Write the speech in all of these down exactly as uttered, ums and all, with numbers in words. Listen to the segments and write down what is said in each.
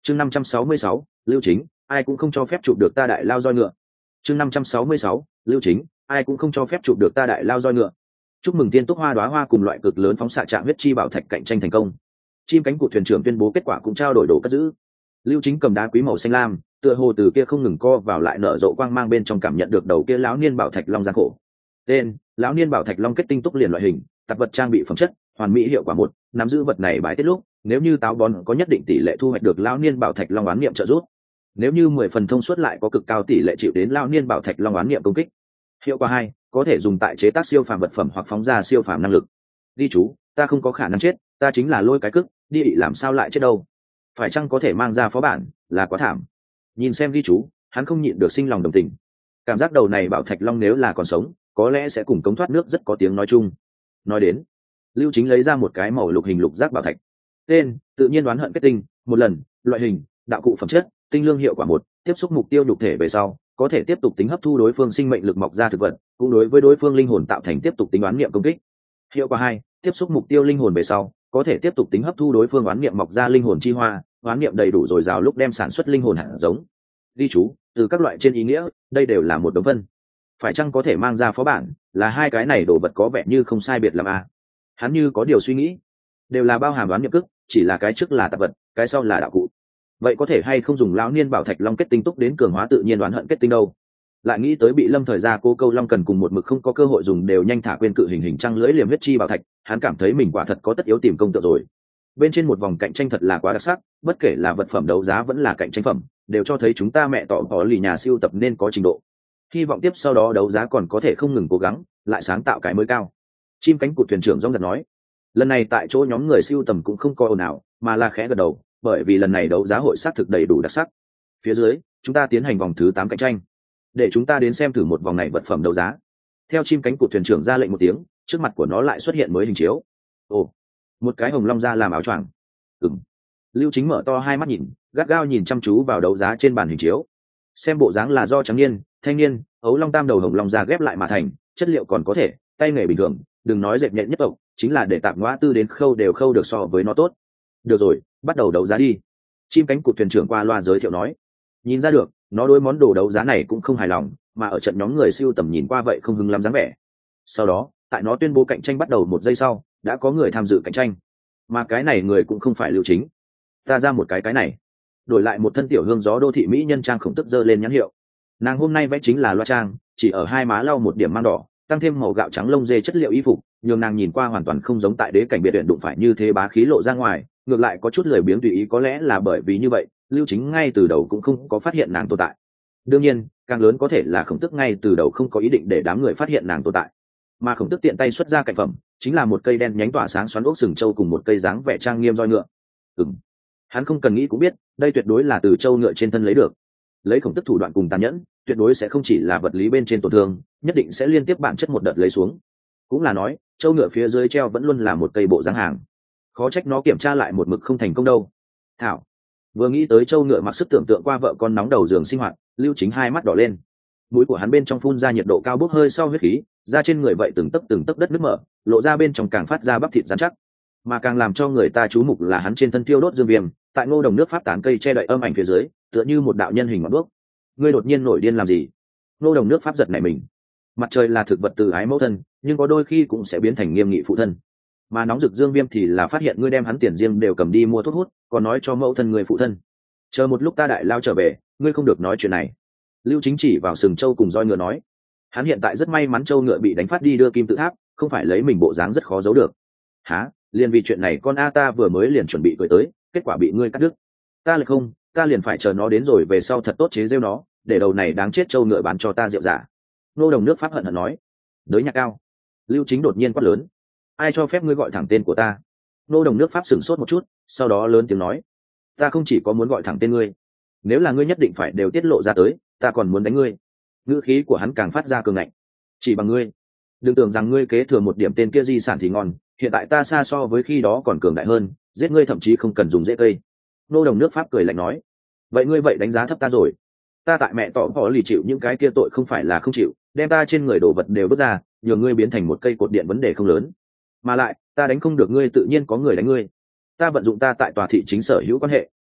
chương năm trăm sáu mươi sáu, lưu chính, ai cũng không cho phép chụp được ta đại lao roi ngựa. chương năm trăm sáu mươi sáu, lưu chính, ai cũng không cho phép chụp được ta đại lao roi ngựa. Chúc mừng tiên túc hoa đóa hoa cùng loại cực lớn phóng xạ trạng huyết chi bảo thạch cạnh tranh thành công. Chim cánh cụt thuyền trưởng tuyên bố kết quả cũng trao đổi đồ cất giữ. Lưu chính cầm đá quý màu xanh lam, tựa hồ từ kia không ngừng co vào lại nở rộ quang mang bên trong, cảm nhận được đầu kia lão niên bảo thạch long gian khổ. Tên: lão niên bảo thạch long kết tinh túc liền loại hình, tạp vật trang bị phẩm chất, hoàn mỹ hiệu quả một, nắm giữ vật này bãi tiết lúc, nếu như táo bón có nhất định tỷ lệ thu hoạch được lão niên bảo thạch long oán niệm trợ giúp. Nếu như mười phần thông suốt lại có cực cao tỷ lệ chịu đến lão niên bảo thạch long oán niệm công kích. Hiệu quả hai, có thể dùng tại chế tác siêu phàm vật phẩm hoặc phóng ra siêu phàm năng lực. Ghi chú: ta không có khả năng chết, ta chính là lôi cái cức, đi ị làm sao lại chết đâu. Phải chăng có thể mang ra phó bản, là quá thảm. Nhìn xem ghi chú, hắn không nhịn được sinh lòng đồng tình. Cảm giác đầu này bảo thạch long nếu là còn sống, có lẽ sẽ cùng cống thoát nước rất có tiếng nói chung. Nói đến, Lưu Chính lấy ra một cái màu lục hình lục giác bảo thạch. Tên: tự nhiên đoán hận kết tinh, một lần, loại hình, đạo cụ phẩm chất, tinh lương hiệu quả một, tiếp xúc mục tiêu nhục thể về sau, có thể tiếp tục tính hấp thu đối phương sinh mệnh lực mọc ra thực vật, cũng đối với đối phương linh hồn tạo thành tiếp tục tính đoán niệm công kích. Hiệu quả hai, tiếp xúc mục tiêu linh hồn về sau, có thể tiếp tục tính hấp thu đối phương đoán niệm mọc ra linh hồn chi hoa, đoán niệm đầy đủ dồi dào lúc đem sản xuất linh hồn hạt giống. Ghi chú: từ các loại trên ý nghĩa, đây đều là một đống phân. Phải chăng có thể mang ra phó bản, là hai cái này đồ vật có vẻ như không sai biệt lắm à. Hắn như có điều suy nghĩ, đều là bao hàm đoán niệm cức, chỉ là cái trước là tạp vật, cái sau là đạo cụ. Vậy có thể hay không dùng lão niên bảo thạch long kết tinh túc đến cường hóa tự nhiên đoán hận kết tinh đâu? Lại nghĩ tới bị Lâm thời ra cô câu long cần cùng một mực không có cơ hội dùng đều nhanh thả quên cự hình hình trăng lưỡi liềm huyết chi bảo thạch, hắn cảm thấy mình quả thật có tất yếu tìm công tượng rồi. Bên trên một vòng cạnh tranh thật là quá đặc sắc, bất kể là vật phẩm đấu giá vẫn là cạnh tranh phẩm, đều cho thấy chúng ta mẹ tỏ tỏ lì nhà siêu tập nên có trình độ. Hy vọng tiếp sau đó đấu giá còn có thể không ngừng cố gắng, lại sáng tạo cái mới cao. Chim cánh cụt thuyền trưởng rong giật nói. Lần này tại chỗ nhóm người siêu tầm cũng không coi ồn ào, mà là khẽ gật đầu, bởi vì lần này đấu giá hội xác thực đầy đủ đặc sắc. Phía dưới, chúng ta tiến hành vòng thứ tám cạnh tranh. Để chúng ta đến xem thử một vòng này vật phẩm đấu giá. Theo chim cánh cụt thuyền trưởng ra lệnh một tiếng, trước mặt của nó lại xuất hiện mới hình chiếu. Ồ, một cái hồng long da làm áo choàng. Ừm. Lưu Chính mở to hai mắt nhìn, gắt gao nhìn chăm chú vào đấu giá trên bàn hình chiếu. Xem bộ dáng là do trắng niên, thanh niên, ấu long tam đầu hồng long da ghép lại mà thành, chất liệu còn có thể, tay nghề bình thường, đừng nói dệt nhện nhất tộc, chính là để tạm ngõa tư đến khâu đều khâu được so với nó tốt. Được rồi, bắt đầu đấu giá đi. Chim cánh cụt thuyền trưởng qua loa giới thiệu nói. Nhìn ra được, nó đối món đồ đấu giá này cũng không hài lòng, mà ở trận nhóm người siêu tầm nhìn qua vậy không hứng lắm dáng vẻ. Sau đó, tại nó tuyên bố cạnh tranh bắt đầu một giây sau, đã có người tham dự cạnh tranh, mà cái này người cũng không phải Lưu Chính. Ta ra một cái cái này, đổi lại một thân tiểu hương gió đô thị mỹ nhân trang khổng tức dơ lên nhãn hiệu. Nàng hôm nay vẽ chính là loa trang, chỉ ở hai má lau một điểm mang đỏ, tăng thêm màu gạo trắng lông dê chất liệu y phục, nhường nàng nhìn qua hoàn toàn không giống tại đế cảnh biệt viện đụng phải như thế bá khí lộ ra ngoài, ngược lại có chút lười biếng tùy ý. Có lẽ là bởi vì như vậy, Lưu Chính ngay từ đầu cũng không có phát hiện nàng tồn tại. Đương nhiên, càng lớn có thể là khổng tức ngay từ đầu không có ý định để đám người phát hiện nàng tồn tại, mà khổng tức tiện tay xuất ra cạnh phẩm chính là một cây đen nhánh tỏa sáng xoắn ốc sừng trâu cùng một cây dáng vẻ trang nghiêm roi ngựa. Ừm, hắn không cần nghĩ cũng biết, đây tuyệt đối là từ trâu ngựa trên thân lấy được. Lấy khổng tức thủ đoạn cùng tàn nhẫn, tuyệt đối sẽ không chỉ là vật lý bên trên tổn thương, nhất định sẽ liên tiếp bản chất một đợt lấy xuống. Cũng là nói, trâu ngựa phía dưới treo vẫn luôn là một cây bộ dáng hàng. Khó trách nó kiểm tra lại một mực không thành công đâu. Thảo, vừa nghĩ tới trâu ngựa mặc sức tưởng tượng qua vợ con nóng đầu giường sinh hoạt, Lưu Chính hai mắt đỏ lên. Mũi của hắn bên trong phun ra nhiệt độ cao bốc hơi sau huyết khí, da trên người vậy từng tấc từng tấc đất nứt mở, lộ ra bên trong càng phát ra bắp thịt rắn chắc. Mà càng làm cho người ta chú mục là hắn trên thân thiêu đốt dương viêm, tại ngô đồng nước pháp tán cây che đậy âm ảnh phía dưới, tựa như một đạo nhân hình ngọn đuốc. Ngươi đột nhiên nổi điên làm gì? Ngô đồng nước pháp giật nảy mình. Mặt trời là thực vật từ ái mẫu thân, nhưng có đôi khi cũng sẽ biến thành nghiêm nghị phụ thân. Mà nóng rực dương viêm thì là phát hiện ngươi đem hắn tiền riêng đều cầm đi mua thuốc hút, còn nói cho mẫu thân người phụ thân. Chờ một lúc ta đại lao trở về, ngươi không được nói chuyện này. Lưu Chính chỉ vào sừng trâu cùng roi ngựa nói. Hắn hiện tại rất may mắn trâu ngựa bị đánh phát đi đưa kim tự tháp, không phải lấy mình bộ dáng rất khó giấu được. Hả? Liền vì chuyện này con a ta vừa mới liền chuẩn bị cười tới, kết quả bị ngươi cắt đứt. Ta lại không, ta liền phải chờ nó đến rồi về sau thật tốt chế rêu nó, để đầu này đáng chết trâu ngựa bán cho ta rượu giả. Nô đồng nước pháp hận hận nói. Đới nhạc cao. Lưu Chính đột nhiên quát lớn. Ai cho phép ngươi gọi thẳng tên của ta? Nô đồng nước pháp sửng sốt một chút, sau đó lớn tiếng nói. Ta không chỉ có muốn gọi thẳng tên ngươi, nếu là ngươi nhất định phải đều tiết lộ ra tới, ta còn muốn đánh ngươi. Ngữ khí của hắn càng phát ra cường ngạnh. Chỉ bằng ngươi, đừng tưởng rằng ngươi kế thừa một điểm tên kia di sản thì ngon, hiện tại ta xa so với khi đó còn cường đại hơn, giết ngươi thậm chí không cần dùng dễ cây. Nô đồng nước pháp cười lạnh nói. Vậy ngươi vậy đánh giá thấp ta rồi. Ta tại mẹ tỏ bỏ lì chịu những cái kia tội không phải là không chịu, đem ta trên người đồ vật đều vứt ra, nhường ngươi biến thành một cây cột điện vấn đề không lớn. Mà lại, ta đánh không được ngươi tự nhiên có người đánh ngươi. Ta vận dụng ta tại tòa thị chính sở hữu quan hệ,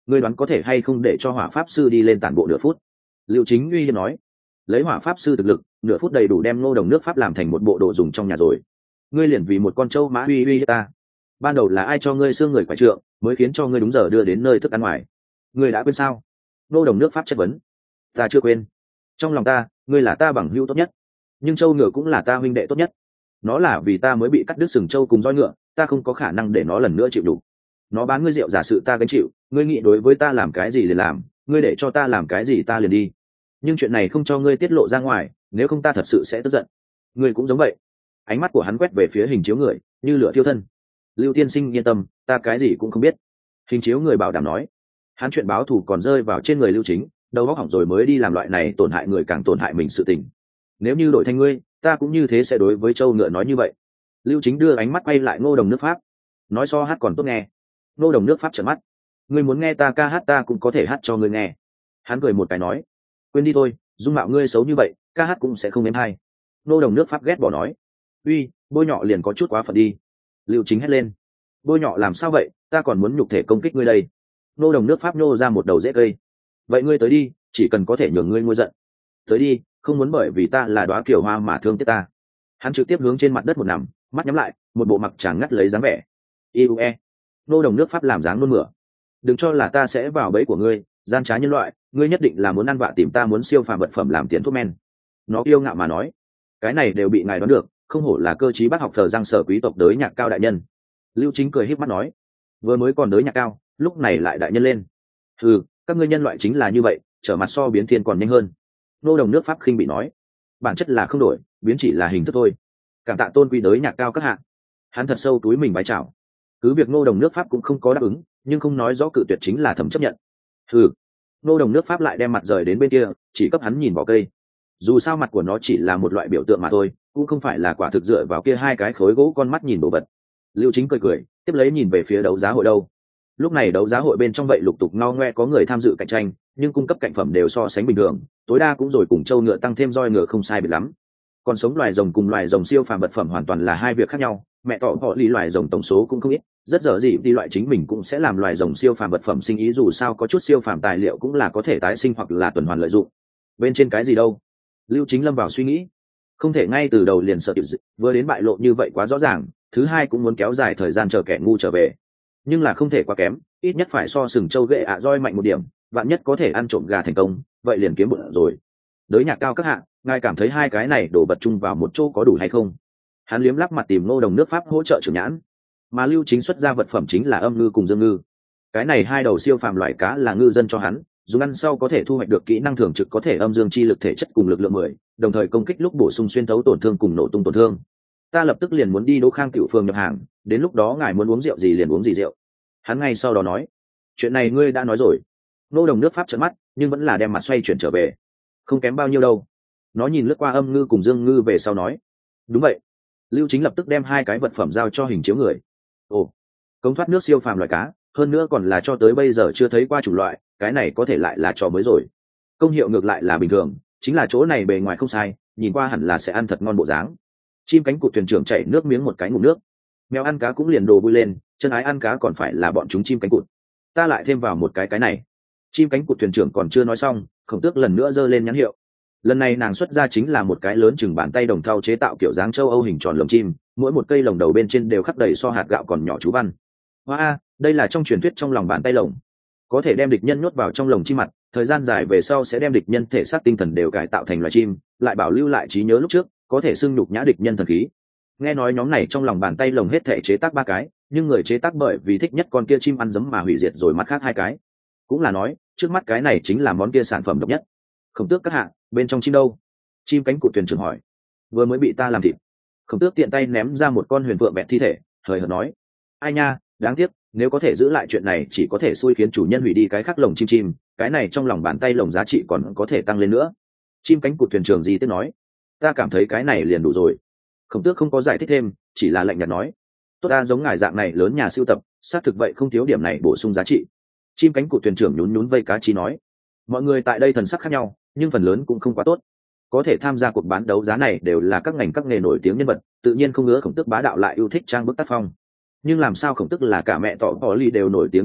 ngươi đoán có thể hay không để cho hỏa pháp sư đi lên tản bộ nửa phút? Lưu Chính uy hiếp nói. Lấy hỏa pháp sư thực lực, nửa phút đầy đủ đem ngô đồng nước pháp làm thành một bộ đồ dùng trong nhà rồi. Ngươi liền vì một con trâu mã uy uy ta. Ban đầu là ai cho ngươi xương người quả trượng, mới khiến cho ngươi đúng giờ đưa đến nơi thức ăn ngoài? Ngươi đã quên sao? Ngô đồng nước pháp chất vấn. Ta chưa quên. Trong lòng ta, ngươi là ta bằng hữu tốt nhất, nhưng trâu ngựa cũng là ta huynh đệ tốt nhất. Nó là vì ta mới bị cắt đứt sừng trâu cùng roi ngựa, ta không có khả năng để nó lần nữa chịu đủ. Nó bán ngươi rượu giả sự ta gánh chịu, ngươi nghĩ đối với ta làm cái gì liền làm, ngươi để cho ta làm cái gì ta liền đi. Nhưng chuyện này không cho ngươi tiết lộ ra ngoài, nếu không ta thật sự sẽ tức giận. Ngươi cũng giống vậy. Ánh mắt của hắn quét về phía hình chiếu người, như lửa thiêu thân. Lưu tiên sinh yên tâm, ta cái gì cũng không biết. Hình chiếu người bảo đảm nói. Hắn chuyện báo thù còn rơi vào trên người Lưu Chính, đầu óc hỏng rồi mới đi làm loại này tổn hại người càng tổn hại mình sự tình. Nếu như đổi thành ngươi, ta cũng như thế sẽ đối với châu ngựa nói như vậy. Lưu Chính đưa ánh mắt quay lại Ngô Đồng nước pháp, nói so hát còn tốt nghe. Ngô Đồng nước pháp trợn mắt. Ngươi muốn nghe ta ca hát ta cũng có thể hát cho ngươi nghe. Hắn cười một cái nói. Quên đi thôi, dung mạo ngươi xấu như vậy, ca hát cũng sẽ không êm hay. Ngô Đồng nước pháp ghét bỏ nói. Uy, bôi nhọ liền có chút quá phận đi. Lưu Chính hét lên. Bôi nhọ làm sao vậy, ta còn muốn nhục thể công kích ngươi đây. Ngô Đồng nước pháp nhô ra một đầu rễ cây. Vậy ngươi tới đi, chỉ cần có thể nhường ngươi ngôi giận. Tới đi, không muốn bởi vì ta là đóa kiều hoa mà thương tiếc ta. Hắn trực tiếp hướng trên mặt đất một nằm, mắt nhắm lại, một bộ mặc chàng ngắt lấy dáng vẻ. Iue. Ngô Đồng nước pháp làm dáng nôn mửa. Đừng cho là ta sẽ vào bẫy của ngươi, gian trá nhân loại, ngươi nhất định là muốn ăn vạ tìm ta muốn siêu phàm vật phẩm làm tiền thuốc men. Nó kiêu ngạo mà nói. Cái này đều bị ngài đoán được, không hổ là cơ trí bác học thờ giang sở quý tộc đới nhạc cao đại nhân. Lưu Chính cười híp mắt nói. Vừa mới còn đới nhạc cao, lúc này lại đại nhân lên. Ừ, các ngươi nhân loại chính là như vậy, trở mặt so biến thiên còn nhanh hơn. Ngô Đồng nước pháp khinh bị nói. Bản chất là không đổi, biến chỉ là hình thức thôi. Cảm tạ tôn quý đới nhạc cao các hạ. Hắn thật sâu túi mình bái chào. Cứ việc Ngô Đồng nước pháp cũng không có đáp ứng, nhưng không nói rõ cự tuyệt chính là thầm chấp nhận. Ừ. Ngô Đồng nước pháp lại đem mặt rời đến bên kia, chỉ cấp hắn nhìn bỏ cây. Dù sao mặt của nó chỉ là một loại biểu tượng mà thôi, cũng không phải là quả thực dựa vào kia hai cái khối gỗ con mắt nhìn đồ vật. Lưu Chính cười cười, tiếp lấy nhìn về phía đấu giá hội đâu. Lúc này đấu giá hội bên trong vậy lục tục no ngoe có người tham dự cạnh tranh, nhưng cung cấp cạnh phẩm đều so sánh bình thường, tối đa cũng rồi cùng châu ngựa tăng thêm roi ngựa không sai biệt lắm. Còn sống loài rồng cùng loài rồng siêu phàm vật phẩm hoàn toàn là hai việc khác nhau. Mẹ tỏ họ lý loài rồng tổng số cũng không ít, rất dở gì đi loại chính mình cũng sẽ làm loài rồng siêu phàm vật phẩm sinh ý, dù sao có chút siêu phàm tài liệu cũng là có thể tái sinh hoặc là tuần hoàn lợi dụng. Bên trên cái gì đâu? Lưu Chính lâm vào suy nghĩ. Không thể ngay từ đầu liền sợ tiểu dị, vừa đến bại lộ như vậy quá rõ ràng, thứ hai cũng muốn kéo dài thời gian chờ kẻ ngu trở về. Nhưng là không thể quá kém, ít nhất phải so sừng trâu ghệ ạ roi mạnh một điểm, vạn nhất có thể ăn trộm gà thành công, vậy liền kiếm bụng rồi. Đới nhạc cao các hạ, ngài cảm thấy hai cái này đổ vật chung vào một chỗ có đủ hay không? Hắn liếm lắp mặt tìm Ngô Đồng nước pháp hỗ trợ trưởng nhãn, mà Lưu Chính xuất ra vật phẩm chính là âm ngư cùng dương ngư. Cái này hai đầu siêu phàm loại cá là ngư dân cho hắn, dùng ăn sau có thể thu hoạch được kỹ năng thường trực có thể âm dương chi lực thể chất cùng lực lượng mười, đồng thời công kích lúc bổ sung xuyên thấu tổn thương cùng nổ tung tổn thương. Ta lập tức liền muốn đi Đỗ Khang tiểu phường nhập hàng, đến lúc đó ngài muốn uống rượu gì liền uống gì rượu. Hắn ngay sau đó nói, chuyện này ngươi đã nói rồi. Ngô Đồng nước pháp trợn mắt, nhưng vẫn là đem mặt xoay chuyển trở về. Không kém bao nhiêu đâu. Nó nhìn lướt qua âm ngư cùng dương ngư về sau nói, đúng vậy. Lưu Chính lập tức đem hai cái vật phẩm giao cho hình chiếu người. Ồ, cống thoát nước siêu phàm loại cá, hơn nữa còn là cho tới bây giờ chưa thấy qua chủng loại, cái này có thể lại là trò mới rồi. Công hiệu ngược lại là bình thường, chính là chỗ này bề ngoài không sai, nhìn qua hẳn là sẽ ăn thật ngon bộ dáng. Chim cánh cụt thuyền trưởng chảy nước miếng một cái ngụm nước. Mèo ăn cá cũng liền đồ vui lên, chân ái ăn cá còn phải là bọn chúng chim cánh cụt. Ta lại thêm vào một cái cái này. Chim cánh cụt thuyền trưởng còn chưa nói xong, Khổng Tước lần nữa giơ lên nhãn hiệu. Lần này nàng xuất ra chính là một cái lớn chừng bàn tay đồng thau chế tạo kiểu dáng châu Âu hình tròn lồng chim, mỗi một cây lồng đầu bên trên đều khắc đầy so hạt gạo còn nhỏ chú văn. Hoa, wow, đây là trong truyền thuyết trong lòng bàn tay lồng, có thể đem địch nhân nhốt vào trong lồng chim mặt, thời gian dài về sau sẽ đem địch nhân thể xác tinh thần đều cải tạo thành loài chim, lại bảo lưu lại trí nhớ lúc trước, có thể xưng nhục nhã địch nhân thần khí. Nghe nói nhóm này trong lòng bàn tay lồng hết thể chế tác ba cái, nhưng người chế tác bởi vì thích nhất con kia chim ăn giấm mà hủy diệt rồi mắt khác hai cái. Cũng là nói, trước mắt cái này chính là món kia sản phẩm độc nhất. Khổng Tước các hạ, bên trong chim đâu? Chim cánh cụt thuyền trưởng hỏi. Vừa mới bị ta làm thịt. Khổng Tước tiện tay ném ra một con huyền phượng bẹt thi thể, hời hợt nói, ai nha, đáng tiếc, nếu có thể giữ lại chuyện này chỉ có thể xui khiến chủ nhân hủy đi cái khác lồng chim chim, cái này trong lòng bàn tay lồng giá trị còn có thể tăng lên nữa. Chim cánh cụt thuyền trưởng gì tiếc nói, ta cảm thấy cái này liền đủ rồi. Khổng Tước không có giải thích thêm, chỉ là lạnh nhạt nói, tốt ta giống ngài dạng này lớn nhà sưu tập, xác thực vậy không thiếu điểm này bổ sung giá trị. Chim cánh cụt thuyền trưởng nhún nhún vây cá chi nói, mọi người tại đây thần sắc khác nhau, nhưng phần lớn cũng không quá tốt. Có thể tham gia cuộc bán đấu giá này đều là các ngành các nghề nổi tiếng nhân vật, tự nhiên không ngứa Khổng Tước bá đạo lại yêu thích trang bức tác phong. Nhưng làm sao Khổng Tước là cả mẹ tỏ bỏ ly đều nổi tiếng nhân vật,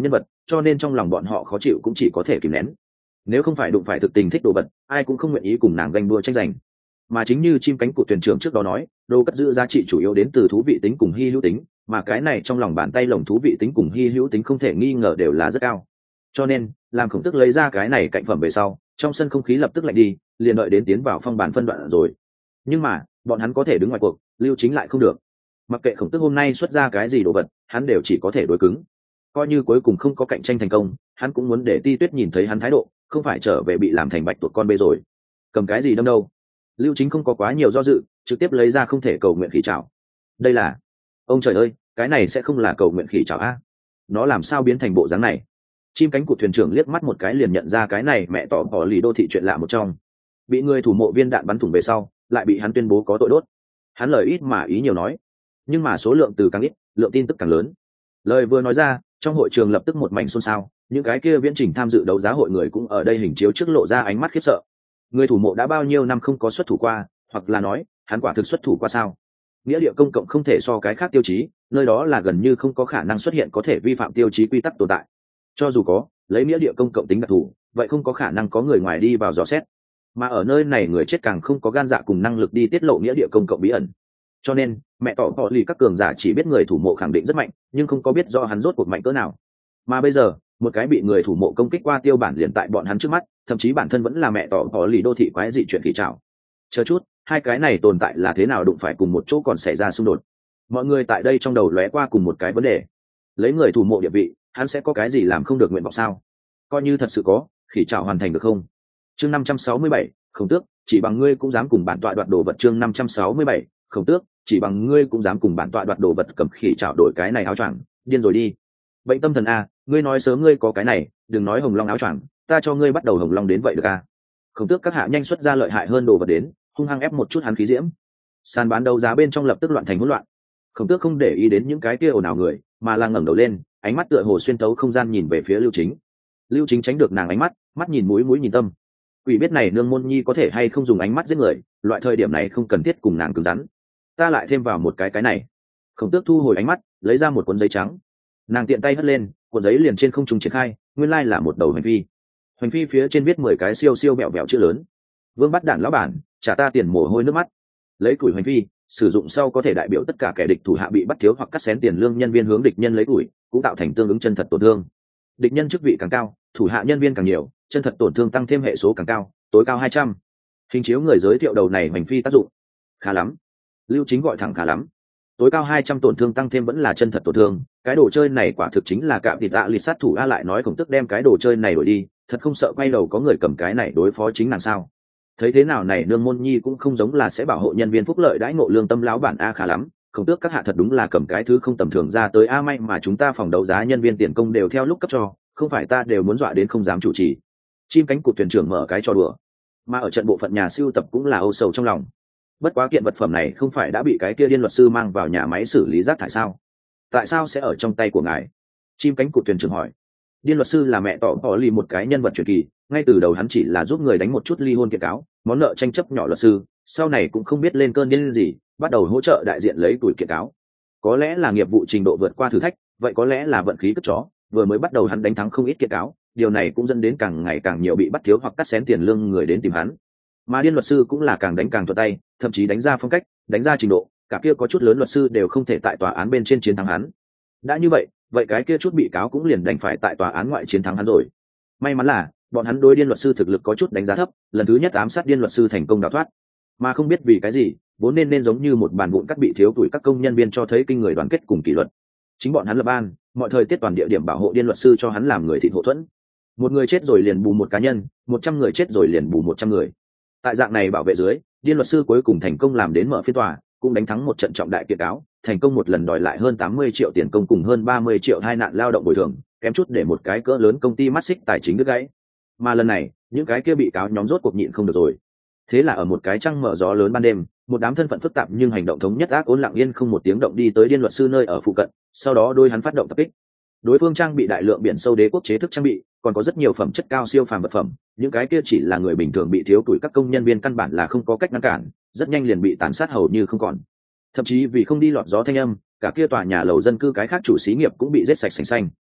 cho nên trong lòng bọn họ khó chịu cũng chỉ có thể kìm nén. Nếu không phải đụng phải thực tình thích đồ vật, ai cũng không nguyện ý cùng nàng ganh đua tranh giành. Mà chính như chim cánh cụt thuyền trưởng trước đó nói, đồ cất giữ giá trị chủ yếu đến từ thú vị tính cùng hy hữu tính, mà cái này trong lòng bàn tay lồng thú vị tính cùng hy hữu tính không thể nghi ngờ đều là rất cao. Cho nên làm Khổng Tước lấy ra cái này cạnh phẩm về sau, trong sân không khí lập tức lạnh đi, liền đợi đến tiến vào phong bản phân đoạn rồi. Nhưng mà bọn hắn có thể đứng ngoài cuộc, Lưu Chính lại không được. Mặc kệ Khổng Tước hôm nay xuất ra cái gì đồ vật, hắn đều chỉ có thể đối cứng. Coi như cuối cùng không có cạnh tranh thành công, hắn cũng muốn để Ti Tuyết nhìn thấy hắn thái độ, không phải trở về bị làm thành bạch tuộc con bê rồi. Cầm cái gì đâm đâu? Lưu Chính không có quá nhiều do dự, trực tiếp lấy ra không thể cầu nguyện khỉ chảo. Đây là, ông trời ơi, cái này sẽ không là cầu nguyện khỉ chảo a? Nó làm sao biến thành bộ dáng này? Chim cánh cụt thuyền trưởng liếc mắt một cái liền nhận ra cái này mẹ tỏ bỏ lì đô thị chuyện lạ một trong. Bị người thủ mộ viên đạn bắn thủng về sau, lại bị hắn tuyên bố có tội đốt. Hắn lời ít mà ý nhiều nói, nhưng mà số lượng từ càng ít, lượng tin tức càng lớn. Lời vừa nói ra, trong hội trường lập tức một mảnh xôn xao, những cái kia viễn trình tham dự đấu giá hội người cũng ở đây hình chiếu trước lộ ra ánh mắt khiếp sợ. Người thủ mộ đã bao nhiêu năm không có xuất thủ qua, hoặc là nói hắn quả thực xuất thủ qua sao? Nghĩa địa công cộng không thể so cái khác tiêu chí, nơi đó là gần như không có khả năng xuất hiện có thể vi phạm tiêu chí quy tắc tồn tại. Cho dù có, lấy nghĩa địa công cộng tính đặc thù, vậy không có khả năng có người ngoài đi vào dò xét. Mà ở nơi này người chết càng không có gan dạ cùng năng lực đi tiết lộ nghĩa địa công cộng bí ẩn. Cho nên mẹ tỏ họ lì các cường giả chỉ biết người thủ mộ khẳng định rất mạnh, nhưng không có biết do hắn rốt cuộc mạnh cỡ nào. Mà bây giờ một cái bị người thủ mộ công kích qua tiêu bản liền tại bọn hắn trước mắt, thậm chí bản thân vẫn là mẹ tỏ họ lì đô thị quái dị chuyện khỉ chảo. Chờ chút, hai cái này tồn tại là thế nào đụng phải cùng một chỗ còn xảy ra xung đột? Mọi người tại đây trong đầu lóe qua cùng một cái vấn đề. Lấy người thủ mộ địa vị, hắn sẽ có cái gì làm không được nguyện vọng sao? Coi như thật sự có, khỉ chảo hoàn thành được không? Chương năm trăm sáu mươi bảy, Khổng Tước, chỉ bằng ngươi cũng dám cùng bản tọa đoạt đồ vật. Chương năm trăm sáu mươi bảy, Khổng Tước, chỉ bằng ngươi cũng dám cùng bản tọa đoạt đồ vật. Cầm khỉ chảo đổi cái này áo choàng, điên rồi đi. Bệnh tâm thần a, ngươi nói sớm ngươi có cái này, đừng nói hồng long áo choàng, ta cho ngươi bắt đầu hồng long đến vậy được a. Khổng Tước các hạ nhanh xuất ra lợi hại hơn đồ vật đến, hung hăng ép một chút hắn khí diễm. Sàn bán đấu giá bên trong lập tức loạn thành hỗn loạn. Khổng Tước không để ý đến những cái kia ồn ào người, mà là ngẩng đầu lên, ánh mắt tựa hồ xuyên tấu không gian nhìn về phía Lưu Chính. Lưu Chính tránh được nàng ánh mắt, mắt nhìn mũi mũi nhìn tâm. Quỷ biết này nương môn nhi có thể hay không dùng ánh mắt giết người, loại thời điểm này không cần thiết cùng nàng cứng rắn. Ta lại thêm vào một cái cái này. Khổng Tước thu hồi ánh mắt, lấy ra một cuốn giấy trắng. Nàng tiện tay hất lên, cuộn giấy liền trên không trung triển khai, nguyên lai là một đầu hành phi. Hành phi phía trên viết mười cái siêu siêu bẹo bẹo chữ lớn. Vương bắt đản lão bản, trả ta tiền mồ hôi nước mắt. Lấy củi hành phi, sử dụng sau có thể đại biểu tất cả kẻ địch thủ hạ bị bắt thiếu hoặc cắt xén tiền lương nhân viên hướng địch nhân lấy củi, cũng tạo thành tương ứng chân thật tổn thương. Địch nhân chức vị càng cao, thủ hạ nhân viên càng nhiều, chân thật tổn thương tăng thêm hệ số càng cao, tối cao hai trăm. Hình chiếu người giới thiệu đầu này hành phi tác dụng. Khá lắm. Lưu Chính gọi thẳng khá lắm. Tối cao hai trăm tổn thương tăng thêm vẫn là chân thật tổn thương, cái đồ chơi này quả thực chính là cạm thịt tạ liệt sát thủ a. Lại nói Khổng Tước đem cái đồ chơi này đổi đi, thật không sợ quay đầu có người cầm cái này đối phó chính nàng sao? Thấy thế nào này nương môn nhi cũng không giống là sẽ bảo hộ nhân viên phúc lợi đãi ngộ lương tâm lão bản a. Khá lắm, Khổng Tước các hạ thật đúng là cầm cái thứ không tầm thường ra tới a. May mà chúng ta phòng đấu giá nhân viên tiền công đều theo lúc cấp cho, không phải ta đều muốn dọa đến không dám chủ trì. Chim cánh cụt thuyền trưởng mở cái trò đùa, mà ở trận bộ phận nhà siêu tập cũng là âu sầu trong lòng. Bất quá kiện vật phẩm này không phải đã bị cái kia điên luật sư mang vào nhà máy xử lý rác thải sao? Tại sao sẽ ở trong tay của ngài? Chim cánh cụt thuyền trưởng hỏi. Điên luật sư là mẹ tỏ bỏ lì một cái nhân vật truyền kỳ, ngay từ đầu hắn chỉ là giúp người đánh một chút ly hôn kiện cáo, món nợ tranh chấp nhỏ luật sư, sau này cũng không biết lên cơn điên gì, bắt đầu hỗ trợ đại diện lấy tuổi kiện cáo. Có lẽ là nghiệp vụ trình độ vượt qua thử thách, vậy có lẽ là vận khí cất chó, vừa mới bắt đầu hắn đánh thắng không ít kiện cáo, điều này cũng dẫn đến càng ngày càng nhiều bị bắt thiếu hoặc cắt xén tiền lương người đến tìm hắn. Mà điên luật sư cũng là càng đánh càng thuận tay, thậm chí đánh ra phong cách, đánh ra trình độ, cả kia có chút lớn luật sư đều không thể tại tòa án bên trên chiến thắng hắn. Đã như vậy, vậy cái kia chút bị cáo cũng liền đành phải tại tòa án ngoại chiến thắng hắn rồi. May mắn là bọn hắn đối điên luật sư thực lực có chút đánh giá thấp, lần thứ nhất ám sát điên luật sư thành công đào thoát. Mà không biết vì cái gì, vốn nên nên giống như một bàn vụn cắt bị thiếu tuổi các công nhân viên cho thấy kinh người đoàn kết cùng kỷ luật. Chính bọn hắn lập ban, mọi thời tiết toàn địa điểm bảo hộ điên luật sư cho hắn làm người thịt hộ thuẫn. Một người chết rồi liền bù một cá nhân, một trăm người chết rồi liền bù một trăm người. Tại dạng này bảo vệ dưới, điên luật sư cuối cùng thành công làm đến mở phiên tòa, cũng đánh thắng một trận trọng đại kiện cáo, thành công một lần đòi lại hơn tám mươi triệu tiền công cùng hơn ba mươi triệu hai nạn lao động bồi thường, kém chút để một cái cỡ lớn công ty mắt xích tài chính đứt gãy. Mà lần này, những cái kia bị cáo nhóm rốt cuộc nhịn không được rồi. Thế là ở một cái trăng mở gió lớn ban đêm, một đám thân phận phức tạp nhưng hành động thống nhất ác ôn lặng yên không một tiếng động đi tới điên luật sư nơi ở phụ cận, sau đó đôi hắn phát động tập kích. Đối phương trang bị đại lượng biển sâu đế quốc chế thức trang bị, còn có rất nhiều phẩm chất cao siêu phàm vật phẩm, những cái kia chỉ là người bình thường bị thiếu tuổi các công nhân viên căn bản là không có cách ngăn cản, rất nhanh liền bị tàn sát hầu như không còn. Thậm chí vì không đi lọt gió thanh âm, cả kia tòa nhà lầu dân cư cái khác chủ xí nghiệp cũng bị giết sạch sành xanh.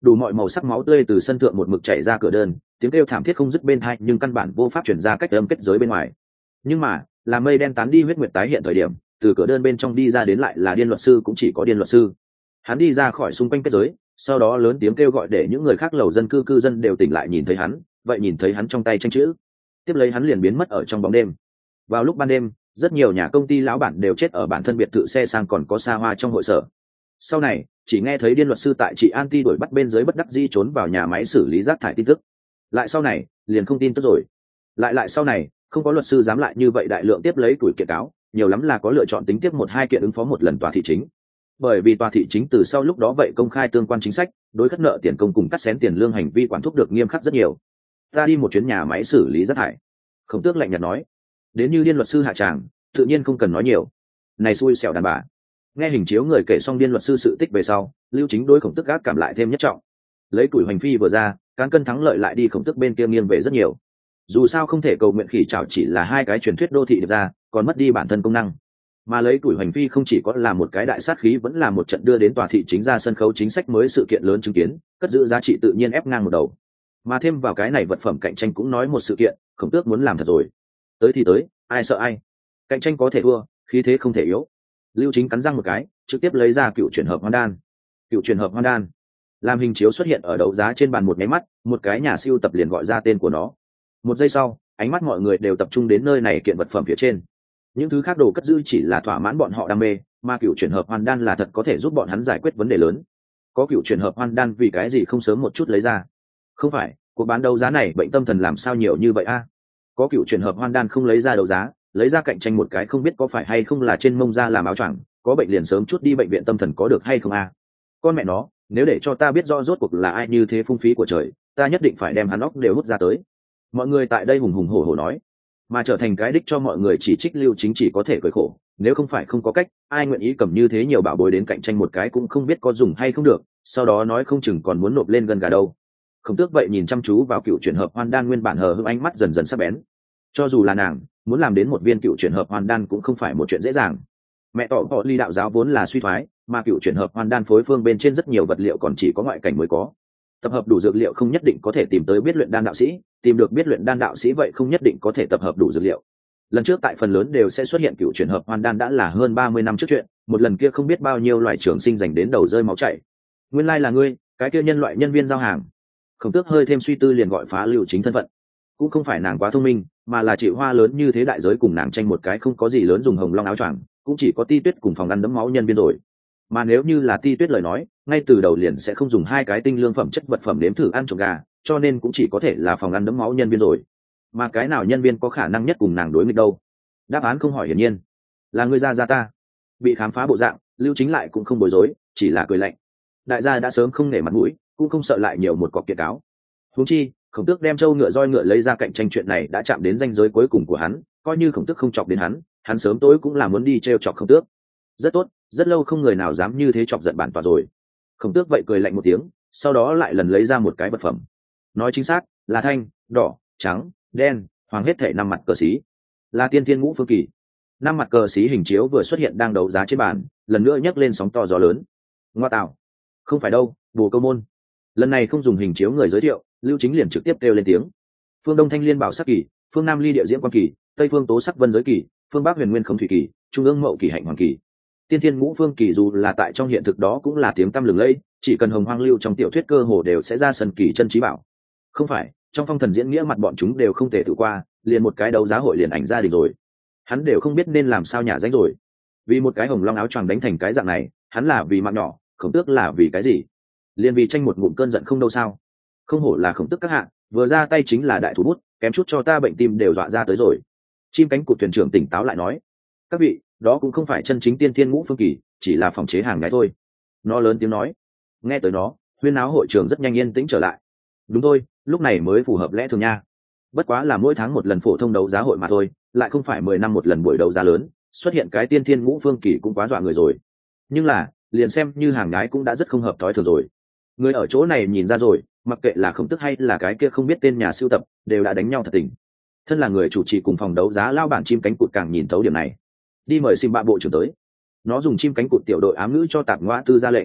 đủ mọi màu sắc máu tươi từ sân thượng một mực chảy ra cửa đơn, tiếng kêu thảm thiết không dứt bên tai nhưng căn bản vô pháp truyền ra cách âm kết giới bên ngoài. Nhưng mà là mây đen tán đi, huyết nguyệt tái hiện thời điểm, từ cửa đơn bên trong đi ra đến lại là điên luật sư, cũng chỉ có điên luật sư. Hắn đi ra khỏi xung quanh kết giới, sau đó lớn tiếng kêu gọi để những người khác lầu dân cư cư dân đều tỉnh lại nhìn thấy hắn, vậy nhìn thấy hắn trong tay tranh chữ. Tiếp lấy hắn liền biến mất ở trong bóng đêm. Vào lúc ban đêm, rất nhiều nhà công ty lão bản đều chết ở bản thân biệt thự xe sang còn có xa hoa trong hội sở. Sau này chỉ nghe thấy điên luật sư tại chị Anti đuổi bắt bên dưới bất đắc dĩ trốn vào nhà máy xử lý rác thải tin tức. Lại sau này liền không tin tức rồi. Lại lại sau này không có luật sư dám lại như vậy đại lượng tiếp lấy tuổi kiện cáo, nhiều lắm là có lựa chọn tính tiếp một hai kiện ứng phó một lần tòa thị chính. Bởi vì tòa thị chính từ sau lúc đó vậy công khai tương quan chính sách, đối khất nợ tiền công cùng cắt xén tiền lương hành vi quản thúc được nghiêm khắc rất nhiều. Ta đi một chuyến nhà máy xử lý rác thải. Khổng Tước lạnh nhạt nói. Đến như điên luật sư hạ tràng, tự nhiên không cần nói nhiều. Này xui xẻo đàn bà. Nghe hình chiếu người kể xong điên luật sư sự tích về sau, Lưu Chính đối Khổng Tước gác cảm lại thêm nhất trọng. Lấy tuổi hoành phi vừa ra, cán cân thắng lợi lại đi Khổng Tước bên kia nghiêng về rất nhiều. Dù sao không thể cầu nguyện khỉ chảo chỉ là hai cái truyền thuyết đô thị được ra, còn mất đi bản thân công năng. Mà lấy tuổi hoành phi không chỉ có là một cái đại sát khí, vẫn là một trận đưa đến tòa thị chính ra sân khấu chính sách mới, sự kiện lớn chứng kiến, cất giữ giá trị tự nhiên ép ngang một đầu. Mà thêm vào cái này vật phẩm cạnh tranh cũng nói một sự kiện, Khổng Tước muốn làm thật rồi. Tới thì tới, ai sợ ai. Cạnh tranh có thể thua, khí thế không thể yếu. Lưu Chính cắn răng một cái, trực tiếp lấy ra cựu chuyển hợp hoan đan. Cựu chuyển hợp hoan đan làm hình chiếu xuất hiện ở đấu giá trên bàn một máy mắt, một cái nhà siêu tập liền gọi ra tên của nó. Một giây sau, ánh mắt mọi người đều tập trung đến nơi này kiện vật phẩm phía trên. Những thứ khác đồ cất giữ chỉ là thỏa mãn bọn họ đam mê, mà cựu chuyển hợp hoan đan là thật có thể giúp bọn hắn giải quyết vấn đề lớn. Có cựu chuyển hợp hoan đan vì cái gì không sớm một chút lấy ra? Không phải, cuộc bán đấu giá này bệnh tâm thần làm sao nhiều như vậy a? Có cựu chuyển hợp hoan đan không lấy ra đấu giá, lấy ra cạnh tranh một cái không biết có phải hay không là trên mông ra làm áo choàng, có bệnh liền sớm chút đi bệnh viện tâm thần có được hay không a? Con mẹ nó, nếu để cho ta biết rõ rốt cuộc là ai như thế phung phí của trời, ta nhất định phải đem hắn óc đều hút ra tới. Mọi người tại đây hùng hùng hổ hổ nói, mà trở thành cái đích cho mọi người chỉ trích Lưu Chính chỉ có thể cười khổ, nếu không phải không có cách, ai nguyện ý cầm như thế nhiều bảo bối đến cạnh tranh một cái cũng không biết có dùng hay không được, sau đó nói không chừng còn muốn nộp lên gần gà đâu. Khổng Tước vậy nhìn chăm chú vào cựu chuyển hợp hoan đan nguyên bản hờ hững, ánh mắt dần dần sắc bén. Cho dù là nàng muốn làm đến một viên cựu chuyển hợp hoan đan cũng không phải một chuyện dễ dàng. Mẹ tỏ họ ly đạo giáo vốn là suy thoái, mà cựu chuyển hợp hoan đan phối phương bên trên rất nhiều vật liệu còn chỉ có ngoại cảnh mới có. Tập hợp đủ dược liệu không nhất định có thể tìm tới biết luyện đan đạo sĩ, tìm được biết luyện đan đạo sĩ vậy không nhất định có thể tập hợp đủ dược liệu. Lần trước tại phần lớn đều sẽ xuất hiện cựu chuyển hợp hoan đan đã là hơn ba mươi năm trước chuyện, một lần kia không biết bao nhiêu loại trường sinh dành đến đầu rơi máu chảy. Nguyên lai là ngươi, cái kia nhân loại nhân viên giao hàng. Khổng Tước hơi thêm suy tư liền gọi phá Lưu Chính thân phận. Cũng không phải nàng quá thông minh, mà là chịu hoa lớn như thế đại giới cùng nàng tranh một cái không có gì lớn dùng hồng long áo choàng, cũng chỉ có Ti Tuyết cùng phòng ăn đấm máu nhân viên rồi. Mà nếu như là Ti Tuyết lời nói, ngay từ đầu liền sẽ không dùng hai cái tinh lương phẩm chất vật phẩm nếm thử ăn trộm gà, cho nên cũng chỉ có thể là phòng ăn đấm máu nhân viên rồi. Mà cái nào nhân viên có khả năng nhất cùng nàng đối nghịch đâu? Đáp án không hỏi hiển nhiên là ngươi ra ra ta. Bị khám phá bộ dạng, Lưu Chính lại cũng không bối rối, chỉ là cười lạnh. Đại gia đã sớm không nể mặt mũi, cũng không sợ lại nhiều một cọc kiện cáo. Huống chi Khổng Tước đem trâu ngựa roi ngựa lấy ra cạnh tranh, chuyện này đã chạm đến ranh giới cuối cùng của hắn, coi như Khổng Tước không chọc đến hắn, hắn sớm tối cũng là muốn đi trêu chọc Khổng Tước. Rất tốt, rất lâu không người nào dám như thế chọc giận bản tòa rồi. Khổng Tước vậy cười lạnh một tiếng, sau đó lại lần lấy ra một cái vật phẩm. Nói chính xác là thanh, đỏ, trắng, đen, hoàng hết thể năm mặt cờ xí, là tiên thiên ngũ phương kỳ. Năm mặt cờ xí hình chiếu vừa xuất hiện đang đấu giá trên bàn, lần nữa nhấc lên sóng to gió lớn. Ngoa tạo, không phải đâu, Bồ Câu môn. Lần này không dùng hình chiếu người giới thiệu, Lưu Chính liền trực tiếp kêu lên tiếng. Phương Đông thanh liên bảo sắc kỳ, phương Nam ly địa diễm quan kỳ, tây phương tố sắc vân giới kỳ, phương Bắc huyền nguyên không thủy kỳ, trung ương mậu kỳ hạnh hoàng kỳ. Tiên thiên ngũ phương kỳ dù là tại trong hiện thực đó cũng là tiếng tăm lừng lẫy, chỉ cần hồng hoang lưu trong tiểu thuyết cơ hồ đều sẽ ra sân kỳ chân trí bảo. Không phải, trong phong thần diễn nghĩa mặt bọn chúng đều không thể tự qua, liền một cái đấu giá hội liền ảnh gia đình rồi. Hắn đều không biết nên làm sao nhả danh rồi. Vì một cái hồng long áo choàng đánh thành cái dạng này, hắn là vì mạng nhỏ, Khổng Tước là vì cái gì? Liền vì tranh một ngụm cơn giận không đâu sao? Không hổ là Khổng Tước các hạ, vừa ra tay chính là đại thủ bút, kém chút cho ta bệnh tim đều dọa ra tới rồi. Chim cánh cụt thuyền trưởng tỉnh táo lại nói, các vị, đó cũng không phải chân chính tiên thiên ngũ phương kỳ, chỉ là phòng chế hàng nhái thôi. Nó lớn tiếng nói. Nghe tới nó, huyên áo hội trường rất nhanh yên tĩnh trở lại. Đúng thôi, lúc này mới phù hợp lẽ thường nha. Bất quá là mỗi tháng một lần phổ thông đấu giá hội mà thôi, lại không phải mười năm một lần buổi đấu giá lớn, xuất hiện cái tiên thiên ngũ phương kỳ cũng quá dọa người rồi. Nhưng là, liền xem như hàng nhái cũng đã rất không hợp thói thường rồi. Người ở chỗ này nhìn ra rồi, mặc kệ là Khổng Tước hay là cái kia không biết tên nhà sưu tập, đều đã đánh nhau thật tình. Thân là người chủ trì cùng phòng đấu giá lao bản chim cánh cụt càng nhìn thấu điểm này. Đi mời Simba bộ trưởng tới. Nó dùng chim cánh cụt tiểu đội ám ngữ cho tạp ngoã tư ra lệnh.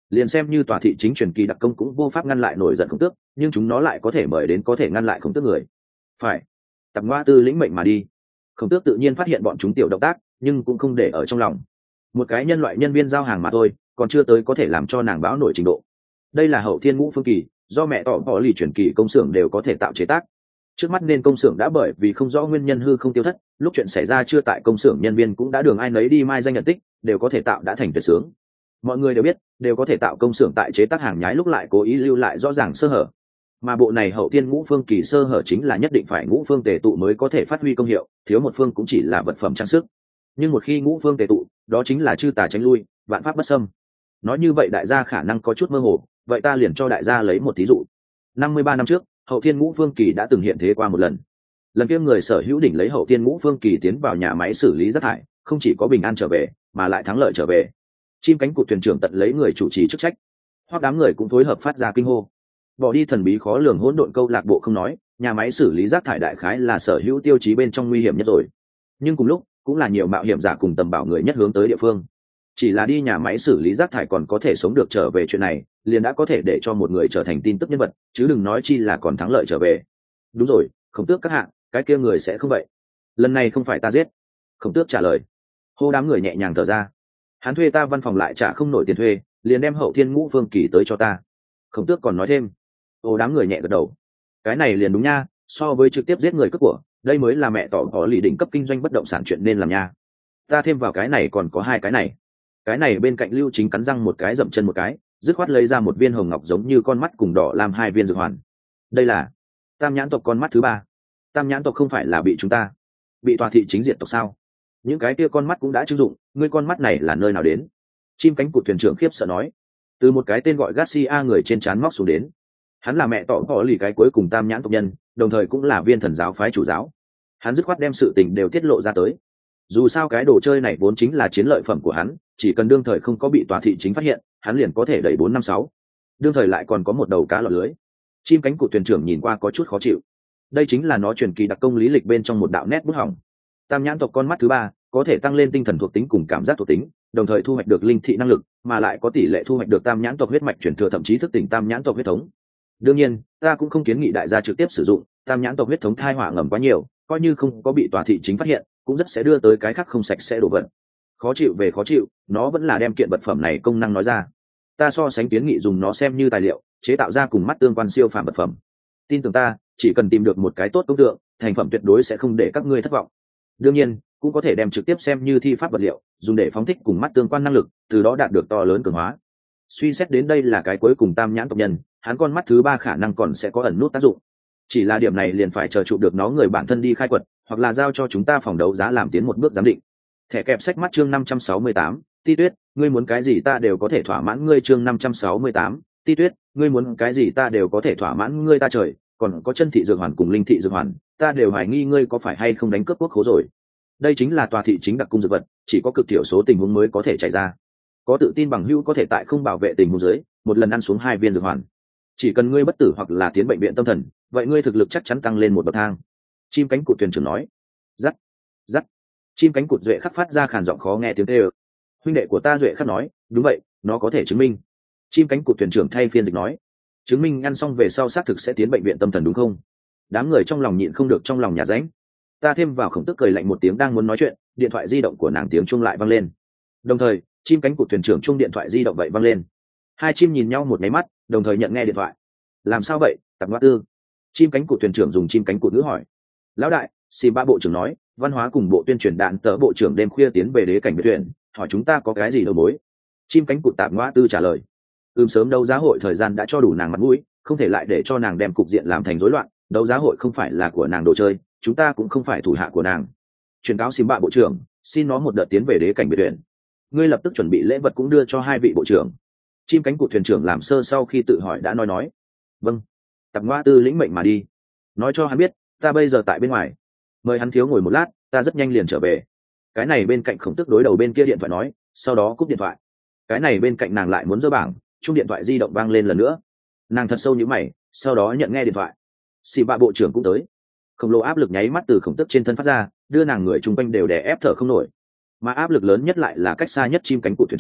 Liền xem như tòa thị chính truyền kỳ đặc công cũng vô pháp ngăn lại nổi giận khổng tước, nhưng chúng nó lại có thể mời đến có thể ngăn lại khổng tước người. Phải, Tạp Ngoa Tư lĩnh mệnh mà đi. Khổng tước tự nhiên phát hiện bọn chúng tiểu động tác, nhưng cũng không để ở trong lòng. Một cái nhân loại nhân viên giao hàng mà thôi, còn chưa tới có thể làm cho nàng báo nổi trình độ. Đây là hậu thiên ngũ phương kỳ, do mẹ tỏ bỏ lì chuyển kỳ công xưởng đều có thể tạo chế tác. Trước mắt nên công xưởng đã bởi vì không rõ nguyên nhân hư không tiêu thất, lúc chuyện xảy ra chưa tại công xưởng nhân viên cũng đã đường ai nấy đi mai danh nhận tích, đều có thể tạo đã thành tuyệt sướng. Mọi người đều biết, đều có thể tạo công xưởng tại chế tác hàng nhái lúc lại cố ý lưu lại rõ ràng sơ hở. Mà bộ này hậu thiên ngũ phương kỳ sơ hở chính là nhất định phải ngũ phương tề tụ mới có thể phát huy công hiệu, thiếu một phương cũng chỉ là vật phẩm trang sức. Nhưng một khi ngũ phương tề tụ, đó chính là chư tà tránh lui, vạn pháp bất xâm. Nói như vậy đại gia khả năng có chút mơ hồ, vậy ta liền cho đại gia lấy một thí dụ. năm mươi ba năm trước, hậu thiên ngũ phương kỳ đã từng hiện thế qua một lần. Lần kia người sở hữu đỉnh lấy hậu thiên ngũ phương kỳ tiến vào nhà máy xử lý rác thải, không chỉ có bình an trở về, mà lại thắng lợi trở về. Chim cánh cụt thuyền trưởng tận lấy người chủ trì chức trách, hoặc đám người cũng phối hợp phát ra kinh hô. Bỏ đi thần bí khó lường hỗn độn câu lạc bộ không nói, nhà máy xử lý rác thải đại khái là sở hữu tiêu chí bên trong nguy hiểm nhất rồi. Nhưng cùng lúc, cũng là nhiều mạo hiểm giả cùng tầm bảo người nhất hướng tới địa phương. Chỉ là đi nhà máy xử lý rác thải còn có thể sống được trở về chuyện này, liền đã có thể để cho một người trở thành tin tức nhân vật, chứ đừng nói chi là còn thắng lợi trở về. Đúng rồi, Khổng Tước các hạng, cái kia người sẽ không vậy. Lần này không phải ta giết. Khổng Tước trả lời. Hô đám người nhẹ nhàng thở ra. Hắn thuê ta văn phòng lại trả không nổi tiền thuê, liền đem hậu thiên ngũ phương kỳ tới cho ta. Khổng Tước còn nói thêm. Ô đám người nhẹ gật đầu. Cái này liền đúng nha, so với trực tiếp giết người cướp của, đây mới là mẹ tỏ có lì đỉnh cấp kinh doanh bất động sản chuyện nên làm nha. Ta thêm vào cái này còn có hai cái này. Cái này bên cạnh Lưu Chính cắn răng một cái dậm chân một cái, dứt khoát lấy ra một viên hồng ngọc giống như con mắt cùng đỏ làm hai viên dược hoàn. Đây là tam nhãn tộc con mắt thứ ba. Tam nhãn tộc không phải là bị chúng ta bị tòa thị chính diệt tộc sao? Những cái kia con mắt cũng đã trưng dụng, ngươi con mắt này là nơi nào đến? Chim cánh cụt thuyền trưởng khiếp sợ nói. Từ một cái tên gọi Garcia người trên trán móc xuống đến. Hắn là mẹ tỏ có lì cái cuối cùng tam nhãn tộc nhân, đồng thời cũng là viên thần giáo phái chủ giáo. Hắn dứt khoát đem sự tình đều tiết lộ ra tới. Dù sao cái đồ chơi này vốn chính là chiến lợi phẩm của hắn, chỉ cần đương thời không có bị tòa thị chính phát hiện, hắn liền có thể đẩy bốn năm sáu. Đương thời lại còn có một đầu cá lọt lưới. Chim cánh cụt thuyền trưởng nhìn qua có chút khó chịu. Đây chính là nó truyền kỳ đặc công lý lịch bên trong một đạo nét bút hỏng. Tam nhãn tộc con mắt thứ ba có thể tăng lên tinh thần thuộc tính cùng cảm giác thuộc tính, đồng thời thu hoạch được linh thị năng lực, mà lại có tỷ lệ thu hoạch được tam nhãn tộc huyết mạch truyền thừa, thậm chí thức tỉnh tam nhãn tộc huyết thống. Đương nhiên, ta cũng không kiến nghị đại gia trực tiếp sử dụng, tam nhãn tộc huyết thống thai họa ngầm quá nhiều, coi như không có bị tòa thị chính phát hiện, cũng rất sẽ đưa tới cái khác không sạch sẽ đổ vật. Khó chịu về khó chịu, nó vẫn là đem kiện vật phẩm này công năng nói ra. Ta so sánh kiến nghị dùng nó xem như tài liệu, chế tạo ra cùng mắt tương quan siêu phàm vật phẩm. Tin tưởng ta, chỉ cần tìm được một cái tốt công tượng, thành phẩm tuyệt đối sẽ không để các ngươi thất vọng. Đương nhiên, cũng có thể đem trực tiếp xem như thi pháp vật liệu, dùng để phóng thích cùng mắt tương quan năng lực, từ đó đạt được to lớn cường hóa. Suy xét đến đây là cái cuối cùng tam nhãn tộc nhân, hắn con mắt thứ ba khả năng còn sẽ có ẩn nút tác dụng. Chỉ là điểm này liền phải chờ chụp được nó người bản thân đi khai quật, hoặc là giao cho chúng ta phòng đấu giá làm tiến một bước giám định. Thẻ kẹp sách mắt chương năm trăm sáu mươi tám, Ti Tuyết, ngươi muốn cái gì ta đều có thể thỏa mãn ngươi chương năm trăm sáu mươi tám, Ti Tuyết, ngươi muốn cái gì ta đều có thể thỏa mãn ngươi ta trời, còn có chân thị dược hoàn cùng linh thị dược hoàn, ta đều hoài nghi ngươi có phải hay không đánh cướp quốc khố rồi. Đây chính là tòa thị chính đặc cung dược vật, chỉ có cực thiểu số tình huống mới có thể chạy ra. Có tự tin bằng hữu có thể tại không bảo vệ tình huống dưới, một lần ăn xuống hai viên dược hoàn. Chỉ cần ngươi bất tử hoặc là tiến bệnh viện tâm thần, vậy ngươi thực lực chắc chắn tăng lên một bậc thang. Chim cánh cụt thuyền trưởng nói. Rắc, rắc. Chim cánh cụt duệ khắc phát ra khàn giọng khó nghe tiếng kêu. Huynh đệ của ta duệ khắc nói, đúng vậy, nó có thể chứng minh. Chim cánh cụt thuyền trưởng thay phiên dịch nói, chứng minh ăn xong về sau xác thực sẽ tiến bệnh viện tâm thần đúng không? Đám người trong lòng nhịn không được trong lòng nhà ránh. Ta thêm vào Khổng Tước cười lạnh một tiếng đang muốn nói chuyện, điện thoại di động của nàng tiếng chuông lại vang lên. Đồng thời, chim cánh cụt thuyền trưởng chuông điện thoại di động vậy vang lên. Hai chim nhìn nhau một máy mắt, đồng thời nhận nghe điện thoại. Làm sao vậy, Tạp Ngoa Tư? Chim cánh cụt thuyền trưởng dùng chim cánh cụt ngữ hỏi. Lão đại, xin ba bộ trưởng nói, văn hóa cùng bộ tuyên truyền đạn tờ bộ trưởng đêm khuya tiến về đế cảnh biệt tuyển, hỏi chúng ta có cái gì đầu mối. Chim cánh cụt Tạp Ngoa Tư trả lời. Ừm sớm đấu giá hội thời gian đã cho đủ nàng mặt mũi, không thể lại để cho nàng đem cục diện làm thành rối loạn, đấu giá hội không phải là của nàng đồ chơi, chúng ta cũng không phải thủ hạ của nàng. Truyền cáo xin bạ bộ trưởng, xin nó một đợt tiến về đế cảnh biệt tuyển. Ngươi lập tức chuẩn bị lễ vật cũng đưa cho hai vị bộ trưởng. Chim cánh cụt thuyền trưởng làm sơ sau khi tự hỏi đã nói nói. Vâng. Tạp Ngoa Tư lĩnh mệnh mà đi. Nói cho hắn biết, ta bây giờ tại bên ngoài. Mời hắn thiếu ngồi một lát, ta rất nhanh liền trở về. Cái này bên cạnh Khổng Tước đối đầu bên kia điện thoại nói, sau đó cúp điện thoại. Cái này bên cạnh nàng lại muốn dơ bảng, chung điện thoại di động vang lên lần nữa. Nàng thật sâu nhíu mày, sau đó nhận nghe điện thoại. Xì bạ bộ trưởng cũng tới. Khổng lồ áp lực nháy mắt từ Khổng Tước trên thân phát ra, đưa nàng người chung quanh đều đè ép thở không nổi. Mà áp lực lớn nhất lại là cách xa nhất chim cánh cụt thuyền trưởng,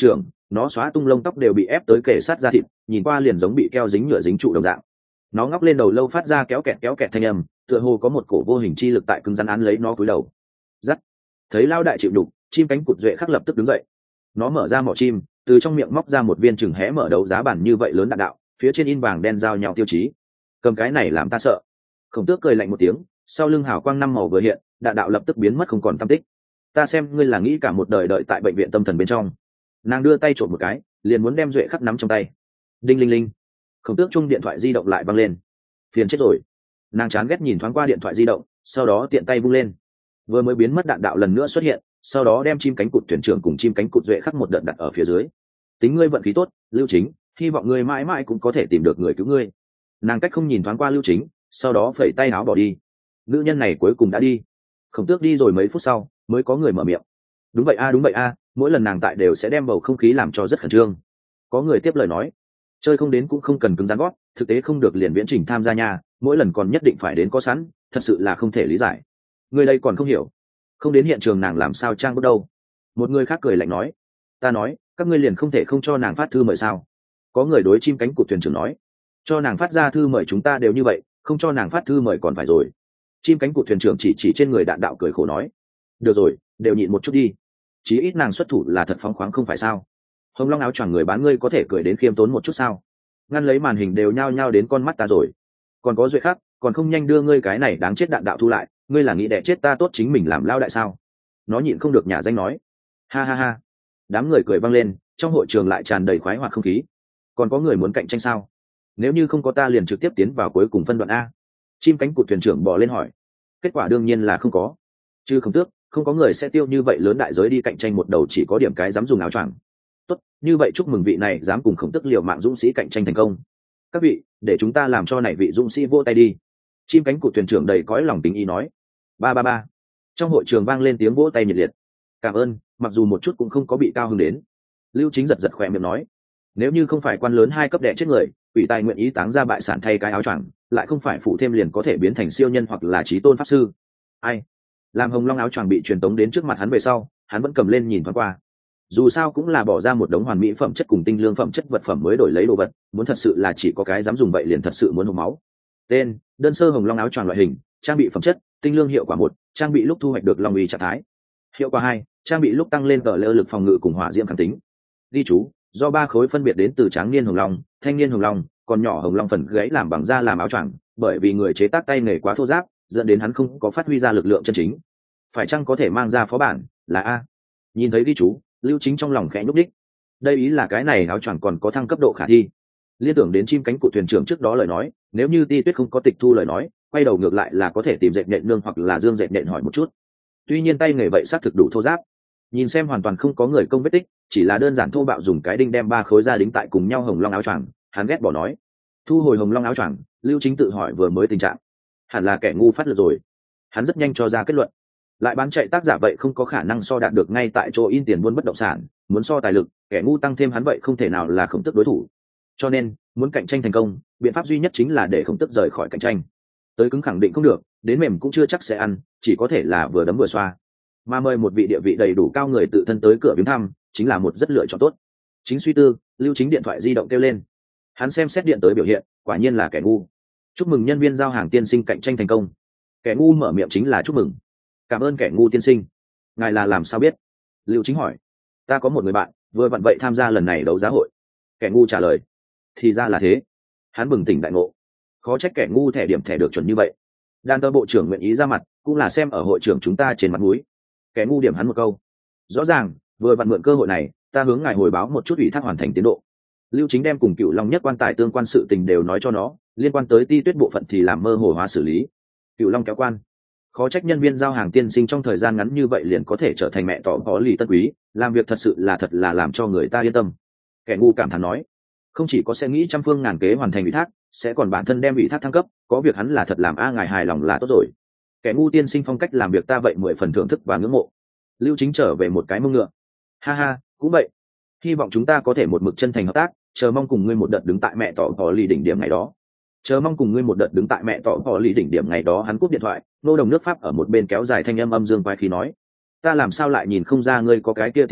nó xóa tung lông tóc đều bị ép tới kề sát da thịt, nhìn qua liền giống bị keo dính nhựa dính trụ đồng dạng. Nó ngóc lên đầu lâu phát ra kéo kẹt kéo kẹt thanh âm, tựa hồ có một cổ vô hình chi lực tại cứng rắn án lấy nó cúi đầu. Dắt. Thấy lao đại chịu đục, chim cánh cụt duệ khắc lập tức đứng dậy. Nó mở ra mỏ chim, từ trong miệng móc ra một viên chừng hé mở đấu giá bản như vậy lớn đạn đạo, phía trên in vàng đen giao nhau tiêu chí. Cầm cái này làm ta sợ. Khổng Tước cười lạnh một tiếng, sau lưng hào quang năm màu vừa hiện, đạn đạo lập tức biến mất không còn tăm tích. Ta xem ngươi là nghĩ cả một đời đợi tại bệnh viện tâm thần bên trong. Nàng đưa tay trộm một cái, liền muốn đem duệ khắc nắm trong tay. Đinh linh linh. Khổng Tước chung điện thoại di động lại văng lên. Phiền chết rồi. Nàng chán ghét nhìn thoáng qua điện thoại di động, sau đó tiện tay vung lên. Vừa mới biến mất đạn đạo lần nữa xuất hiện, sau đó đem chim cánh cụt thuyền trưởng cùng chim cánh cụt duệ khắc một đợt đặt ở phía dưới. Tính ngươi vận khí tốt, Lưu Chính, hy vọng ngươi mãi mãi cũng có thể tìm được người cứu ngươi. Nàng cách không nhìn thoáng qua Lưu Chính, sau đó phẩy tay áo bỏ đi. Nữ nhân này cuối cùng đã đi. Khổng Tước đi rồi mấy phút sau mới có người mở miệng. Đúng vậy a đúng vậy a mỗi lần nàng tại đều sẽ đem bầu không khí làm cho rất khẩn trương. Có người tiếp lời nói, chơi không đến cũng không cần cứng rắn gót, thực tế không được liền viễn trình tham gia nhà, mỗi lần còn nhất định phải đến có sẵn, thật sự là không thể lý giải. Người đây còn không hiểu, không đến hiện trường nàng làm sao trang bước đâu. Một người khác cười lạnh nói, ta nói các ngươi liền không thể không cho nàng phát thư mời sao? Có người đối chim cánh cụt thuyền trưởng nói, cho nàng phát ra thư mời chúng ta đều như vậy, không cho nàng phát thư mời còn phải rồi. Chim cánh cụt thuyền trưởng chỉ chỉ trên người đạn đạo cười khổ nói, được rồi, đều nhịn một chút đi, chí ít nàng xuất thủ là thật phóng khoáng không phải sao? Hồng Long áo choàng người bán ngươi có thể cười đến khiêm tốn một chút sao? Ngăn lấy màn hình đều nhao nhao đến con mắt ta rồi. Còn có duệ khác, còn không nhanh đưa ngươi cái này đáng chết đạn đạo thu lại, ngươi là nghĩ đẻ chết ta tốt chính mình làm lao đại sao? Nó nhịn không được nhả danh nói, ha ha ha. Đám người cười vang lên, trong hội trường lại tràn đầy khoái hoạt không khí. Còn có người muốn cạnh tranh sao? Nếu như không có ta liền trực tiếp tiến vào cuối cùng phân đoạn a. Chim cánh cụt thuyền trưởng bò lên hỏi. Kết quả đương nhiên là không có. Chứ Khổng Tước, không có người sẽ tiêu như vậy lớn đại giới đi cạnh tranh một đầu chỉ có điểm cái dám dùng áo choàng. Tốt, như vậy chúc mừng vị này dám cùng Khổng Tước liều mạng dũng sĩ cạnh tranh thành công. Các vị, để chúng ta làm cho này vị dũng sĩ vỗ tay đi. Chim cánh cụt thuyền trưởng đầy cõi lòng tình ý nói. Ba ba ba. Trong hội trường vang lên tiếng vỗ tay nhiệt liệt. Cảm ơn, mặc dù một chút cũng không có bị cao hứng đến. Lưu Chính giật giật khỏe miệng nói, nếu như không phải quan lớn hai cấp đẻ chết người, ủy tài nguyện ý táng ra bại sản thay cái áo choàng, lại không phải phụ thêm liền có thể biến thành siêu nhân hoặc là chí tôn pháp sư. Ai? Làm Hồng Long áo choàng bị truyền tống đến trước mặt hắn về sau, hắn vẫn cầm lên nhìn thoáng qua. Dù sao cũng là bỏ ra một đống hoàn mỹ phẩm chất cùng tinh lương phẩm chất vật phẩm mới đổi lấy đồ vật, muốn thật sự là chỉ có cái dám dùng vậy liền thật sự muốn hộc máu. Tên: đơn sơ Hồng Long áo choàng loại hình, trang bị phẩm chất: tinh lương hiệu quả một, trang bị lúc thu hoạch được long uy trạng thái. Hiệu quả hai, trang bị lúc tăng lên cờ lơ lực phòng ngự cùng hỏa diễm kháng tính. Ghi chú: do ba khối phân biệt đến từ tráng niên hồng long, thanh niên hồng long, còn nhỏ hồng long phần gãy làm bằng da làm áo choàng, bởi vì người chế tác tay nghề quá thô ráp, dẫn đến hắn không có phát huy ra lực lượng chân chính. Phải chăng có thể mang ra phó bản? Là a. Nhìn thấy ghi chú, Lưu Chính trong lòng khẽ nhúc đích. Đây ý là cái này áo choàng còn có thăng cấp độ khả thi. Liên tưởng đến chim cánh cụt thuyền trưởng trước đó lời nói, nếu như Ti Tuyết không có tịch thu lời nói, quay đầu ngược lại là có thể tìm dệt nện nương hoặc là Dương dệt nện hỏi một chút. Tuy nhiên tay nghề vậy xác thực đủ thô ráp, nhìn xem hoàn toàn không có người công vết tích, chỉ là đơn giản thô bạo dùng cái đinh đem ba khối ra đính tại cùng nhau Hồng Long áo choàng, hắn ghét bỏ nói. Thu hồi Hồng Long áo choàng, Lưu Chính tự hỏi vừa mới tình trạng, hẳn là kẻ ngu phát lượt rồi. Hắn rất nhanh cho ra kết luận, lại bán chạy tác giả vậy không có khả năng so đạt được ngay tại chỗ in tiền buôn bất động sản, muốn so tài lực, kẻ ngu tăng thêm hắn vậy không thể nào là Khổng Tước đối thủ. Cho nên, muốn cạnh tranh thành công, biện pháp duy nhất chính là để Khổng Tước rời khỏi cạnh tranh. Tới cứng khẳng định không được, đến mềm cũng chưa chắc sẽ ăn, chỉ có thể là vừa đấm vừa xoa. Mà mời một vị địa vị đầy đủ cao người tự thân tới cửa viếng thăm, chính là một rất lựa chọn tốt. Chính suy tư, Lưu Chính điện thoại di động kêu lên. Hắn xem xét điện tới biểu hiện, quả nhiên là kẻ ngu. Chúc mừng nhân viên giao hàng tiên sinh cạnh tranh thành công. Kẻ ngu mở miệng chính là chúc mừng. Cảm ơn kẻ ngu tiên sinh. Ngài là làm sao biết? Lưu Chính hỏi. Ta có một người bạn, vừa vặn vậy tham gia lần này đấu giá hội. Kẻ ngu trả lời. Thì ra là thế. Hắn bừng tỉnh đại ngộ. Khó trách kẻ ngu thẻ điểm thẻ được chuẩn như vậy. Đan tơ bộ trưởng nguyện ý ra mặt, cũng là xem ở hội trưởng chúng ta trên mặt mũi. Kẻ ngu điểm hắn một câu. Rõ ràng, vừa vặn mượn cơ hội này, ta hướng ngài hồi báo một chút ủy thác hoàn thành tiến độ. Lưu Chính đem cùng Cựu Long nhất quan tài tương quan sự tình đều nói cho nó, liên quan tới Ti Tuyết bộ phận thì làm mơ hồ hóa xử lý. Cựu Long kéo quan. Khó trách nhân viên giao hàng tiên sinh trong thời gian ngắn như vậy liền có thể trở thành mẹ tỏ có lì tân quý, làm việc thật sự là thật là làm cho người ta yên tâm. Kẻ ngu cảm thán nói, không chỉ có sẽ nghĩ trăm phương ngàn kế hoàn thành ủy thác, sẽ còn bản thân đem ủy thác thăng cấp, có việc hắn là thật làm a ngài hài lòng là tốt rồi. Kẻ ngu tiên sinh phong cách làm việc ta vậy mười phần thưởng thức và ngưỡng mộ. Lưu Chính trở về một cái mông ngựa. Ha ha, cũng vậy. Hy vọng chúng ta có thể một mực chân thành hợp tác, chờ mong cùng ngươi một đợt đứng tại mẹ tỏ có lì đỉnh điểm ngày đó. Chờ mong cùng ngươi một đợt đứng tại mẹ tỏ có lì đỉnh điểm ngày đó. Hắn cúp điện thoại, nô đồng nước Pháp ở một bên kéo dài thanh âm âm dương quái khí nói, ta làm sao lại nhìn không ra ngươi có cái kia tiềm lực,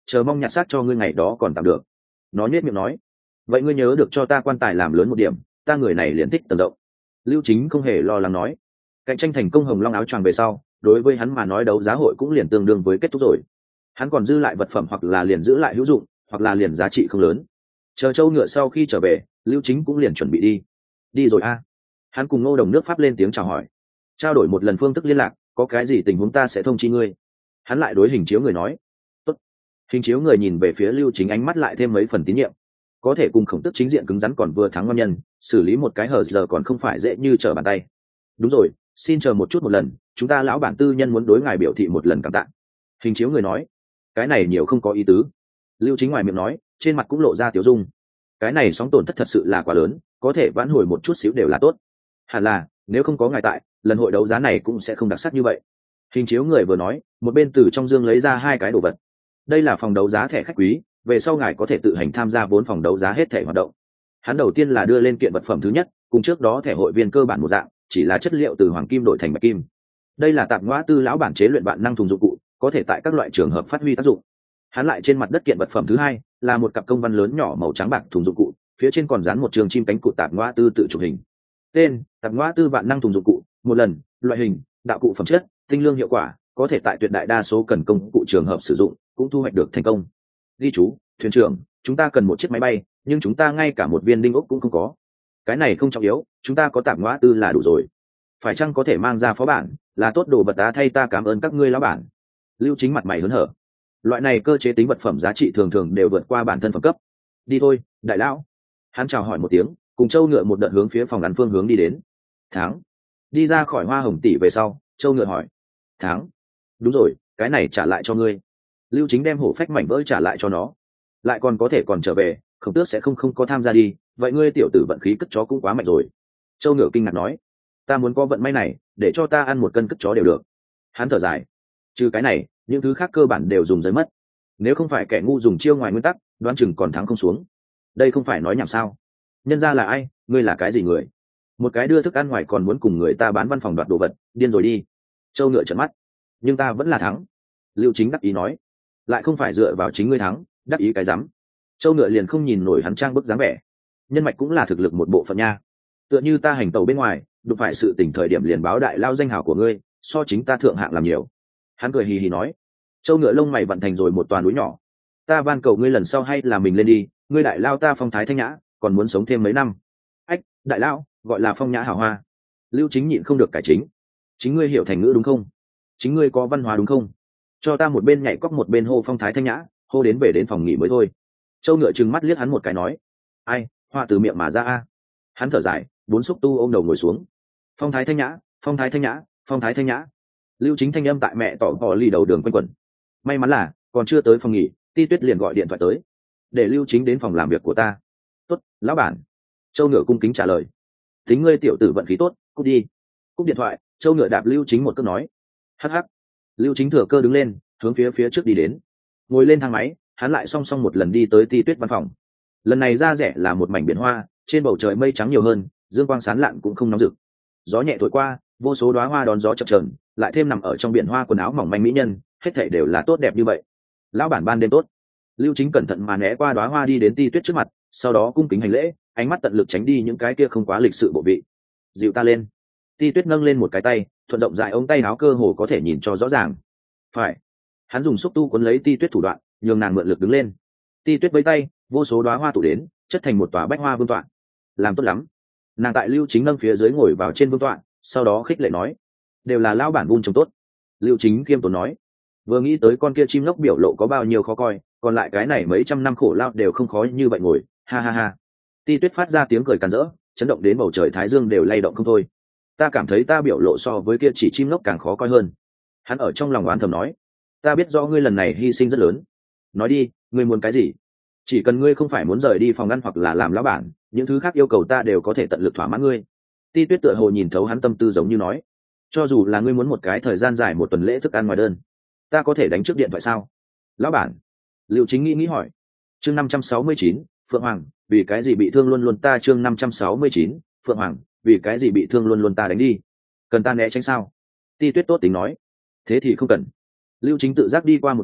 chờ mong nhặt xác cho ngươi ngày đó còn tạm được. Nó nhếch miệng nói, vậy ngươi nhớ được cho ta quan tài làm lớn một điểm, ta người này liền thích tầng rộng. Lưu Chính không hề lo lắng nói, cạnh tranh thành công hồng long áo choàng về sau, đối với hắn mà nói đấu giá hội cũng liền tương đương với kết thúc rồi. Hắn còn dư lại vật phẩm hoặc là liền giữ lại hữu dụng, hoặc là liền giá trị không lớn. Chờ châu ngựa sau khi trở về, Lưu Chính cũng liền chuẩn bị đi. Đi rồi a? À? Hắn cùng Ngô Đồng nước Pháp lên tiếng chào hỏi, trao đổi một lần phương thức liên lạc, có cái gì tình huống ta sẽ thông chi ngươi. Hắn lại đối hình chiếu người nói, tốt. Hình chiếu người nhìn về phía Lưu Chính, ánh mắt lại thêm mấy phần tín nhiệm. Có thể cùng khổng tức chính diện cứng rắn còn vừa thắng ngon nhân, xử lý một cái hờ giờ còn không phải dễ như trở bàn tay. Đúng rồi, xin chờ một chút một lần, chúng ta lão bản tư nhân muốn đối ngài biểu thị một lần cảm tạ. Hình chiếu người nói, cái này nhiều không có ý tứ. Lưu Chính ngoài miệng nói, trên mặt cũng lộ ra tiếu dung. Cái này sóng tổn thất thật sự là quá lớn, có thể vãn hồi một chút xíu đều là tốt. Hẳn là nếu không có ngài tại, lần hội đấu giá này cũng sẽ không đặc sắc như vậy. Hình chiếu người vừa nói, một bên từ trong dương lấy ra hai cái đồ vật. Đây là phòng đấu giá thẻ khách quý, về sau ngài có thể tự hành tham gia vốn phòng đấu giá hết thẻ hoạt động. Hắn đầu tiên là đưa lên kiện vật phẩm thứ nhất, cùng trước đó thẻ hội viên cơ bản một dạng, chỉ là chất liệu từ hoàng kim đổi thành bạch kim. Đây là tạp ngõa tư lão bản chế luyện vạn năng thùng dụng cụ, có thể tại các loại trường hợp phát huy tác dụng. Hắn lại trên mặt đất kiện vật phẩm thứ hai, là một cặp công văn lớn nhỏ màu trắng bạc thùng dụng cụ, phía trên còn dán một trường chim cánh cụt tạp ngõa tư tự chụp hình. Tên: tạp ngõa tư vạn năng thùng dụng cụ, một lần, loại hình: đạo cụ phẩm chất, tinh lương hiệu quả, có thể tại tuyệt đại đa số cần công cụ trường hợp sử dụng, cũng thu hoạch được thành công. Ghi chú: thuyền trưởng, chúng ta cần một chiếc máy bay, nhưng chúng ta ngay cả một viên đinh ốc cũng không có. Cái này không trọng yếu, chúng ta có tạp ngõa tư là đủ rồi. Phải chăng có thể mang ra phó bản, là tốt đồ vật đá thay ta cảm ơn các ngươi lão bản. Lưu Chính mặt mày hớn hở. Loại này cơ chế tính vật phẩm giá trị thường thường đều vượt qua bản thân phẩm cấp. Đi thôi, đại lão. Hắn chào hỏi một tiếng, cùng Châu Ngựa một đợt hướng phía phòng ăn phương hướng đi đến. Tháng. Đi ra khỏi Hoa Hồng tỷ về sau, Châu Ngựa hỏi, Tháng. Đúng rồi, cái này trả lại cho ngươi. Lưu Chính đem hổ phách mảnh vỡ trả lại cho nó. Lại còn có thể còn trở về, Khổng Tước sẽ không không có tham gia đi, vậy ngươi tiểu tử vận khí cất chó cũng quá mạnh rồi. Châu Ngựa kinh ngạc nói, ta muốn có vận may này, để cho ta ăn một cân cất chó đều được. Hắn thở dài, trừ cái này, những thứ khác cơ bản đều dùng giới mất. Nếu không phải kẻ ngu dùng chiêu ngoài nguyên tắc, đoán chừng còn thắng không xuống. Đây không phải nói nhảm sao? Nhân ra là ai, ngươi là cái gì người? Một cái đưa thức ăn ngoài còn muốn cùng người ta bán văn phòng đoạt đồ vật, điên rồi đi. Châu Ngựa trợn mắt, nhưng ta vẫn là thắng. Lưu Chính đắc ý nói, lại không phải dựa vào chính ngươi thắng, đắc ý cái rắm. Châu Ngựa liền không nhìn nổi hắn trang bức dáng vẻ. Nhân mạch cũng là thực lực một bộ phận nha. Tựa như ta hành tàu bên ngoài, đụng phải sự tỉnh thời điểm liền báo đại lao danh hào của ngươi, so chính ta thượng hạng làm nhiều. Hắn cười hì hì nói. Châu Ngựa lông mày vận thành rồi một toàn núi nhỏ. Ta van cầu ngươi lần sau hay là mình lên đi, ngươi đại lao ta phong thái thanh nhã, còn muốn sống thêm mấy năm. Ách, đại lao, gọi là phong nhã hào hoa. Lưu Chính nhịn không được cải chính. Chính ngươi hiểu thành ngữ đúng không? Chính ngươi có văn hóa đúng không? Cho ta một bên nhảy cóc một bên hô phong thái thanh nhã, hô đến về đến phòng nghỉ mới thôi. Châu Ngựa trừng mắt liếc hắn một cái nói, ai, hoa từ miệng mà ra a. Hắn thở dài, bốn xúc tu ôm đầu ngồi xuống. Phong thái thanh nhã, phong thái thanh nhã, phong thái thanh nhã. Lưu Chính thanh âm tại mẹ tỏ vò ly đầu đường quanh quẩn. May mắn là còn chưa tới phòng nghỉ, Ti Tuyết liền gọi điện thoại tới, để Lưu Chính đến phòng làm việc của ta. Tốt, lão bản. Châu Ngựa cung kính trả lời. Tính ngươi tiểu tử vận khí tốt, cút đi. Cúp điện thoại, Châu Ngựa đạp Lưu Chính một cước nói, hắc hắc. Lưu Chính thừa cơ đứng lên, hướng phía phía trước đi đến. Ngồi lên thang máy, hắn lại song song một lần đi tới Ti Tuyết văn phòng. Lần này ra rẻ là một mảnh biển hoa, trên bầu trời mây trắng nhiều hơn, dương quang sáng lạn cũng không nóng rực. Gió nhẹ thổi qua, vô số đóa hoa đón gió chập chờn, lại thêm nằm ở trong biển hoa quần áo mỏng manh mỹ nhân, hết thảy đều là tốt đẹp như vậy. Lão bản ban đêm tốt. Lưu Chính cẩn thận mà né qua đóa hoa đi đến Ti Tuyết trước mặt, sau đó cung kính hành lễ, ánh mắt tận lực tránh đi những cái kia không quá lịch sự bộ vị. Dịu ta lên. Ti Tuyết nâng lên một cái tay, thuận rộng dài ống tay áo cơ hồ có thể nhìn cho rõ ràng. Phải. Hắn dùng xúc tu cuốn lấy Ti Tuyết thủ đoạn, nhường nàng mượn lực đứng lên. Ti Tuyết với tay, vô số đóa hoa tụ đến, chất thành một tòa bách hoa vương tọa. Làm tốt lắm. Nàng tại Lưu Chính nâng phía dưới ngồi vào trên vương tọa, sau đó khích lệ nói, đều là lão bản vun trồng tốt. Lưu Chính kiêm tốn nói, vừa nghĩ tới con kia chim lốc biểu lộ có bao nhiêu khó coi, còn lại cái này mấy trăm năm khổ lao đều không khó như vậy ngồi, ha ha ha. Ti Tuyết phát ra tiếng cười càn rỡ, chấn động đến bầu trời thái dương đều lay động không thôi. Ta cảm thấy ta biểu lộ so với kia chỉ chim lốc càng khó coi hơn. Hắn ở trong lòng oán thầm nói, ta biết do ngươi lần này hy sinh rất lớn. Nói đi, ngươi muốn cái gì? Chỉ cần ngươi không phải muốn rời đi phòng ngăn hoặc là làm lão bản, những thứ khác yêu cầu ta đều có thể tận lực thỏa mãn ngươi. Ti Tuyết tựa hồ nhìn thấu hắn tâm tư giống như nói, cho dù là ngươi muốn một cái thời gian dài một tuần lễ thức ăn ngoài đơn, ta có thể đánh trước điện thoại sao? Lão bản. Lưu Chính nghĩ nghĩ hỏi. Chương năm trăm sáu mươi chín, Phượng Hoàng, vì cái gì bị thương luôn luôn ta chương năm trăm sáu mươi chín, Phượng Hoàng, vì cái gì bị thương luôn luôn ta đánh đi? Cần ta né tránh sao? Ti Tuyết tốt tính nói. Thế thì không cần. Lưu Chính tự giác đi qua một bên,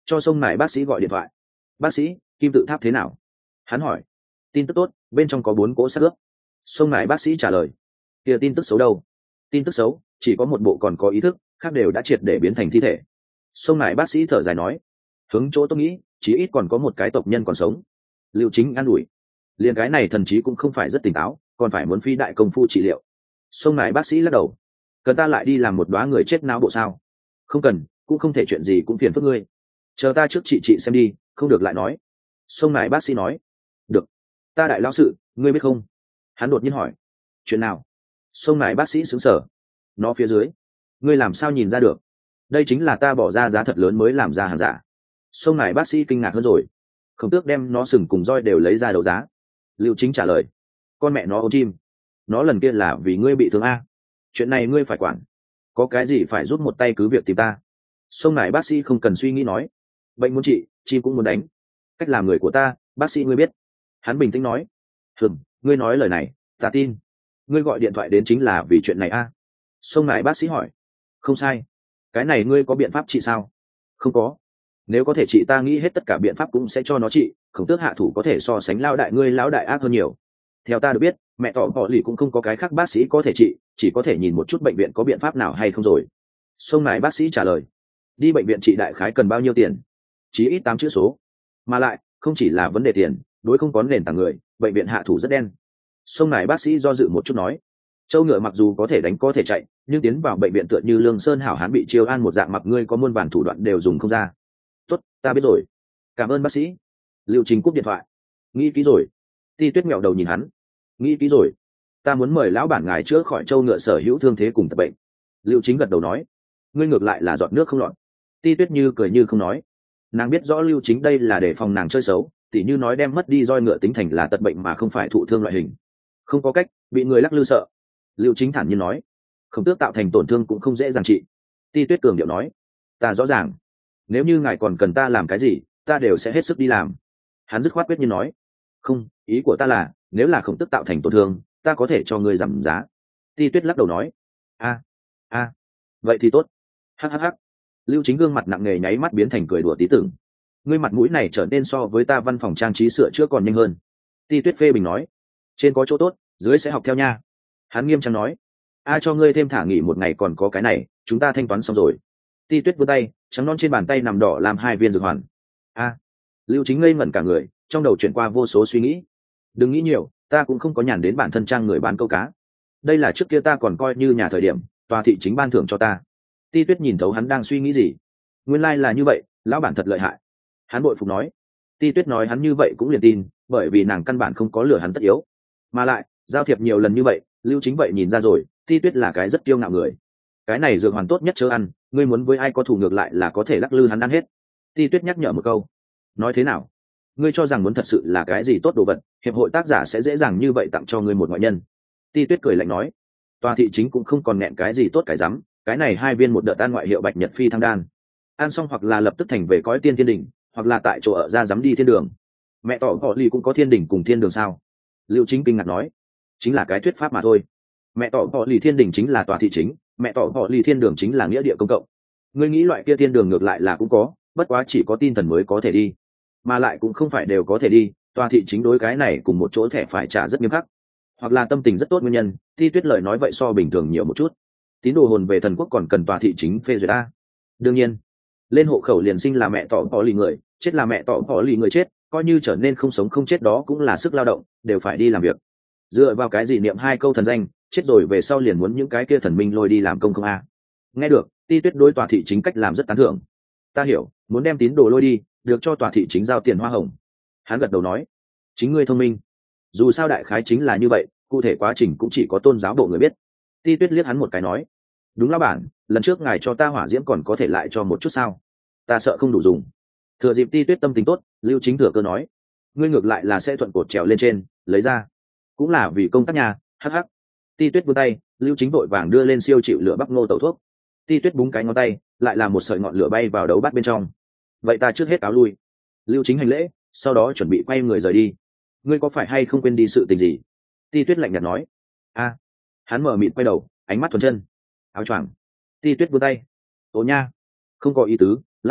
cho sông nải bác sĩ gọi điện thoại. Bác sĩ, kim tự tháp thế nào? Hắn hỏi. Tin tức tốt, bên trong có bốn cỗ xác ướp. Sông nải bác sĩ trả lời. Kia tin tức xấu đâu? Tin tức xấu chỉ có một bộ còn có ý thức, khác đều đã triệt để biến thành thi thể. Sông nải bác sĩ thở dài nói. Hướng chỗ tôi nghĩ chí ít còn có một cái tộc nhân còn sống. Lưu Chính an ủi. Liền cái này thần chí cũng không phải rất tỉnh táo, còn phải muốn phi đại công phu trị liệu. Sông nải bác sĩ lắc đầu. Cần ta lại đi làm một đóa người chết não bộ sao? Không cần, cũng không thể, chuyện gì cũng phiền phức ngươi. Chờ ta trước chị chị xem đi, không được lại nói. Sông nải bác sĩ nói. Được. Ta đại lão sự, ngươi biết không? Hắn đột nhiên hỏi. Chuyện nào? Sông nải bác sĩ sững sờ. Nó phía dưới. Ngươi làm sao nhìn ra được? Đây chính là ta bỏ ra giá thật lớn mới làm ra hàng giả. Sông nải bác sĩ kinh ngạc hơn rồi. Khổng tước đem nó sừng cùng roi đều lấy ra đấu giá. Lưu Chính trả lời. Con mẹ nó ôm chim. Nó lần kia là vì ngươi bị thương a. Chuyện này ngươi phải quản. Có cái gì phải giúp một tay cứ việc tìm ta. Sông nải bác sĩ không cần suy nghĩ nói. Bệnh muốn trị, chim cũng muốn đánh. Cách làm người của ta, bác sĩ ngươi biết. Hắn bình tĩnh nói. Hừm, ngươi nói lời này, ta tin. Ngươi gọi điện thoại đến chính là vì chuyện này a? Sông nải bác sĩ hỏi. Không sai. Cái này ngươi có biện pháp trị sao? Không có. Nếu có thể trị, ta nghĩ hết tất cả biện pháp cũng sẽ cho nó trị. Khổng tước hạ thủ có thể so sánh lao đại ngươi lão đại ác hơn nhiều. Theo ta được biết, mẹ tỏ họ lì cũng không có cái khác bác sĩ có thể trị, chỉ có thể nhìn một chút bệnh viện có biện pháp nào hay không rồi. Sông nải bác sĩ trả lời. Đi bệnh viện trị đại khái cần bao nhiêu tiền? Chí ít tám chữ số. Mà lại không chỉ là vấn đề tiền, đối không có nền tảng người, bệnh viện hạ thủ rất đen. Sông nải bác sĩ do dự một chút nói. Châu ngựa mặc dù có thể đánh có thể chạy, nhưng tiến vào bệnh viện tựa như Lương Sơn hảo hán bị chiêu an một dạng, mặc ngươi có muôn bản thủ đoạn đều dùng không ra. Tốt, ta biết rồi. Cảm ơn bác sĩ. Liệu Trình cúp điện thoại. Nghĩ kỹ rồi. Ti Tuyết mẹo đầu nhìn hắn. Nghĩ kỹ rồi. Ta muốn mời lão bản ngài chữa khỏi châu ngựa sở hữu thương thế cùng tập bệnh. Liệu Chính gật đầu nói. Ngươi ngược lại là giọt nước không lọt. Ti Tuyết như cười như không nói. Nàng biết rõ Lưu Chính đây là để phòng nàng chơi xấu, tỉ như nói đem mất đi roi ngựa tính thành là tật bệnh mà không phải thụ thương loại hình. Không có cách, bị người lắc lư sợ. Lưu Chính thản nhiên nói. Khổng tước tạo thành tổn thương cũng không dễ dàng trị. Ti Tuyết cường điệu nói. Ta rõ ràng. Nếu như ngài còn cần ta làm cái gì, ta đều sẽ hết sức đi làm. Hắn dứt khoát quyết nhiên nói. Không, ý của ta là, nếu là khổng tước tạo thành tổn thương, ta có thể cho ngươi giảm giá. Ti Tuyết lắc đầu nói. A, a, vậy thì tốt. Hhh. Lưu Chính gương mặt nặng nề nháy mắt biến thành cười đùa tí tưởng. Ngươi mặt mũi này trở nên so với ta văn phòng trang trí sửa chữa còn nhanh hơn. Ti Tuyết phê bình nói. Trên có chỗ tốt, dưới sẽ học theo nha. Hắn nghiêm trang nói. A, cho ngươi thêm thả nghỉ một ngày còn có cái này, chúng ta thanh toán xong rồi. Ti Tuyết vươn tay, trắng non trên bàn tay nằm đỏ làm hai viên dược hoàn. A. Lưu Chính ngây ngẩn cả người, trong đầu chuyển qua vô số suy nghĩ. Đừng nghĩ nhiều, ta cũng không có nhàn đến bản thân trang người bán câu cá. Đây là trước kia ta còn coi như nhà thời điểm, tòa thị chính ban thưởng cho ta. Ti Tuyết nhìn thấu hắn đang suy nghĩ gì. Nguyên lai là như vậy, lão bản thật lợi hại. Hắn bội phục nói. Ti Tuyết nói hắn như vậy cũng liền tin, bởi vì nàng căn bản không có lừa hắn tất yếu. Mà lại, giao thiệp nhiều lần như vậy, Lưu Chính vậy nhìn ra rồi, Ti Tuyết là cái rất kiêu ngạo người. Cái này dược hoàn tốt nhất chớ ăn, ngươi muốn với ai có thù ngược lại là có thể lắc lư hắn ăn hết. Ti Tuyết nhắc nhở một câu. Nói thế nào? Ngươi cho rằng muốn thật sự là cái gì tốt đồ vật, hiệp hội tác giả sẽ dễ dàng như vậy tặng cho ngươi một ngoại nhân. Ti Tuyết cười lạnh nói. Tòa thị chính cũng không còn nghẹn cái gì tốt cái rắm, cái này hai viên một đợt ăn ngoại hiệu bạch nhật phi thăng đan. Ăn xong hoặc là lập tức thành về cõi tiên thiên đỉnh, hoặc là tại chỗ ở ra dám đi thiên đường. Mẹ tỏ họ Ly cũng có thiên đỉnh cùng thiên đường sao? Lưu Chính kinh ngạc nói. Chính là cái thuyết pháp mà thôi. Mẹ tỏ họ Ly thiên đỉnh chính là tòa thị chính, mẹ tỏ họ Ly thiên đường chính là nghĩa địa công cộng. Ngươi nghĩ loại kia thiên đường ngược lại là cũng có, bất quá chỉ có tin thần mới có thể đi, mà lại cũng không phải đều có thể đi. Tòa thị chính đối cái này cùng một chỗ thẻ phải trả rất nghiêm khắc, hoặc là tâm tình rất tốt nguyên nhân. Ti Tuyết lời nói vậy so bình thường nhiều một chút. Tín đồ hồn về thần quốc còn cần tòa thị chính phê duyệt a. Đương nhiên, lên hộ khẩu liền sinh là mẹ tỏ họ Ly người, chết là mẹ tỏ họ Ly người chết, coi như trở nên không sống không chết đó cũng là sức lao động, đều phải đi làm việc. Dựa vào cái gì niệm hai câu thần danh, chết rồi về sau liền muốn những cái kia thần minh lôi đi làm công không a? Nghe được, Ti Tuyết đối tòa thị chính cách làm rất tán thưởng. Ta hiểu, muốn đem tín đồ lôi đi, được cho tòa thị chính giao tiền hoa hồng. Hắn gật đầu nói. Chính ngươi thông minh. Dù sao đại khái chính là như vậy, cụ thể quá trình cũng chỉ có tôn giáo bộ người biết. Ti Tuyết liếc hắn một cái nói. Đúng lão bản, lần trước ngài cho ta hỏa diễm còn có thể lại cho một chút sao? Ta sợ không đủ dùng. Thừa dịp Ti Tuyết tâm tình tốt, Lưu Chính thừa cơ nói. Ngươi ngược lại là sẽ thuận cột trèo lên trên, lấy ra. Cũng là vì công tác nhà, hắc hắc. Ti Tuyết vươn tay, Lưu Chính vội vàng đưa lên siêu chịu lửa bắp ngô tẩu thuốc. Ti Tuyết búng cái ngón tay, lại là một sợi ngọn lửa bay vào đấu bát bên trong. Vậy ta trước hết áo lui. Lưu Chính hành lễ, sau đó chuẩn bị quay người rời đi. Ngươi có phải hay không quên đi sự tình gì? Ti Tuyết lạnh nhạt nói. A. Hắn mở mịt quay đầu, ánh mắt thuần chân. Áo choàng. Ti Tuyết vươn tay. Ồ nha. Không có ý tứ, lão bản,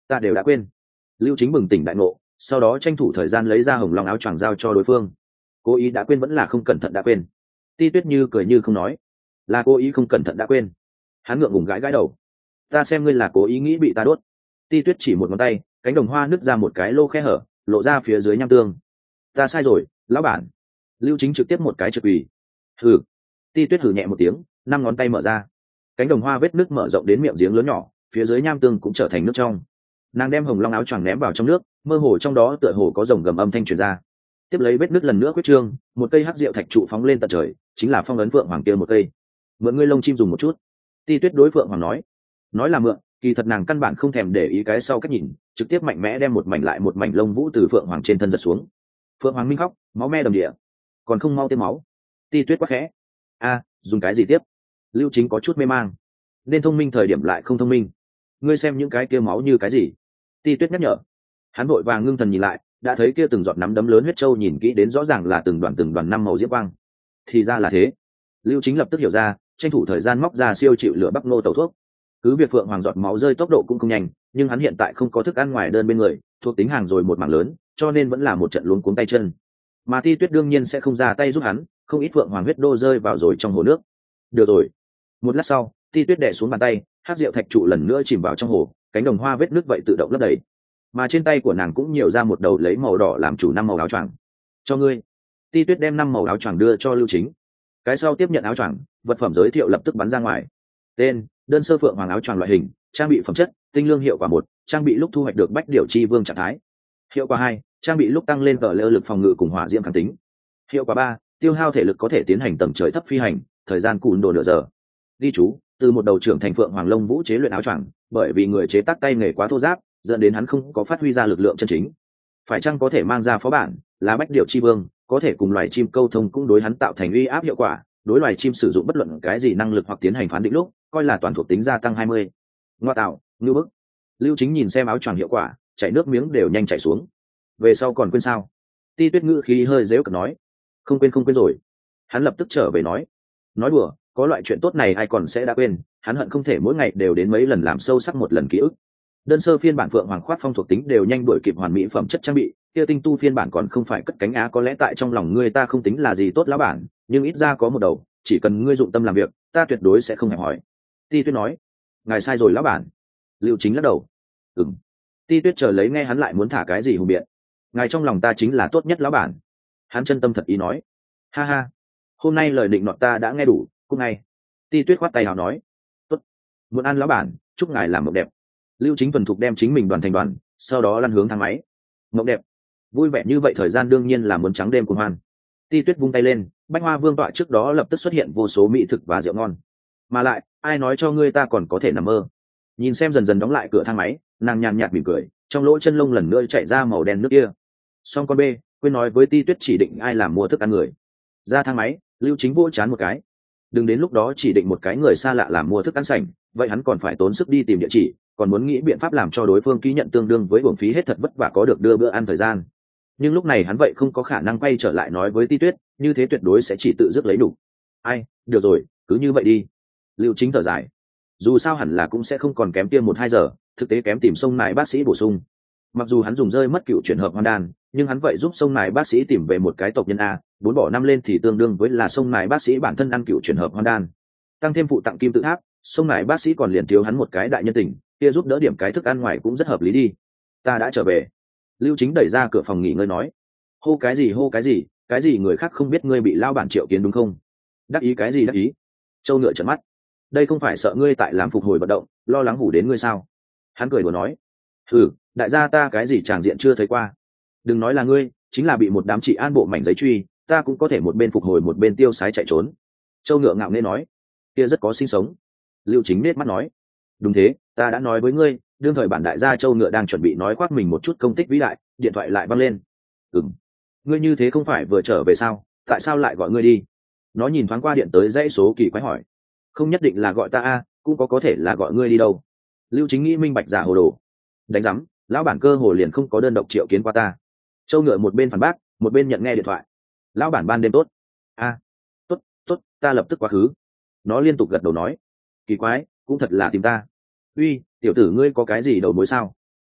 ta đều đã quên. Lưu Chính bừng tỉnh đại ngộ, sau đó tranh thủ thời gian lấy ra hồng long áo choàng giao cho đối phương. Cố ý đã quên vẫn là không cẩn thận đã quên? Ti Tuyết như cười như không nói. Là cố ý không cẩn thận đã quên. Hắn ngượng ngùng gãi gãi đầu. Ta xem ngươi là cố ý nghĩ bị ta đốt. Ti Tuyết chỉ một ngón tay, cánh đồng hoa nứt ra một cái lô khe hở, lộ ra phía dưới nham tương. Ta sai rồi, lão bản. Lưu Chính trực tiếp một cái trực quỳ. Hừ. Ti Tuyết hừ nhẹ một tiếng, năm ngón tay mở ra, cánh đồng hoa vết nước mở rộng đến miệng giếng lớn nhỏ, phía dưới nham tương cũng trở thành nước trong. Nàng đem hồng long áo choàng ném vào trong nước, mơ hồ trong đó tựa hồ có rồng gầm âm thanh truyền ra. Tiếp lấy vết nước lần nữa quyết trương, một cây hắc diệu thạch trụ phóng lên tận trời, chính là phong ấn phượng hoàng kia một cây. Mượn ngươi lông chim dùng một chút. Ti Tuyết đối phượng hoàng nói. Nói là mượn, kỳ thật nàng căn bản không thèm để ý cái sau cách nhìn, trực tiếp mạnh mẽ đem một mảnh lại một mảnh lông vũ từ phượng hoàng trên thân giật xuống. Phượng hoàng minh khóc, máu me đầm địa, còn không mau tiêm máu. Ti Tuyết quá khẽ. A, dùng cái gì tiếp? Lưu Chính có chút mê mang, nên thông minh thời điểm lại không thông minh. Ngươi xem những cái kia máu như cái gì? Ti Tuyết nhắc nhở. Hắn vội vàng ngưng thần nhìn lại, đã thấy kia từng giọt nắm đấm lớn huyết châu nhìn kỹ đến rõ ràng là từng đoàn từng đoàn năm màu diễm quang. Thì ra là thế. Lưu Chính lập tức hiểu ra, tranh thủ thời gian móc ra siêu chịu lửa bắc nô tẩu thuốc. Cứ việc phượng hoàng giọt máu rơi tốc độ cũng không nhanh, nhưng hắn hiện tại không có thức ăn ngoài đơn bên người, thuộc tính hàng rồi một mảng lớn, cho nên vẫn là một trận luống cuống tay chân. Mà Ti Tuyết đương nhiên sẽ không ra tay giúp hắn, không ít phượng hoàng huyết đô rơi vào rồi trong hồ nước. Được rồi. Một lát sau, Ti Tuyết đè xuống bàn tay, hắc diệu thạch trụ lần nữa chìm vào trong hồ, cánh đồng hoa vết nước vậy tự động lấp đầy. Mà trên tay của nàng cũng nhiều ra một đầu lấy màu đỏ làm chủ năm màu áo choàng. Cho ngươi. Ti Tuyết đem năm màu áo choàng đưa cho Lưu Chính. Cái sau tiếp nhận áo choàng, vật phẩm giới thiệu lập tức bắn ra ngoài. Tên: đơn sơ phượng hoàng áo choàng loại hình, trang bị phẩm chất: tinh lương hiệu quả một, trang bị lúc thu hoạch được bách điểu chi vương trạng thái. Hiệu quả hai, trang bị lúc tăng lên cờ lơ lực phòng ngự cùng hỏa diễm kháng tính. Hiệu quả ba, tiêu hao thể lực có thể tiến hành tầm trời thấp phi hành, thời gian cùn đồ nửa giờ. Ghi chú: từ một đầu trưởng thành phượng hoàng lông vũ chế luyện áo choàng, bởi vì người chế tác tay nghề quá thô ráp, dẫn đến hắn không có phát huy ra lực lượng chân chính. Phải chăng có thể mang ra phó bản là bách điểu chi vương, có thể cùng loài chim câu thông cũng đối hắn tạo thành uy áp hiệu quả, đối loài chim sử dụng bất luận cái gì năng lực hoặc tiến hành phán định lúc, coi là toàn thuộc tính gia tăng hai mươi. Ngoa tạo, ngư bức. Lưu Chính nhìn xem áo choàng hiệu quả, chảy nước miếng đều nhanh chảy xuống. Về sau còn quên sao? Ti Tuyết ngữ khí hơi dễu cợt nói. Không quên không quên rồi. Hắn lập tức trở về nói. Nói đùa, có loại chuyện tốt này ai còn sẽ đã quên, hắn hận không thể mỗi ngày đều đến mấy lần làm sâu sắc một lần ký ức. Đơn sơ phiên bản phượng hoàng khoát phong thuộc tính đều nhanh đuổi kịp hoàn mỹ phẩm chất trang bị, kia tinh tu phiên bản còn không phải cất cánh á, có lẽ tại trong lòng ngươi ta không tính là gì tốt lão bản, nhưng ít ra có một đầu, chỉ cần ngươi dụng tâm làm việc, ta tuyệt đối sẽ không hề hỏi. Ti Tuyết nói. Ngài sai rồi lão bản. Lưu Chính lắc đầu. Ừm. Ti Tuyết chờ lấy nghe hắn lại muốn thả cái gì hùng biện. Ngài trong lòng ta chính là tốt nhất lão bản. Hắn chân tâm thật ý nói. Ha ha, hôm nay lời định nọt ta đã nghe đủ, cũng ngay. Ti Tuyết khoát tay hào nói. Tốt. Muốn ăn lão bản, chúc ngài làm mộng đẹp. Lưu Chính thuần thục đem chính mình đoàn thành đoàn, sau đó lăn hướng thang máy. Mộng đẹp. Vui vẻ như vậy thời gian đương nhiên là muốn trắng đêm cuồng hoan. Ti Tuyết vung tay lên, bách hoa vương tọa trước đó lập tức xuất hiện vô số mỹ thực và rượu ngon. Mà lại, ai nói cho ngươi ta còn có thể nằm mơ. Nhìn xem dần dần đóng lại cửa thang máy, nàng nhàn nhạt mỉm cười, trong lỗ chân lông lần nữa chạy ra màu đen nước kia. Xong con B, quên nói với Ti Tuyết chỉ định ai làm mua thức ăn người. Ra thang máy, Lưu Chính vỗ chán một cái. Đừng đến lúc đó chỉ định một cái người xa lạ làm mua thức ăn sảnh, vậy hắn còn phải tốn sức đi tìm địa chỉ, còn muốn nghĩ biện pháp làm cho đối phương ký nhận tương đương với uổng phí hết thật vất vả có được đưa bữa ăn thời gian. Nhưng lúc này hắn vậy không có khả năng quay trở lại nói với Ti Tuyết, như thế tuyệt đối sẽ chỉ tự dứt lấy đủ. Ai, được rồi, cứ như vậy đi. Lưu Chính thở dài. Dù sao hẳn là cũng sẽ không còn kém tiêm một hai giờ, thực tế kém tìm sông nài bác sĩ bổ sung. Mặc dù hắn dùng rơi mất cựu chuyển hợp hoan đan, nhưng hắn vậy giúp sông nài bác sĩ tìm về một cái tộc nhân a, bốn bỏ năm lên thì tương đương với là sông nài bác sĩ bản thân ăn cựu chuyển hợp hoan đan. Tăng thêm phụ tặng kim tự tháp, sông nài bác sĩ còn liền thiếu hắn một cái đại nhân tình, kia giúp đỡ điểm cái thức ăn ngoài cũng rất hợp lý đi. Ta đã trở về. Lưu Chính đẩy ra cửa phòng nghỉ ngơi nói. Hô cái gì hô cái gì, cái gì người khác không biết ngươi bị lao bản triệu kiến đúng không? Đắc ý cái gì đắc ý? Châu ngựa trợn mắt. Đây không phải sợ ngươi tại làm phục hồi vận động, lo lắng hủ đến ngươi sao? Hắn cười đùa nói. Ừ, đại gia ta cái gì tràng diện chưa thấy qua. Đừng nói là ngươi, chính là bị một đám chị an bộ mảnh giấy truy, ta cũng có thể một bên phục hồi một bên tiêu sái chạy trốn. Châu ngựa ngạo nghễ nói. Kia rất có sinh sống. Lưu Chính nết mắt nói. Đúng thế, ta đã nói với ngươi, đương thời bản đại gia Châu ngựa đang chuẩn bị nói khoác mình một chút công tích vĩ đại, điện thoại lại văng lên. Ừm, ngươi như thế không phải vừa trở về sao, tại sao lại gọi ngươi đi? Nó nhìn thoáng qua điện tới dãy số kỳ quái hỏi. Không nhất định là gọi ta a, cũng có có thể là gọi ngươi đi đâu. Lưu Chính nghĩ minh bạch giả hồ đồ. Đánh giám, lão bản cơ hồ liền không có đơn độc triệu kiến qua ta. Châu ngựa một bên phản bác, một bên nhận nghe điện thoại. Lão bản ban đêm tốt. A, tốt, tốt, ta lập tức quá khứ. Nó liên tục gật đầu nói. Kỳ quái, cũng thật là tìm ta. Uy, tiểu tử ngươi có cái gì đầu mối sao?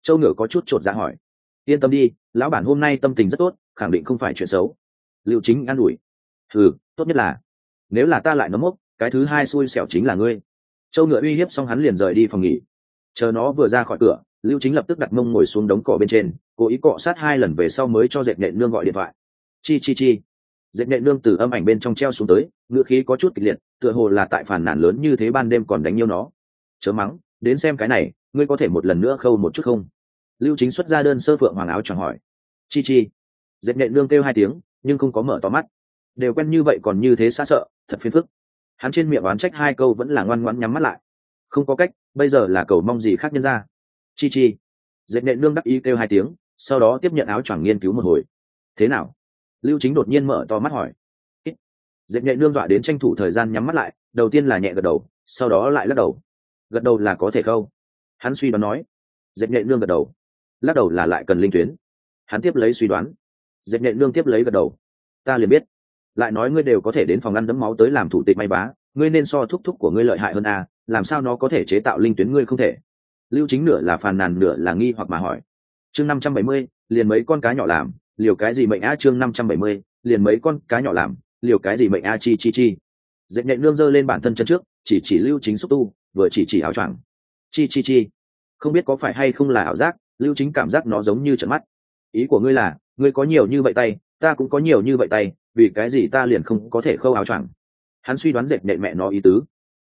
Châu Ngựa có chút chột dạ hỏi. Yên tâm đi, lão bản hôm nay tâm tình rất tốt, khẳng định không phải chuyện xấu. Lưu Chính an ủi. Ừ, tốt nhất là nếu là ta lại nấm mốc, cái thứ hai xui xẻo chính là ngươi. Châu Ngựa uy hiếp xong hắn liền rời đi phòng nghỉ. Chờ nó vừa ra khỏi cửa, Lưu Chính lập tức đặt mông ngồi xuống đống cỏ bên trên, cố ý cọ sát hai lần về sau mới cho dệt nện nương gọi điện thoại. Chi chi chi. Dệt nện nương từ âm ảnh bên trong treo xuống tới, ngựa khí có chút kịch liệt, tựa hồ là tại phản nàn lớn như thế ban đêm còn đánh yêu nó. Chớ mắng, đến xem cái này, ngươi có thể một lần nữa khâu một chút không? Lưu Chính xuất ra đơn sơ phượng hoàng áo choàng hỏi. Chi chi. Dệt nện nương kêu hai tiếng, nhưng không có mở to mắt. Đều quen như vậy còn như thế xa sợ, thật phiền phức. Hắn trên miệng oán trách hai câu vẫn là ngoan ngoãn nhắm mắt lại. Không có cách, bây giờ là cầu mong gì khác nhân ra. Chi chi. Dệt nện nương đắc ý kêu hai tiếng, sau đó tiếp nhận áo choàng nghiên cứu một hồi. Thế nào? Lưu Chính đột nhiên mở to mắt hỏi. Dệt nện nương dọa đến tranh thủ thời gian nhắm mắt lại, đầu tiên là nhẹ gật đầu, sau đó lại lắc đầu. Gật đầu là có thể khâu. Hắn suy đoán nói. Dệt nện nương gật đầu. Lắc đầu là lại cần linh tuyến. Hắn tiếp lấy suy đoán. Dệt nện nương tiếp lấy gật đầu. Ta liền biết. Lại nói ngươi đều có thể đến phòng ăn đấm máu tới làm thủ tịch may bá, ngươi nên so thúc thúc của ngươi lợi hại hơn à, làm sao nó có thể chế tạo linh tuyến ngươi không thể? Lưu Chính nửa là phàn nàn nửa là nghi hoặc mà hỏi. Chương năm trăm bảy mươi, liền mấy con cá nhỏ làm, liều cái gì mệnh a? Chương năm trăm bảy mươi, liền mấy con cá nhỏ làm, liều cái gì mệnh a? Chi chi chi. Dệt nện nương giơ lên bản thân chân trước, chỉ chỉ Lưu Chính xúc tu, vừa chỉ chỉ áo choàng. Chi chi chi. Không biết có phải hay không là ảo giác, Lưu Chính cảm giác nó giống như trợn mắt. Ý của ngươi là, ngươi có nhiều như vậy tay, ta cũng có nhiều như vậy tay, vì cái gì ta liền không có thể khâu áo choàng? Hắn suy đoán dệt nện mẹ nó ý tứ.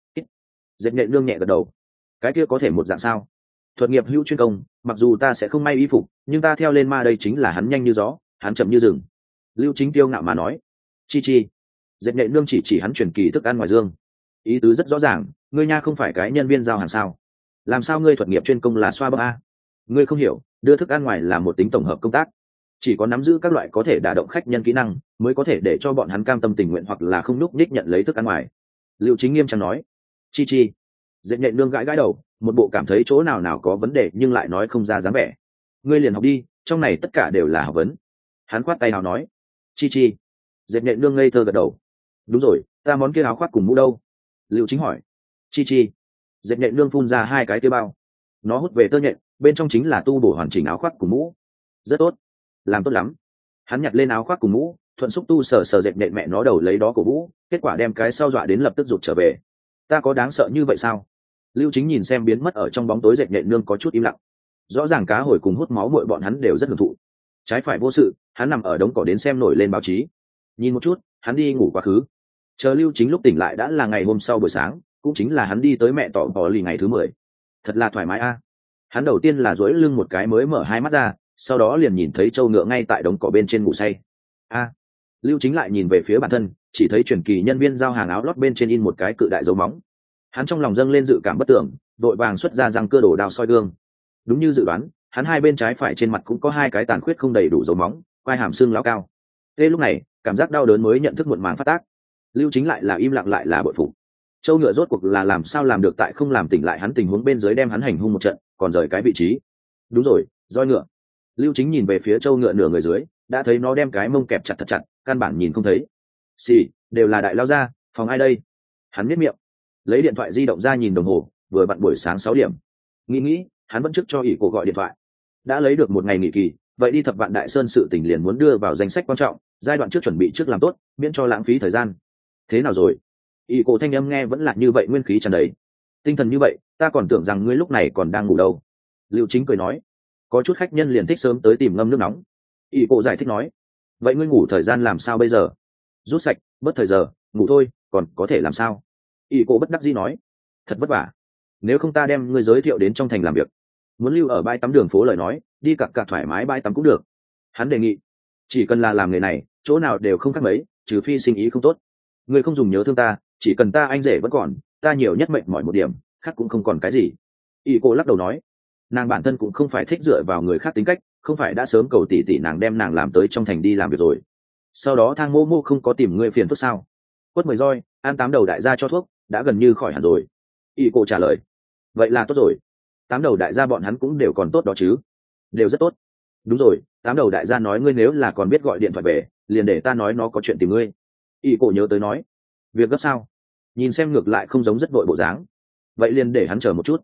Dệt nện nương nhẹ gật đầu. Cái kia có thể một dạng sao? Thuật nghiệp hữu chuyên công, mặc dù ta sẽ không may y phục, nhưng ta theo lên ma đây chính là hắn nhanh như gió, hắn chậm như rừng. Lưu Chính tiêu ngạo mà nói. Chi chi. Dệt nện nương chỉ chỉ hắn truyền kỳ thức ăn ngoài dương. Ý tứ rất rõ ràng, ngươi nha không phải cái nhân viên giao hàng sao? Làm sao ngươi thuật nghiệp chuyên công là xoa bóp a? Ngươi không hiểu, đưa thức ăn ngoài là một tính tổng hợp công tác, chỉ có nắm giữ các loại có thể đả động khách nhân kỹ năng mới có thể để cho bọn hắn cam tâm tình nguyện hoặc là không núp ních nhận lấy thức ăn ngoài. Lưu Chính nghiêm trang nói. Chi chi. Dệt nện nương gãi gãi đầu, một bộ cảm thấy chỗ nào nào có vấn đề nhưng lại nói không ra dáng vẻ. Ngươi liền học đi, trong này tất cả đều là học vấn. Hắn khoát tay nào nói. Chi chi. Dệt nện nương ngây thơ gật đầu. Đúng rồi, ta món kia áo khoác cùng mũ đâu? Lưu Chính hỏi. Chi chi. Dệt nện nương phun ra hai cái kia bao. Nó hút về tơ nhện, bên trong chính là tu bổ hoàn chỉnh áo khoác cùng mũ. Rất tốt, làm tốt lắm. Hắn nhặt lên áo khoác cùng mũ, thuận xúc tu sờ sờ dệt nện mẹ nó đầu lấy đó của mũ, kết quả đem cái sau dọa đến lập tức rụt trở về. Ta có đáng sợ như vậy sao? Lưu Chính nhìn xem biến mất ở trong bóng tối dệt nện nương có chút im lặng. Rõ ràng cá hồi cùng hút máu muội bọn hắn đều rất hưởng thụ. Trái phải vô sự, hắn nằm ở đống cỏ đến xem nổi lên báo chí. Nhìn một chút, hắn đi ngủ quá khứ. Chờ Lưu Chính lúc tỉnh lại đã là ngày hôm sau buổi sáng, cũng chính là hắn đi tới mẹ tỏ bỏ lì ngày thứ mười. Thật là thoải mái a. Hắn đầu tiên là duỗi lưng một cái mới mở hai mắt ra, sau đó liền nhìn thấy Châu Ngựa ngay tại đống cỏ bên trên ngủ say. A. Lưu Chính lại nhìn về phía bản thân, chỉ thấy truyền kỳ nhân viên giao hàng áo lót bên trên in một cái cự đại dấu móng. Hắn trong lòng dâng lên dự cảm bất tưởng, đội vàng xuất ra răng cưa đổ đao soi gương. Đúng như dự đoán, hắn hai bên trái phải trên mặt cũng có hai cái tàn khuyết không đầy đủ dấu móng, quai hàm xương láo cao. Thế lúc này, cảm giác đau đớn mới nhận thức muộn màng phát tác. Lưu Chính lại là im lặng lại là bội phục. Châu Ngựa rốt cuộc là làm sao làm được tại không làm tỉnh lại hắn tình huống bên dưới đem hắn hành hung một trận, còn rời cái vị trí. Đúng rồi, roi ngựa. Lưu Chính nhìn về phía Châu Ngựa nửa người dưới, đã thấy nó đem cái mông kẹp chặt thật chặt, căn bản nhìn không thấy. Xì, đều là đại lao ra, phòng ai đây? Hắn nhếch miệng, lấy điện thoại di động ra nhìn đồng hồ, vừa vặn buổi sáng sáu điểm. Nghĩ nghĩ, hắn vẫn trước cho ỷ cổ gọi điện thoại. Đã lấy được một ngày nghỉ kỳ, vậy đi Thập Vạn Đại Sơn sự tình liền muốn đưa vào danh sách quan trọng, giai đoạn trước chuẩn bị trước làm tốt, miễn cho lãng phí thời gian. Thế nào rồi? ỷ cổ thanh âm nghe vẫn là như vậy, nguyên khí tràn đầy. Tinh thần như vậy, ta còn tưởng rằng ngươi lúc này còn đang ngủ đâu. Lưu Chính cười nói. Có chút khách nhân liền thích sớm tới tìm ngâm nước nóng. ỷ cổ giải thích nói. Vậy ngươi ngủ thời gian làm sao bây giờ? Rút sạch, bớt thời giờ, ngủ thôi, còn có thể làm sao? ỷ cổ bất đắc dĩ nói. Thật vất vả. Nếu không ta đem ngươi giới thiệu đến trong thành làm việc. Muốn lưu ở bãi tắm đường phố lời nói, đi cặp cặp thoải mái bãi tắm cũng được. Hắn đề nghị. Chỉ cần là làm nghề này, chỗ nào đều không khác mấy, trừ phi sinh ý không tốt. Ngươi không dùng nhớ thương ta, chỉ cần ta anh rể vẫn còn, ta nhiều nhất mệnh mỏi một điểm, khác cũng không còn cái gì. ỷ cổ lắc đầu nói. Nàng bản thân cũng không phải thích dựa vào người khác tính cách, không phải đã sớm cầu tỷ tỷ nàng đem nàng làm tới trong thành đi làm việc rồi. Sau đó Thang Mô Mô không có tìm ngươi phiền phức sao? Quất mười roi, ăn tám đầu đại gia cho thuốc, đã gần như khỏi hẳn rồi. ỷ cổ trả lời. Vậy là tốt rồi. Tám đầu đại gia bọn hắn cũng đều còn tốt đó chứ? Đều rất tốt. Đúng rồi, tám đầu đại gia nói ngươi nếu là còn biết gọi điện thoại về, liền để ta nói nó có chuyện tìm ngươi. ỷ cổ nhớ tới nói. Việc gấp sao? Nhìn xem ngược lại không giống rất vội bộ dáng. Vậy liền để hắn chờ một chút.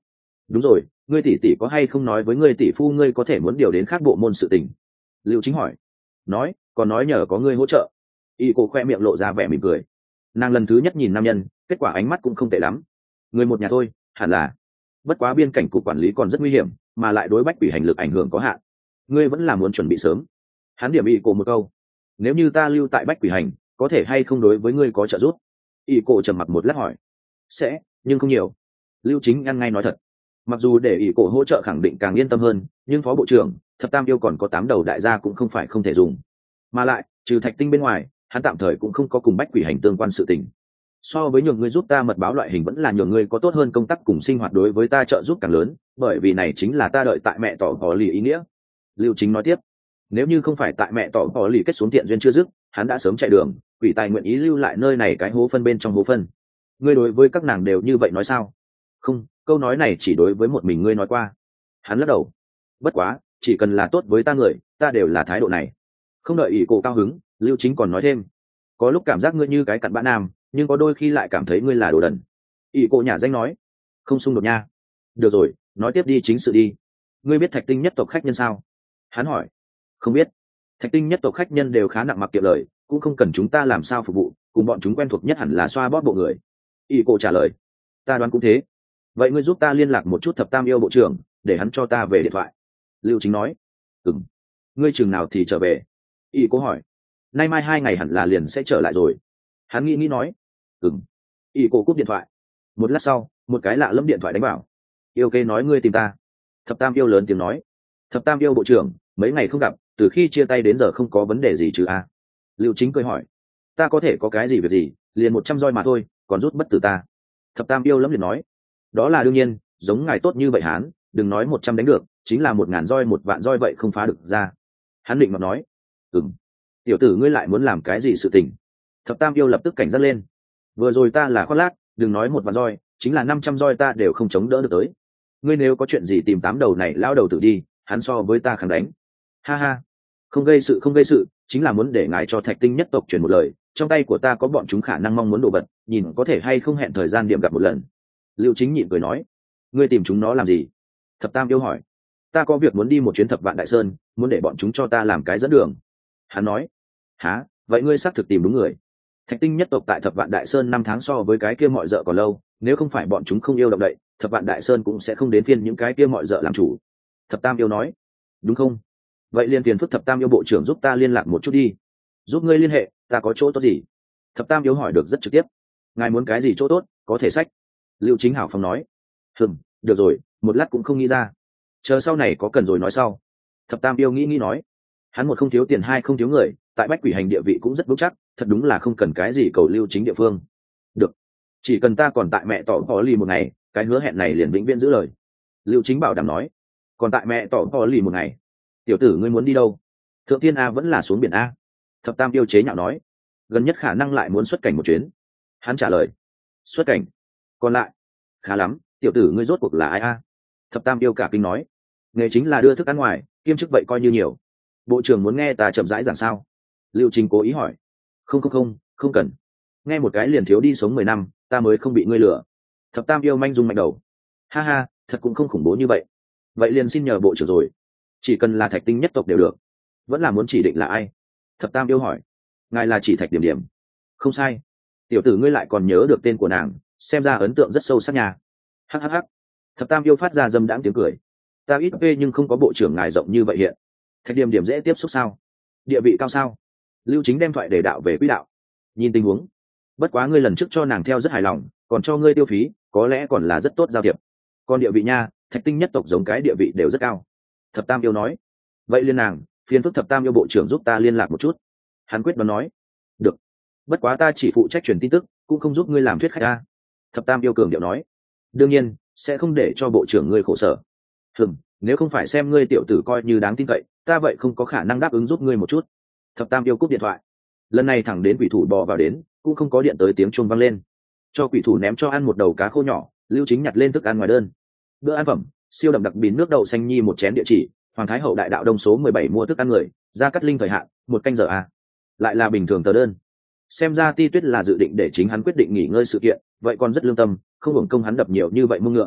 đúng rồi, ngươi tỷ tỷ có hay không nói với ngươi tỷ phu ngươi có thể muốn điều đến khác bộ môn sự tình? Lưu Chính hỏi. Nói, còn nói nhờ có ngươi hỗ trợ. Y cô khoe miệng lộ ra vẻ mỉm cười. Nàng lần thứ nhất nhìn nam nhân, kết quả ánh mắt cũng không tệ lắm. Người một nhà thôi, hẳn là. Bất quá biên cảnh cục quản lý còn rất nguy hiểm, mà lại đối bách quỷ hành lực ảnh hưởng có hạn. Ngươi vẫn là muốn chuẩn bị sớm. Hắn điểm Y cô một câu. Nếu như ta lưu tại bách quỷ hành, có thể hay không đối với ngươi có trợ giúp? Y cô trầm mặc một lát hỏi. Sẽ, nhưng không nhiều. Lưu Chính ăn ngay nói thật. Mặc dù để Y cô hỗ trợ khẳng định càng yên tâm hơn, nhưng phó bộ trưởng thập tam yêu còn có tám đầu đại gia cũng không phải không thể dùng. Mà lại, trừ thạch tinh bên ngoài, hắn tạm thời cũng không có cùng bách quỷ hành tương quan sự tình. So với nhường ngươi giúp ta mật báo loại hình vẫn là nhường ngươi có tốt hơn công tác cùng sinh hoạt đối với ta trợ giúp càng lớn, bởi vì này chính là ta đợi tại mẹ tỏ có lì ý nghĩa. Lưu Chính nói tiếp, nếu như không phải tại mẹ tỏ có lì kết xuống tiện duyên chưa dứt, hắn đã sớm chạy đường, quỷ tài nguyện ý lưu lại nơi này cái hố phân bên trong hố phân. Ngươi đối với các nàng đều như vậy nói sao? Không, câu nói này chỉ đối với một mình ngươi nói qua. Hắn lắc đầu. Bất quá, chỉ cần là tốt với ta người, ta đều là thái độ này. Không đợi ỷ cổ cao hứng, Lưu Chính còn nói thêm, có lúc cảm giác ngươi như cái cặn bã nam, nhưng có đôi khi lại cảm thấy ngươi là đồ đần. ỷ cổ nhà danh nói, không xung đột nha. Được rồi, nói tiếp đi chính sự đi. Ngươi biết thạch tinh nhất tộc khách nhân sao? Hắn hỏi. Không biết. Thạch tinh nhất tộc khách nhân đều khá nặng mặc kiệm lời, cũng không cần chúng ta làm sao phục vụ, cùng bọn chúng quen thuộc nhất hẳn là xoa bóp bộ người. ỷ cổ trả lời. Ta đoán cũng thế. Vậy ngươi giúp ta liên lạc một chút thập tam yêu bộ trưởng, để hắn cho ta về điện thoại. Lưu Chính nói. Ừm. Ngươi chừng nào thì trở về? Y cô hỏi. Nay mai hai ngày hẳn là liền sẽ trở lại rồi. Hắn nghĩ nghĩ nói. Ừm. Y cô cúp điện thoại. Một lát sau, một cái lạ lẫm điện thoại đánh vào. Yêu kê nói ngươi tìm ta. Thập tam yêu lớn tiếng nói. Thập tam yêu bộ trưởng, mấy ngày không gặp, từ khi chia tay đến giờ không có vấn đề gì chứ a? Lưu Chính cười hỏi. Ta có thể có cái gì việc gì, liền một trăm roi mà thôi, còn rút bất tử ta. Thập tam yêu lẫm liệt nói. Đó là đương nhiên, giống ngài tốt như vậy hán, đừng nói một trăm đánh được, chính là một ngàn roi một vạn roi vậy không phá được ra. Hắn định mà nói. Ừm. Tiểu tử ngươi lại muốn làm cái gì sự tình? Thập tam yêu lập tức cảnh giác lên. Vừa rồi ta là khoác lác, đừng nói một vạn roi, chính là năm trăm roi ta đều không chống đỡ được tới. Ngươi nếu có chuyện gì tìm tám đầu này lao đầu tử đi, hắn so với ta kháng đánh. Ha ha. Không gây sự không gây sự, chính là muốn để ngài cho thạch tinh nhất tộc truyền một lời, trong tay của ta có bọn chúng khả năng mong muốn đồ vật, nhìn có thể hay không hẹn thời gian điểm gặp một lần. Lưu Chính nhịn cười nói. Ngươi tìm chúng nó làm gì? Thập tam yêu hỏi. Ta có việc muốn đi một chuyến thập vạn đại sơn, muốn để bọn chúng cho ta làm cái dẫn đường. Hắn nói. Hả, vậy ngươi xác thực tìm đúng người. Thạch tinh nhất tộc tại thập vạn đại sơn năm tháng so với cái kia mọi dợ còn lâu, nếu không phải bọn chúng không yêu động đậy, thập vạn đại sơn cũng sẽ không đến phiên những cái kia mọi dợ làm chủ. Thập tam yêu nói. Đúng không? Vậy liên phiền phức thập tam yêu bộ trưởng giúp ta liên lạc một chút đi. Giúp ngươi liên hệ, ta có chỗ tốt gì? Thập tam yêu hỏi được rất trực tiếp. Ngài muốn cái gì chỗ tốt, có thể sách. Lưu Chính hảo phong nói. Hừm, được rồi, một lát cũng không nghĩ ra. Chờ sau này có cần rồi nói sau. Thập tam yêu nghĩ nghĩ nói. Hắn một không thiếu tiền, hai không thiếu người, tại bách quỷ hành địa vị cũng rất vững chắc, thật đúng là không cần cái gì cầu Lưu Chính địa phương. Được, chỉ cần ta còn tại mẹ tỏ có lì một ngày, cái hứa hẹn này liền vĩnh viễn giữ lời. Lưu Chính bảo đảm nói. Còn tại mẹ tỏ có lì một ngày, tiểu tử ngươi muốn đi đâu? Thượng tiên a vẫn là xuống biển a? Thập tam yêu chế nhạo nói. Gần nhất khả năng lại muốn xuất cảnh một chuyến. Hắn trả lời. Xuất cảnh? Còn lại? Khá lắm, tiểu tử ngươi rốt cuộc là ai a? Thập tam yêu cả kinh nói. Nghề chính là đưa thức ăn ngoài, kiêm chức vậy coi như nhiều. Bộ trưởng muốn nghe ta chậm rãi giảng sao? Lưu Chính cố ý hỏi. Không không không, không cần. Nghe một cái liền thiếu đi sống mười năm, ta mới không bị ngươi lừa. Thập tam yêu manh dung mạnh đầu. Ha ha, thật cũng không khủng bố như vậy. Vậy liền xin nhờ bộ trưởng rồi. Chỉ cần là thạch tinh nhất tộc đều được. Vẫn là muốn chỉ định là ai? Thập tam yêu hỏi. Ngài là chỉ thạch điểm điểm. Không sai. Tiểu tử ngươi lại còn nhớ được tên của nàng, xem ra ấn tượng rất sâu sắc nhà. Hắc hắc hắc. Thập tam yêu phát ra dâm đãng tiếng cười. Ta ít phê nhưng không có bộ trưởng ngài rộng như vậy hiện. Thạch điểm điểm dễ tiếp xúc sao? Địa vị cao sao? Lưu Chính đem thoại để đạo về quỹ đạo. Nhìn tình huống, bất quá ngươi lần trước cho nàng theo rất hài lòng, còn cho ngươi tiêu phí, có lẽ còn là rất tốt giao thiệp. Còn địa vị nha, thạch tinh nhất tộc giống cái địa vị đều rất cao. Thập tam yêu nói. Vậy liên nàng, phiền phức thập tam yêu bộ trưởng giúp ta liên lạc một chút. Hắn quyết đoán nói. Được. Bất quá ta chỉ phụ trách truyền tin tức, cũng không giúp ngươi làm thuyết khách ta. Thập tam yêu cường điệu nói. Đương nhiên, sẽ không để cho bộ trưởng ngươi khổ sở. Hừm, nếu không phải xem ngươi tiểu tử coi như đáng tin cậy, ta vậy không có khả năng đáp ứng giúp ngươi một chút. Thập tam yêu cúp điện thoại. Lần này thẳng đến quỷ thủ bò vào đến, cũng không có điện tới tiếng chuông vang lên. Cho quỷ thủ ném cho ăn một đầu cá khô nhỏ, Lưu Chính nhặt lên thức ăn ngoài đơn. Bữa ăn phẩm, siêu đậm đặc bín nước đậu xanh nhi một chén, địa chỉ Hoàng Thái Hậu đại đạo đông số mười bảy mua thức ăn người, ra cắt linh thời hạn một canh giờ a. Lại là bình thường tờ đơn. Xem ra Ti Tuyết là dự định để chính hắn quyết định nghỉ ngơi sự kiện, vậy còn rất lương tâm, không hưởng công hắn đập nhiều như vậy mông ngựa.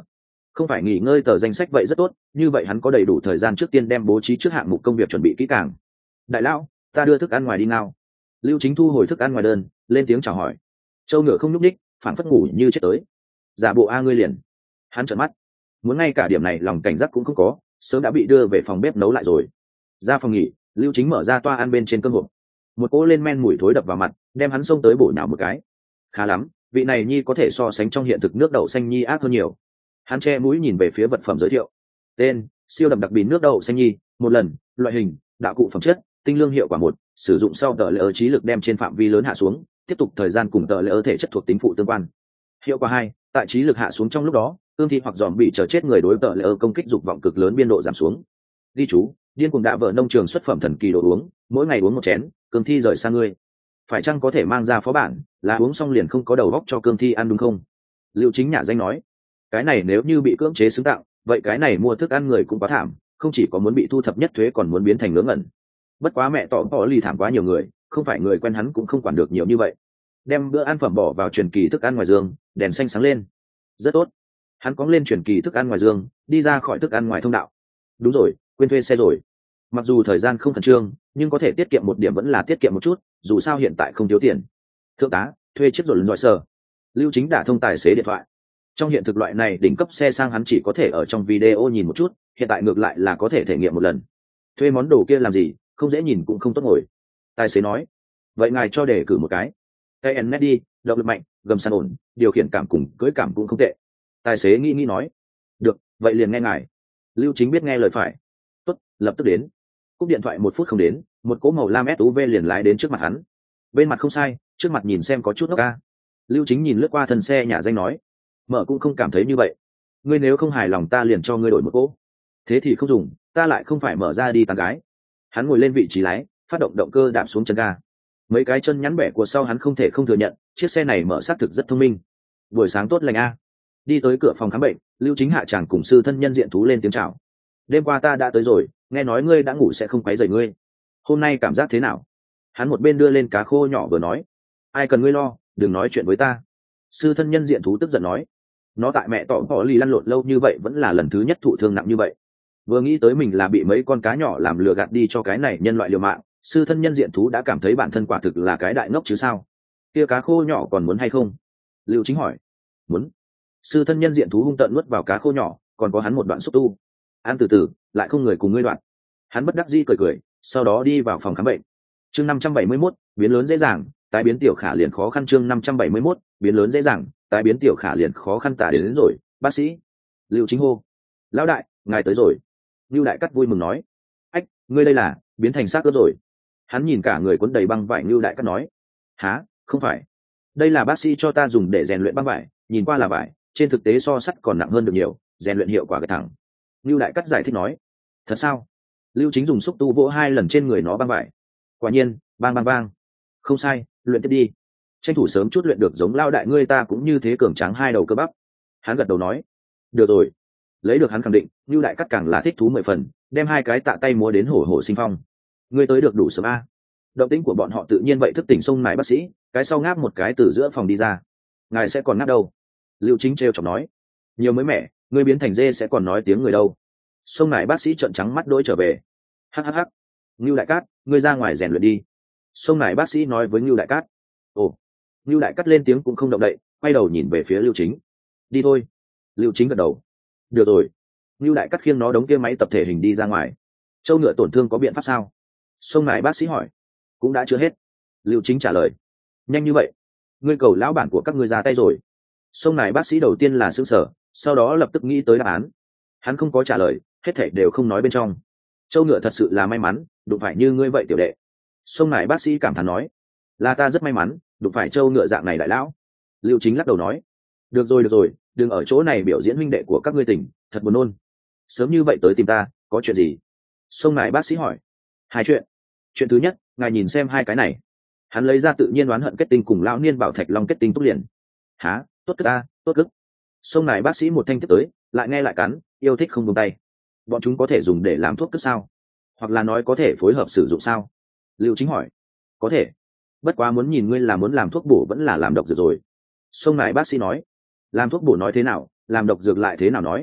Không phải nghỉ ngơi tờ danh sách vậy rất tốt, như vậy hắn có đầy đủ thời gian trước tiên đem bố trí trước hạng mục công việc chuẩn bị kỹ càng. Đại lão, ta đưa thức ăn ngoài đi nào? Lưu Chính thu hồi thức ăn ngoài đơn, lên tiếng chào hỏi. Châu Ngựa không nhúc nhích, phản phất ngủ như chết tới. Giả bộ a ngươi liền. Hắn trợn mắt, muốn ngay cả điểm này lòng cảnh giác cũng không có, sớm đã bị đưa về phòng bếp nấu lại rồi. Ra phòng nghỉ, Lưu Chính mở ra toa ăn bên trên cơm hộp, một cỗ lên men mùi thối đập vào mặt, đem hắn xông tới bổ nhào một cái. Khá lắm, vị này nhi có thể so sánh trong hiện thực nước đậu xanh nhi ác hơn nhiều. Hắn che mũi nhìn về phía vật phẩm giới thiệu. Tên: siêu đậm đặc bìn nước đậu xanh nhi, một lần, loại hình: đạo cụ phẩm chất, tinh lương hiệu quả một, sử dụng sau tờ lỡ trí lực đem trên phạm vi lớn hạ xuống, tiếp tục thời gian cùng tờ lỡ thể chất thuộc tính phụ tương quan. Hiệu quả hai, tại trí lực hạ xuống trong lúc đó, cương thi hoặc dòm bị chờ chết người đối tờ lỡ công kích dục vọng cực lớn biên độ giảm xuống. Ghi chú: điên cuồng đạ vợ nông trường xuất phẩm thần kỳ đồ uống, mỗi ngày uống một chén, cương thi rời xa ngươi. Phải chăng có thể mang ra phó bản, là uống xong liền không có đầu óc cho cương thi ăn đúng không? Lưu Chính nhả danh nói. Cái này nếu như bị cưỡng chế xứng tặng, vậy cái này mua thức ăn người cũng quá thảm, không chỉ có muốn bị thu thập nhất thuế còn muốn biến thành ngớ ngẩn. Bất quá mẹ tỏ tỏ lì thảm quá nhiều người, không phải người quen hắn cũng không quản được nhiều như vậy. Đem bữa ăn phẩm bỏ vào truyền kỳ thức ăn ngoài giường, đèn xanh sáng lên. Rất tốt. Hắn cóng lên truyền kỳ thức ăn ngoài giường, đi ra khỏi thức ăn ngoài thông đạo. Đúng rồi, quên thuê xe rồi. Mặc dù thời gian không khẩn trương, nhưng có thể tiết kiệm một điểm vẫn là tiết kiệm một chút, dù sao hiện tại không thiếu tiền. Thượng tá, thuê chiếc rồi lần dọi sở. Lưu Chính đả thông tài xế điện thoại. Trong hiện thực loại này đỉnh cấp xe sang hắn chỉ có thể ở trong video nhìn một chút, hiện tại ngược lại là có thể thể nghiệm một lần. Thuê món đồ kia làm gì, không dễ nhìn cũng không tốt ngồi. Tài xế nói. Vậy ngài cho đề cử một cái. Cái en đi, động lực mạnh, gầm sàn ổn, điều khiển cảm cùng cưỡi cảm cũng không tệ. Tài xế nghĩ nghĩ nói. Được, vậy liền nghe ngài. Lưu Chính biết nghe lời phải. Tốt, lập tức đến. Cúp điện thoại một phút không đến, một cỗ màu lam ét u vê liền lái đến trước mặt hắn. Bên mặt không sai, trước mặt nhìn xem có chút ngốc ca. Lưu Chính nhìn lướt qua thân xe nhà danh nói. Mở cũng không cảm thấy như vậy. Ngươi nếu không hài lòng ta liền cho ngươi đổi một cỗ. Thế thì không dùng, ta lại không phải mở ra đi tán gái. Hắn ngồi lên vị trí lái, phát động động cơ đạp xuống chân ga. Mấy cái chân nhắn bẻ của sau hắn không thể không thừa nhận, chiếc xe này mở xác thực rất thông minh. Buổi sáng tốt lành a. Đi tới cửa phòng khám bệnh, Lưu Chính hạ chàng cùng sư thân nhân diện thú lên tiếng chào. Đêm qua ta đã tới rồi, nghe nói ngươi đã ngủ sẽ không quấy rầy ngươi. Hôm nay cảm giác thế nào? Hắn một bên đưa lên cá khô nhỏ vừa nói. Ai cần ngươi lo, đừng nói chuyện với ta. Sư thân nhân diện thú tức giận nói. Nó tại mẹ tỏ họ lì lăn lộn lâu như vậy vẫn là lần thứ nhất thụ thương nặng như vậy. Vừa nghĩ tới mình là bị mấy con cá nhỏ làm lừa gạt đi cho cái này nhân loại liều mạng, sư thân nhân diện thú đã cảm thấy bản thân quả thực là cái đại ngốc chứ sao. Kia cá khô nhỏ còn muốn hay không? Lưu Chính hỏi. Muốn. Sư thân nhân diện thú hung tợn nuốt vào cá khô nhỏ, còn có hắn một đoạn xúc tu. Ăn từ từ, lại không người cùng ngươi đoạn. Hắn bất đắc dĩ cười cười, sau đó đi vào phòng khám bệnh. Chương năm trăm bảy mươi mốt, biến lớn dễ dàng, tái biến tiểu khả liền khó khăn. Chương năm trăm bảy mươi mốt, biến lớn dễ dàng, tái biến tiểu khả liền khó khăn. Tả đến, đến rồi, bác sĩ. Lưu Chính hô. Lão đại, ngài tới rồi. Lưu Đại Cắt vui mừng nói. Ách, ngươi đây là biến thành xác ướp rồi. Hắn nhìn cả người cuốn đầy băng vải. Lưu Đại Cắt nói. Há, không phải. Đây là bác sĩ cho ta dùng để rèn luyện băng vải, nhìn qua là vải, trên thực tế so sắt còn nặng hơn được nhiều, rèn luyện hiệu quả gật thẳng. Lưu Đại Cắt giải thích nói. Thật sao? Lưu Chính dùng xúc tu vỗ hai lần trên người nó băng vải. Quả nhiên, bang bang bang. Không sai, luyện tiếp đi. Tranh thủ sớm chút luyện được giống Lao đại ngươi ta cũng như thế cường tráng hai đầu cơ bắp. Hắn gật đầu nói. Được rồi. Lấy được hắn khẳng định, Lưu Đại Cắt càng là thích thú mười phần, đem hai cái tạ tay múa đến hổ hổ sinh phong. Ngươi tới được đủ sớm a. Động tĩnh của bọn họ tự nhiên vậy thức tỉnh sông mài bác sĩ, cái sau ngáp một cái từ giữa phòng đi ra. Ngài sẽ còn ngáp đâu? Lưu Chính trêu chọc nói. Nhiều mới mẻ, ngươi biến thành dê sẽ còn nói tiếng người đâu. Sông mài bác sĩ trợn trắng mắt đỗi trở về. Hắc hắc hắc. Lưu Đại Cát, ngươi ra ngoài rèn luyện đi. Sông mài bác sĩ nói với Lưu Đại Cát. Ồ. Lưu Đại Cát lên tiếng cũng không động đậy, quay đầu nhìn về phía Lưu Chính. Đi thôi. Lưu Chính gật đầu. Được rồi. Lưu Đại Cát khiêng nó đống kia máy tập thể hình đi ra ngoài. Châu ngựa tổn thương có biện pháp sao? Sông mài bác sĩ hỏi. Cũng đã chưa hết. Lưu Chính trả lời. Nhanh như vậy? Ngươi cầu lão bản của các ngươi ra tay rồi. Sông mài bác sĩ đầu tiên là sững sờ, sau đó lập tức nghĩ tới đáp án. Hắn không có trả lời, hết thảy đều không nói bên trong. Châu ngựa thật sự là may mắn, đụng phải như ngươi vậy tiểu đệ. Sông mài bác sĩ cảm thán nói. Là ta rất may mắn, đụng phải châu ngựa dạng này đại lão. Lưu Chính lắc đầu nói. Được rồi được rồi, đừng ở chỗ này biểu diễn huynh đệ của các ngươi tỉnh, thật buồn nôn. Sớm như vậy tới tìm ta, có chuyện gì? Sông mài bác sĩ hỏi. Hai chuyện. Chuyện thứ nhất, ngài nhìn xem hai cái này. Hắn lấy ra tự nhiên đoán hận kết tinh cùng lão niên bảo thạch long kết tinh túc liền. Há, tốt cực a, tốt cực. Sông mài bác sĩ một thanh tiếp tới, lại nghe lại cắn, yêu thích không buông tay. Bọn chúng có thể dùng để làm thuốc cực sao? Hoặc là nói có thể phối hợp sử dụng sao? Lưu Chính hỏi. Có thể. Bất quá muốn nhìn ngươi là muốn làm thuốc bổ vẫn là làm độc dược rồi. Sông mài bác sĩ nói. Làm thuốc bổ nói thế nào, làm độc dược lại thế nào nói,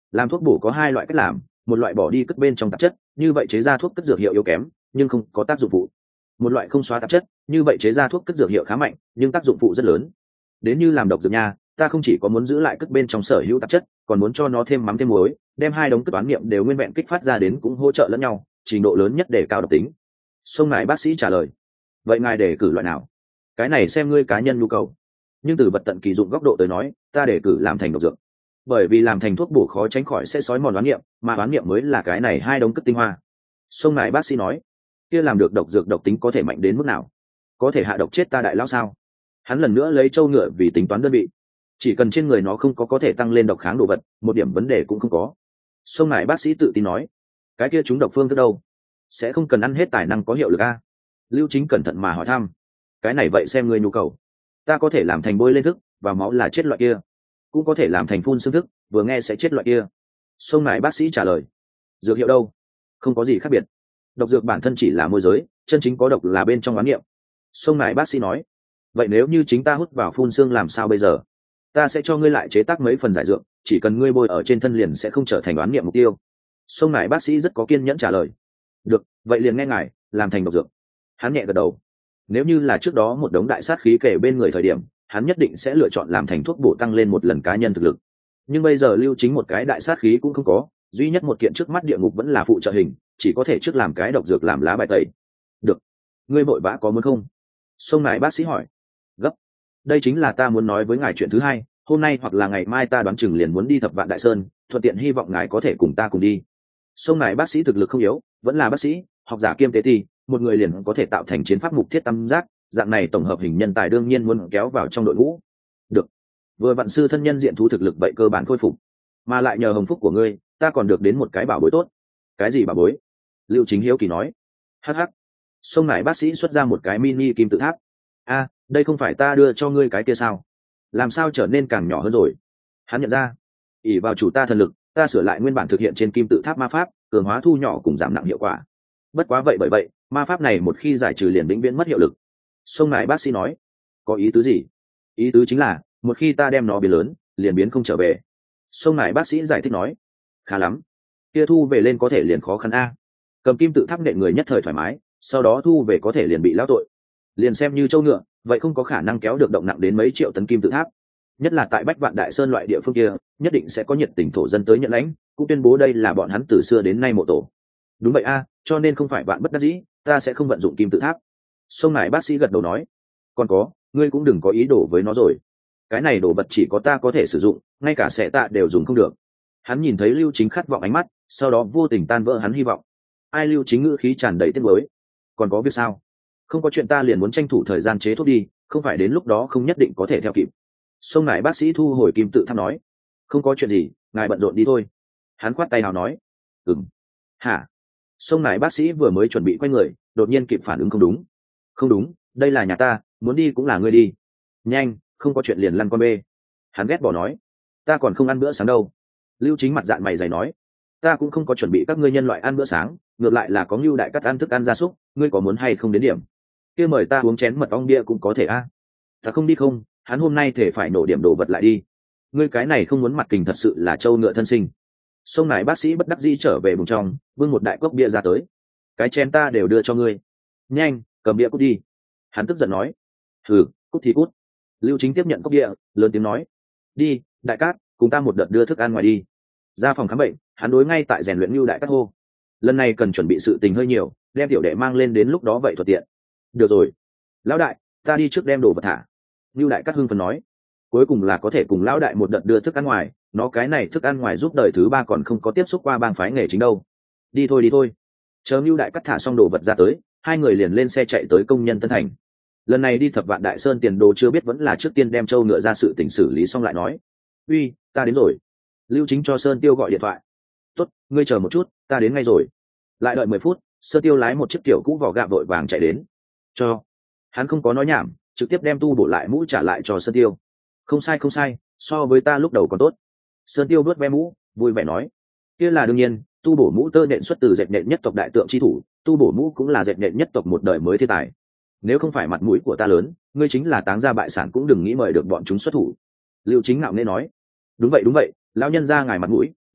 Làm thuốc bổ có hai loại cách làm, một loại bỏ đi cất bên trong tạp chất, như vậy chế ra thuốc cất dược hiệu yếu kém nhưng không có tác dụng phụ. Một loại không xóa tạp chất, như vậy chế ra thuốc cất dược hiệu khá mạnh nhưng tác dụng phụ rất lớn. Đến như làm độc dược nha, ta không chỉ có muốn giữ lại cất bên trong sở hữu tạp chất, còn muốn cho nó thêm mắm thêm muối, đem hai đống cất toán niệm đều nguyên vẹn kích phát ra đến cũng hỗ trợ lẫn nhau, trình độ lớn nhất để cao độc tính. Sông ngài bác sĩ trả lời. Vậy ngài để cử loại nào? Cái này xem ngươi cá nhân nhu cầu, nhưng từ vật tận kỳ dụng góc độ tới nói, ta để cử làm thành độc dược, bởi vì làm thành thuốc bổ khó tránh khỏi sẽ sói mòn đoán niệm, mà đoán niệm mới là cái này hai đống cất tinh hoa. Sông ngài bác sĩ nói, kia làm được độc dược độc tính có thể mạnh đến mức nào? Có thể hạ độc chết ta đại lão sao? Hắn lần nữa lấy châu ngựa vì tính toán đơn vị, chỉ cần trên người nó không có có thể tăng lên độc kháng đồ vật, một điểm vấn đề cũng không có. Sông ngài bác sĩ tự tin nói, cái kia chúng độc phương thức đâu? Sẽ không cần ăn hết tài năng có hiệu lực a? Lưu Chính cẩn thận mà hỏi thăm. Cái này vậy xem ngươi nhu cầu, ta có thể làm thành bôi lên thức và máu là chết loại kia, cũng có thể làm thành phun xương thức, vừa nghe sẽ chết loại kia. Sông ngài bác sĩ trả lời. Dược hiệu đâu? Không có gì khác biệt, độc dược bản thân chỉ là môi giới, chân chính có độc là bên trong oán niệm. Sông ngài bác sĩ nói. Vậy nếu như chính ta hút vào phun xương làm sao bây giờ? Ta sẽ cho ngươi lại chế tác mấy phần giải dược, chỉ cần ngươi bôi ở trên thân liền sẽ không trở thành oán niệm mục tiêu. Sông ngài bác sĩ rất có kiên nhẫn trả lời. Được, vậy liền nghe ngài, làm thành độc dược. Hắn nhẹ gật đầu. Nếu như là trước đó một đống đại sát khí kể bên người thời điểm, hắn nhất định sẽ lựa chọn làm thành thuốc bổ tăng lên một lần cá nhân thực lực. Nhưng bây giờ Lưu Chính một cái đại sát khí cũng không có, duy nhất một kiện trước mắt địa ngục vẫn là phụ trợ hình, chỉ có thể trước làm cái độc dược làm lá bài tẩy. Được, ngươi vội vã có muốn không? Sông ngài bác sĩ hỏi. Gấp. Đây chính là ta muốn nói với ngài chuyện thứ hai, hôm nay hoặc là ngày mai ta đoán chừng liền muốn đi Thập Vạn Đại Sơn, thuận tiện hy vọng ngài có thể cùng ta cùng đi. Sông ngài bác sĩ thực lực không yếu, vẫn là bác sĩ, học giả kiêm tế thi, một người liền có thể tạo thành chiến pháp mục thiết tam giác, dạng này tổng hợp hình nhân tài đương nhiên muốn kéo vào trong đội ngũ. Được. Vừa vạn sư thân nhân diện thú thực lực vậy cơ bản khôi phục, mà lại nhờ hồng phúc của ngươi, ta còn được đến một cái bảo bối tốt. Cái gì bảo bối? Lưu Chính hiếu kỳ nói. Hắc hắc. Sông ngài bác sĩ xuất ra một cái mini kim tự tháp. A, đây không phải ta đưa cho ngươi cái kia sao? Làm sao trở nên càng nhỏ hơn rồi? Hắn nhận ra, ỷ vào chủ ta thần lực, ta sửa lại nguyên bản thực hiện trên kim tự tháp ma pháp, cường hóa thu nhỏ cùng giảm nặng hiệu quả. Bất quá vậy bởi vậy, ma pháp này một khi giải trừ liền vĩnh viễn mất hiệu lực. Sông ngài bác sĩ nói. Có ý tứ gì? Ý tứ chính là, một khi ta đem nó biến lớn, liền biến không trở về. Sông ngài bác sĩ giải thích nói. Khá lắm, kia thu về lên có thể liền khó khăn a. Cầm kim tự tháp nện người nhất thời thoải mái, sau đó thu về có thể liền bị lão tội. Liền xem như châu ngựa, vậy không có khả năng kéo được động nặng đến mấy triệu tấn kim tự tháp. Nhất là tại Bách Vạn Đại Sơn loại địa phương kia, nhất định sẽ có nhiệt tình thổ dân tới nhận lãnh, cũng tuyên bố đây là bọn hắn từ xưa đến nay mộ tổ. Đúng vậy a, cho nên không phải bạn bất đắc dĩ, ta sẽ không vận dụng kim tự tháp. Sông ngài bác sĩ gật đầu nói. Còn có, ngươi cũng đừng có ý đồ với nó rồi. Cái này đồ vật chỉ có ta có thể sử dụng, ngay cả xẻ tạ đều dùng không được. Hắn nhìn thấy Lưu Chính khát vọng ánh mắt, sau đó vô tình tan vỡ hắn hy vọng. Ai Lưu Chính ngữ khí tràn đầy tiếc nuối. Còn có việc sao? Không có chuyện ta liền muốn tranh thủ thời gian chế thuốc đi, không phải đến lúc đó không nhất định có thể theo kịp. Sông ngài bác sĩ thu hồi kim tự tháp nói. Không có chuyện gì, ngài bận rộn đi thôi. Hắn khoát tay nào nói. Ừm. Hả? Sông ngài bác sĩ vừa mới chuẩn bị quay người, đột nhiên kịp phản ứng không đúng. Không đúng, đây là nhà ta, muốn đi cũng là ngươi đi. Nhanh, không có chuyện liền lăn con bê. Hắn ghét bỏ nói. Ta còn không ăn bữa sáng đâu. Lưu Chính mặt dạn mày dày nói. Ta cũng không có chuẩn bị các ngươi nhân loại ăn bữa sáng, ngược lại là có Ngưu đại cắt ăn thức ăn gia súc, ngươi có muốn hay không đến điểm? Kia mời ta uống chén mật ong bia cũng có thể a. À? Ta không đi không, hắn hôm nay thể phải nổ điểm đồ vật lại đi. Ngươi cái này không muốn mặt kình thật sự là trâu ngựa thân sinh. Sông này bác sĩ bất đắc dĩ trở về vùng trong, vương một đại cốc bia ra tới. Cái chén ta đều đưa cho ngươi. Nhanh, cầm bia cút đi. Hắn tức giận nói. Hừ, cút thì cút. Lưu Chính tiếp nhận cốc bia, lớn tiếng nói. Đi, đại cát, cùng ta một đợt đưa thức ăn ngoài đi. Ra phòng khám bệnh, hắn đối ngay tại rèn luyện Lưu đại cát hô. Lần này cần chuẩn bị sự tình hơi nhiều, đem tiểu đệ mang lên đến lúc đó vậy thuận tiện. Được rồi, lão đại, ta đi trước đem đồ vật thả. Lưu đại cát hưng phấn nói. Cuối cùng là có thể cùng lão đại một đợt đưa thức ăn ngoài, nó cái này thức ăn ngoài giúp đời thứ ba còn không có tiếp xúc qua bang phái nghề chính đâu. Đi thôi đi thôi. Chờ Lưu đại cát thả xong đồ vật ra tới, hai người liền lên xe chạy tới công nhân Tân Thành. Lần này đi Thập Vạn Đại Sơn tiền đồ chưa biết vẫn là trước tiên đem trâu ngựa ra sự tình xử lý xong lại nói. Uy, ta đến rồi. Lưu Chính cho Sơn Tiêu gọi điện thoại. Tốt, ngươi chờ một chút, ta đến ngay rồi. Lại đợi mười phút, Sơn Tiêu lái một chiếc kiểu cũ vỏ gạo vội vàng chạy đến. Cho. Hắn không có nói nhảm, trực tiếp đem tu bổ lại mũ trả lại cho Sơn Tiêu. Không sai không sai, so với ta lúc đầu còn tốt. Sơn Tiêu vuốt ve mũ, vui vẻ nói. Kia là đương nhiên, tu bổ mũ tơ nện xuất từ dệt nện nhất tộc đại tượng chi thủ, tu bổ mũ cũng là dệt nện nhất tộc một đời mới thiên tài. Nếu không phải mặt mũi của ta lớn, ngươi chính là táng ra bại sản cũng đừng nghĩ mời được bọn chúng xuất thủ. Lưu Chính ngạo nghễ nói. Đúng vậy đúng vậy, lão nhân ra ngài mặt mũi,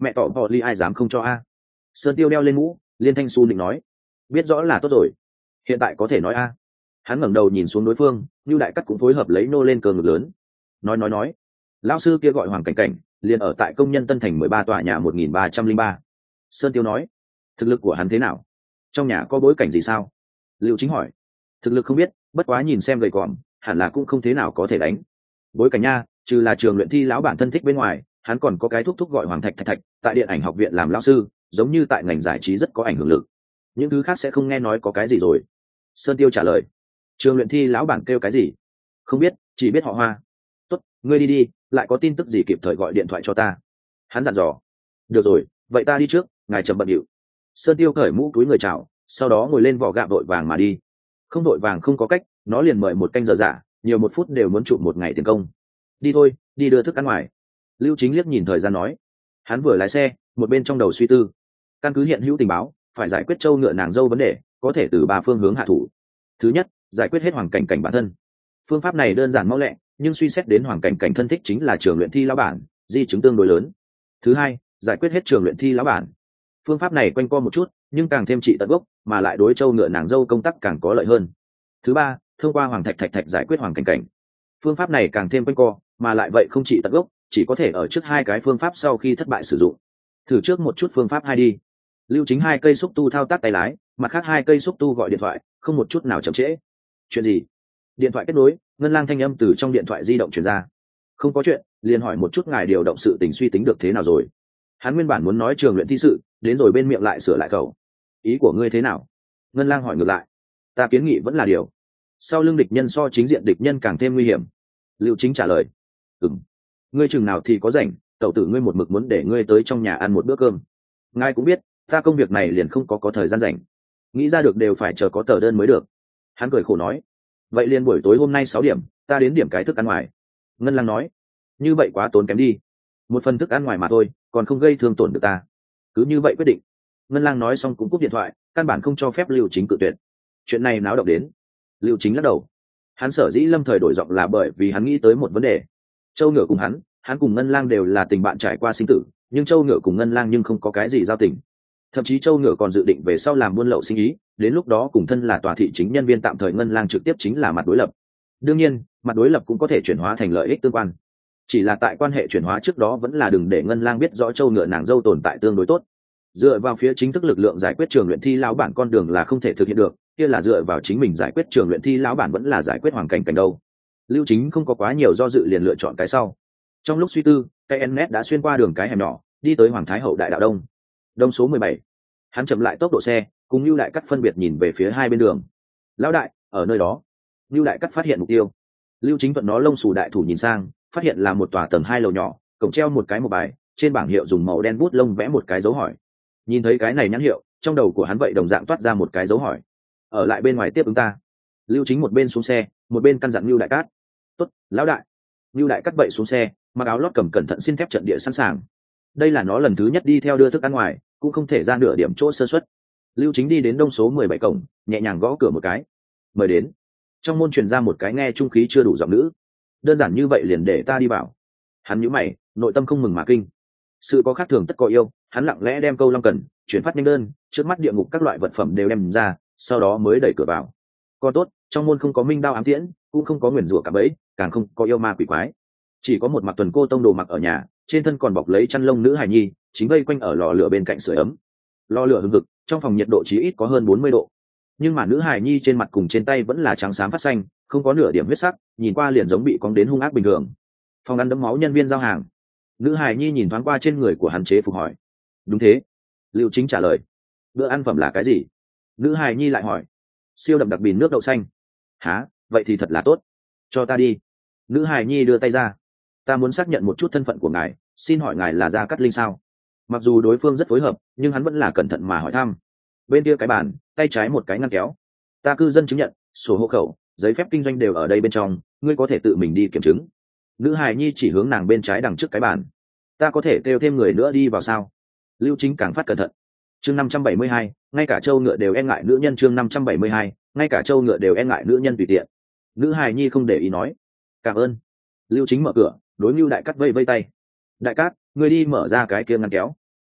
mẹ tỏ bỏ ly ai dám không cho a. Sơn Tiêu đeo lên mũ, liên thanh su định nói, biết rõ là tốt rồi, hiện tại có thể nói a. Hắn ngẩng đầu nhìn xuống đối phương, Nưu Đại Cắt cũng phối hợp lấy nô lên cờ ngực lớn, nói nói nói, lão sư kia gọi Hoàng Cảnh Cảnh, liền ở tại công nhân Tân Thành mười ba tòa nhà một nghìn ba trăm linh ba. Sơn Tiêu nói, thực lực của hắn thế nào, trong nhà có bối cảnh gì sao? Lưu Chính hỏi, thực lực không biết, bất quá nhìn xem gầy còm, hẳn là cũng không thế nào có thể đánh. Bối cảnh nha, trừ là trường luyện thi lão bản thân thích bên ngoài, hắn còn có cái thúc thúc gọi Hoàng Thạch Thạch Thạch, tại điện ảnh học viện làm lão sư, giống như tại ngành giải trí rất có ảnh hưởng lực. Những thứ khác sẽ không nghe nói có cái gì rồi. Sơn Tiêu trả lời, trường luyện thi lão bản kêu cái gì? Không biết, chỉ biết họ Hoa. Tốt, ngươi đi đi, lại có tin tức gì kịp thời gọi điện thoại cho ta. Hắn dặn dò. Được rồi, vậy ta đi trước, ngài trầm bận điệu. Sơn Tiêu cởi mũ túi người chào, sau đó ngồi lên vỏ gạo đội vàng mà đi. Không đội vàng không có cách, nó liền mời một canh giờ giả, nhiều một phút đều muốn chụp một ngày tiền công. Đi thôi, đi đưa thức ăn ngoài. Lưu Chính liếc nhìn thời gian nói. Hắn vừa lái xe, một bên trong đầu suy tư. Căn cứ hiện hữu tình báo, phải giải quyết trâu ngựa nàng dâu vấn đề, có thể từ ba phương hướng hạ thủ. Thứ nhất, giải quyết hết Hoàng Cảnh Cảnh bản thân. Phương pháp này đơn giản mau lẹ, nhưng suy xét đến Hoàng Cảnh Cảnh thân thích chính là trường luyện thi lão bản, di chứng tương đối lớn. Thứ hai, giải quyết hết trường luyện thi lão bản. Phương pháp này quanh co một chút, nhưng càng thêm trị tận gốc, mà lại đối trâu ngựa nàng dâu công tác càng có lợi hơn. Thứ ba, thông qua Hoàng Thạch Thạch Thạch giải quyết Hoàng Cảnh Cảnh. Phương pháp này càng thêm quanh co, mà lại vậy không trị tận gốc, chỉ có thể ở trước hai cái phương pháp sau khi thất bại sử dụng. Thử trước một chút phương pháp hai đi. Lưu Chính hai cây xúc tu thao tác tay lái, mặt khác hai cây xúc tu gọi điện thoại, không một chút nào chậm trễ. Chuyện gì? Điện thoại kết nối, ngân lang thanh âm từ trong điện thoại di động truyền ra. Không có chuyện, liền hỏi một chút ngài điều động sự tình suy tính được thế nào rồi. Hắn nguyên bản muốn nói trường luyện thi sự, đến rồi bên miệng lại sửa lại khẩu. Ý của ngươi thế nào? Ngân lang hỏi ngược lại. Ta kiến nghị vẫn là điều. Sau lưng địch nhân so chính diện địch nhân càng thêm nguy hiểm. Lưu Chính trả lời. Ừm. Ngươi chừng nào thì có rảnh, tẩu tử ngươi một mực muốn để ngươi tới trong nhà ăn một bữa cơm. Ngài cũng biết, ta công việc này liền không có có thời gian rảnh. Nghĩ ra được đều phải chờ có tờ đơn mới được. Hắn cười khổ nói. Vậy liền buổi tối hôm nay sáu điểm, ta đến điểm cái thức ăn ngoài. Ngân lang nói. Như vậy quá tốn kém đi. Một phần thức ăn ngoài mà thôi, còn không gây thương tổn được ta. Cứ như vậy quyết định. Ngân lang nói xong cũng cúp điện thoại, căn bản không cho phép Lưu Chính cự tuyệt. Chuyện này náo động đến. Lưu Chính lắc đầu. Hắn sở dĩ lâm thời đổi giọng là bởi vì hắn nghĩ tới một vấn đề. Châu Ngựa cùng hắn, hắn cùng Ngân lang đều là tình bạn trải qua sinh tử, nhưng Châu Ngựa cùng Ngân lang nhưng không có cái gì giao tình. Thậm chí Châu Ngựa còn dự định về sau làm buôn lậu sinh ý, đến lúc đó cùng thân là tòa thị chính nhân viên tạm thời Ngân lang trực tiếp chính là mặt đối lập. Đương nhiên, mặt đối lập cũng có thể chuyển hóa thành lợi ích tương quan. Chỉ là tại quan hệ chuyển hóa trước đó vẫn là đừng để Ngân lang biết rõ Châu Ngựa nàng dâu tồn tại tương đối tốt. Dựa vào phía chính thức lực lượng giải quyết trường luyện thi lão bản con đường là không thể thực hiện được, kia là dựa vào chính mình giải quyết trường luyện thi lão bản vẫn là giải quyết Hoàng Cảnh Cảnh đâu. Lưu Chính không có quá nhiều do dự liền lựa chọn cái sau. Trong lúc suy tư, cây Nnet đã xuyên qua đường cái hẻm nhỏ, đi tới Hoàng Thái Hậu đại đạo đông. Đông số mười bảy. Hắn chậm lại tốc độ xe, cùng Nưu Đại Cắt phân biệt nhìn về phía hai bên đường. Lão đại, ở nơi đó. Nưu Đại Cắt phát hiện mục tiêu. Lưu Chính thuận nó lông xù đại thủ nhìn sang, phát hiện là một tòa tầng hai lầu nhỏ, cổng treo một cái một bài, trên bảng hiệu dùng màu đen bút lông vẽ một cái dấu hỏi. Nhìn thấy cái này nhãn hiệu, trong đầu của hắn vậy đồng dạng toát ra một cái dấu hỏi. Ở lại bên ngoài tiếp ứng ta. Lưu Chính một bên xuống xe, một bên căn dặn Nưu Đại Cát. Tốt, lão đại. Nưu Đại Cát vậy xuống xe, mặc áo lót cầm cẩn thận xin thép trận địa sẵn sàng. Đây là nó lần thứ nhất đi theo đưa thức ăn ngoài, cũng không thể ra nửa điểm chỗ sơ suất. Lưu Chính đi đến đông số mười bảy cổng, nhẹ nhàng gõ cửa một cái. Mời đến. Trong môn truyền ra một cái nghe trung khí chưa đủ giọng nữ. Đơn giản như vậy liền để ta đi vào. Hắn nhíu mày, nội tâm không mừng mà kinh. Sự có khác thường tất có yêu, hắn lặng lẽ đem câu long cần chuyển phát nhanh đơn, trước mắt địa ngục các loại vật phẩm đều đem ra, sau đó mới đẩy cửa vào. Còn tốt, trong môn không có minh đao ám tiễn, cũng không có nguyền rủa cả bẫy, càng không có yêu ma quỷ quái. Chỉ có một mặc tuần cô tông đồ mặc ở nhà, trên thân còn bọc lấy chăn lông nữ hài nhi, chính vây quanh ở lò lửa bên cạnh sưởi ấm. Lò lửa hừng hực, trong phòng nhiệt độ chí ít có hơn bốn mươi độ. Nhưng mà nữ hài nhi trên mặt cùng trên tay vẫn là trắng xám phát xanh, không có nửa điểm huyết sắc, nhìn qua liền giống bị cóng đến hung ác bình thường. Phòng ăn đẫm máu nhân viên giao hàng. Nữ hài nhi nhìn thoáng qua trên người của hắn chế phục hỏi. Đúng thế. Lưu Chính trả lời. Bữa ăn phẩm là cái gì? Nữ hài nhi lại hỏi. Siêu đậm đặc bìn nước đậu xanh. Hả, vậy thì thật là tốt. Cho ta đi. Nữ hài nhi đưa tay ra. Ta muốn xác nhận một chút thân phận của ngài, xin hỏi ngài là Gia Cát Linh sao? Mặc dù đối phương rất phối hợp, nhưng hắn vẫn là cẩn thận mà hỏi thăm. Bên kia cái bàn, tay trái một cái ngăn kéo. Ta cư dân chứng nhận, sổ hộ khẩu, giấy phép kinh doanh đều ở đây bên trong, ngươi có thể tự mình đi kiểm chứng. Nữ hài nhi chỉ hướng nàng bên trái đằng trước cái bàn. Ta có thể kêu thêm người nữa đi vào sao? Lưu Chính càng phát cẩn thận. Chương năm trăm bảy mươi hai, ngay cả châu ngựa đều e ngại nữ nhân. Chương năm trăm bảy mươi hai, ngay cả châu ngựa đều e ngại nữ nhân tùy tiện. Nữ hài nhi không để ý nói. Cảm ơn. Lưu Chính mở cửa, đối Nưu Đại Cát vây vây tay. Đại Cát, ngươi đi mở ra cái kia ngăn kéo.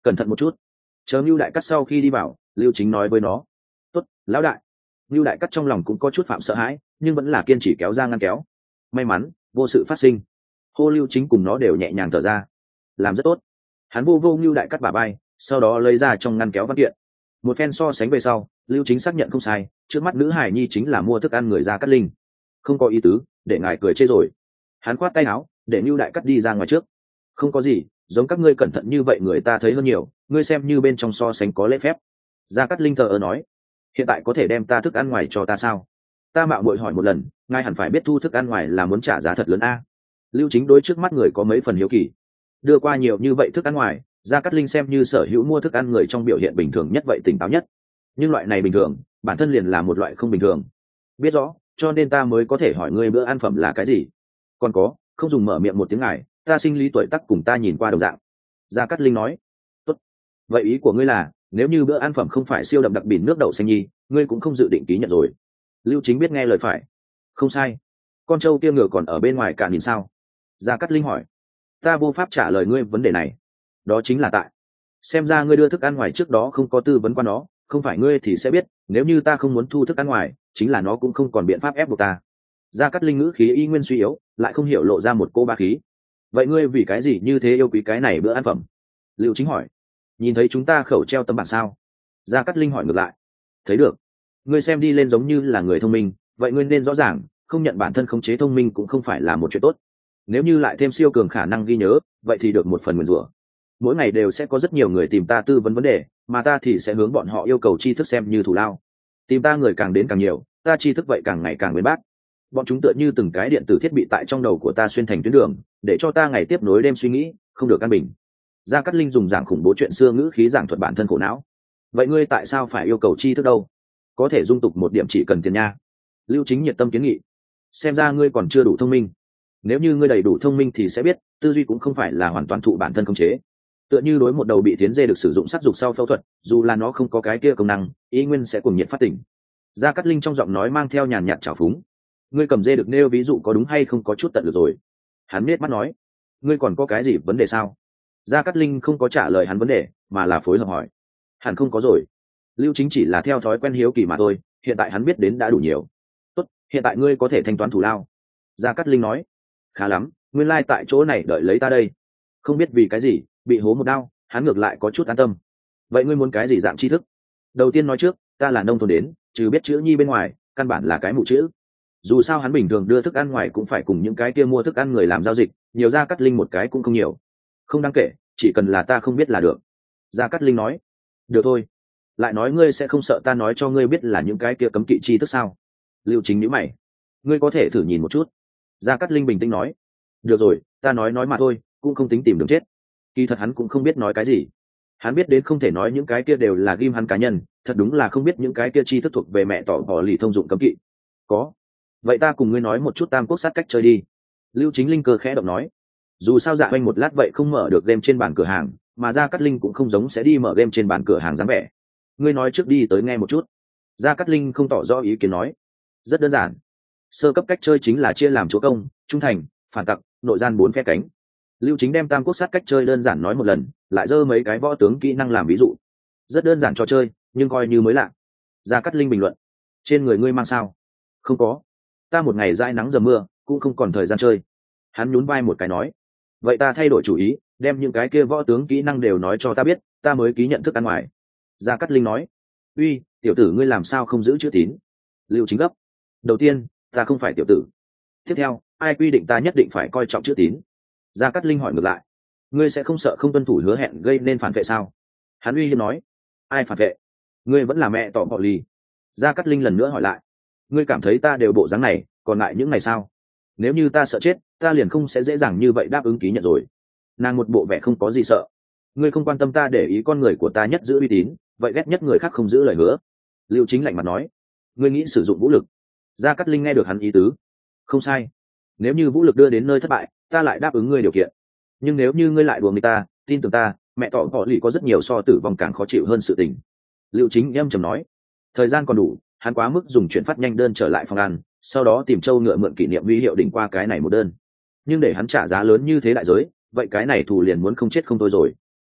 cẩn thận một chút. Chờ Nưu Đại Cắt sau khi đi vào, Lưu Chính nói với nó: "Tốt, lão đại." Nưu Đại Cắt trong lòng cũng có chút phạm sợ hãi, nhưng vẫn là kiên trì kéo ra ngăn kéo. May mắn, vô sự phát sinh. Hô Lưu Chính cùng nó đều nhẹ nhàng thở ra. Làm rất tốt. Hắn vô vô Nưu Đại Cắt bả vai, sau đó lấy ra trong ngăn kéo văn kiện. Một phen so sánh về sau, Lưu Chính xác nhận không sai, trước mắt nữ hải nhi chính là mua thức ăn người Gia Cát Linh. Không có ý tứ, để ngài cười chê rồi. Hắn khoát tay áo, để Nưu Đại Cắt đi ra ngoài trước. Không có gì, giống các ngươi cẩn thận như vậy người ta thấy hơn nhiều, ngươi xem như bên trong so sánh có lễ phép. Gia Cát Linh thờ ơ nói: "Hiện tại có thể đem ta thức ăn ngoài cho ta sao? Ta mạo muội hỏi một lần, ngài hẳn phải biết thu thức ăn ngoài là muốn trả giá thật lớn a." Lưu Chính đối trước mắt người có mấy phần hiếu kỳ. Đưa qua nhiều như vậy thức ăn ngoài, Gia Cát Linh xem như sở hữu mua thức ăn người trong biểu hiện bình thường nhất vậy tỉnh táo nhất. Nhưng loại này bình thường, bản thân liền là một loại không bình thường. Biết rõ, cho nên ta mới có thể hỏi ngươi bữa ăn phẩm là cái gì. Còn có, không dùng mở miệng một tiếng ngài, ta sinh lý tuổi tác cùng ta nhìn qua đồng dạng. Gia Cát Linh nói: "Tốt. Vậy ý của ngươi là, nếu như bữa ăn phẩm không phải siêu đậm đặc bỉn nước đậu xanh nhi, ngươi cũng không dự định ký nhận rồi." Lưu Chính biết nghe lời phải. Không sai. Con trâu kia ngựa còn ở bên ngoài cả nhìn sao? Gia Cát Linh hỏi. Ta vô pháp trả lời ngươi vấn đề này. Đó chính là tại, xem ra ngươi đưa thức ăn ngoài trước đó không có tư vấn qua nó, không phải ngươi thì sẽ biết, nếu như ta không muốn thu thức ăn ngoài, chính là nó cũng không còn biện pháp ép buộc ta. Gia Cát Linh ngữ khí y nguyên suy yếu, lại không hiểu lộ ra một cô ba khí. Vậy ngươi vì cái gì như thế yêu quý cái này bữa ăn phẩm? Lưu Chính hỏi. Nhìn thấy chúng ta khẩu treo tấm bảng sao? Gia Cát Linh hỏi ngược lại. Thấy được. Ngươi xem đi lên giống như là người thông minh, vậy ngươi nên rõ ràng, không nhận bản thân khống chế thông minh cũng không phải là một chuyện tốt. Nếu như lại thêm siêu cường khả năng ghi nhớ, vậy thì được một phần nguyền rủa. Mỗi ngày đều sẽ có rất nhiều người tìm ta tư vấn vấn đề, mà ta thì sẽ hướng bọn họ yêu cầu tri thức xem như thù lao. Tìm ta người càng đến càng nhiều, ta tri thức vậy càng ngày càng biến bác. Bọn chúng tựa như từng cái điện tử thiết bị tại trong đầu của ta xuyên thành tuyến đường, để cho ta ngày tiếp nối đêm suy nghĩ, không được an bình. Gia Cát Linh dùng giảng khủng bố chuyện xưa ngữ khí giảng thuật bản thân khổ não. Vậy ngươi tại sao phải yêu cầu tri thức đâu? Có thể dung tục một điểm chỉ cần tiền nha. Lưu Chính nhiệt tâm kiến nghị. Xem ra ngươi còn chưa đủ thông minh. Nếu như ngươi đầy đủ thông minh thì sẽ biết, tư duy cũng không phải là hoàn toàn thụ bản thân khống chế. Tựa như đối một đầu bị tiến dê được sử dụng sát dục sau phẫu thuật, dù là nó không có cái kia công năng, ý nguyên sẽ cuồng nhiệt phát tỉnh. Gia Cát Linh trong giọng nói mang theo nhàn nhạt trào phúng. Ngươi cầm dê được nêu ví dụ có đúng hay không có chút tận lực rồi. Hắn nết mắt nói. Ngươi còn có cái gì vấn đề sao? Gia Cát Linh không có trả lời hắn vấn đề, mà là phối hợp hỏi. Hẳn không có rồi. Lưu Chính chỉ là theo thói quen hiếu kỳ mà thôi, hiện tại hắn biết đến đã đủ nhiều. Tốt, hiện tại ngươi có thể thanh toán thù lao. Gia Cát Linh nói. Khá lắm, nguyên lai tại chỗ này đợi lấy ta đây. Không biết vì cái gì, bị hố một đau, hắn ngược lại có chút an tâm. Vậy ngươi muốn cái gì dạng tri thức? Đầu tiên nói trước, ta là nông thôn đến, trừ biết chữ nhi bên ngoài, căn bản là cái mụ chữ. Dù sao hắn bình thường đưa thức ăn ngoài cũng phải cùng những cái kia mua thức ăn người làm giao dịch, nhiều Gia Cát Linh một cái cũng không nhiều. Không đáng kể, chỉ cần là ta không biết là được. Gia Cát Linh nói. Được thôi. Lại nói ngươi sẽ không sợ ta nói cho ngươi biết là những cái kia cấm kỵ tri thức sao? Lưu Chính nhíu mày. Ngươi có thể thử nhìn một chút. Gia Cát Linh bình tĩnh nói. Được rồi, ta nói nói mà thôi, cũng không tính tìm đường chết. Kỳ thật hắn cũng không biết nói cái gì. Hắn biết đến không thể nói những cái kia đều là ghim hắn cá nhân, thật đúng là không biết những cái kia tri thức thuộc về mẹ tỏ bỏ lì thông dụng cấm kỵ. Có. Vậy ta cùng ngươi nói một chút tam quốc sát cách chơi đi. Lưu Chính linh cơ khẽ động nói. Dù sao Dạ Oanh một lát vậy không mở được game trên bàn cửa hàng, mà Gia Cát Linh cũng không giống sẽ đi mở game trên bàn cửa hàng dáng vẻ. Ngươi nói trước đi tới nghe một chút. Gia Cát Linh không tỏ rõ ý kiến nói. Rất đơn giản. Sơ cấp cách chơi chính là chia làm chúa công, trung thành, phản tặc, nội gian bốn phe cánh. Lưu Chính đem tam quốc sát cách chơi đơn giản nói một lần, lại dơ mấy cái võ tướng kỹ năng làm ví dụ. Rất đơn giản trò chơi, nhưng coi như mới lạ. Gia Cát Linh bình luận. Trên người ngươi mang sao? Không có. Ta một ngày dãi nắng giờ mưa, cũng không còn thời gian chơi. Hắn nhún vai một cái nói. Vậy ta thay đổi chủ ý, đem những cái kia võ tướng kỹ năng đều nói cho ta biết, ta mới ký nhận thức ăn ngoài. Gia Cát Linh nói. Uy, tiểu tử ngươi làm sao không giữ chữ tín? Lưu Chính gấp. Đầu tiên, ta không phải tiểu tử. Tiếp theo, ai quy định ta nhất định phải coi trọng chữ tín? Gia Cát Linh hỏi ngược lại. Ngươi sẽ không sợ không tuân thủ hứa hẹn gây nên phản vệ sao? Hắn uy hiếp nói. Ai phản vệ? Ngươi vẫn là mẹ tỏ bọ lì. Gia Cát Linh lần nữa hỏi lại. Ngươi cảm thấy ta đều bộ dáng này, còn lại những ngày sao? Nếu như ta sợ chết, ta liền không sẽ dễ dàng như vậy đáp ứng ký nhận rồi. Nàng một bộ vẻ không có gì sợ. Ngươi không quan tâm ta để ý con người của ta nhất giữ uy tín, vậy ghét nhất người khác không giữ lời hứa. Lưu Chính lạnh mặt nói. Ngươi nghĩ sử dụng vũ lực? Gia Cát Linh nghe được hắn ý tứ. Không sai. Nếu như vũ lực đưa đến nơi thất bại, ta lại đáp ứng ngươi điều kiện. Nhưng nếu như ngươi lại đùa người ta, tin tưởng ta, mẹ tỏ họ lì có rất nhiều so tử vong càng khó chịu hơn sự tình. Lưu Chính em trầm nói. Thời gian còn đủ, hắn quá mức dùng chuyển phát nhanh đơn trở lại phòng ăn, sau đó tìm Châu Ngựa mượn kỷ niệm huy hiệu đỉnh qua cái này một đơn. Nhưng để hắn trả giá lớn như thế đại giới, vậy cái này thù liền muốn không chết không thôi rồi.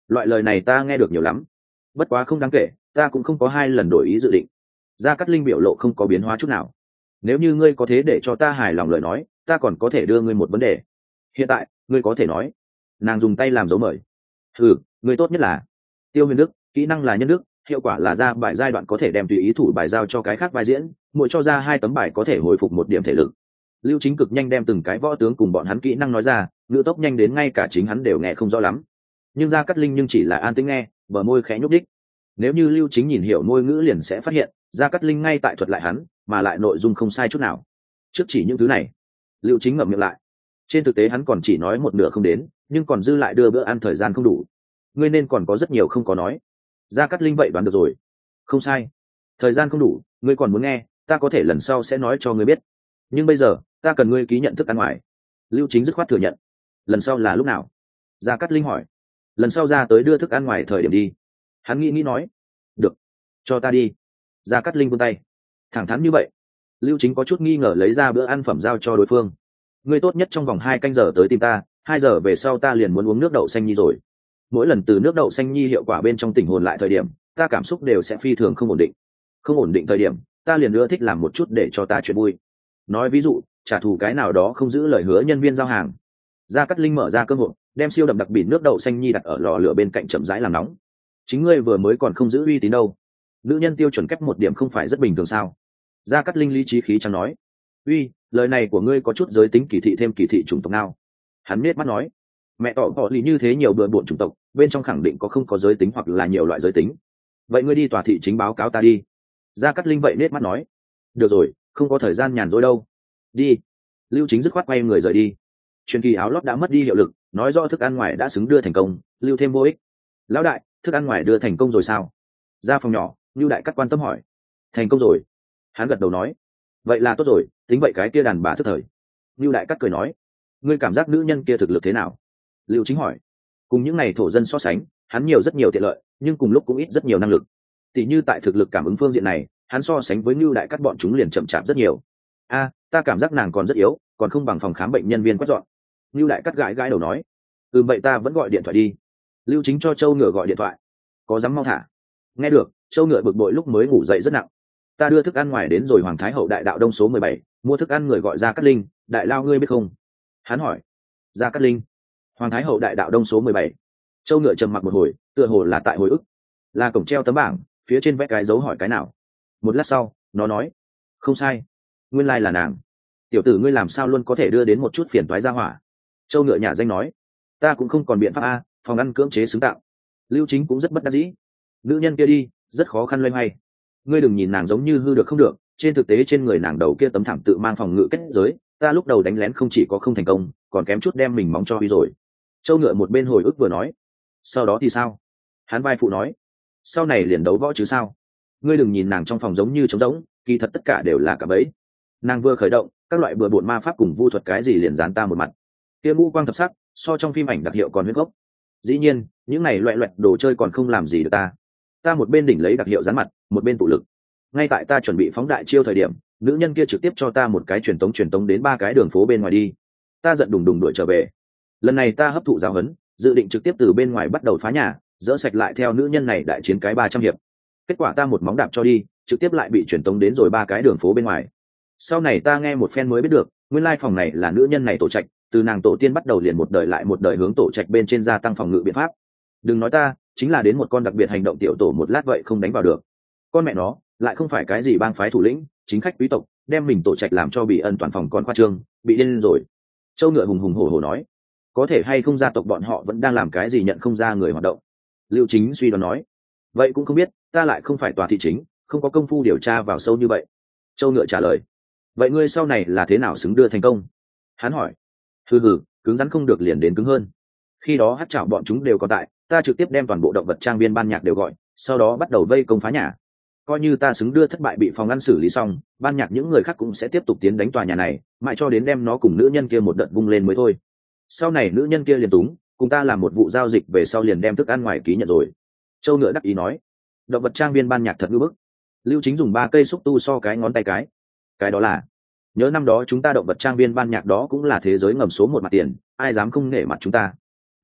loại lời này ta nghe được nhiều lắm, bất quá không đáng kể, ta cũng không có hai lần đổi ý dự định. Gia Cát Linh biểu lộ không có biến hóa chút nào. Nếu như ngươi có thế để cho ta hài lòng lời nói, ta còn có thể đưa ngươi một vấn đề. Hiện tại ngươi có thể nói. Nàng dùng tay làm dấu mời. Ừ, ngươi tốt nhất là Tiêu Huyền Đức, kỹ năng là nhân đức, hiệu quả là ra bài giai đoạn có thể đem tùy ý thủ bài giao cho cái khác vai diễn, mỗi cho ra hai tấm bài có thể hồi phục một điểm thể lực. Lưu Chính cực nhanh đem từng cái võ tướng cùng bọn hắn kỹ năng nói ra, ngữ tốc nhanh đến ngay cả chính hắn đều nghe không rõ lắm. Nhưng Gia Cát Linh nhưng chỉ là an tĩnh nghe, bờ môi khẽ nhúc đích. Nếu như Lưu Chính nhìn hiểu ngôn ngữ liền sẽ phát hiện, Gia Cát Linh ngay tại thuật lại hắn, mà lại nội dung không sai chút nào. Trước chỉ những thứ này, Lưu Chính ngậm miệng lại. Trên thực tế hắn còn chỉ nói một nửa không đến, nhưng còn dư lại đưa bữa ăn thời gian không đủ. Ngươi nên còn có rất nhiều không có nói. Gia Cát Linh vậy đoán được rồi. Không sai, thời gian không đủ, ngươi còn muốn nghe, ta có thể lần sau sẽ nói cho ngươi biết. Nhưng bây giờ, ta cần ngươi ký nhận thức ăn ngoài. Lưu Chính dứt khoát thừa nhận. Lần sau là lúc nào? Gia Cát Linh hỏi. Lần sau ra tới đưa thức ăn ngoài thời điểm đi. Hắn nghĩ nghĩ nói. Được, cho ta đi. Gia Cát Linh vươn tay. Thẳng thắn như vậy. Lưu Chính có chút nghi ngờ lấy ra bữa ăn phẩm giao cho đối phương. Ngươi tốt nhất trong vòng hai canh giờ tới tìm ta, hai giờ về sau ta liền muốn uống nước đậu xanh nhi rồi. Mỗi lần từ nước đậu xanh nhi hiệu quả bên trong tỉnh hồn lại thời điểm, ta cảm xúc đều sẽ phi thường không ổn định. Không ổn định thời điểm, ta liền ưa thích làm một chút để cho ta chuyện vui. Nói ví dụ, trả thù cái nào đó không giữ lời hứa nhân viên giao hàng. Gia Cát Linh mở ra cơ hội, đem siêu đậm đặc bỉn nước đậu xanh nhi đặt ở lò lửa bên cạnh chậm rãi làm nóng. Chính ngươi vừa mới còn không giữ uy tín đâu. Nữ nhân tiêu chuẩn kép một điểm không phải rất bình thường sao? Gia Cát Linh lý trí khí chẳng nói. Uy, lời này của ngươi có chút giới tính kỳ thị thêm kỳ thị chủng tộc nào? Hắn nết mắt nói. Mẹ tỏ tỏ lý như thế nhiều bừa bộn chủng tộc, bên trong khẳng định có không có giới tính hoặc là nhiều loại giới tính. Vậy ngươi đi tòa thị chính báo cáo ta đi. Gia Cát Linh vậy nết mắt nói. Được rồi, không có thời gian nhàn rỗi đâu. Đi. Lưu Chính dứt khoát quay người rời đi. Truyền kỳ áo lót đã mất đi hiệu lực, nói rõ thức ăn ngoài đã xứng đưa thành công, lưu thêm vô ích. Lão đại, thức ăn ngoài đưa thành công rồi sao? Ra phòng nhỏ, Lưu đại cắt quan tâm hỏi. Thành công rồi. Hắn gật đầu nói. Vậy là tốt rồi, tính vậy cái kia đàn bà thức thời. Lưu đại cắt cười nói. Ngươi cảm giác nữ nhân kia thực lực thế nào? Lưu Chính hỏi. Cùng những này thổ dân so sánh, hắn nhiều rất nhiều tiện lợi, nhưng cùng lúc cũng ít rất nhiều năng lực. Tỷ như tại thực lực cảm ứng phương diện này, hắn so sánh với Lưu đại cắt bọn chúng liền chậm chạp rất nhiều. A, ta cảm giác nàng còn rất yếu, còn không bằng phòng khám bệnh nhân viên quét dọn. Lưu đại cắt gãi gãi đầu nói. Ừ, vậy ta vẫn gọi điện thoại đi. Lưu Chính cho Châu Ngựa gọi điện thoại. Có dám mau thả? Nghe được, Châu Ngựa bực bội lúc mới ngủ dậy rất nặng. Ta đưa thức ăn ngoài đến rồi. Hoàng Thái Hậu đại đạo đông số mười bảy, mua thức ăn người gọi Gia Cát Linh, đại lao ngươi biết không? Hắn hỏi. Gia Cát Linh. Hoàng Thái Hậu đại đạo đông số mười bảy. Châu Ngựa trầm mặc một hồi, tựa hồ là tại hồi ức. Là cổng treo tấm bảng, phía trên vẽ cái dấu hỏi cái nào. Một lát sau, nó nói. Không sai, nguyên lai là nàng. Tiểu tử ngươi làm sao luôn có thể đưa đến một chút phiền toái ra hỏa? Châu Ngựa nhà danh nói. Ta cũng không còn biện pháp a, phòng ăn cưỡng chế xứng tạo. Lưu Chính cũng rất bất đắc dĩ. Nữ nhân kia đi, rất khó khăn loay hoay. Ngươi đừng nhìn nàng giống như hư được không được, trên thực tế trên người nàng đầu kia tấm thảm tự mang phòng ngự kết giới, ta lúc đầu đánh lén không chỉ có không thành công, còn kém chút đem mình móng cho đi rồi. Châu Ngựa một bên hồi ức vừa nói. Sau đó thì sao? Hắn vai phụ nói. Sau này liền đấu võ chứ sao? Ngươi đừng nhìn nàng trong phòng giống như trống rỗng, kỳ thật tất cả đều là cả bẫy. Nàng vừa khởi động, các loại bừa bộn ma pháp cùng vu thuật cái gì liền dán ta một mặt. Kia mũ quang thập sắc, so trong phim ảnh đặc hiệu còn huyết gốc. Dĩ nhiên, những này loẹt loẹt đồ chơi còn không làm gì được ta. Ta một bên đỉnh lấy đặc hiệu dán mặt, một bên tụ lực. Ngay tại ta chuẩn bị phóng đại chiêu thời điểm, nữ nhân kia trực tiếp cho ta một cái truyền tống truyền tống đến ba cái đường phố bên ngoài đi. Ta giận đùng đùng đuổi trở về. Lần này ta hấp thụ giáo huấn, dự định trực tiếp từ bên ngoài bắt đầu phá nhà, dỡ sạch lại theo nữ nhân này đại chiến cái ba trăm hiệp. Kết quả ta một móng đạp cho đi, trực tiếp lại bị truyền tống đến rồi ba cái đường phố bên ngoài. Sau này ta nghe một phen mới biết được, nguyên lai phòng này là nữ nhân này tổ trạch, từ nàng tổ tiên bắt đầu liền một đời lại một đời hướng tổ trạch bên trên gia tăng phòng ngự biện pháp. Đừng nói ta, chính là đến một con đặc biệt hành động tiểu tổ một lát vậy không đánh vào được. Con mẹ nó, lại không phải cái gì bang phái thủ lĩnh, chính khách quý tộc, đem mình tổ trạch làm cho bị ân toàn phòng còn khoa trương, bị điên rồi. Châu Ngựa hùng hùng hổ hổ nói, có thể hay không gia tộc bọn họ vẫn đang làm cái gì nhận không ra người hoạt động. Lưu Chính suy đoán nói, vậy cũng không biết, ta lại không phải tòa thị chính, không có công phu điều tra vào sâu như vậy. Châu Ngựa trả lời, vậy ngươi sau này là thế nào xứng đưa thành công? Hắn hỏi. Hừ hừ, cứng rắn không được liền đến cứng hơn. Khi đó hát chảo bọn chúng đều còn tại, ta trực tiếp đem toàn bộ động vật trang viên ban nhạc đều gọi, sau đó bắt đầu vây công phá nhà. Coi như ta xứng đưa thất bại bị phòng ngăn xử lý xong, ban nhạc những người khác cũng sẽ tiếp tục tiến đánh tòa nhà này, mãi cho đến đem nó cùng nữ nhân kia một đợt vung lên mới thôi. Sau này nữ nhân kia liền túng, cùng ta làm một vụ giao dịch về sau liền đem thức ăn ngoài ký nhận rồi. Châu Ngựa đắc ý nói. Động vật trang viên ban nhạc thật ngưỡng bức. Lưu Chính dùng ba cây xúc tu so cái ngón tay cái. Cái đó là, nhớ năm đó chúng ta động vật trang viên ban nhạc đó cũng là thế giới ngầm số một mặt tiền, ai dám không nể mặt chúng ta.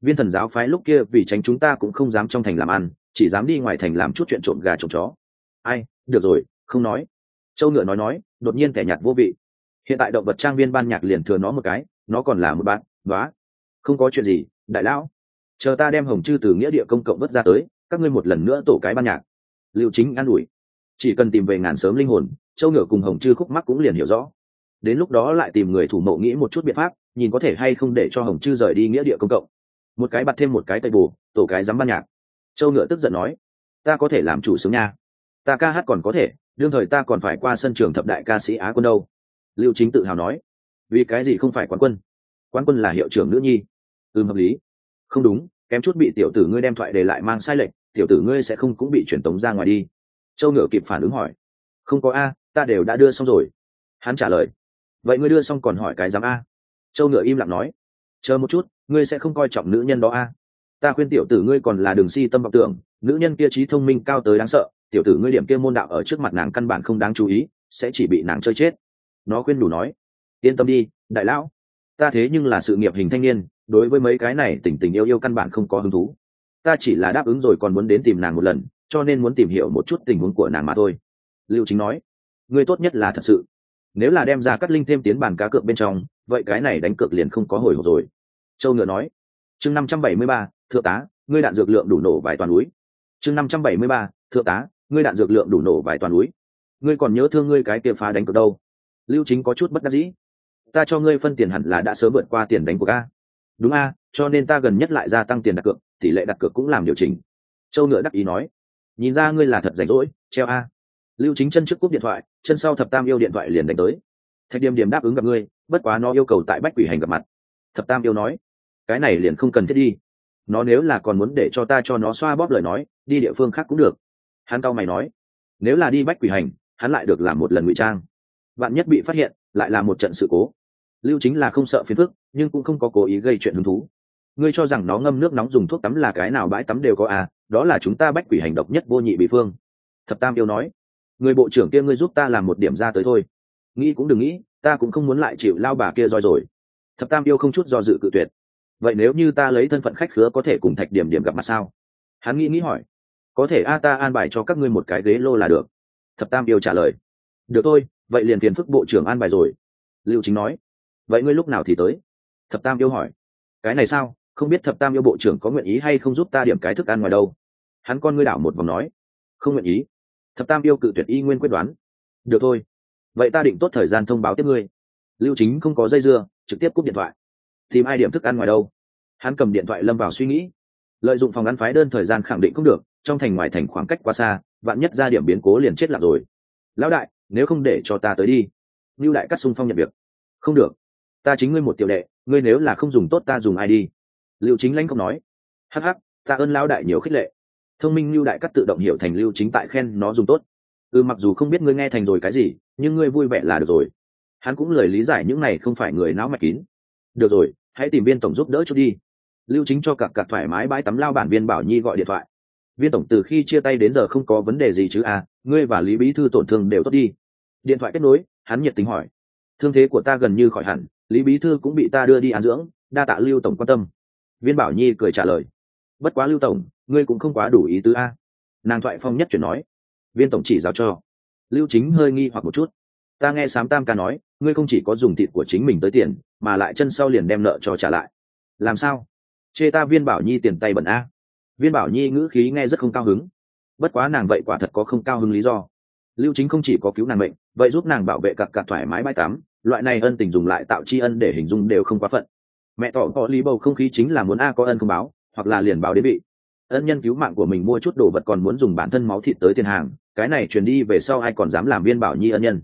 viên thần giáo phái lúc kia vì tránh chúng ta cũng không dám trong thành làm ăn, chỉ dám đi ngoài thành làm chút chuyện trộm gà trộm chó. Ai, được rồi, không nói. Châu Ngựa nói nói, đột nhiên kẻ nhạt vô vị. Hiện tại động vật trang viên ban nhạc liền thừa nó một cái, nó còn là một bạn, đoá. Không có chuyện gì, đại lão. Chờ ta đem Hồng Chư từ nghĩa địa công cộng vớt ra tới, các ngươi một lần nữa tổ cái ban nhạc. Lưu Chính an ủi. Chỉ cần tìm về ngàn sớm linh hồn, Châu Ngựa cùng Hồng Chư khúc mắc cũng liền hiểu rõ. Đến lúc đó lại tìm người thủ mộ nghĩ một chút biện pháp, nhìn có thể hay không để cho Hồng Chư rời đi nghĩa địa công cộng. Một cái bật thêm một cái tây bù, tổ cái dám ban nhạc. Châu Ngựa tức giận nói, ta có thể làm chủ sướng nha, ta ca hát còn có thể, đương thời ta còn phải qua sân trường thập đại ca sĩ Á quân đâu. Lưu Chính tự hào nói, vì cái gì không phải quán quân? Quán quân là hiệu trưởng nữ nhi. Ừm, hợp lý. Không đúng, kém chút bị tiểu tử ngươi đem thoại để lại mang sai lệch, tiểu tử ngươi sẽ không cũng bị truyền tống ra ngoài đi. Châu Ngựa kịp phản ứng hỏi, không có a, ta đều đã đưa xong rồi. Hắn trả lời, vậy ngươi đưa xong còn hỏi cái dám a? Châu Ngựa im lặng nói, chờ một chút, ngươi sẽ không coi trọng nữ nhân đó a? Ta khuyên tiểu tử ngươi còn là đường si tâm vọng tưởng, nữ nhân kia trí thông minh cao tới đáng sợ, tiểu tử ngươi điểm kia môn đạo ở trước mặt nàng căn bản không đáng chú ý, sẽ chỉ bị nàng chơi chết. Nó khuyên đủ nói, yên tâm đi, đại lão, ta thế nhưng là sự nghiệp hình thanh niên, đối với mấy cái này tình tình yêu yêu căn bản không có hứng thú. Ta chỉ là đáp ứng rồi còn muốn đến tìm nàng một lần, cho nên muốn tìm hiểu một chút tình huống của nàng mà thôi. Lưu Chính nói, ngươi tốt nhất là thật sự, nếu là đem ra cắt linh thêm tiến bàn cá cược bên trong, vậy cái này đánh cược liền không có hồi hộp rồi. Châu Ngựa nói, chương năm trăm bảy mươi ba, thượng tá, ngươi đạn dược lượng đủ nổ vài toàn núi. chương năm trăm bảy mươi ba, thượng tá, ngươi đạn dược lượng đủ nổ vài toàn núi. Ngươi còn nhớ thương ngươi cái kia phá đánh cược đâu? Lưu Chính có chút bất đắc dĩ. Ta cho ngươi phân tiền hẳn là đã sớm vượt qua tiền đánh của a. Đúng a, cho nên ta gần nhất lại gia tăng tiền đặt cược, tỷ lệ đặt cược cũng làm điều chỉnh. Châu Ngựa đắc ý nói, nhìn ra ngươi là thật rảnh rỗi, treo a. Lưu Chính chân trước cúp điện thoại, chân sau Thập Tam yêu điện thoại liền đánh tới. Thạch Điềm Điềm đáp ứng gặp ngươi, bất quá nó yêu cầu tại Bách Quỷ Hành gặp mặt. Thập Tam yêu nói, cái này liền không cần thiết đi, nó nếu là còn muốn để cho ta cho nó xoa bóp lời nói, đi địa phương khác cũng được. Hắn cau mày nói, nếu là đi Bách Quỷ Hành, hắn lại được làm một lần ngụy trang, bạn nhất bị phát hiện lại là một trận sự cố. Lưu Chính là không sợ phiền phức, nhưng cũng không có cố ý gây chuyện hứng thú. Ngươi cho rằng nó ngâm nước nóng dùng thuốc tắm là cái nào bãi tắm đều có à? Đó là chúng ta Bách Quỷ Hành độc nhất vô nhị bị phương. Thập Tam yêu nói, người bộ trưởng kia ngươi giúp ta làm một điểm ra tới thôi. Nghĩ cũng đừng nghĩ, ta cũng không muốn lại chịu lao bà kia roi rồi. Thập Tam yêu không chút do dự cự tuyệt. Vậy nếu như ta lấy thân phận khách khứa có thể cùng Thạch Điểm Điểm gặp mặt sao? Hắn nghĩ nghĩ hỏi, có thể a, ta an bài cho các ngươi một cái ghế lô là được. Thập Tam yêu trả lời, được thôi, vậy liền phiền phức bộ trưởng an bài rồi. Lưu Chính nói, vậy ngươi lúc nào thì tới? Thập Tam yêu hỏi, cái này sao, không biết Thập Tam yêu bộ trưởng có nguyện ý hay không giúp ta điểm cái thức ăn ngoài đâu. Hắn con ngươi đảo một vòng nói, không nguyện ý. Thập Tam yêu cự tuyệt y nguyên quyết đoán. Được thôi, vậy ta định tốt thời gian thông báo tiếp ngươi. Lưu Chính không có dây dưa, trực tiếp cúp điện thoại. Tìm ai điểm thức ăn ngoài đâu? Hắn cầm điện thoại lâm vào suy nghĩ. Lợi dụng phòng ăn phái đơn thời gian khẳng định không được, trong thành ngoài thành khoảng cách quá xa, vạn nhất ra điểm biến cố liền chết lạc rồi. Lão đại, nếu không để cho ta tới đi. Lưu Đại Cắt xung phong nhận việc. Không được, ta chính ngươi một tiểu đệ, ngươi nếu là không dùng tốt ta dùng ai đi? Lưu Chính lãnh không nói. Hắc hắc, ta ơn lão đại nhiều khích lệ. Thông minh Lưu Đại Cắt tự động hiểu thành Lưu Chính tại khen nó dùng tốt. Ừ, mặc dù không biết ngươi nghe thành rồi cái gì, nhưng ngươi vui vẻ là được rồi. Hắn cũng lời lý giải những này không phải người não mạch kín. Được rồi, hãy tìm Viên tổng giúp đỡ chút đi. Lưu Chính cho cặp cặp thoải mái bãi tắm lao bản Viên Bảo Nhi gọi điện thoại. Viên tổng từ khi chia tay đến giờ không có vấn đề gì chứ à? Ngươi và Lý Bí thư tổn thương đều tốt đi. Điện thoại kết nối, hắn nhiệt tình hỏi, thương thế của ta gần như khỏi hẳn, Lý Bí thư cũng bị ta đưa đi an dưỡng, đa tạ Lưu tổng quan tâm. Viên Bảo Nhi cười trả lời, bất quá Lưu tổng, ngươi cũng không quá đủ ý tứ a. Nàng thoại phong nhất chuyển nói, Viên tổng chỉ giáo cho. Lưu Chính hơi nghi hoặc một chút, ta nghe Sám Tam ca nói, ngươi không chỉ có dùng thịt của chính mình tới tiền, mà lại chân sau liền đem nợ cho trả lại. Làm sao? Chê ta Viên Bảo Nhi tiền tay bẩn a? Viên Bảo Nhi ngữ khí nghe rất không cao hứng. Bất quá nàng vậy quả thật có không cao hứng lý do. Lưu Chính không chỉ có cứu nàng mệnh, vậy giúp nàng bảo vệ cặp cặp thoải mái bãi tắm, loại này ân tình dùng lại tạo tri ân để hình dung đều không quá phận. Mẹ tỏ có lý bầu không khí chính là muốn a có ân không báo, hoặc là liền báo đến bị. Ân nhân cứu mạng của mình mua chút đồ vật còn muốn dùng bản thân máu thịt tới tiền hàng, cái này truyền đi về sau ai còn dám làm Viên Bảo Nhi ân nhân?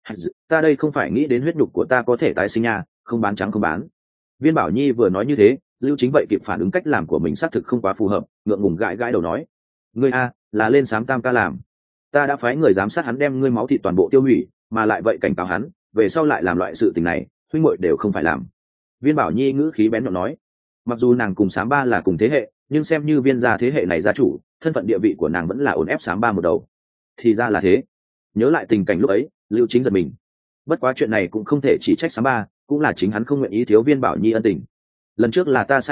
Ta đây không phải nghĩ đến huyết nhục của ta có thể tái sinh nha, không bán trắng không bán. Viên Bảo Nhi vừa nói như thế, Lưu Chính vậy kịp phản ứng cách làm của mình xác thực không quá phù hợp, ngượng ngùng gãi gãi đầu nói, ngươi a là lên Sám Tam ca làm, ta đã phái người giám sát hắn đem ngươi máu thịt toàn bộ tiêu hủy, mà lại vậy cảnh cáo hắn về sau lại làm loại sự tình này huynh muội đều không phải làm. Viên Bảo Nhi ngữ khí bén nhọn nói, mặc dù nàng cùng Sám Ba là cùng thế hệ, nhưng xem như Viên gia thế hệ này gia chủ, thân phận địa vị của nàng vẫn là ổn ép Sám Ba một đầu. Thì ra là thế. Nhớ lại tình cảnh lúc ấy, Lưu Chính giật mình. Bất quá chuyện này cũng không thể chỉ trách Sám Ba, cũng là chính hắn không nguyện ý thiếu Viên Bảo Nhi ân tình. Lần trước là ta sai rồi,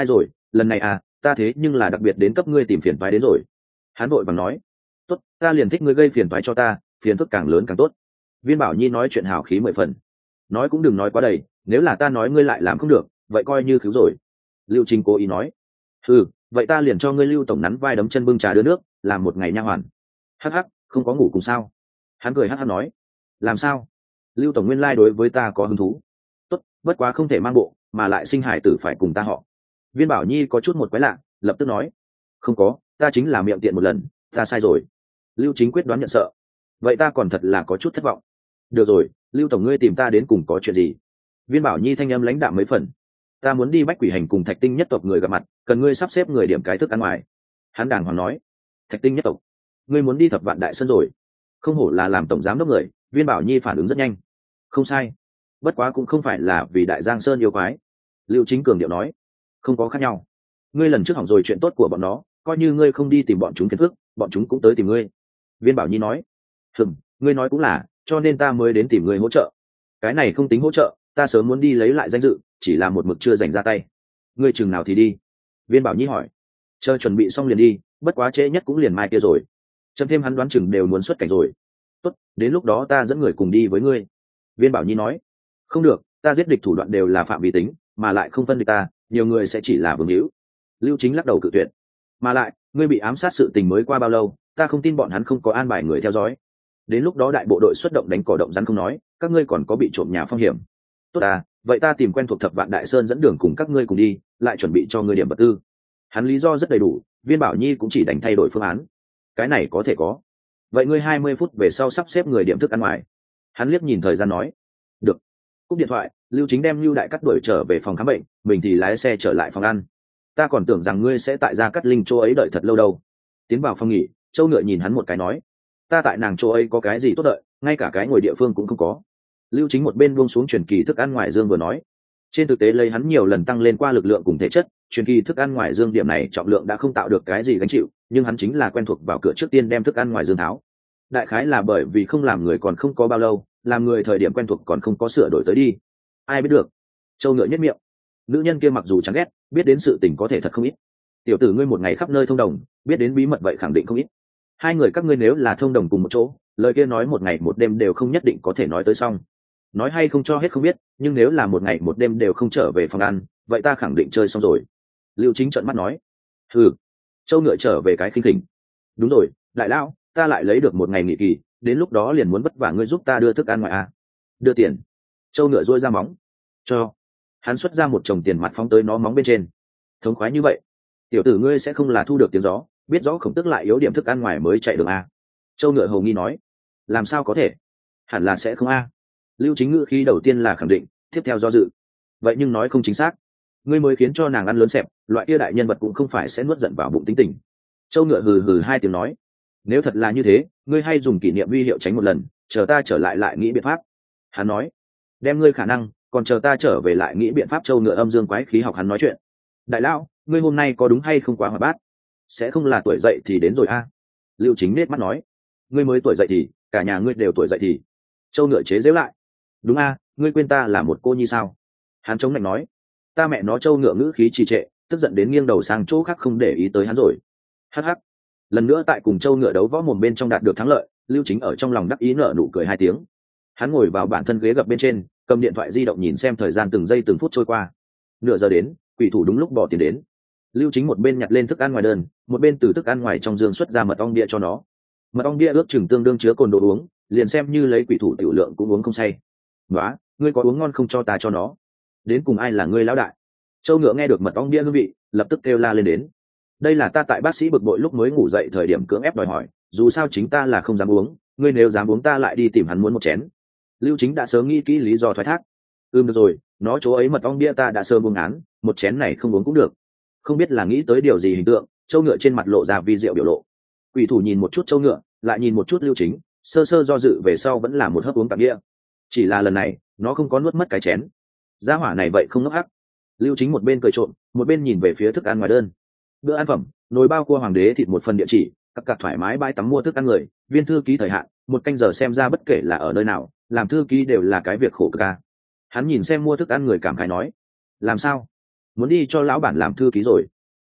lần này à ta thế nhưng là đặc biệt đến cấp ngươi tìm phiền toái đến rồi. Hắn vội vàng nói, tốt, ta liền thích ngươi gây phiền toái cho ta, phiền phức càng lớn càng tốt. Viên Bảo Nhi nói chuyện hào khí mười phần, nói cũng đừng nói quá đầy, nếu là ta nói ngươi lại làm không được vậy coi như cứu rồi. Lưu Trình cố ý nói, ừ vậy ta liền cho ngươi Lưu tổng nắn vai đấm chân bưng trà đưa nước làm một ngày nha hoàn. Hắc hắc, không có ngủ cùng sao? Hắn cười hắc hắc nói, làm sao? Lưu tổng nguyên lai đối với ta có hứng thú. Tốt, bất quá không thể mang bộ mà lại sinh hải tử phải cùng ta họ. Viên Bảo Nhi có chút một quái lạ, lập tức nói, không có, ta chính là miệng tiện một lần, ta sai rồi. Lưu Chính quyết đoán nhận sợ, vậy ta còn thật là có chút thất vọng. Được rồi, Lưu tổng ngươi tìm ta đến cùng có chuyện gì? Viên Bảo Nhi thanh âm lãnh đạm mấy phần, ta muốn đi Bách Quỷ Hành cùng Thạch Tinh nhất tộc người gặp mặt, cần ngươi sắp xếp người điểm cái thức ăn ngoài. Hắn đàng hoàng nói, Thạch Tinh nhất tộc, ngươi muốn đi Thập Vạn Đại Sơn rồi? Không hổ là làm tổng giám đốc người. Viên Bảo Nhi phản ứng rất nhanh, không sai, bất quá cũng không phải là vì Đại Giang Sơn yêu quái. Lưu Chính cường điệu nói, không có khác nhau, ngươi lần trước hỏng rồi chuyện tốt của bọn nó, coi như ngươi không đi tìm bọn chúng phiền phức, bọn chúng cũng tới tìm ngươi. Viên Bảo Nhi nói, hừm, ngươi nói cũng là, cho nên ta mới đến tìm ngươi hỗ trợ. Cái này không tính hỗ trợ, ta sớm muốn đi lấy lại danh dự, chỉ là một mực chưa dành ra tay. Ngươi chừng nào thì đi? Viên Bảo Nhi hỏi. Chờ chuẩn bị xong liền đi, bất quá trễ nhất cũng liền mai kia rồi. Chấm thêm hắn đoán chừng đều muốn xuất cảnh rồi. Tốt, đến lúc đó ta dẫn người cùng đi với ngươi. Viên Bảo Nhi nói. Không được, ta giết địch thủ đoạn đều là phạm vi tính, mà lại không phân địch ta, nhiều người sẽ chỉ là vương hữu. Lưu Chính lắc đầu cự tuyệt. Mà lại, ngươi bị ám sát sự tình mới qua bao lâu, ta không tin bọn hắn không có an bài người theo dõi. Đến lúc đó đại bộ đội xuất động đánh cỏ động rắn không nói, các ngươi còn có bị trộm nhà phong hiểm. Tốt à, vậy ta tìm quen thuộc Thập Vạn Đại Sơn dẫn đường cùng các ngươi cùng đi, lại chuẩn bị cho ngươi điểm vật tư. Hắn lý do rất đầy đủ, Viên Bảo Nhi cũng chỉ đánh thay đổi phương án. Cái này có thể có. Vậy ngươi hai mươi phút về sau sắp xếp người điểm thức ăn ngoài. Hắn liếc nhìn thời gian nói. Được. Cúp điện thoại, Lưu Chính đem Lưu Đại Cắt đuổi trở về phòng khám bệnh, mình thì lái xe trở lại phòng ăn. Ta còn tưởng rằng ngươi sẽ tại Gia Cát Linh chỗ ấy đợi thật lâu đâu. Tiến vào phòng nghỉ, Châu Ngựa nhìn hắn một cái nói, ta tại nàng chỗ ấy có cái gì tốt đợi, ngay cả cái ngồi địa phương cũng không có. Lưu Chính một bên buông xuống truyền kỳ thức ăn ngoài dương vừa nói, trên thực tế lấy hắn nhiều lần tăng lên qua lực lượng cùng thể chất, truyền kỳ thức ăn ngoài dương điểm này trọng lượng đã không tạo được cái gì gánh chịu, nhưng hắn chính là quen thuộc vào cửa trước tiên đem thức ăn ngoài dương tháo. Đại khái là bởi vì không làm người còn không có bao lâu, làm người thời điểm quen thuộc còn không có sửa đổi tới đi. Ai biết được. Châu Ngựa nhất miệng. Nữ nhân kia mặc dù chán ghét, biết đến sự tình có thể thật không ít. Tiểu tử ngươi một ngày khắp nơi thông đồng, biết đến bí mật vậy khẳng định không ít. Hai người các ngươi nếu là thông đồng cùng một chỗ, lời kia nói một ngày một đêm đều không nhất định có thể nói tới xong. Nói hay không cho hết không biết, nhưng nếu là một ngày một đêm đều không trở về phòng ăn, vậy ta khẳng định chơi xong rồi. Lưu Chính trợn mắt nói. Ừ. Châu Ngựa trở về cái khinh khỉnh. Đúng rồi, đại lão, ta lại lấy được một ngày nghỉ kỳ, đến lúc đó liền muốn vất vả ngươi giúp ta đưa thức ăn ngoài à? Đưa tiền. Châu Ngựa dôi ra móng. Cho. Hắn xuất ra một chồng tiền mặt phóng tới nó móng bên trên. Thống khoái như vậy, tiểu tử ngươi sẽ không là thu được tiếng gió, biết rõ Khổng Tước lại yếu điểm thức ăn ngoài mới chạy được à? Châu Ngựa hầu nghi nói. Làm sao có thể? Hẳn là sẽ không à? Lưu Chính ngữ khí đầu tiên là khẳng định, tiếp theo do dự. Vậy nhưng nói không chính xác. Ngươi mới khiến cho nàng ăn lớn xẹp, loại kia đại nhân vật cũng không phải sẽ nuốt giận vào bụng tính tình. Châu Ngựa hừ hừ hai tiếng nói. Nếu thật là như thế, ngươi hay dùng kỷ niệm vi hiệu tránh một lần, chờ ta trở lại lại nghĩ biện pháp. Hắn nói. Đem ngươi khả năng, còn chờ ta trở về lại nghĩ biện pháp. Châu Ngựa âm dương quái khí học hắn nói chuyện. Đại lão, ngươi hôm nay có đúng hay không quá hoạt bát? Sẽ không là tuổi dậy thì đến rồi a? À? Lưu Chính nết mắt nói. Ngươi mới tuổi dậy thì, cả nhà ngươi đều tuổi dậy thì. Châu Ngựa chế giễu lại. Đúng a, à, ngươi quên ta là một cô nhi sao? Hắn chống lạnh nói. Ta mẹ nó. Châu Ngựa ngữ khí trì trệ, tức giận đến nghiêng đầu sang chỗ khác không để ý tới hắn rồi. Hắc hắc. Lần nữa tại cùng Châu Ngựa đấu võ mồm bên trong đạt được thắng lợi, Lưu Chính ở trong lòng đắc ý nở nụ cười hai tiếng. Hắn ngồi vào bản thân ghế gập bên trên, cầm điện thoại di động nhìn xem thời gian từng giây từng phút trôi qua. Nửa giờ đến, quỷ thủ đúng lúc bỏ tiền đến. Lưu Chính một bên nhặt lên thức ăn ngoài đơn, một bên từ thức ăn ngoài trong dương xuất ra mật ong bia cho nó. Mật ong bia ước chừng tương đương chứa cồn đồ uống, liền xem như lấy quỷ thủ tiểu lượng cũng uống không say. Nóa, ngươi có uống ngon không cho ta cho nó? Đến cùng ai là ngươi lão đại? Châu Ngựa nghe được mật ong bia hương vị, lập tức kêu la lên đến. Đây là ta tại bác sĩ bực bội lúc mới ngủ dậy thời điểm cưỡng ép đòi hỏi, dù sao chính ta là không dám uống, ngươi nếu dám uống ta lại đi tìm hắn muốn một chén. Lưu Chính đã sớm nghĩ kỹ lý do thoái thác. Ừm được rồi, nó chỗ ấy mật ong bia ta đã sớm buông án, một chén này không uống cũng được. Không biết là nghĩ tới điều gì hình tượng, Châu Ngựa trên mặt lộ ra vi diệu biểu lộ. Quỷ thủ nhìn một chút Châu Ngựa, lại nhìn một chút Lưu Chính, sơ sơ do dự về sau vẫn là một hớp uống cạn bia. Chỉ là lần này, nó không có nuốt mất cái chén. Gia hỏa này vậy không ngốc hắc. Lưu Chính một bên cười trộm, một bên nhìn về phía thức ăn ngoài đơn. Bữa ăn phẩm, nồi bao cua hoàng đế thịt một phần địa chỉ, các cặp thoải mái bãi tắm mua thức ăn người, viên thư ký thời hạn, một canh giờ xem ra bất kể là ở nơi nào, làm thư ký đều là cái việc khổ cực a. Hắn nhìn xem mua thức ăn người cảm khái nói, làm sao? Muốn đi cho lão bản làm thư ký rồi?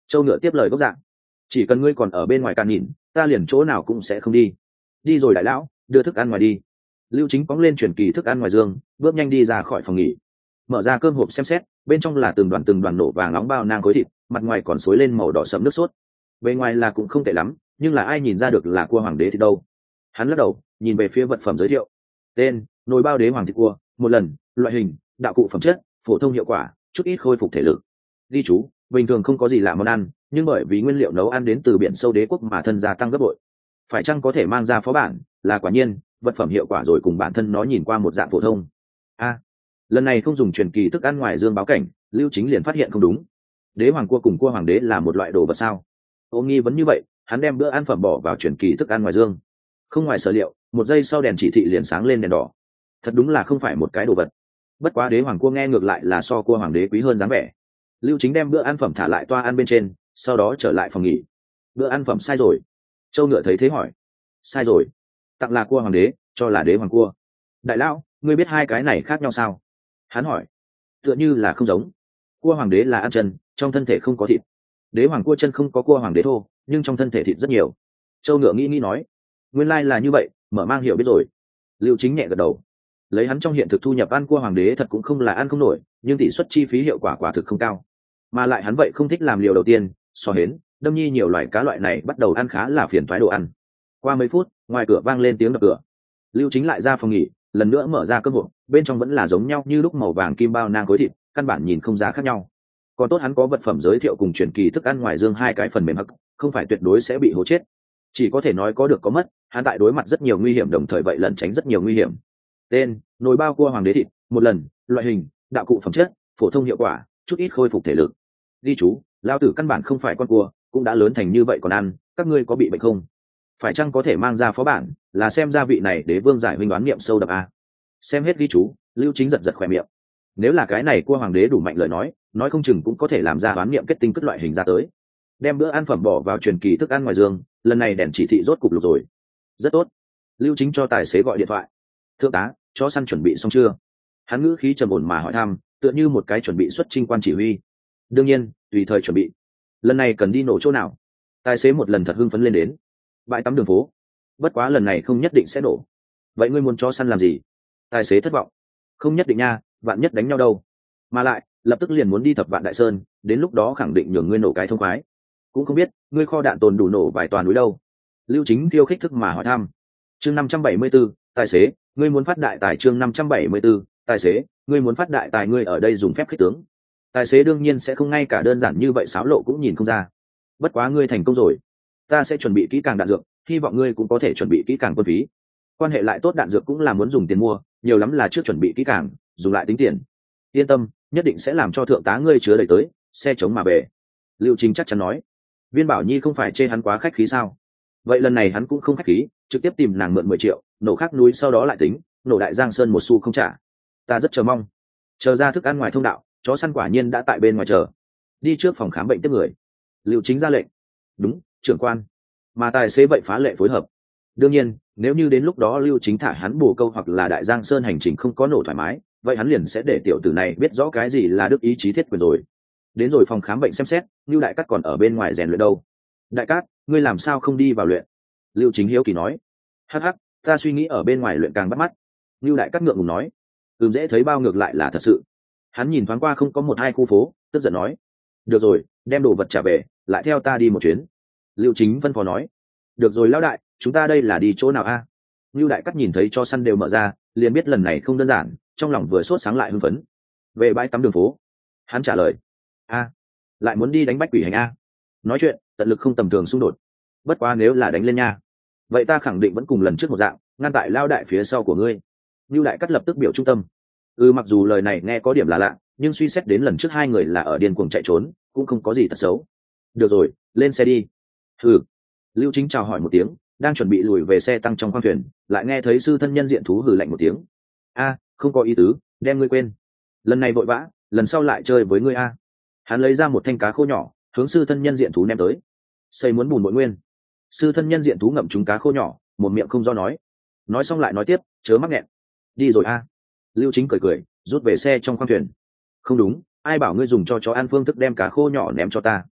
Châu Ngựa tiếp lời gốc dạng. Chỉ cần ngươi còn ở bên ngoài càn nhìn, ta liền chỗ nào cũng sẽ không đi. Đi rồi đại lão, đưa thức ăn ngoài đi. Lưu Chính phóng lên truyền kỳ thức ăn ngoài giường, bước nhanh đi ra khỏi phòng nghỉ. Mở ra cơm hộp xem xét, bên trong là từng đoàn từng đoàn nổ vàng nóng bao nang khối thịt, mặt ngoài còn xối lên màu đỏ sẫm nước sốt. Bên ngoài là cũng không tệ lắm, nhưng là ai nhìn ra được là cua hoàng đế thì đâu. Hắn lắc đầu, nhìn về phía vật phẩm giới thiệu. Tên: nồi bao đế hoàng thịt cua, một lần, loại hình: đạo cụ phẩm chất, phổ thông hiệu quả, chút ít khôi phục thể lực. Ghi chú: bình thường không có gì lạ món ăn, nhưng bởi vì nguyên liệu nấu ăn đến từ biển sâu đế quốc mà thân gia tăng gấp bội. Phải chăng có thể mang ra phó bản? Là quả nhiên, vật phẩm hiệu quả rồi cùng bản thân nó nhìn qua một dạng phổ thông. A, lần này không dùng truyền kỳ thức ăn ngoài dương báo cảnh, Lưu Chính liền phát hiện không đúng. Đế hoàng cua cùng cua hoàng đế là một loại đồ vật sao? Ô nghi vấn như vậy, hắn đem bữa ăn phẩm bỏ vào truyền kỳ thức ăn ngoài dương. Không ngoài sở liệu, một giây sau đèn chỉ thị liền sáng lên đèn đỏ. Thật đúng là không phải một cái đồ vật. Bất quá đế hoàng cua nghe ngược lại là so cua hoàng đế quý hơn dáng vẻ. Lưu Chính đem bữa ăn phẩm thả lại toa ăn bên trên, sau đó trở lại phòng nghỉ. Bữa ăn phẩm sai rồi. Châu Ngựa thấy thế hỏi. Sai rồi. Tặng là cua hoàng đế, cho là đế hoàng cua. Đại lão, ngươi biết hai cái này khác nhau sao? Hắn hỏi. Tựa như là không giống. Cua hoàng đế là ăn chân, trong thân thể không có thịt. Đế hoàng cua chân không có cua hoàng đế thô, nhưng trong thân thể thịt rất nhiều. Châu Ngựa nghĩ nghĩ nói. Nguyên lai là như vậy, mở mang hiểu biết rồi. Lưu Chính nhẹ gật đầu. Lấy hắn trong hiện thực thu nhập ăn cua hoàng đế thật cũng không là ăn không nổi, nhưng tỷ suất chi phí hiệu quả quả thực không cao. Mà lại hắn vậy không thích làm liều đầu tiên, so hến, đâm nhi nhiều loại cá loại này bắt đầu ăn khá là phiền toái đồ ăn. Qua mấy phút, ngoài cửa vang lên tiếng đập cửa. Lưu Chính lại ra phòng nghỉ, lần nữa mở ra cơm hộp, bên trong vẫn là giống nhau như lúc màu vàng kim bao nang khối thịt, căn bản nhìn không ra khác nhau. Còn tốt hắn có vật phẩm giới thiệu cùng truyền kỳ thức ăn ngoài dương hai cái phần mềm hắc, không phải tuyệt đối sẽ bị hố chết. Chỉ có thể nói có được có mất, hắn tại đối mặt rất nhiều nguy hiểm đồng thời vậy lẩn tránh rất nhiều nguy hiểm. Tên: nồi bao cua hoàng đế thịt, một lần, loại hình: đạo cụ phẩm chất, phổ thông hiệu quả, chút ít khôi phục thể lực. Ghi chú: lao tử căn bản không phải con cua, cũng đã lớn thành như vậy còn ăn, các ngươi có bị bệnh không? Phải chăng có thể mang ra phó bản, là xem gia vị này đế vương giải huynh đoán niệm sâu đậm a. Xem hết ghi chú, Lưu Chính giật giật khỏe miệng. Nếu là cái này cua hoàng đế đủ mạnh lời nói, nói không chừng cũng có thể làm ra đoán niệm kết tinh cất loại hình ra tới. Đem bữa ăn phẩm bỏ vào truyền kỳ thức ăn ngoài giường, lần này đèn chỉ thị rốt cục lục rồi. Rất tốt. Lưu Chính cho tài xế gọi điện thoại. Thượng tá, chó săn chuẩn bị xong chưa? Hắn ngữ khí trầm ổn mà hỏi thăm, tựa như một cái chuẩn bị xuất chinh quan chỉ huy. Đương nhiên, tùy thời chuẩn bị. Lần này cần đi nổ chỗ nào? Tài xế một lần thật hưng phấn lên đến. Bãi tắm đường phố. Bất quá lần này không nhất định sẽ nổ. Vậy ngươi muốn chó săn làm gì? Tài xế thất vọng. Không nhất định nha, vạn nhất đánh nhau đâu. Mà lại, lập tức liền muốn đi Thập Vạn Đại Sơn, đến lúc đó khẳng định nhường ngươi nổ cái thông khoái. Cũng không biết, ngươi kho đạn tồn đủ nổ vài toàn núi đâu. Lưu Chính khiêu khích thức mà hỏi thăm. Chương năm trăm bảy mươi 74, tài xế, ngươi muốn phát đại tài. Chương năm trăm bảy mươi 74, tài xế, ngươi muốn phát đại tài. Ngươi ở đây dùng phép khích tướng. Tài xế đương nhiên sẽ không ngay cả đơn giản như vậy xáo lộ cũng nhìn không ra. Bất quá ngươi thành công rồi, ta sẽ chuẩn bị kỹ càng đạn dược, hy vọng ngươi cũng có thể chuẩn bị kỹ càng quân phí. Quan hệ lại tốt đạn dược cũng là muốn dùng tiền mua, nhiều lắm là trước chuẩn bị kỹ càng, dùng lại tính tiền. Yên tâm, nhất định sẽ làm cho thượng tá ngươi chứa đầy tới, xe chống mà về. Lưu Trình chắc chắn nói. Viên Bảo Nhi không phải chê hắn quá khách khí sao? Vậy lần này hắn cũng không khách khí, trực tiếp tìm nàng mượn mười triệu, nổ khác núi sau đó lại tính, nổ đại giang sơn một xu không trả. Ta rất chờ mong. Chờ ra thức ăn ngoài thông đạo, chó săn quả nhiên đã tại bên ngoài chờ. Đi trước phòng khám bệnh tiếp người. Lưu Chính ra lệnh. Đúng, trưởng quan. Mà tài xế vậy phá lệ phối hợp. Đương nhiên, nếu như đến lúc đó Lưu Chính thả hắn bù câu hoặc là đại giang sơn hành trình không có nổ thoải mái, vậy hắn liền sẽ để tiểu tử này biết rõ cái gì là đức ý chí thiết quyền rồi. Đến rồi phòng khám bệnh xem xét, Lưu Đại Cát còn ở bên ngoài rèn luyện đâu. Đại Cát, ngươi làm sao không đi vào luyện? Lưu Chính hiếu kỳ nói. Hắc hắc, ta suy nghĩ ở bên ngoài luyện càng bắt mắt. Lưu Đại Cát ngượng ngùng nói. Ừm, dễ thấy bao ngược lại là thật sự. Hắn nhìn thoáng qua không có một hai khu phố, tức giận nói. Được rồi, đem đồ vật trả về, lại theo ta đi một chuyến. Lưu Chính phân phó nói. Được rồi lão đại, chúng ta đây là đi chỗ nào a? Lưu Đại Cát nhìn thấy cho săn đều mở ra, liền biết lần này không đơn giản, trong lòng vừa sốt sáng lại hưng phấn. Về bãi tắm đường phố. Hắn trả lời. A, lại muốn đi đánh bách quỷ hành a? Nói chuyện, tận lực không tầm thường xung đột. Bất quá nếu là đánh lên nha, vậy ta khẳng định vẫn cùng lần trước một dạng, ngăn tại lao đại phía sau của ngươi. Lưu Đại Cát lập tức biểu trung tâm. Ừ, mặc dù lời này nghe có điểm là lạ, nhưng suy xét đến lần trước hai người là ở điên cuồng chạy trốn, cũng không có gì thật xấu. Được rồi, lên xe đi. Ừ. Lưu Chính chào hỏi một tiếng, đang chuẩn bị lùi về xe tăng trong khoang thuyền, lại nghe thấy sư thân nhân diện thú hừ lạnh một tiếng. A, không có ý tứ, đem ngươi quên. Lần này vội vã, lần sau lại chơi với ngươi a. Hắn lấy ra một thanh cá khô nhỏ, hướng sư thân nhân diện thú ném tới. Xây muốn bùn bội nguyên. Sư thân nhân diện thú ngậm trúng cá khô nhỏ, một miệng không do nói. Nói xong lại nói tiếp, chớ mắc nghẹn. Đi rồi a. Lưu Chính cười cười, rút về xe trong khoang thuyền. Không đúng, ai bảo ngươi dùng cho chó ăn phương thức đem cá khô nhỏ ném cho ta?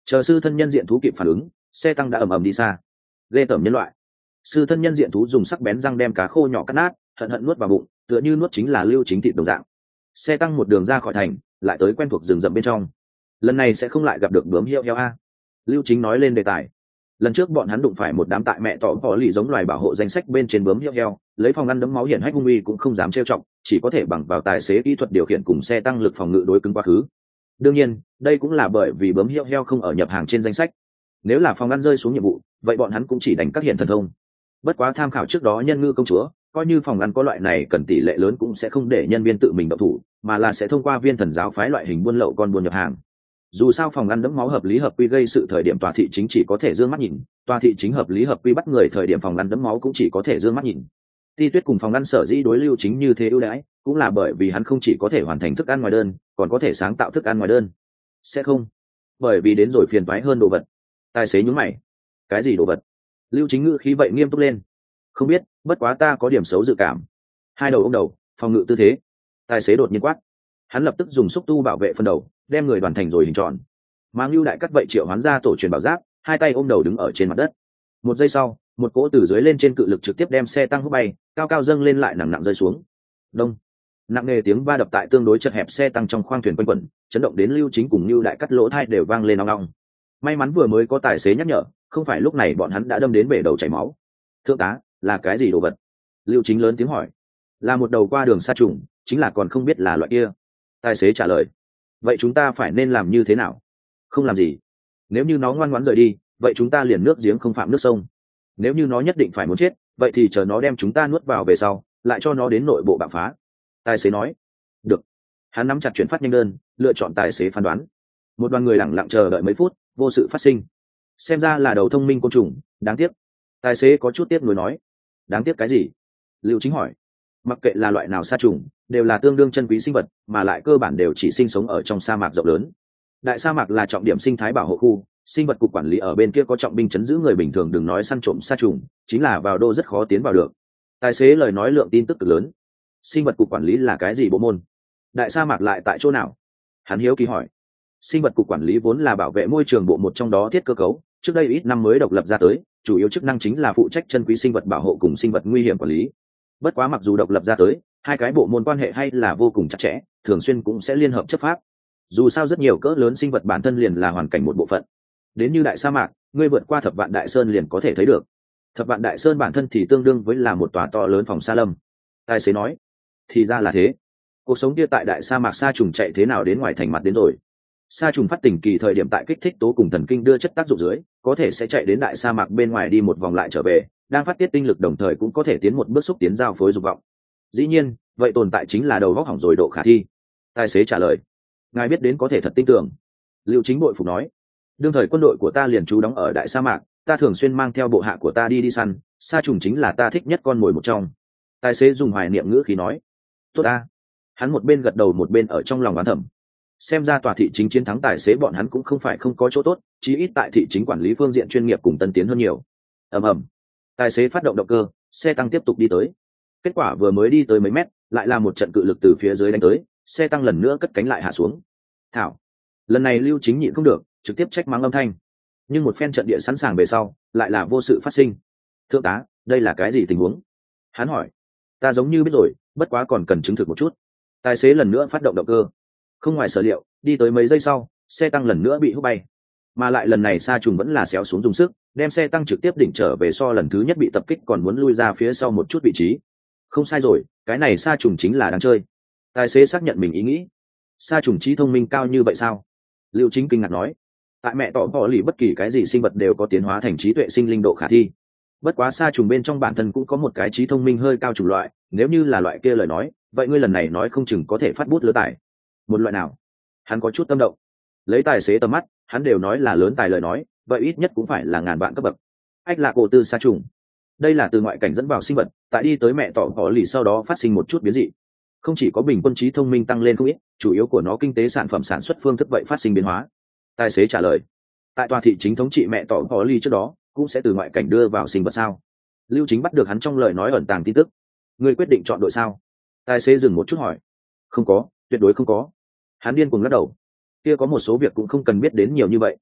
Chờ sư thân nhân diện thú kịp phản ứng, xe tăng đã ầm ầm đi xa. Ghê tởm nhân loại. Sư thân nhân diện thú dùng sắc bén răng đem cá khô nhỏ cắt nát, hận hận nuốt vào bụng, tựa như nuốt chính là lưu chính thịt đồng dạng. Xe tăng một đường ra khỏi thành, lại tới quen thuộc rừng rậm bên trong. Lần này sẽ không lại gặp được bướm hiệu heo a. Lưu chính nói lên đề tài. Lần trước bọn hắn đụng phải một đám tại mẹ tỏ bỏ lì giống loài bảo hộ danh sách bên trên bướm hiệu heo, lấy phòng ngăn đấm máu hiển hách hung uy cũng không dám trêu trọng, chỉ có thể bằng vào tài xế kỹ thuật điều khiển cùng xe tăng lực phòng ngự đối cứng quá khứ. Đương nhiên, đây cũng là bởi vì bướm hiệu heo không ở nhập hàng trên danh sách. Nếu là phòng ngăn rơi xuống nhiệm vụ, vậy bọn hắn cũng chỉ đánh các hiện thần thông. Bất quá tham khảo trước đó nhân ngư công chúa, coi như phòng ngăn có loại này cần tỷ lệ lớn cũng sẽ không để nhân viên tự mình động thủ, mà là sẽ thông qua viên thần giáo phái loại hình buôn lậu con buôn nhập hàng. Dù sao phòng ngăn đẫm máu hợp lý hợp quy gây sự thời điểm tòa thị chính chỉ có thể dương mắt nhìn, tòa thị chính hợp lý hợp quy bắt người thời điểm phòng ngăn đẫm máu cũng chỉ có thể dương mắt nhìn. Ti Tuyết cùng phòng ngăn sở dĩ đối Lưu Chính như thế ưu đãi, cũng là bởi vì hắn không chỉ có thể hoàn thành thức ăn ngoài đơn, còn có thể sáng tạo thức ăn ngoài đơn. Sẽ không, bởi vì đến rồi phiền toái hơn đồ vật. Tài xế nhún mày. Cái gì đồ vật? Lưu Chính ngữ khí vậy nghiêm túc lên. Không biết, bất quá ta có điểm xấu dự cảm. Hai đầu ôm đầu, phòng ngự tư thế. Tài xế đột nhiên quát. Hắn lập tức dùng xúc tu bảo vệ phần đầu, đem người đoàn thành rồi hình tròn. Mang Lưu Đại cắt vậy triệu hoán ra tổ truyền bảo giáp, hai tay ôm đầu đứng ở trên mặt đất. Một giây sau, một cỗ từ dưới lên trên cự lực trực tiếp đem xe tăng hút bay, cao cao dâng lên lại nặng nặng rơi xuống. Đông. Nặng nề tiếng va đập tại tương đối chật hẹp xe tăng trong khoang thuyền quanh quẩn, chấn động đến Lưu Chính cùng Lưu Đại cắt lỗ thai đều vang lên ong ong. May mắn vừa mới có tài xế nhắc nhở, không phải lúc này bọn hắn đã đâm đến bể đầu chảy máu. Thượng tá, là cái gì đồ vật? Lưu Chính lớn tiếng hỏi. Là một đầu qua đường sa trùng, chính là còn không biết là loại kia. Tài xế trả lời. Vậy chúng ta phải nên làm như thế nào? Không làm gì. Nếu như nó ngoan ngoãn rời đi, vậy chúng ta liền nước giếng không phạm nước sông. Nếu như nó nhất định phải muốn chết, vậy thì chờ nó đem chúng ta nuốt vào về sau, lại cho nó đến nội bộ bạo phá. Tài xế nói. Được. Hắn nắm chặt chuyển phát nhanh đơn, lựa chọn tài xế phán đoán. Một đoàn người lẳng lặng chờ đợi mấy phút, vô sự phát sinh. Xem ra là đầu thông minh côn trùng, đáng tiếc. Tài xế có chút tiếc nuối nói. Đáng tiếc cái gì? Lưu Chính hỏi. Mặc kệ là loại nào sa trùng, đều là tương đương chân quý sinh vật, mà lại cơ bản đều chỉ sinh sống ở trong sa mạc rộng lớn. Đại sa mạc là trọng điểm sinh thái bảo hộ khu, sinh vật cục quản lý ở bên kia có trọng binh chấn giữ người bình thường đừng nói săn trộm sa trùng, chính là vào đô rất khó tiến vào được. Tài xế lời nói lượng tin tức cực lớn. Sinh vật cục quản lý là cái gì bộ môn? Đại sa mạc lại tại chỗ nào? Hắn hiếu kỳ hỏi. Sinh vật cục quản lý vốn là bảo vệ môi trường bộ một trong đó thiết cơ cấu, trước đây ít năm mới độc lập ra tới, chủ yếu chức năng chính là phụ trách chân quý sinh vật bảo hộ cùng sinh vật nguy hiểm quản lý. Bất quá mặc dù độc lập ra tới, hai cái bộ môn quan hệ hay là vô cùng chặt chẽ, thường xuyên cũng sẽ liên hợp chấp pháp. Dù sao rất nhiều cỡ lớn sinh vật bản thân liền là hoàn cảnh một bộ phận. Đến như đại sa mạc, ngươi vượt qua thập vạn đại sơn liền có thể thấy được. Thập vạn đại sơn bản thân thì tương đương với là một tòa to lớn phòng sa lâm. Tài xế nói. Thì ra là thế. Cuộc sống kia tại đại sa mạc sa trùng chạy thế nào đến ngoài thành mặt đến rồi. Sa trùng phát tình kỳ thời điểm tại kích thích tố cùng thần kinh đưa chất tác dụng dưới, có thể sẽ chạy đến đại sa mạc bên ngoài đi một vòng lại trở về, đang phát tiết tinh lực đồng thời cũng có thể tiến một bước xúc tiến giao phối dục vọng. Dĩ nhiên, vậy tồn tại chính là đầu góc hỏng rồi độ khả thi. Tài xế trả lời. Ngài biết đến có thể thật tin tưởng. Lưu Chính bội phục nói. Đương thời quân đội của ta liền trú đóng ở đại sa mạc, ta thường xuyên mang theo bộ hạ của ta đi đi săn, sa trùng chính là ta thích nhất con mồi một trong. Tài xế dùng hoài niệm ngữ khí nói. Tốt ta. Hắn một bên gật đầu một bên ở trong lòng oán thầm. Xem ra tòa thị chính chiến thắng tài xế bọn hắn cũng không phải không có chỗ tốt, chí ít tại thị chính quản lý phương diện chuyên nghiệp cùng tân tiến hơn nhiều. Ầm ầm. Tài xế phát động động cơ, xe tăng tiếp tục đi tới. Kết quả vừa mới đi tới mấy mét, lại là một trận cự lực từ phía dưới đánh tới, xe tăng lần nữa cất cánh lại hạ xuống. Thảo. Lần này Lưu Chính nhịn không được, trực tiếp trách mắng âm thanh. Nhưng một phen trận địa sẵn sàng về sau, lại là vô sự phát sinh. Thượng tá, đây là cái gì tình huống? Hắn hỏi. Ta giống như biết rồi, bất quá còn cần chứng thực một chút. Tài xế lần nữa phát động động cơ. Không ngoài sở liệu, đi tới mấy giây sau, xe tăng lần nữa bị hút bay. Mà lại lần này sa trùng vẫn là xéo xuống dùng sức, đem xe tăng trực tiếp đỉnh trở về so lần thứ nhất bị tập kích còn muốn lui ra phía sau một chút vị trí. Không sai rồi, cái này sa trùng chính là đáng chơi. Tài xế xác nhận mình ý nghĩ. Sa trùng trí thông minh cao như vậy sao? Lưu Chính kinh ngạc nói. Tại mẹ tỏ bỏ lì bất kỳ cái gì sinh vật đều có tiến hóa thành trí tuệ sinh linh độ khả thi. Bất quá sa trùng bên trong bản thân cũng có một cái trí thông minh hơi cao chủng loại, nếu như là loại kia lời nói, vậy ngươi lần này nói không chừng có thể phát bút lứa tài. Một loại nào? Hắn có chút tâm động. Lấy tài xế tầm mắt, hắn đều nói là lớn tài lời nói, vậy ít nhất cũng phải là ngàn vạn cấp bậc. Ách là cổ tư sa trùng. Đây là từ ngoại cảnh dẫn vào sinh vật, tại đi tới mẹ tỏ bỏ lì sau đó phát sinh một chút biến dị. Không chỉ có bình quân trí thông minh tăng lên không ít, chủ yếu của nó kinh tế sản phẩm sản xuất phương thức vậy phát sinh biến hóa. Tài xế trả lời. Tại tòa thị chính thống trị mẹ tỏ bỏ lì trước đó, cũng sẽ từ ngoại cảnh đưa vào sinh vật sao? Lưu Chính bắt được hắn trong lời nói ẩn tàng tin tức. Người quyết định chọn đội sao? Tài xế dừng một chút hỏi. Không có, tuyệt đối không có. Hắn điên cuồng lắc đầu. Kia có một số việc cũng không cần biết đến nhiều như vậy.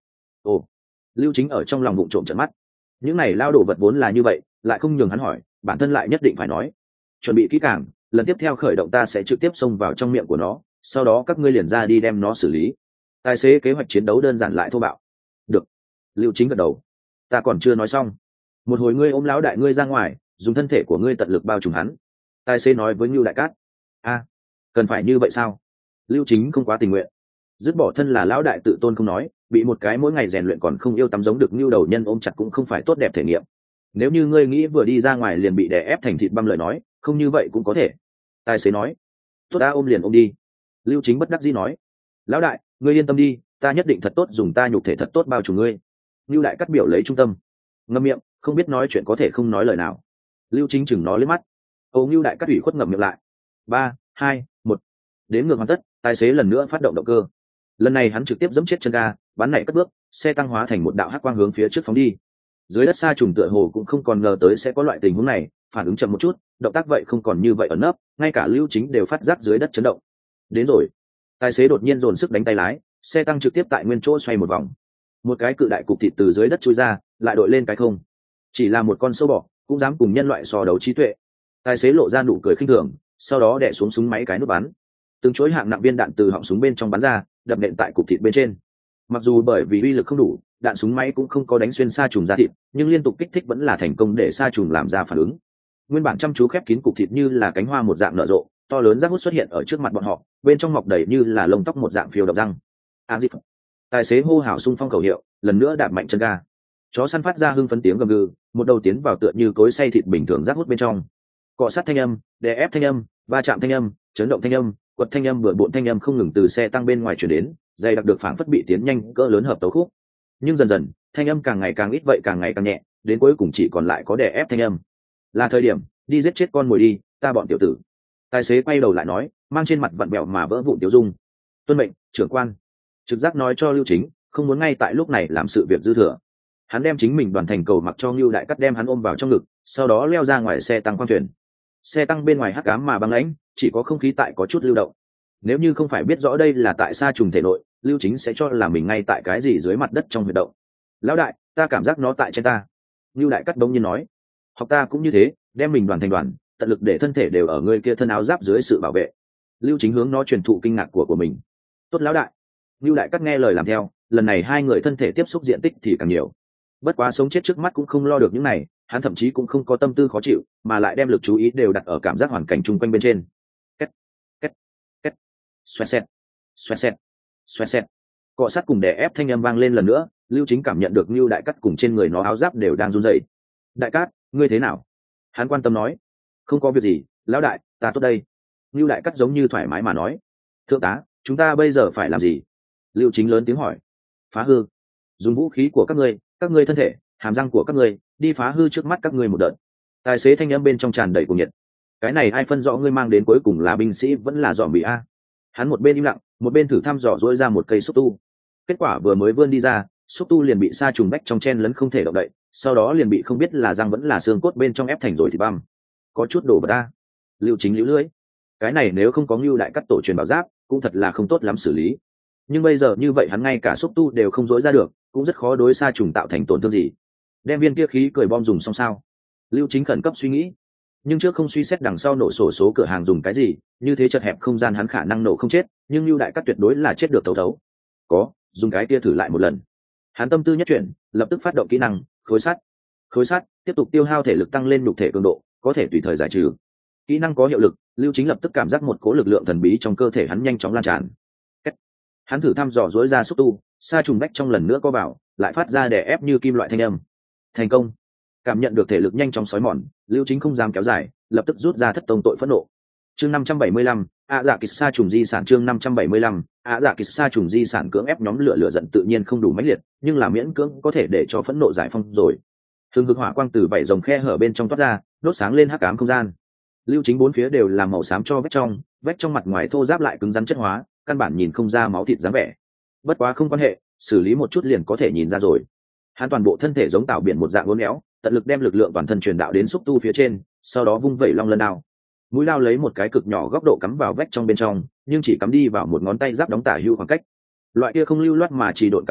ồ. Lưu Chính ở trong lòng bụng trộm trợn mắt. Những này lao đồ vật vốn là như vậy, lại không nhường hắn hỏi, bản thân lại nhất định phải nói. Chuẩn bị kỹ càng, lần tiếp theo khởi động ta sẽ trực tiếp xông vào trong miệng của nó, sau đó các ngươi liền ra đi đem nó xử lý. Tài xế kế hoạch chiến đấu đơn giản lại thô bạo. Được. Lưu Chính gật đầu. Ta còn chưa nói xong. Một hồi ngươi ôm lão đại ngươi ra ngoài, dùng thân thể của ngươi tận lực bao trùm hắn. Tài xế nói với Ngưu Đại Cát. A, cần phải như vậy sao? Lưu Chính không quá tình nguyện. Dứt bỏ thân là lão đại tự tôn không nói, bị một cái mỗi ngày rèn luyện còn không yêu tắm giống được Ngưu đầu nhân ôm chặt cũng không phải tốt đẹp thể nghiệm. Nếu như ngươi nghĩ vừa đi ra ngoài liền bị đè ép thành thịt băm lời nói, không như vậy cũng có thể. Tài xế nói. Tốt, ta ôm liền ôm đi. Lưu Chính bất đắc dĩ nói. Lão đại, ngươi yên tâm đi, ta nhất định thật tốt dùng ta nhục thể thật tốt bao trùm ngươi. Ngưu Đại Cát biểu lấy trung tâm. Ngậm miệng, không biết nói chuyện có thể không nói lời nào. Lưu Chính chừng nó lên mắt. Ô Ngưu Đại Cát ủy khuất ngậm miệng lại. Ba, hai, một. Đến ngược hoàn tất, tài xế lần nữa phát động động cơ. Lần này hắn trực tiếp giẫm chết chân ga, bắn nảy cất bước, xe tăng hóa thành một đạo hắc quang hướng phía trước phóng đi. Dưới đất sa trùng tựa hồ cũng không còn ngờ tới sẽ có loại tình huống này, phản ứng chậm một chút, động tác vậy không còn như vậy ẩn nấp, ngay cả Lưu Chính đều phát giác dưới đất chấn động. Đến rồi. Tài xế đột nhiên dồn sức đánh tay lái, xe tăng trực tiếp tại nguyên chỗ xoay một vòng. Một cái cự đại cục thịt từ dưới đất chui ra, lại đội lên cái không. Chỉ là một con sâu bọ, cũng dám cùng nhân loại so đấu trí tuệ. Tài xế lộ ra nụ cười khinh thường, sau đó đè xuống súng máy cái nút bắn. Từng chuỗi hạng nặng viên đạn từ họng súng bên trong bắn ra, đập nện tại cục thịt bên trên. Mặc dù bởi vì uy lực không đủ, đạn súng máy cũng không có đánh xuyên sa trùng da thịt, nhưng liên tục kích thích vẫn là thành công để sa trùng làm ra phản ứng. Nguyên bản chăm chú khép kín cục thịt như là cánh hoa một dạng nở rộ, to lớn rác hút xuất hiện ở trước mặt bọn họ, bên trong mọc đầy như là lông tóc một dạng phiêu độc răng. A dịp. Tài xế hô hào xung phong khẩu hiệu, lần nữa đạp mạnh chân ga. Chó săn phát ra hưng phấn tiếng gầm gừ, một đầu tiến vào tựa như cối xay thịt bình thường rác hút bên trong. Cọ sát thanh âm, đè ép thanh âm, va chạm thanh âm, chấn động thanh âm, quật thanh âm, bừa bộn thanh âm không ngừng từ xe tăng bên ngoài truyền đến, dày đặc được phảng phất bị tiến nhanh cỡ lớn hợp tấu khúc. Nhưng dần dần, thanh âm càng ngày càng ít vậy càng ngày càng nhẹ, đến cuối cùng chỉ còn lại có đè ép thanh âm. Là thời điểm đi giết chết con mồi đi, ta bọn tiểu tử. Tài xế quay đầu lại nói, mang trên mặt vặn bẹo mà vỡ vụn tiểu dung. Tuân mệnh, trưởng quan. Trực giác nói cho Lưu Chính, không muốn ngay tại lúc này làm sự việc dư thừa. Hắn đem chính mình đoàn thành cầu mặc cho Ngưu Đại Cát đem hắn ôm vào trong ngực, sau đó leo ra ngoài xe tăng khoang thuyền. Xe tăng bên ngoài hắc ám mà băng lãnh, chỉ có không khí tại có chút lưu động. Nếu như không phải biết rõ đây là tại sa trùng thể nội, Lưu Chính sẽ cho là mình ngay tại cái gì dưới mặt đất trong huyệt động. Lão đại, ta cảm giác nó tại trên ta. Ngưu Đại Cát bỗng nhiên nói. Học ta cũng như thế, đem mình đoàn thành đoàn, tận lực để thân thể đều ở người kia thân áo giáp dưới sự bảo vệ. Lưu Chính hướng nó truyền thụ kinh ngạc của của mình. Tốt lão đại. Ngưu Đại Cát nghe lời làm theo, lần này hai người thân thể tiếp xúc diện tích thì càng nhiều. Bất quá sống chết trước mắt cũng không lo được những này, hắn thậm chí cũng không có tâm tư khó chịu, mà lại đem lực chú ý đều đặt ở cảm giác hoàn cảnh chung quanh bên trên. Két, két, két, xoẹt xẹt, xoẹt xẹt, xoẹt xẹt. Cọ sát cùng đè ép thanh âm vang lên lần nữa, Lưu Chính cảm nhận được Ngưu Đại Cát cùng trên người nó áo giáp đều đang run rẩy. Đại Cát, ngươi thế nào? Hắn quan tâm nói. Không có việc gì, lão đại, ta tốt đây. Ngưu Đại Cát giống như thoải mái mà nói. Thượng tá, chúng ta bây giờ phải làm gì? Lưu Chính lớn tiếng hỏi. Phá hư. Dùng vũ khí của các ngươi, các ngươi thân thể, hàm răng của các ngươi, đi phá hư trước mắt các ngươi một đợt. Tài xế thanh âm bên trong tràn đầy cuồng nhiệt. Cái này ai phân rõ ngươi mang đến cuối cùng là binh sĩ vẫn là dòm bị a? Hắn một bên im lặng, một bên thử thăm dò dỗi ra một cây xúc tu. Kết quả vừa mới vươn đi ra, xúc tu liền bị sa trùng bách trong chen lấn không thể động đậy, sau đó liền bị không biết là răng vẫn là xương cốt bên trong ép thành rồi thì băm. Có chút đổ vật ta. Lưu Chính liễu lưỡi. Cái này nếu không có Ngưu Đại Cát tổ truyền bảo giáp, cũng thật là không tốt lắm xử lý. Nhưng bây giờ như vậy hắn ngay cả xúc tu đều không dỗi ra được, cũng rất khó đối sa trùng tạo thành tổn thương gì. Đem viên kia khí cười bom dùng xong sao? Lưu Chính khẩn cấp suy nghĩ. Nhưng trước không suy xét đằng sau nổ sổ số cửa hàng dùng cái gì, như thế chật hẹp không gian hắn khả năng nổ không chết, nhưng Lưu Đại Cát tuyệt đối là chết được thấu thấu. Có, dùng cái kia thử lại một lần. Hắn tâm tư nhất chuyển, lập tức phát động kỹ năng khối sắt. Khối sắt tiếp tục tiêu hao thể lực tăng lên nhục thể cường độ, có thể tùy thời giải trừ. Kỹ năng có hiệu lực, Lưu Chính lập tức cảm giác một cỗ lực lượng thần bí trong cơ thể hắn nhanh chóng lan tràn. Cách. Hắn thử thăm dò dối ra xúc tu, sa trùng bách trong lần nữa có vào, lại phát ra đè ép như kim loại thanh âm. Thành công. Cảm nhận được thể lực nhanh chóng xói mòn, Lưu Chính không dám kéo dài, lập tức rút ra thất tông tội phẫn nộ. Chương năm trăm bảy mươi lăm, ạ dạ kỳ sa trùng di sản chương năm trăm bảy mươi lăm, ạ dạ kỳ sa trùng di sản cưỡng ép nhóm lửa lửa giận tự nhiên không đủ mãnh liệt, nhưng là miễn cưỡng có thể để cho phẫn nộ giải phong rồi. Hừng hực hỏa quang từ bảy dòng khe hở bên trong toát ra, đốt sáng lên hắc ám không gian. Lưu Chính bốn phía đều là màu xám cho vách trong, vách trong mặt ngoài thô ráp lại cứng rắn chất hóa, căn bản nhìn không ra máu thịt dáng vẻ. Bất quá không quan hệ, xử lý một chút liền có thể nhìn ra rồi. Hắn toàn bộ thân thể giống tảo biển một dạng uốn éo, tận lực đem lực lượng toàn thân truyền đạo đến xúc tu phía trên, sau đó vung vẩy long lân đao. Mũi lao lấy một cái cực nhỏ góc độ cắm vào vách trong bên trong, nhưng chỉ cắm đi vào một ngón tay giáp đóng tả hữu khoảng cách. Loại kia không lưu loát mà chỉ độn cảm giác,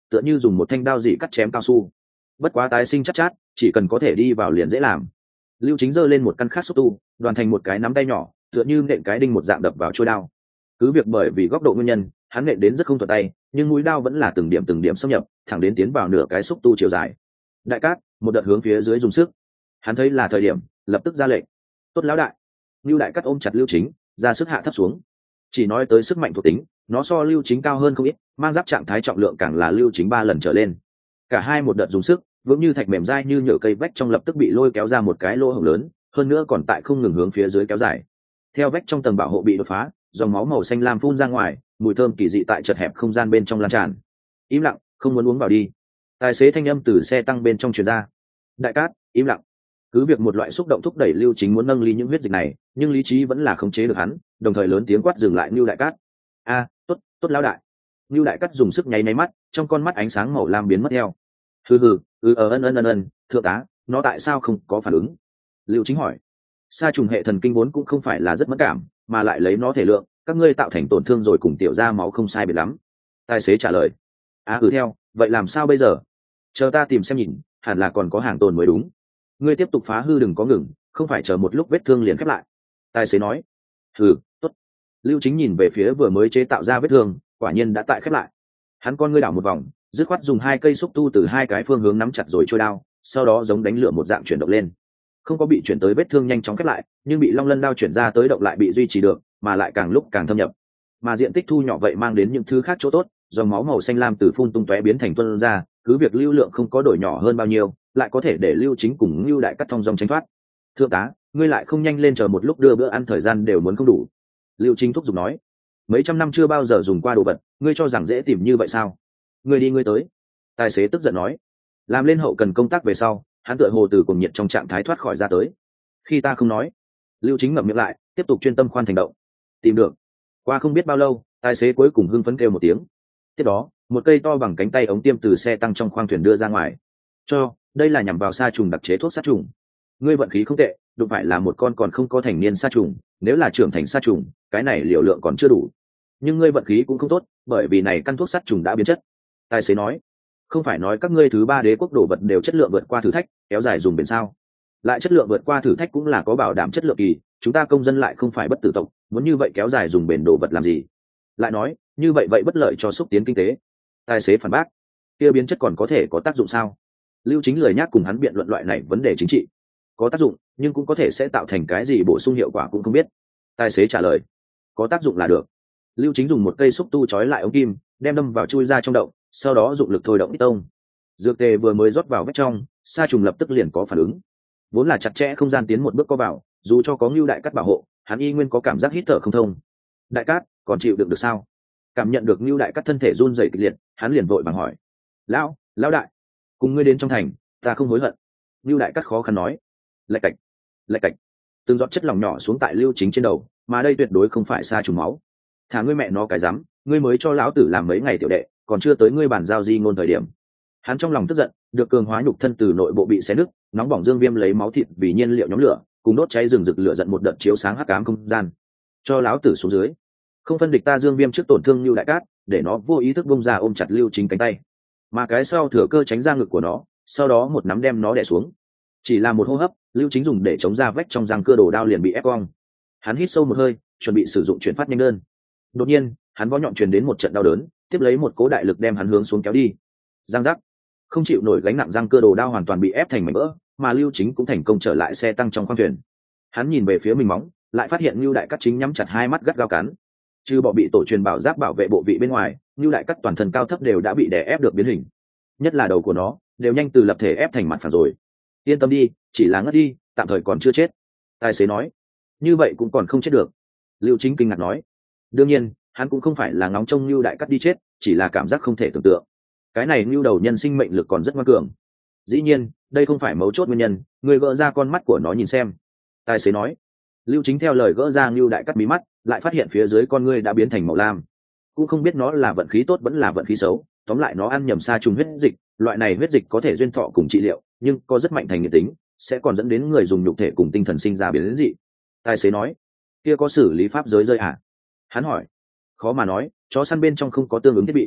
tựa như dùng một thanh đao dị cắt chém cao su. Bất quá tái sinh chắc chát, chát chỉ cần có thể đi vào liền dễ làm. Lưu Chính giơ lên một căn khác xúc tu, đoàn thành một cái nắm tay nhỏ, tựa như nện cái đinh một dạng đập vào chuôi đao. Cứ việc bởi vì góc độ nguyên nhân, hắn nện đến rất không thuận tay, nhưng mũi đao vẫn là từng điểm từng điểm xâm nhập, thẳng đến tiến vào nửa cái xúc tu chiều dài. Đại cát, một đợt hướng phía dưới dùng sức. Hắn thấy là thời điểm, lập tức ra lệnh. Tốt lão đại. Lưu Đại Cát ôm chặt Lưu Chính, ra sức hạ thấp xuống. Chỉ nói tới sức mạnh thuộc tính, nó so Lưu Chính cao hơn không ít, mang giáp trạng thái trọng lượng càng là Lưu Chính ba lần trở lên. Cả hai một đợt dùng sức, vững như thạch mềm dai như nhựa cây vách trong lập tức bị lôi kéo ra một cái lỗ hổng lớn, hơn nữa còn tại không ngừng hướng phía dưới kéo dài. Theo vách trong tầng bảo hộ bị đột phá, dòng máu màu xanh lam phun ra ngoài, mùi thơm kỳ dị tại chật hẹp không gian bên trong lan tràn. Im lặng, không muốn uống vào đi. Tài xế thanh âm từ xe tăng bên trong truyền ra. Đại Cát, im lặng. Cứ việc một loại xúc động thúc đẩy Lưu Chính muốn nâng ly những huyết dịch này, nhưng lý trí vẫn là khống chế được hắn, đồng thời lớn tiếng quát dừng lại Lưu Đại Cát. A, tốt, tốt lão đại. Lưu Đại Cát dùng sức nháy nháy mắt, trong con mắt ánh sáng màu lam biến mất theo. Hừ hừ, ừ ờ ân ân ân ân, thượng tá, nó tại sao không có phản ứng? Lưu Chính hỏi. Sa trùng hệ thần kinh vốn cũng không phải là rất mẫn cảm, mà lại lấy nó thể lượng, các ngươi tạo thành tổn thương rồi cùng tiểu ra máu không sai biệt lắm. Tài xế trả lời. À ừ theo, vậy làm sao bây giờ? Chờ ta tìm xem nhìn, hẳn là còn có hàng tồn mới đúng. Ngươi tiếp tục phá hư đừng có ngừng, không phải chờ một lúc vết thương liền khép lại. Tài xế nói. Ừ, tốt. Lưu Chính nhìn về phía vừa mới chế tạo ra vết thương, quả nhiên đã tại khép lại. Hắn con ngươi đảo một vòng, dứt khoát dùng hai cây xúc tu từ hai cái phương hướng nắm chặt rồi trôi đao, sau đó giống đánh lửa một dạng chuyển động lên. Không có bị chuyển tới vết thương nhanh chóng khép lại, nhưng bị long lân đao chuyển ra tới động lại bị duy trì được, mà lại càng lúc càng thâm nhập. Mà diện tích thu nhỏ vậy mang đến những thứ khác chỗ tốt, dòng máu màu xanh lam từ phun tung tóe biến thành tuôn ra, cứ việc lưu lượng không có đổi nhỏ hơn bao nhiêu, lại có thể để Lưu Chính cùng Lưu Đại Cát thông dòng tránh thoát. Thượng tá, ngươi lại không nhanh lên chờ một lúc đưa bữa ăn thời gian đều muốn không đủ. Lưu Chính thúc giục nói. Mấy trăm năm chưa bao giờ dùng qua đồ vật, ngươi cho rằng dễ tìm như vậy sao? Ngươi đi ngươi tới. Tài xế tức giận nói. Làm lên hậu cần công tác về sau, hắn tựa hồ từ cuồng nhiệt trong trạng thái thoát khỏi ra tới. Khi ta không nói. Lưu Chính ngậm miệng lại, tiếp tục chuyên tâm khoan thành động. Tìm được. Qua không biết bao lâu, tài xế cuối cùng hưng phấn kêu một tiếng. Tiếp đó, một cây to bằng cánh tay ống tiêm từ xe tăng trong khoang thuyền đưa ra ngoài. Cho, đây là nhằm vào sa trùng đặc chế thuốc sát trùng. Ngươi vận khí không tệ, đụng phải là một con còn không có thành niên sa trùng, nếu là trưởng thành sa trùng, cái này liều lượng còn chưa đủ. Nhưng ngươi vận khí cũng không tốt, bởi vì này căn thuốc sát trùng đã biến chất. Tài xế nói, không phải nói các ngươi thứ ba đế quốc đồ vật đều chất lượng vượt qua thử thách, kéo dài dùng bền sao? Lại chất lượng vượt qua thử thách cũng là có bảo đảm chất lượng kỳ, chúng ta công dân lại không phải bất tử tộc, muốn như vậy kéo dài dùng bền đồ vật làm gì? Lại nói, như vậy vậy bất lợi cho xúc tiến kinh tế. Tài xế phản bác, kia biến chất còn có thể có tác dụng sao? Lưu Chính lười nhác cùng hắn biện luận loại này vấn đề chính trị. Có tác dụng, nhưng cũng có thể sẽ tạo thành cái gì bổ sung hiệu quả cũng không biết. Tài xế trả lời, có tác dụng là được. Lưu Chính dùng một cây xúc tu trói lại ống kim, đem đâm vào chui ra trong động, sau đó dụng lực thôi động ít tông. Dược tề vừa mới rót vào vết trong, sa trùng lập tức liền có phản ứng. Vốn là chặt chẽ không gian tiến một bước có vào, dù cho có Ngưu Đại Cát bảo hộ, hắn y nguyên có cảm giác hít thở không thông. Đại Cát, còn chịu đựng được sao? Cảm nhận được Ngưu Đại Cát thân thể run rẩy kịch liệt, hắn liền vội vàng hỏi. Lão, lão đại, cùng ngươi đến trong thành, ta không hối hận. Ngưu Đại Cát khó khăn nói. Lạch cạch, lạch cạch. Từng giọt chất lỏng nhỏ xuống tại Lưu Chính trên đầu, mà đây tuyệt đối không phải sa trùng máu. Thả ngươi mẹ nó cái rắm, ngươi mới cho lão tử làm mấy ngày tiểu đệ, còn chưa tới ngươi bản giao di ngôn thời điểm. Hắn trong lòng tức giận, được cường hóa nhục thân từ nội bộ bị xé nứt, nóng bỏng dương viêm lấy máu thịt vì nhiên liệu nhóm lửa, cùng đốt cháy rừng rực lửa giận một đợt chiếu sáng hắc ám không gian. Cho lão tử xuống dưới. Không phân địch ta dương viêm trước tổn thương Lưu Đại Cát, để nó vô ý thức bung ra ôm chặt Lưu Chính cánh tay. Mà cái sau thừa cơ tránh ra ngực của nó, sau đó một nắm đem nó đè xuống. Chỉ là một hô hấp, Lưu Chính dùng để chống ra vách trong răng cưa đồ đao liền bị ép cong. Hắn hít sâu một hơi, chuẩn bị sử dụng chuyển phát nhanh đơn. Đột nhiên, hắn võ nhọn truyền đến một trận đau đớn, tiếp lấy một cố đại lực đem hắn hướng xuống kéo đi. Giang giác. Không chịu nổi gánh nặng răng cưa đồ đao hoàn toàn bị ép thành mảnh vỡ, mà Lưu Chính cũng thành công trở lại xe tăng trong khoang thuyền. Hắn nhìn về phía mình móng, lại phát hiện Lưu Đại Cát chính nhắm chặt hai mắt gắt gao cắn. Trừ bỏ bị tổ truyền bảo giáp bảo vệ bộ vị bên ngoài, Lưu Đại Cát toàn thân cao thấp đều đã bị đè ép được biến hình. Nhất là đầu của nó, đều nhanh từ lập thể ép thành mặt phẳng rồi. Yên tâm đi, chỉ là ngất đi, tạm thời còn chưa chết. Tài xế nói. Như vậy cũng còn không chết được. Lưu Chính kinh ngạc nói. Đương nhiên, hắn cũng không phải là ngóng trông Lưu Đại Cát đi chết, chỉ là cảm giác không thể tưởng tượng. Cái này Lưu đầu nhân sinh mệnh lực còn rất ngoan cường. Dĩ nhiên, đây không phải mấu chốt nguyên nhân, người gỡ ra con mắt của nó nhìn xem. Tài xế nói. Lưu Chính theo lời gỡ ra Lưu Đại Cát mí mắt, lại phát hiện phía dưới con ngươi đã biến thành màu lam. Cũng không biết nó là vận khí tốt vẫn là vận khí xấu, tóm lại nó ăn nhầm sa trùng huyết dịch, loại này huyết dịch có thể duyên thọ cùng trị liệu, nhưng có rất mạnh thành nghiện tính, sẽ còn dẫn đến người dùng nhục thể cùng tinh thần sinh ra biến dị. Tài xế nói. Kia có xử lý pháp giới rơi à? Hắn hỏi. Khó mà nói, chó săn bên trong không có tương ứng thiết bị.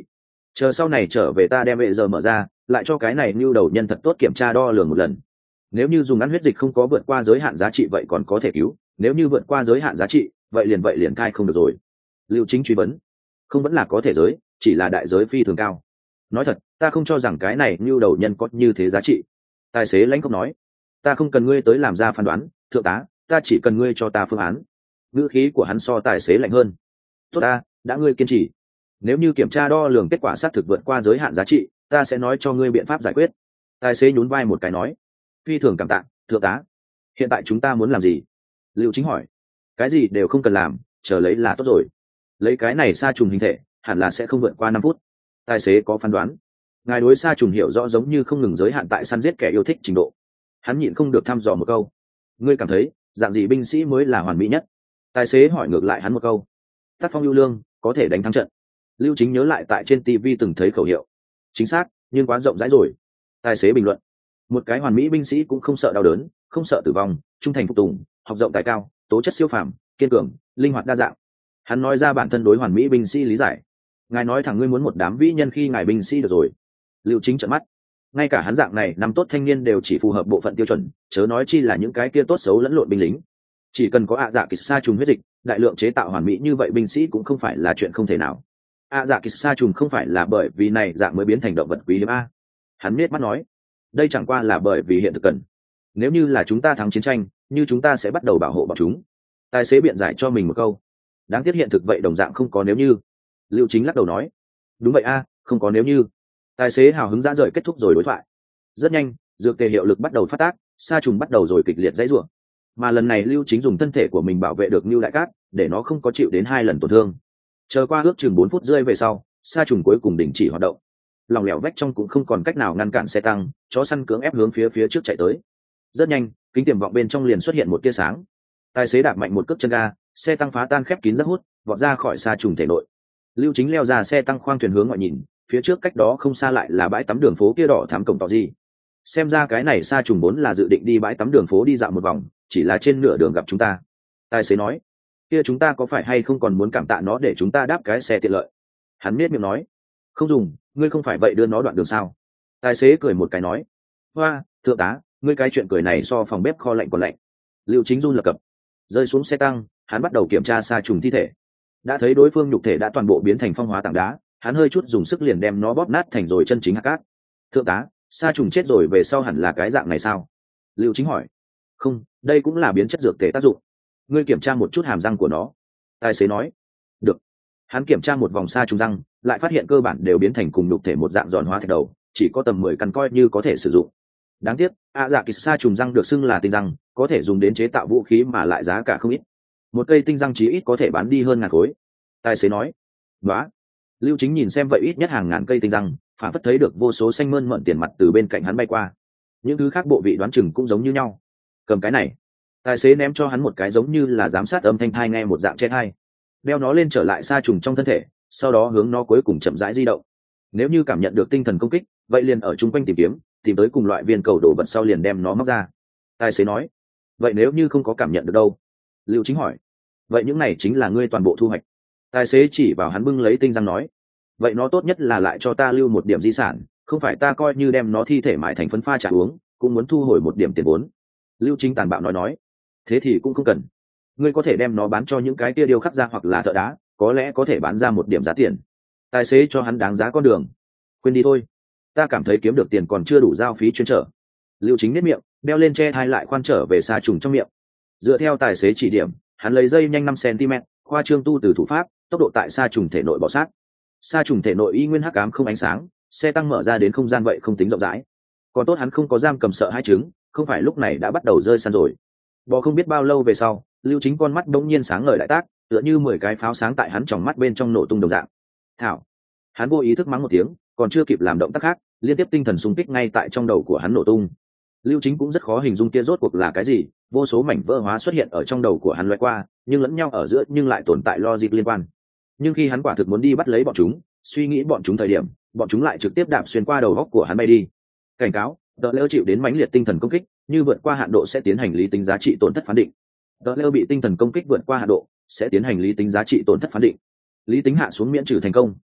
chờ sau này trở về ta đem vệ giờ mở ra, lại cho cái này nhu đầu nhân thật tốt kiểm tra đo lường một lần. Nếu như dùng ăn huyết dịch không có vượt qua giới hạn giá trị vậy còn có thể cứu, nếu như vượt qua giới hạn giá trị vậy liền vậy liền cai không được rồi. Lưu Chính truy vấn. Không, vẫn là có thể giới, chỉ là đại giới phi thường cao. Nói thật, ta không cho rằng cái này nhu đầu nhân có như thế giá trị. Tài xế lãnh cốc nói. Ta không cần ngươi tới làm ra phán đoán, thượng tá, ta chỉ cần ngươi cho ta phương án. Ngữ khí của hắn so tài xế lạnh hơn. Tốt ta, đã ngươi kiên trì. Nếu như kiểm tra đo lường kết quả xác thực vượt qua giới hạn giá trị, ta sẽ nói cho ngươi biện pháp giải quyết. Tài xế nhún vai một cái nói. Phi thường cảm tạ, thượng tá. Hiện tại chúng ta muốn làm gì? Lưu Chính hỏi. Cái gì đều không cần làm, chờ lấy là tốt rồi. Lấy cái này sa trùng hình thể, hẳn là sẽ không vượt qua năm phút. Tài xế có phán đoán. Ngài đối sa trùng hiểu rõ giống như không ngừng giới hạn tại săn giết kẻ yêu thích trình độ. Hắn nhịn không được thăm dò một câu. Ngươi cảm thấy dạng gì binh sĩ mới là hoàn mỹ nhất? Tài xế hỏi ngược lại hắn một câu. Tác phong ưu lương, có thể đánh thắng trận. Lưu Chính nhớ lại tại trên ti vi từng thấy khẩu hiệu. Chính xác, nhưng quá rộng rãi rồi. Tài xế bình luận. Một cái hoàn mỹ binh sĩ cũng không sợ đau đớn, không sợ tử vong, trung thành phục tùng, học rộng tài cao, tố chất siêu phàm, kiên cường, linh hoạt đa dạng. Hắn nói ra bản thân đối hoàn mỹ binh sĩ lý giải. Ngài nói thẳng ngươi muốn một đám vĩ nhân khi ngài binh sĩ được rồi. Lưu Chính trợn mắt. Ngay cả hắn dạng này năm tốt thanh niên đều chỉ phù hợp bộ phận tiêu chuẩn, chớ nói chi là những cái kia tốt xấu lẫn lộn binh lính. Chỉ cần có ạ dạ kỳ sa trùng huyết dịch, đại lượng chế tạo hoàn mỹ như vậy binh sĩ cũng không phải là chuyện không thể nào. ạ dạ kỳ sa trùng không phải là bởi vì này dạng mới biến thành động vật quý hiếm a. Hắn nết mắt nói. Đây chẳng qua là bởi vì hiện thực cần. Nếu như là chúng ta thắng chiến tranh, như chúng ta sẽ bắt đầu bảo hộ bọn chúng. Tài xế biện giải cho mình một câu. Đáng tiếc hiện thực vậy đồng dạng không có nếu như. Lưu Chính lắc đầu nói. Đúng vậy a, không có nếu như. Tài xế hào hứng dã rời kết thúc rồi đối thoại. Rất nhanh, dược tề hiệu lực bắt đầu phát tác, sa trùng bắt đầu rồi kịch liệt dãy rủa. Mà lần này Lưu Chính dùng thân thể của mình bảo vệ được Nưu Đại Cát, để nó không có chịu đến hai lần tổn thương. Chờ qua ước chừng bốn phút rơi về sau, sa trùng cuối cùng đình chỉ hoạt động. Lòng lẻo vách trong cũng không còn cách nào ngăn cản xe tăng, chó săn cưỡng ép hướng phía phía trước chạy tới. Rất nhanh, kính tiềm vọng bên trong liền xuất hiện một tia sáng. Tài xế đạp mạnh một cước chân ga, xe tăng phá tan khép kín rất hút, vọt ra khỏi sa trùng thể nội. Lưu Chính leo ra xe tăng khoang thuyền hướng ngoại nhìn, phía trước cách đó không xa lại là bãi tắm đường phố kia đỏ thắm cổng tỏ gì. Xem ra cái này sa trùng vốn là dự định đi bãi tắm đường phố đi dạo một vòng, chỉ là trên nửa đường gặp chúng ta. Tài xế nói. Kia chúng ta có phải hay không còn muốn cảm tạ nó để chúng ta đáp cái xe tiện lợi? Hắn nết miệng nói. Không dùng, ngươi không phải vậy đưa nó đoạn đường sao? Tài xế cười một cái nói. Hoa, thượng tá, ngươi cái chuyện cười này so phòng bếp kho lạnh còn lạnh. Lưu Chính run lập cập. Rơi xuống xe tăng, hắn bắt đầu kiểm tra sa trùng thi thể. Đã thấy đối phương nhục thể đã toàn bộ biến thành phong hóa tảng đá, hắn hơi chút dùng sức liền đem nó bóp nát thành rồi chân chính hạt cát. Thượng tá, sa trùng chết rồi về sau hẳn là cái dạng này sao? Lưu Chính hỏi. Không, đây cũng là biến chất dược tề tác dụng. Ngươi kiểm tra một chút hàm răng của nó. Tài xế nói. Được. Hắn kiểm tra một vòng sa trùng răng, lại phát hiện cơ bản đều biến thành cùng nhục thể một dạng giòn hóa thạch đầu, chỉ có tầm mười căn coi như có thể sử dụng. Đáng tiếc, ạ dạ kỳ sa trùng răng được xưng là tinh răng, có thể dùng đến chế tạo vũ khí mà lại giá cả không ít. Một cây tinh răng chí ít có thể bán đi hơn ngàn khối. Tài xế nói. Đó. Lưu Chính nhìn xem vậy ít nhất hàng ngàn cây tinh răng, phản phất thấy được vô số xanh mơn mởn tiền mặt từ bên cạnh hắn bay qua. Những thứ khác bộ vị đoán chừng cũng giống như nhau. Cầm cái này. Tài xế ném cho hắn một cái giống như là giám sát âm thanh thai nghe một dạng che thai. Đeo nó lên trở lại sa trùng trong thân thể, sau đó hướng nó cuối cùng chậm rãi di động. Nếu như cảm nhận được tinh thần công kích, vậy liền ở chung quanh tìm kiếm, tìm tới cùng loại viên cầu đổ vật sau liền đem nó móc ra. Tài xế nói. Vậy nếu như không có cảm nhận được đâu? Lưu Chính hỏi. Vậy những này chính là ngươi toàn bộ thu hoạch. Tài xế chỉ vào hắn bưng lấy tinh răng nói. Vậy nó tốt nhất là lại cho ta lưu một điểm di sản, không phải ta coi như đem nó thi thể mại thành phấn pha trà uống, cũng muốn thu hồi một điểm tiền vốn. Lưu Chính tàn bạo nói nói. Thế thì cũng không cần. Ngươi có thể đem nó bán cho những cái kia điêu khắc ra hoặc là thợ đá, có lẽ có thể bán ra một điểm giá tiền. Tài xế cho hắn đáng giá con đường. Quên đi thôi, ta cảm thấy kiếm được tiền còn chưa đủ giao phí chuyên trở. Lưu Chính nếp miệng, đeo lên che thai lại khoan trở về sa trùng trong miệng. Dựa theo tài xế chỉ điểm, hắn lấy dây nhanh năm xăng-ti-mét, khoa trương tu từ thủ pháp, tốc độ tại sa trùng thể nội bò sát. Sa trùng thể nội y nguyên hắc ám không ánh sáng, xe tăng mở ra đến không gian vậy không tính rộng rãi. Còn tốt hắn không có giam cầm sợ hai trứng, không phải lúc này đã bắt đầu rơi săn rồi. Bò không biết bao lâu về sau, Lưu Chính con mắt bỗng nhiên sáng ngời đại tác, tựa như mười cái pháo sáng tại hắn tròng mắt bên trong nổ tung đồng dạng. Thảo. Hắn vô ý thức mắng một tiếng, còn chưa kịp làm động tác khác, liên tiếp tinh thần xung kích ngay tại trong đầu của hắn nổ tung. Lưu Chính cũng rất khó hình dung kia rốt cuộc là cái gì, vô số mảnh vỡ hóa xuất hiện ở trong đầu của hắn lướt qua, nhưng lẫn nhau ở giữa nhưng lại tồn tại logic liên quan. Nhưng khi hắn quả thực muốn đi bắt lấy bọn chúng, suy nghĩ bọn chúng thời điểm, bọn chúng lại trực tiếp đạp xuyên qua đầu góc của hắn bay đi. Cảnh cáo, Tờ Lêu chịu đến mãnh liệt tinh thần công kích, như vượt qua hạn độ sẽ tiến hành lý tính giá trị tổn thất phán định. Tờ Lêu bị tinh thần công kích vượt qua hạn độ, sẽ tiến hành lý tính giá trị tổn thất phán định. Lý tính hạ xuống miễn trừ thành công.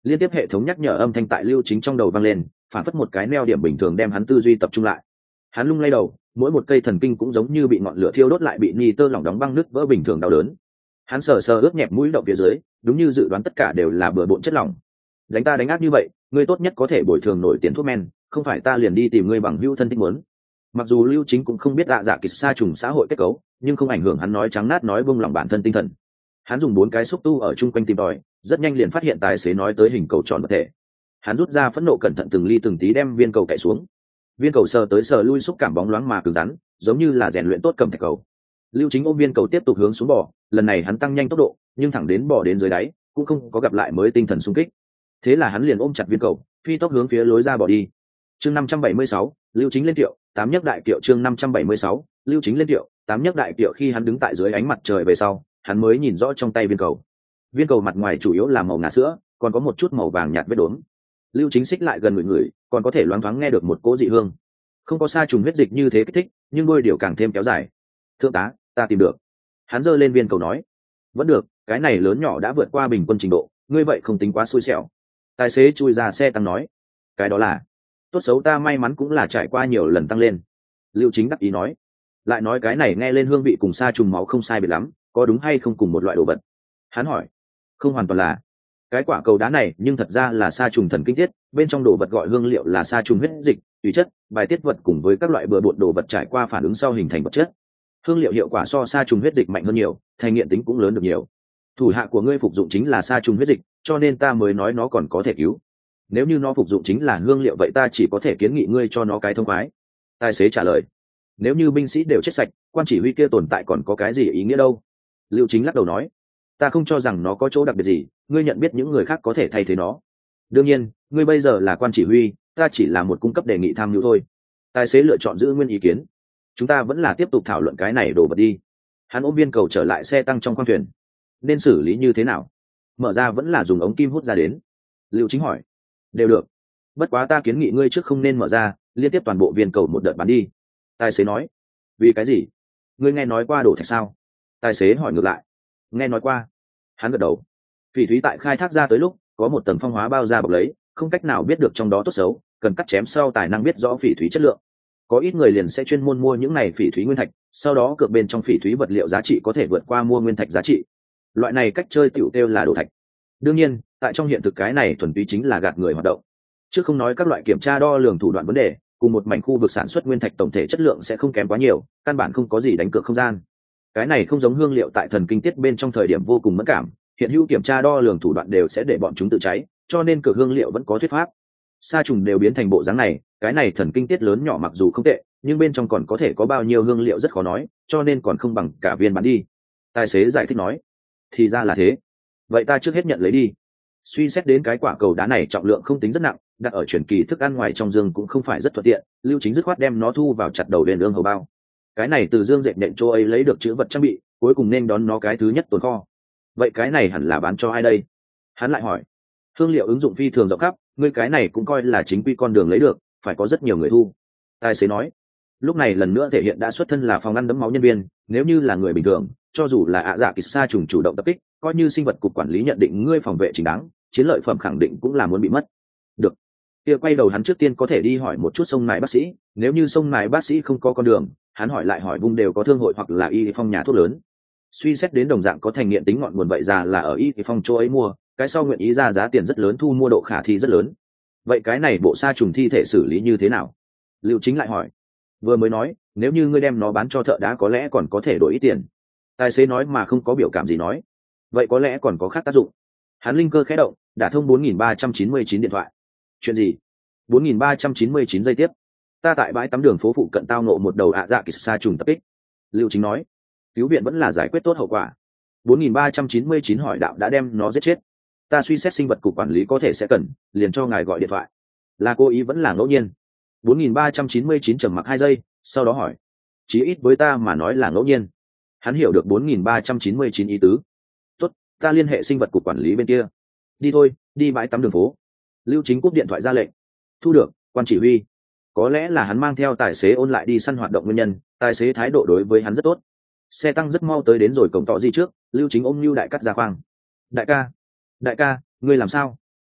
Liên tiếp hệ thống nhắc nhở âm thanh tại Lưu Chính trong đầu vang lên, phản phất một cái neo điểm bình thường đem hắn tư duy tập trung lại. Hắn lung lay đầu, mỗi một cây thần kinh cũng giống như bị ngọn lửa thiêu đốt lại bị ni tơ lỏng đóng băng nứt vỡ bình thường đau đớn. Hắn sờ sờ ướt nhẹp mũi động phía dưới, đúng như dự đoán tất cả đều là bừa bộn chất lỏng. Đánh ta đánh ác như vậy, ngươi tốt nhất có thể bồi thường nổi tiền thuốc men, không phải ta liền đi tìm ngươi bằng hữu thân thích muốn. Mặc dù Lưu Chính cũng không biết dạ dạ kỳ sa trùng xã hội kết cấu, nhưng không ảnh hưởng hắn nói trắng nát nói bông lòng bản thân tinh thần. Hắn dùng bốn cái xúc tu ở chung quanh tìm tòi, rất nhanh liền phát hiện tài xế nói tới hình cầu tròn vật thể. Hắn rút ra phẫn nộ cẩn thận từng ly từng tí đem viên cầu cạy xuống. Viên cầu sờ tới sờ lui xúc cảm bóng loáng mà cứng rắn, giống như là rèn luyện tốt cầm thạch cầu. Lưu Chính ôm viên cầu tiếp tục hướng xuống bò, lần này hắn tăng nhanh tốc độ, nhưng thẳng đến bò đến dưới đáy, cũng không có gặp lại mới tinh thần xung kích. Thế là hắn liền ôm chặt viên cầu, phi tốc hướng phía lối ra bỏ đi. Chương năm trăm bảy mươi sáu, Lưu Chính lên kiệu, tám nhấc đại kiệu chương năm trăm bảy mươi sáu, Lưu Chính lên kiệu, tám nhấc đại kiệu khi hắn đứng tại dưới ánh mặt trời về sau, hắn mới nhìn rõ trong tay viên cầu. Viên cầu mặt ngoài chủ yếu là màu ngà sữa, còn có một chút màu vàng nhạt vết đốm. Lưu Chính xích lại gần người người, còn có thể loáng thoáng nghe được một cỗ dị hương. Không có sa trùng huyết dịch như thế kích thích, nhưng đôi điều càng thêm kéo dài. Thượng tá, ta tìm được. Hắn giơ lên viên cầu nói, vẫn được, cái này lớn nhỏ đã vượt qua bình quân trình độ, ngươi vậy không tính quá xui xẻo. Tài xế chui ra xe tăng nói, cái đó là tốt xấu ta may mắn cũng là trải qua nhiều lần tăng lên. Lưu Chính đắc ý nói, lại nói cái này nghe lên hương vị cùng sa trùng máu không sai biệt lắm, có đúng hay không cùng một loại đồ vật? Hắn hỏi, không hoàn toàn là. Cái quả cầu đá này nhưng thật ra là sa trùng thần kinh tiết, bên trong đồ vật gọi hương liệu là sa trùng huyết dịch, tùy chất, bài tiết vật cùng với các loại bừa bộn đồ vật trải qua phản ứng sau hình thành vật chất. Hương liệu hiệu quả so sa trùng huyết dịch mạnh hơn nhiều, thành nghiện tính cũng lớn được nhiều. Thủ hạ của ngươi phục dụng chính là sa trùng huyết dịch, cho nên ta mới nói nó còn có thể cứu. Nếu như nó phục dụng chính là hương liệu vậy ta chỉ có thể kiến nghị ngươi cho nó cái thông khoái. Tài xế trả lời, nếu như binh sĩ đều chết sạch, quan chỉ huy kia tồn tại còn có cái gì ý nghĩa đâu? Lưu Chính lắc đầu nói, ta không cho rằng nó có chỗ đặc biệt gì, ngươi nhận biết những người khác có thể thay thế nó. Đương nhiên, ngươi bây giờ là quan chỉ huy, ta chỉ là một cung cấp đề nghị tham mưu thôi. Tài xế lựa chọn giữ nguyên ý kiến. Chúng ta vẫn là tiếp tục thảo luận cái này đồ vật đi. Hắn ôm viên cầu trở lại xe tăng trong khoang thuyền. Nên xử lý như thế nào? Mở ra vẫn là dùng ống kim hút ra đến? Lưu Chính hỏi. Đều được. Bất quá ta kiến nghị ngươi trước không nên mở ra, liên tiếp toàn bộ viên cầu một đợt bắn đi. Tài xế nói. Vì cái gì? Ngươi nghe nói qua đổ thạch sao? Tài xế hỏi ngược lại. Nghe nói qua. Hắn gật đầu. Phỉ thúy tại khai thác ra tới lúc có một tầng phong hóa bao da bọc lấy, không cách nào biết được trong đó tốt xấu, cần cắt chém sau tài năng biết rõ phỉ thúy chất lượng. Có ít người liền sẽ chuyên môn mua những này phỉ thúy nguyên thạch, sau đó cược bên trong phỉ thúy vật liệu giá trị có thể vượt qua mua nguyên thạch giá trị. Loại này cách chơi tiểu tiêu là đổ thạch. Đương nhiên, tại trong hiện thực cái này thuần túy chính là gạt người hoạt động. Chứ không nói các loại kiểm tra đo lường thủ đoạn vấn đề, cùng một mảnh khu vực sản xuất nguyên thạch tổng thể chất lượng sẽ không kém quá nhiều, căn bản không có gì đánh cược không gian. Cái này không giống hương liệu tại thần kinh tiết bên trong thời điểm vô cùng mẫn cảm, hiện hữu kiểm tra đo lường thủ đoạn đều sẽ để bọn chúng tự cháy, cho nên cửa hương liệu vẫn có thuyết pháp. Sa trùng đều biến thành bộ dáng này, cái này thần kinh tiết lớn nhỏ mặc dù không tệ, nhưng bên trong còn có thể có bao nhiêu hương liệu rất khó nói, cho nên còn không bằng cả viên bán đi. Tài xế giải thích nói, thì ra là thế, vậy ta trước hết nhận lấy đi. Suy xét đến cái quả cầu đá này trọng lượng không tính rất nặng, đặt ở chuyển kỳ thức ăn ngoài trong dương cũng không phải rất thuận tiện, Lưu Chính dứt khoát đem nó thu vào chặt đầu đền lương hầu bao. Cái này từ dương dệt nện chỗ ấy lấy được chữ vật trang bị, cuối cùng nên đón nó cái thứ nhất tồn kho. Vậy cái này hẳn là bán cho ai đây? Hắn lại hỏi. Hương liệu ứng dụng phi thường rộng khắp, ngươi cái này cũng coi là chính quy con đường lấy được, phải có rất nhiều người thu. Tài xế nói. Lúc này lần nữa thể hiện đã xuất thân là phòng ăn đấm máu nhân viên, nếu như là người bình thường, cho dù là ạ dạ kỳ sa trùng chủ động tập kích, coi như sinh vật cục quản lý nhận định ngươi phòng vệ chính đáng, chiến lợi phẩm khẳng định cũng là muốn bị mất. Được. Kia quay đầu hắn trước tiên có thể đi hỏi một chút sông mài bác sĩ, nếu như sông mài bác sĩ không có con đường, hắn hỏi lại hỏi vùng đều có thương hội hoặc là y phong nhà thuốc lớn. Suy xét đến đồng dạng có thành nghiện tính ngọn nguồn vậy ra là ở y phong chỗ ấy mua, cái sau nguyện ý ra giá tiền rất lớn thu mua độ khả thi rất lớn. Vậy cái này bộ sa trùng thi thể xử lý như thế nào? Lưu Chính lại hỏi. Vừa mới nói, nếu như ngươi đem nó bán cho thợ đá có lẽ còn có thể đổi ít tiền. Tài xế nói mà không có biểu cảm gì nói. Vậy có lẽ còn có khác tác dụng. Hắn linh cơ khẽ động, đả thông bốn nghìn ba trăm chín mươi chín điện thoại. Chuyện gì? bốn nghìn ba trăm chín mươi chín giây tiếp. Ta tại bãi tắm đường phố phụ cận tao nộ một đầu ạ dạ kỳ sa trùng tập kích. Lưu Chính nói. Cứu viện vẫn là giải quyết tốt hậu quả. bốn nghìn ba trăm chín mươi chín hỏi đạo đã đem nó giết chết. Ta suy xét sinh vật cục quản lý có thể sẽ cần, liền cho ngài gọi điện thoại. Là cố ý vẫn là ngẫu nhiên? bốn nghìn ba trăm chín mươi chín trầm mặc hai giây, sau đó hỏi. Chí ít với ta mà nói là ngẫu nhiên. Hắn hiểu được bốn nghìn ba trăm chín mươi chín ý tứ. Tốt, ta liên hệ sinh vật cục quản lý bên kia. Đi thôi, đi bãi tắm đường phố. Lưu Chính cúp điện thoại ra lệnh. Thu được, quan chỉ huy. Có lẽ là hắn mang theo tài xế ôn lại đi săn hoạt động nguyên nhân, tài xế thái độ đối với hắn rất tốt. Xe tăng rất mau tới đến rồi cổng tọ di trước, Lưu Chính ôm Lưu Đại Cắt ra khoang. Đại ca, đại ca, ngươi làm sao?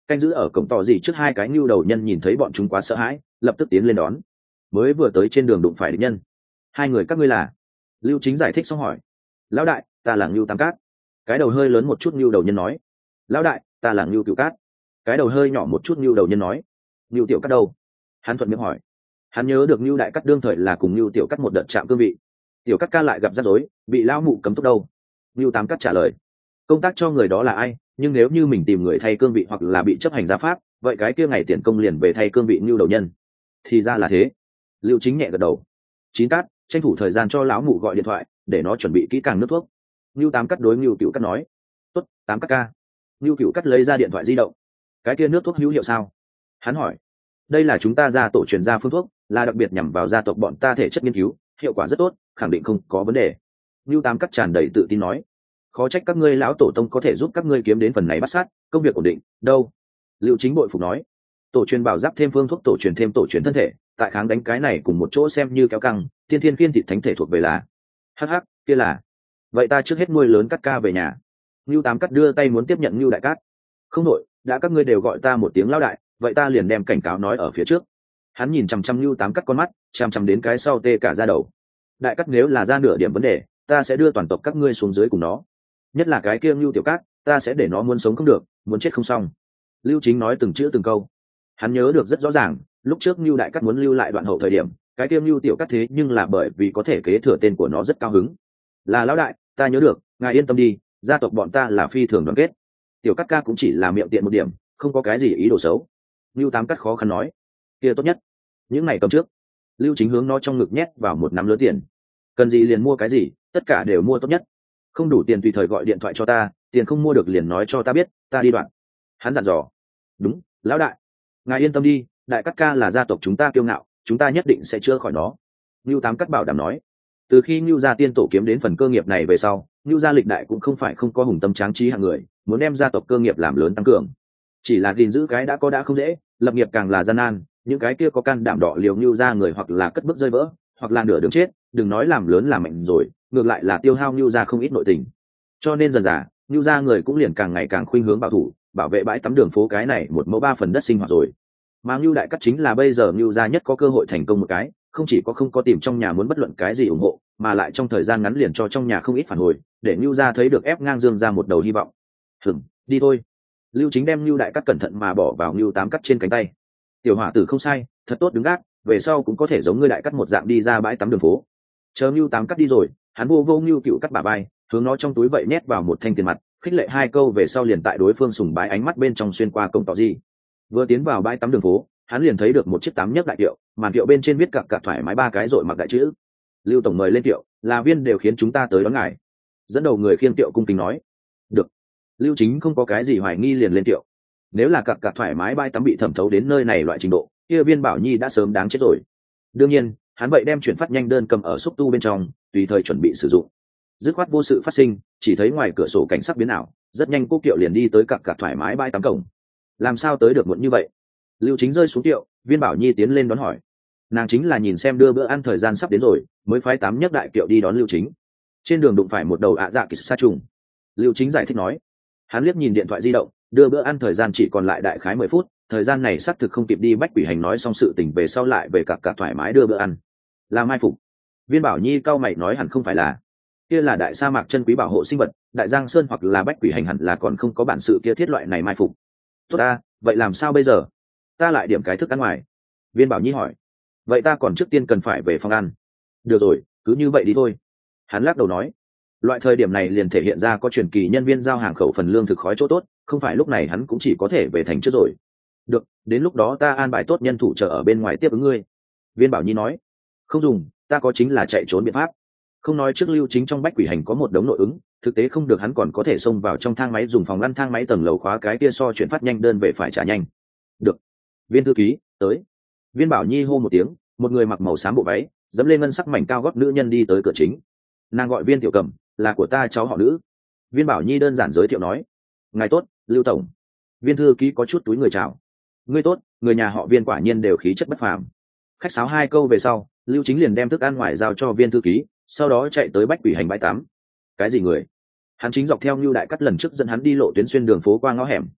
Canh giữ ở cổng tỏ gì trước hai cái nhu đầu nhân nhìn thấy bọn chúng quá sợ hãi, lập tức tiến lên đón. Mới vừa tới trên đường đụng phải địch nhân. Hai người các ngươi là? Lưu Chính giải thích xong hỏi. Lão đại, ta là Ngưu Tam Cát. Cái đầu hơi lớn một chút nhu đầu nhân nói. Lão đại, ta là Ngưu Cửu Cát. Cái đầu hơi nhỏ một chút nhu đầu nhân nói. Ngưu Tiểu Cát đâu? Hắn thuận miệng hỏi. Hắn nhớ được Ngưu Đại Cát đương thời là cùng Ngưu Tiểu Cát một đợt chạm cương vị. Tiểu Cát ca lại gặp rắc rối, bị lão mụ cấm túc đâu? Ngưu Tam Cát trả lời. Công tác cho người đó là ai, nhưng nếu như mình tìm người thay cương vị hoặc là bị chấp hành gia pháp, vậy cái kia ngày tiền công liền về thay cương vị Ngưu đầu nhân. Thì ra là thế. Lưu Chính nhẹ gật đầu. Chín Cát, tranh thủ thời gian cho lão mụ gọi điện thoại, để nó chuẩn bị kỹ càng nước thuốc. Ngưu Tám Cát đối Ngưu Cửu Cát nói. Tốt, Tám Cát ca. Ngưu Cửu Cát lấy ra điện thoại di động. Cái kia nước thuốc hữu hiệu sao? Hắn hỏi. Đây là chúng ta gia tổ truyền ra phương thuốc, là đặc biệt nhằm vào gia tộc bọn ta thể chất nghiên cứu, hiệu quả rất tốt, khẳng định không có vấn đề. Ngưu Tám Cát tràn đầy tự tin nói. Khó trách các ngươi lão tổ tông có thể giúp các ngươi kiếm đến phần này bắt sát, công việc ổn định. Đâu? Lưu Chính bội phục nói. Tổ truyền bảo giáp thêm phương thuốc, tổ truyền thêm tổ truyền thân thể, tại kháng đánh cái này cùng một chỗ xem như kéo căng, tiên thiên kiên thịt thánh thể thuộc về là. Hắc hắc, kia là. Vậy ta trước hết nuôi lớn Cát ca về nhà. Ngưu Tám Cát đưa tay muốn tiếp nhận Ngưu Đại Cát. Không nội, đã các ngươi đều gọi ta một tiếng lão đại, vậy ta liền đem cảnh cáo nói ở phía trước. Hắn nhìn chằm chằm Ngưu Tám Cát con mắt, chằm chằm đến cái sau tê cả da đầu. Đại Cát nếu là ra nửa điểm vấn đề, ta sẽ đưa toàn tộc các ngươi xuống dưới cùng nó. Nhất là cái kia Ngưu Tiểu Cát, ta sẽ để nó muốn sống không được, muốn chết không xong. Lưu Chính nói từng chữ từng câu. Hắn nhớ được rất rõ ràng, lúc trước Ngưu Đại Cát muốn lưu lại đoạn hậu thời điểm, cái kia Ngưu Tiểu Cát thế nhưng là bởi vì có thể kế thừa tên của nó rất cao hứng. Là lão đại, ta nhớ được, ngài yên tâm đi, gia tộc bọn ta là phi thường đoàn kết. Tiểu Cát ca cũng chỉ là miệng tiện một điểm, không có cái gì ý đồ xấu. Ngưu Tám Cát khó khăn nói. Kia tốt nhất. Những ngày cầm trước. Lưu Chính hướng nó trong ngực nhét vào một nắm lớn tiền. Cần gì liền mua cái gì, tất cả đều mua tốt nhất. Không đủ tiền tùy thời gọi điện thoại cho ta, tiền không mua được liền nói cho ta biết, ta đi đoạn. Hắn dặn dò. Đúng, lão đại. Ngài yên tâm đi, Đại Cát ca là gia tộc chúng ta kiêu ngạo, chúng ta nhất định sẽ chữa khỏi nó. Ngưu Tám Cát bảo đảm nói. Từ khi Ngưu gia tiên tổ kiếm đến phần cơ nghiệp này về sau, Ngưu gia lịch đại cũng không phải không có hùng tâm tráng trí hạng người, muốn đem gia tộc cơ nghiệp làm lớn tăng cường. Chỉ là gìn giữ cái đã có đã không dễ, lập nghiệp càng là gian nan, những cái kia có can đảm đỏ liều Ngưu gia người hoặc là cất bước rơi vỡ, hoặc là nửa đường chết, đừng nói làm lớn làm mạnh rồi, ngược lại là tiêu hao Ngưu gia không ít nội tình. Cho nên dần dà, Ngưu gia người cũng liền càng ngày càng khuynh hướng bảo thủ, bảo vệ bãi tắm đường phố cái này một mẫu ba phần đất sinh hoạt rồi. Mà Ngưu Đại Cát chính là bây giờ Ngưu gia nhất có cơ hội thành công một cái, không chỉ có không có tìm trong nhà muốn bất luận cái gì ủng hộ, mà lại trong thời gian ngắn liền cho trong nhà không ít phản hồi, để Ngưu gia thấy được ép ngang Dương gia một đầu hy vọng. Hừm, đi thôi. Lưu Chính đem Ngưu Đại Cát cẩn thận mà bỏ vào Ngưu Tám Cát trên cánh tay. Tiểu hỏa tử không sai, thật tốt đứng gác, về sau cũng có thể giống ngươi Đại Cát một dạng đi ra bãi tắm đường phố. Chờ Ngưu Tám Cát đi rồi, hắn vô vô Ngưu Cửu Cát bả vai, hướng nó trong túi vậy nhét vào một thanh tiền mặt, khích lệ hai câu về sau liền tại đối phương sùng bái ánh mắt bên trong xuyên qua cổng tỏ gì. Vừa tiến vào bãi tắm đường phố, hắn liền thấy được một chiếc tám nhấc đại kiệu, màn kiệu bên trên viết cặp cặp thoải mái ba cái rồi mặc đại chữ. Lưu tổng mời lên kiệu, là viên đều khiến chúng ta tới đón ngài. Dẫn đầu người khiêng kiệu cung kính nói. Được. Lưu Chính không có cái gì hoài nghi liền lên kiệu. Nếu là cặp cặp thoải mái bãi tắm bị thẩm thấu đến nơi này loại trình độ, kia Viên Bảo Nhi đã sớm đáng chết rồi. Đương nhiên, hắn vậy đem chuyển phát nhanh đơn cầm ở xúc tu bên trong, tùy thời chuẩn bị sử dụng. Dứt khoát vô sự phát sinh, chỉ thấy ngoài cửa sổ cảnh sắc biến ảo, rất nhanh cô kiệu liền đi tới cặp cặp thoải mái bãi tắm cổng. Làm sao tới được muộn như vậy? Lưu Chính rơi xuống kiệu, Viên Bảo Nhi tiến lên đón hỏi. Nàng chính là nhìn xem đưa bữa ăn thời gian sắp đến rồi, mới phái tám nhấc đại kiệu đi đón Lưu Chính. Trên đường đụng phải một đầu ạ dạ kỳ sa trùng. Lưu Chính giải thích nói. Hắn liếc nhìn điện thoại di động, đưa bữa ăn thời gian chỉ còn lại đại khái mười phút, thời gian này xác thực không kịp đi bách quỷ hành nói xong sự tình về sau lại về cặp cặp thoải mái đưa bữa ăn. Là mai phục. Viên Bảo Nhi cau mày nói hẳn không phải là. Kia là đại sa mạc chân quý bảo hộ sinh vật, đại giang sơn hoặc là bách quỷ hành hẳn là còn không có bản sự kia thiết loại này mai phục. Tốt ta, vậy làm sao bây giờ? Ta lại điểm cái thức ăn ngoài. Viên Bảo Nhi hỏi. Vậy ta còn trước tiên cần phải về phòng ăn. Được rồi, cứ như vậy đi thôi. Hắn lắc đầu nói. Loại thời điểm này liền thể hiện ra có truyền kỳ nhân viên giao hàng khẩu phần lương thực khói chỗ tốt, không phải lúc này hắn cũng chỉ có thể về thành trước rồi. Được, đến lúc đó ta an bài tốt nhân thủ chờ ở bên ngoài tiếp ứng ngươi. Viên Bảo Nhi nói. Không dùng, ta có chính là chạy trốn biện pháp. Không nói trước Lưu Chính trong bách quỷ hành có một đống nội ứng, thực tế không được hắn còn có thể xông vào trong thang máy dùng phòng ngăn thang máy tầng lầu khóa cái kia so chuyển phát nhanh đơn về phải trả nhanh. Được. Viên thư ký, tới. Viên Bảo Nhi hô một tiếng, một người mặc màu xám bộ váy, dẫm lên ngân sắc mảnh cao gót nữ nhân đi tới cửa chính. Nàng gọi Viên Tiểu Cầm, là của ta cháu họ nữ. Viên Bảo Nhi đơn giản giới thiệu nói. Ngài tốt, Lưu tổng. Viên thư ký có chút túi người chào. Ngươi tốt, người nhà họ Viên quả nhiên đều khí chất bất phàm. Khách sáo hai câu về sau, Lưu Chính liền đem thức ăn ngoài giao cho Viên thư ký, sau đó chạy tới bách quỷ hành bãi tắm. Cái gì người? Hắn chính dọc theo Ngưu Đại Cát lần trước dẫn hắn đi lộ tuyến xuyên đường phố qua ngõ hẻm,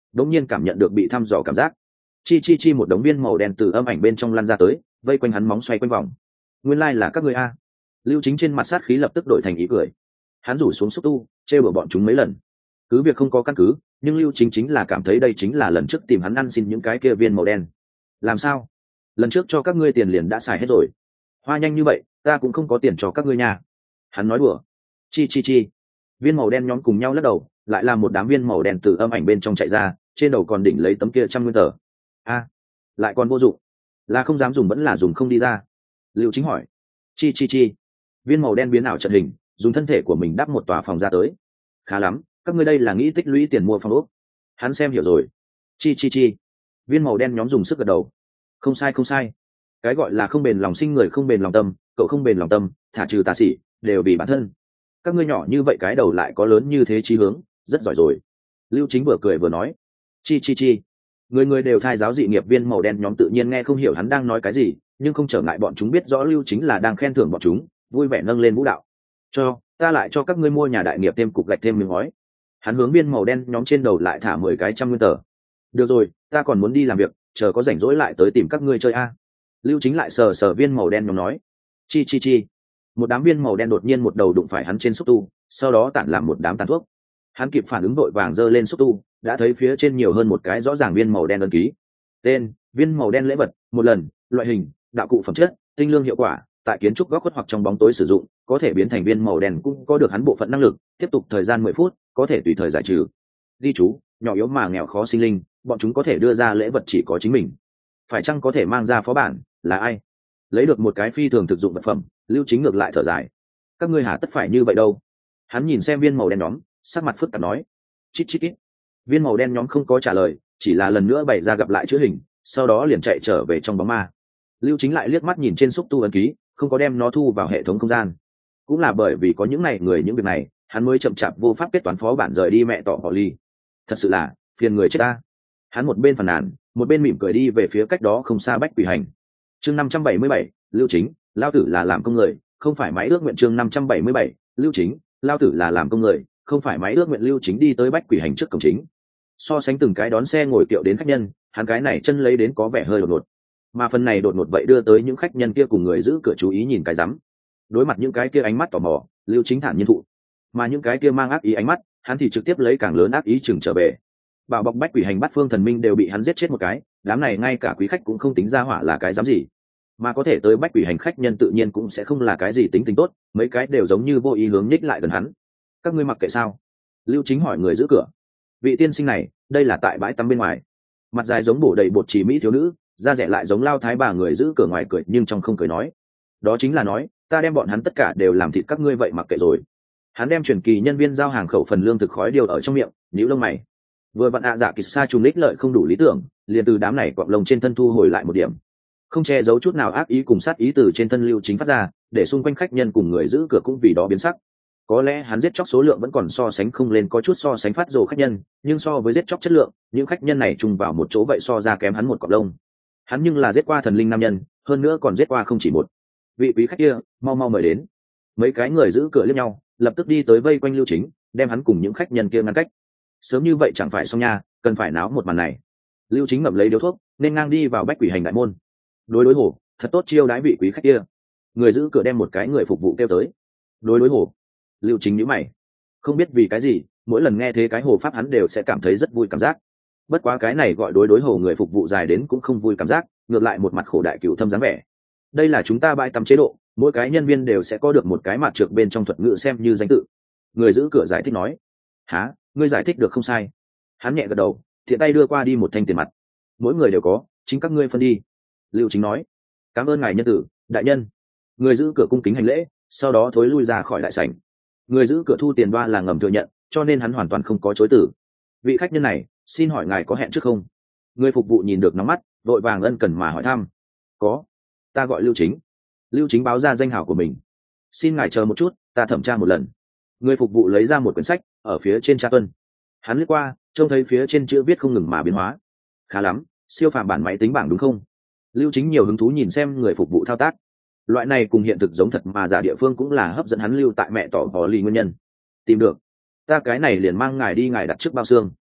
đống nhiên cảm nhận được bị thăm dò cảm giác. Chi chi chi một đống viên màu đen từ âm ảnh bên trong lăn ra tới, vây quanh hắn móng xoay quanh vòng. Nguyên lai là các ngươi a. Lưu Chính trên mặt sát khí lập tức đổi thành ý cười. Hắn rủ xuống xúc tu, trêu đùa bọn chúng mấy lần. Cứ việc không có căn cứ, nhưng Lưu Chính chính là cảm thấy đây chính là lần trước tìm hắn ăn xin những cái kia viên màu đen. Làm sao? Lần trước cho các ngươi tiền liền đã xài hết rồi. Hoa nhanh như vậy, ta cũng không có tiền cho các ngươi nha. Hắn nói đùa. Chi chi chi. Viên màu đen nhóm cùng nhau lắc đầu, lại là một đám viên màu đen từ âm ảnh bên trong chạy ra, trên đầu còn đỉnh lấy tấm kia trăm nguyên tờ. A, lại còn vô dụng. Là không dám dùng vẫn là dùng không đi ra. Lưu Chính hỏi. Chi chi chi. Viên màu đen biến ảo trận hình, dùng thân thể của mình đắp một tòa phòng ra tới. Khá lắm, các ngươi đây là nghĩ tích lũy tiền mua phòng ốc. Hắn xem hiểu rồi. Chi chi chi. Viên màu đen nhóm dùng sức gật đầu. Không sai không sai. Cái gọi là không bền lòng sinh người không bền lòng tâm, cậu không bền lòng tâm, thả trừ tà sĩ, đều vì bản thân. Các ngươi nhỏ như vậy cái đầu lại có lớn như thế chí hướng, rất giỏi rồi. Lưu Chính vừa cười vừa nói. Chi chi chi. Người người đều thai giáo dị nghiệp viên màu đen nhóm tự nhiên nghe không hiểu hắn đang nói cái gì, nhưng không trở ngại bọn chúng biết rõ Lưu Chính là đang khen thưởng bọn chúng, vui vẻ nâng lên vũ đạo. Cho, ta lại cho các ngươi mua nhà đại nghiệp thêm cục gạch thêm miếng ngói. Hắn hướng viên màu đen nhóm trên đầu lại thả mười cái trăm nguyên tờ. Được rồi, ta còn muốn đi làm việc, chờ có rảnh rỗi lại tới tìm các ngươi chơi a. Lưu Chính lại sờ sờ viên màu đen nhóm nói. Chi chi chi. Một đám viên màu đen đột nhiên một đầu đụng phải hắn trên xúc tu, sau đó tản làm một đám tàn thuốc. Hắn kịp phản ứng vội vàng giơ lên xúc tu, đã thấy phía trên nhiều hơn một cái rõ ràng viên màu đen ấn ký. Tên: viên màu đen lễ vật, một lần, loại hình: đạo cụ phẩm chất, tinh lương hiệu quả, tại kiến trúc góc khuất hoặc trong bóng tối sử dụng, có thể biến thành viên màu đen cũng có được hắn bộ phận năng lực, tiếp tục thời gian mười phút, có thể tùy thời giải trừ. Ghi chú: nhỏ yếu mà nghèo khó sinh linh, bọn chúng có thể đưa ra lễ vật chỉ có chính mình. Phải chăng có thể mang ra phó bản, là ai? Lấy được một cái phi thường thực dụng vật phẩm, Lưu Chính ngược lại thở dài. Các ngươi hả tất phải như vậy đâu? Hắn nhìn xem viên màu đen nhóm, sắc mặt phức tạp nói. Chít chít chít. Viên màu đen nhóm không có trả lời, chỉ là lần nữa bày ra gặp lại chữ hình, sau đó liền chạy trở về trong bóng ma. Lưu Chính lại liếc mắt nhìn trên xúc tu ấn ký, không có đem nó thu vào hệ thống không gian. Cũng là bởi vì có những này người những việc này, hắn mới chậm chạp vô pháp kết toán phó bản rời đi mẹ tỏ bỏ ly. Thật sự là phiền người chết ta. Hắn một bên phàn nàn, một bên mỉm cười đi về phía cách đó không xa Bách Quỷ Hành. Chương năm trăm bảy mươi bảy, Lưu Chính, lao tử là làm công người, không phải máy ước nguyện. Chương năm trăm bảy mươi bảy, Lưu Chính, lao tử là làm công người, không phải máy ước nguyện. Lưu Chính đi tới Bách Quỷ Hành trước cổng chính. So sánh từng cái đón xe ngồi kiệu đến khách nhân, hắn cái này chân lấy đến có vẻ hơi đột ngột. Mà phần này đột ngột vậy đưa tới những khách nhân kia cùng người giữ cửa chú ý nhìn cái rắm. Đối mặt những cái kia ánh mắt tò mò, Lưu Chính thản nhiên thụ. Mà những cái kia mang ác ý ánh mắt, hắn thì trực tiếp lấy càng lớn ác ý chừng trở về. Bảo bọc Bách Quỷ Hành bắt phương thần minh đều bị hắn giết chết một cái, đám này ngay cả quý khách cũng không tính ra hỏa là cái dám gì. Mà có thể tới Bách Quỷ Hành khách nhân tự nhiên cũng sẽ không là cái gì tính tính tốt, mấy cái đều giống như vô ý hướng nhích lại gần hắn. Các ngươi mặc kệ sao? Lưu Chính hỏi người giữ cửa. Vị tiên sinh này, đây là tại bãi tắm bên ngoài. Mặt dài giống bổ đầy bột chỉ mỹ thiếu nữ, da rẻ lại giống lao thái bà người giữ cửa ngoài cười nhưng trong không cười nói. Đó chính là nói, ta đem bọn hắn tất cả đều làm thịt các ngươi vậy mặc kệ rồi. Hắn đem truyền kỳ nhân viên giao hàng khẩu phần lương thực khói điều ở trong miệng, nhíu lông mày. Vừa vặn ạ dạ kỳ sa trùng lích lợi không đủ lý tưởng, liền từ đám này quặng lông trên thân thu hồi lại một điểm. Không che giấu chút nào ác ý cùng sát ý từ trên thân Lưu Chính phát ra, để xung quanh khách nhân cùng người giữ cửa cũng vì đó biến sắc. Có lẽ hắn giết chóc số lượng vẫn còn so sánh không lên có chút so sánh phát rồ khách nhân, nhưng so với giết chóc chất lượng, những khách nhân này chung vào một chỗ vậy so ra kém hắn một cọng lông. Hắn nhưng là giết qua thần linh nam nhân, hơn nữa còn giết qua không chỉ một. Vị quý khách kia, mau mau mời đến. Mấy cái người giữ cửa liếc nhau, lập tức đi tới vây quanh Lưu Chính, đem hắn cùng những khách nhân kia ngăn cách. Sớm như vậy chẳng phải xong nha, cần phải náo một màn này. Lưu Chính ngậm lấy điếu thuốc, nên ngang đi vào Bách Quỷ Hành đại môn. Đối đối hổ, thật tốt chiêu đãi vị quý khách kia. Người giữ cửa đem một cái người phục vụ kêu tới. Đối đối hổ. Lưu Chính nhíu mày, không biết vì cái gì, mỗi lần nghe thế cái hồ pháp hắn đều sẽ cảm thấy rất vui cảm giác. Bất quá cái này gọi đối đối hồ người phục vụ dài đến cũng không vui cảm giác, ngược lại một mặt khổ đại cửu thâm dáng vẻ. Đây là chúng ta bãi tắm chế độ, mỗi cái nhân viên đều sẽ có được một cái mặt trược bên trong thuật ngữ xem như danh tự. Người giữ cửa giải thích nói. Hả, ngươi giải thích được không sai. Hắn nhẹ gật đầu, thiện tay đưa qua đi một thanh tiền mặt. Mỗi người đều có, chính các ngươi phân đi. Lưu Chính nói. Cảm ơn ngài nhân tử, đại nhân. Người giữ cửa cung kính hành lễ, sau đó thối lui ra khỏi đại sảnh. Người giữ cửa thu tiền đoa là ngầm thừa nhận, cho nên hắn hoàn toàn không có chối từ. Vị khách nhân này, xin hỏi ngài có hẹn trước không? Người phục vụ nhìn được nóng mắt, vội vàng ân cần mà hỏi thăm. Có, ta gọi Lưu Chính. Lưu Chính báo ra danh hào của mình. Xin ngài chờ một chút, ta thẩm tra một lần. Người phục vụ lấy ra một quyển sách, ở phía trên tra tuân. Hắn lướt qua, trông thấy phía trên chữ viết không ngừng mà biến hóa. Khá lắm, siêu phàm bản máy tính bảng đúng không? Lưu Chính nhiều hứng thú nhìn xem người phục vụ thao tác. Loại này cùng hiện thực giống thật mà giả địa phương cũng là hấp dẫn hắn lưu tại mẹ tỏ bò lì nguyên nhân. Tìm được, ta cái này liền mang ngài đi ngài đặt trước bao xương.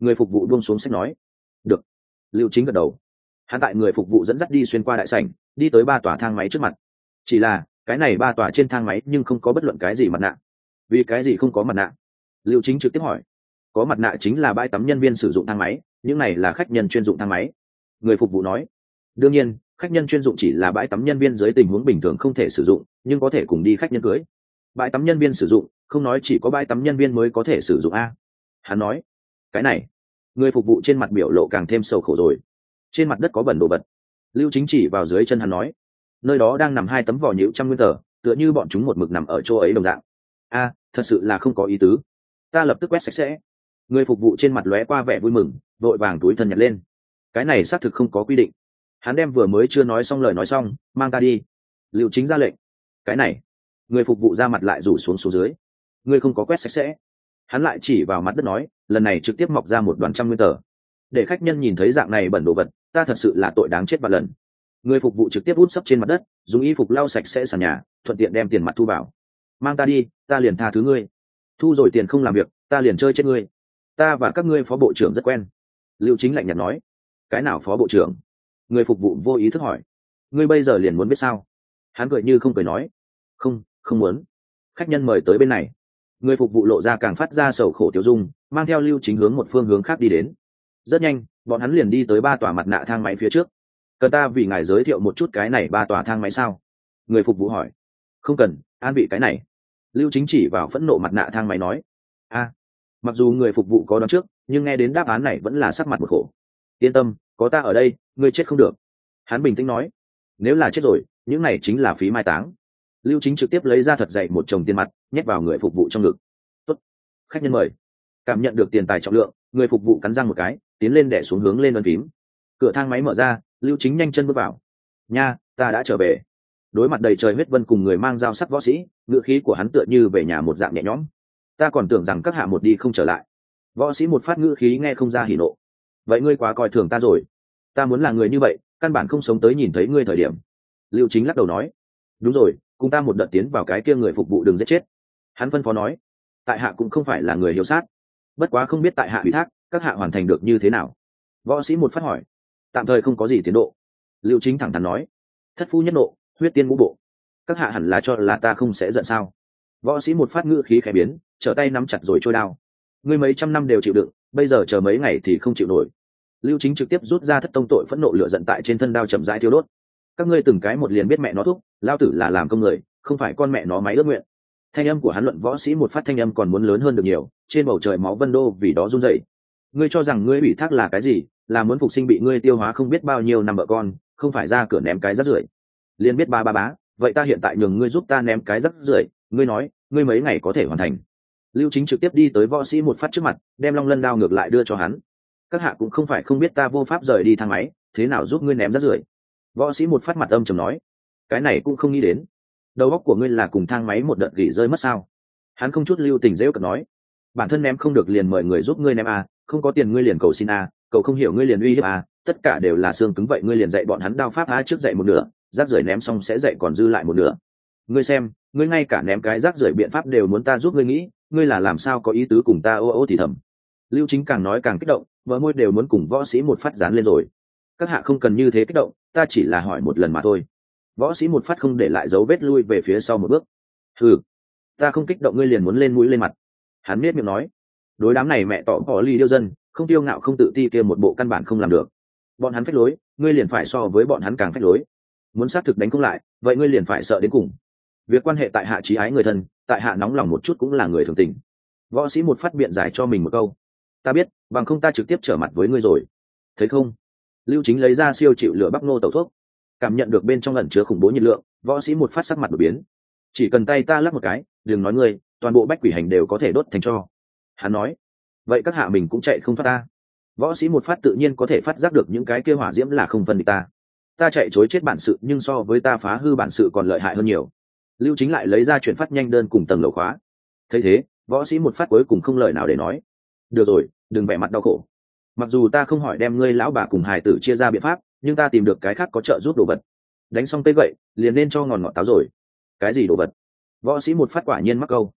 Người phục vụ buông xuống sách nói. Được. Lưu Chính gật đầu. Hắn tại người phục vụ dẫn dắt đi xuyên qua đại sảnh, đi tới ba tòa thang máy trước mặt. Chỉ là cái này ba tòa trên thang máy nhưng không có bất luận cái gì mặt nạ. Vì cái gì không có mặt nạ? Lưu Chính trực tiếp hỏi. Có mặt nạ chính là bãi tắm nhân viên sử dụng thang máy, những này là khách nhân chuyên dụng thang máy. Người phục vụ nói. Đương nhiên, khách nhân chuyên dụng chỉ là bãi tắm nhân viên dưới tình huống bình thường không thể sử dụng, nhưng có thể cùng đi khách nhân cưới. Bãi tắm nhân viên sử dụng, không nói chỉ có bãi tắm nhân viên mới có thể sử dụng a. Hắn nói. Cái này. Người phục vụ trên mặt biểu lộ càng thêm sầu khổ rồi. Trên mặt đất có bẩn đồ vật. Lưu Chính chỉ vào dưới chân hắn nói. Nơi đó đang nằm hai tấm vỏ nhũ trăm nguyên tờ, tựa như bọn chúng một mực nằm ở chỗ ấy đồng dạng. A, thật sự là không có ý tứ. Ta lập tức quét sạch sẽ. Người phục vụ trên mặt lóe qua vẻ vui mừng, vội vàng túi thân nhặt lên. Cái này xác thực không có quy định. Hắn đem vừa mới chưa nói xong lời nói xong, mang ta đi. Lưu Chính ra lệnh. Cái này. Người phục vụ ra mặt lại rủ xuống xuống dưới. Ngươi không có quét sạch sẽ. Hắn lại chỉ vào mặt đất nói, lần này trực tiếp mọc ra một đoàn trăm nguyên tờ. Để khách nhân nhìn thấy dạng này bẩn đồ vật, ta thật sự là tội đáng chết vạn lần. Người phục vụ trực tiếp út sấp trên mặt đất, dùng y phục lau sạch sẽ sàn nhà, thuận tiện đem tiền mặt thu vào. Mang ta đi, ta liền tha thứ ngươi. Thu rồi tiền không làm việc, ta liền chơi chết ngươi. Ta và các ngươi phó bộ trưởng rất quen. Lưu Chính lạnh nhạt nói. Cái nào phó bộ trưởng? Người phục vụ vô ý thức hỏi. Ngươi bây giờ liền muốn biết sao? Hắn cười như không cười nói. Không, không muốn. Khách nhân mời tới bên này. Người phục vụ lộ ra càng phát ra sầu khổ tiêu dung, mang theo Lưu Chính hướng một phương hướng khác đi đến. Rất nhanh, bọn hắn liền đi tới ba tòa mặt nạ thang máy phía trước. Cần ta vì ngài giới thiệu một chút cái này ba tòa thang máy sao? Người phục vụ hỏi. Không cần, an vị cái này. Lưu Chính chỉ vào phẫn nộ mặt nạ thang máy nói. A, mặc dù người phục vụ có đoán trước, nhưng nghe đến đáp án này vẫn là sắc mặt một khổ. Yên tâm, có ta ở đây, ngươi chết không được. Hắn bình tĩnh nói. Nếu là chết rồi, những này chính là phí mai táng. Lưu Chính trực tiếp lấy ra thật dày một chồng tiền mặt, nhét vào người phục vụ trong ngực. Tốt, khách nhân mời. Cảm nhận được tiền tài trọng lượng, người phục vụ cắn răng một cái, tiến lên đè xuống hướng lên ấn phím. Cửa thang máy mở ra, Lưu Chính nhanh chân bước vào. Nha, ta đã trở về. Đối mặt đầy trời huyết vân cùng người mang dao sắc võ sĩ, ngữ khí của hắn tựa như về nhà một dạng nhẹ nhõm. Ta còn tưởng rằng các hạ một đi không trở lại. Võ sĩ một phát ngữ khí nghe không ra hỉ nộ. Vậy ngươi quá coi thường ta rồi. Ta muốn là người như vậy, căn bản không sống tới nhìn thấy ngươi thời điểm. Lưu Chính lắc đầu nói. Đúng rồi, cùng ta một đợt tiến vào cái kia người phục vụ đừng giết chết. Hắn phân phó nói. Tại hạ cũng không phải là người hiếu sát, bất quá không biết tại hạ ủy thác các hạ hoàn thành được như thế nào. Võ sĩ một phát hỏi. Tạm thời không có gì tiến độ. Lưu Chính thẳng thắn nói. Thất phu nhất nộ, huyết tiên ngũ bộ. Các hạ hẳn là cho là ta không sẽ giận sao? Võ sĩ một phát ngữ khí khẽ biến, trở tay nắm chặt rồi trôi đao. Ngươi mấy trăm năm đều chịu đựng, bây giờ chờ mấy ngày thì không chịu nổi. Lưu Chính trực tiếp rút ra thất tông tội phẫn nộ lửa giận tại trên thân đao chậm rãi thiêu đốt. Các ngươi từng cái một liền biết mẹ nó thúc, lao tử là làm công người, không phải con mẹ nó máy ước nguyện. Thanh âm của hắn luận võ sĩ một phát thanh âm còn muốn lớn hơn được nhiều, trên bầu trời máu vân đô vì đó run rẩy. Ngươi cho rằng ngươi ủy thác là cái gì? Là muốn phục sinh bị ngươi tiêu hóa không biết bao nhiêu năm vợ con, không phải ra cửa ném cái rác rưởi. Liên biết ba ba bá, vậy ta hiện tại nhường ngươi giúp ta ném cái rác rưởi, ngươi nói, ngươi mấy ngày có thể hoàn thành? Lưu Chính trực tiếp đi tới võ sĩ một phát trước mặt, đem long lân đao ngược lại đưa cho hắn. Các hạ cũng không phải không biết ta vô pháp rời đi thang máy, thế nào giúp ngươi ném rác rưởi? Võ sĩ một phát mặt âm trầm nói. Cái này cũng không nghĩ đến. Đầu óc của ngươi là cùng thang máy một đợt gỉ rơi mất sao? Hắn không chút lưu tình dễ cợt nói. Bản thân ném không được liền mời người giúp ngươi ném à, không có tiền ngươi liền cầu xin à, cầu không hiểu ngươi liền uy hiếp à, tất cả đều là xương cứng vậy ngươi liền dạy bọn hắn đao pháp á trước dạy một nửa, rác rưởi ném xong sẽ dạy còn dư lại một nửa. Ngươi xem, ngươi ngay cả ném cái rác rưởi biện pháp đều muốn ta giúp ngươi nghĩ, ngươi là làm sao có ý tứ cùng ta ô ô thì thầm. Lưu Chính càng nói càng kích động, vợ môi đều muốn cùng võ sĩ một phát dán lên rồi. Các hạ không cần như thế kích động, ta chỉ là hỏi một lần mà thôi. Võ sĩ một phát không để lại dấu vết lui về phía sau một bước. Ừ, ta không kích động ngươi liền muốn lên mũi lên mặt. Hắn biết miệng nói. Đối đám này mẹ tỏ bỏ ly điêu dân, không tiêu ngạo không tự ti kia một bộ căn bản không làm được. Bọn hắn phách lối, ngươi liền phải so với bọn hắn càng phách lối. Muốn xác thực đánh không lại, vậy ngươi liền phải sợ đến cùng. Việc quan hệ tại hạ trí ái người thân, tại hạ nóng lòng một chút cũng là người thường tình. Võ sĩ một phát biện giải cho mình một câu. Ta biết, bằng không ta trực tiếp trở mặt với ngươi rồi. Thấy không? Lưu Chính lấy ra siêu chịu lửa bắp nô tẩu thuốc, cảm nhận được bên trong ẩn chứa khủng bố nhiệt lượng, võ sĩ một phát sắc mặt đổi biến. Chỉ cần tay ta lắc một cái, đừng nói ngươi, toàn bộ bách quỷ hành đều có thể đốt thành tro. Hắn nói. Vậy các hạ mình cũng chạy không thoát ta. Võ sĩ một phát tự nhiên có thể phát giác được những cái kia hỏa diễm là không phân địch ta. Ta chạy chối chết bản sự nhưng so với ta phá hư bản sự còn lợi hại hơn nhiều. Lưu Chính lại lấy ra chuyển phát nhanh đơn cùng tầng lầu khóa. Thấy thế, võ sĩ một phát cuối cùng không lời nào để nói. Được rồi, đừng vẻ mặt đau khổ. Mặc dù ta không hỏi đem ngươi lão bà cùng hài tử chia ra biện pháp, nhưng ta tìm được cái khác có trợ giúp đồ vật. Đánh xong cây gậy, liền nên cho ngòn ngọt táo rồi. Cái gì đồ vật? Võ sĩ một phát quả nhiên mắc câu.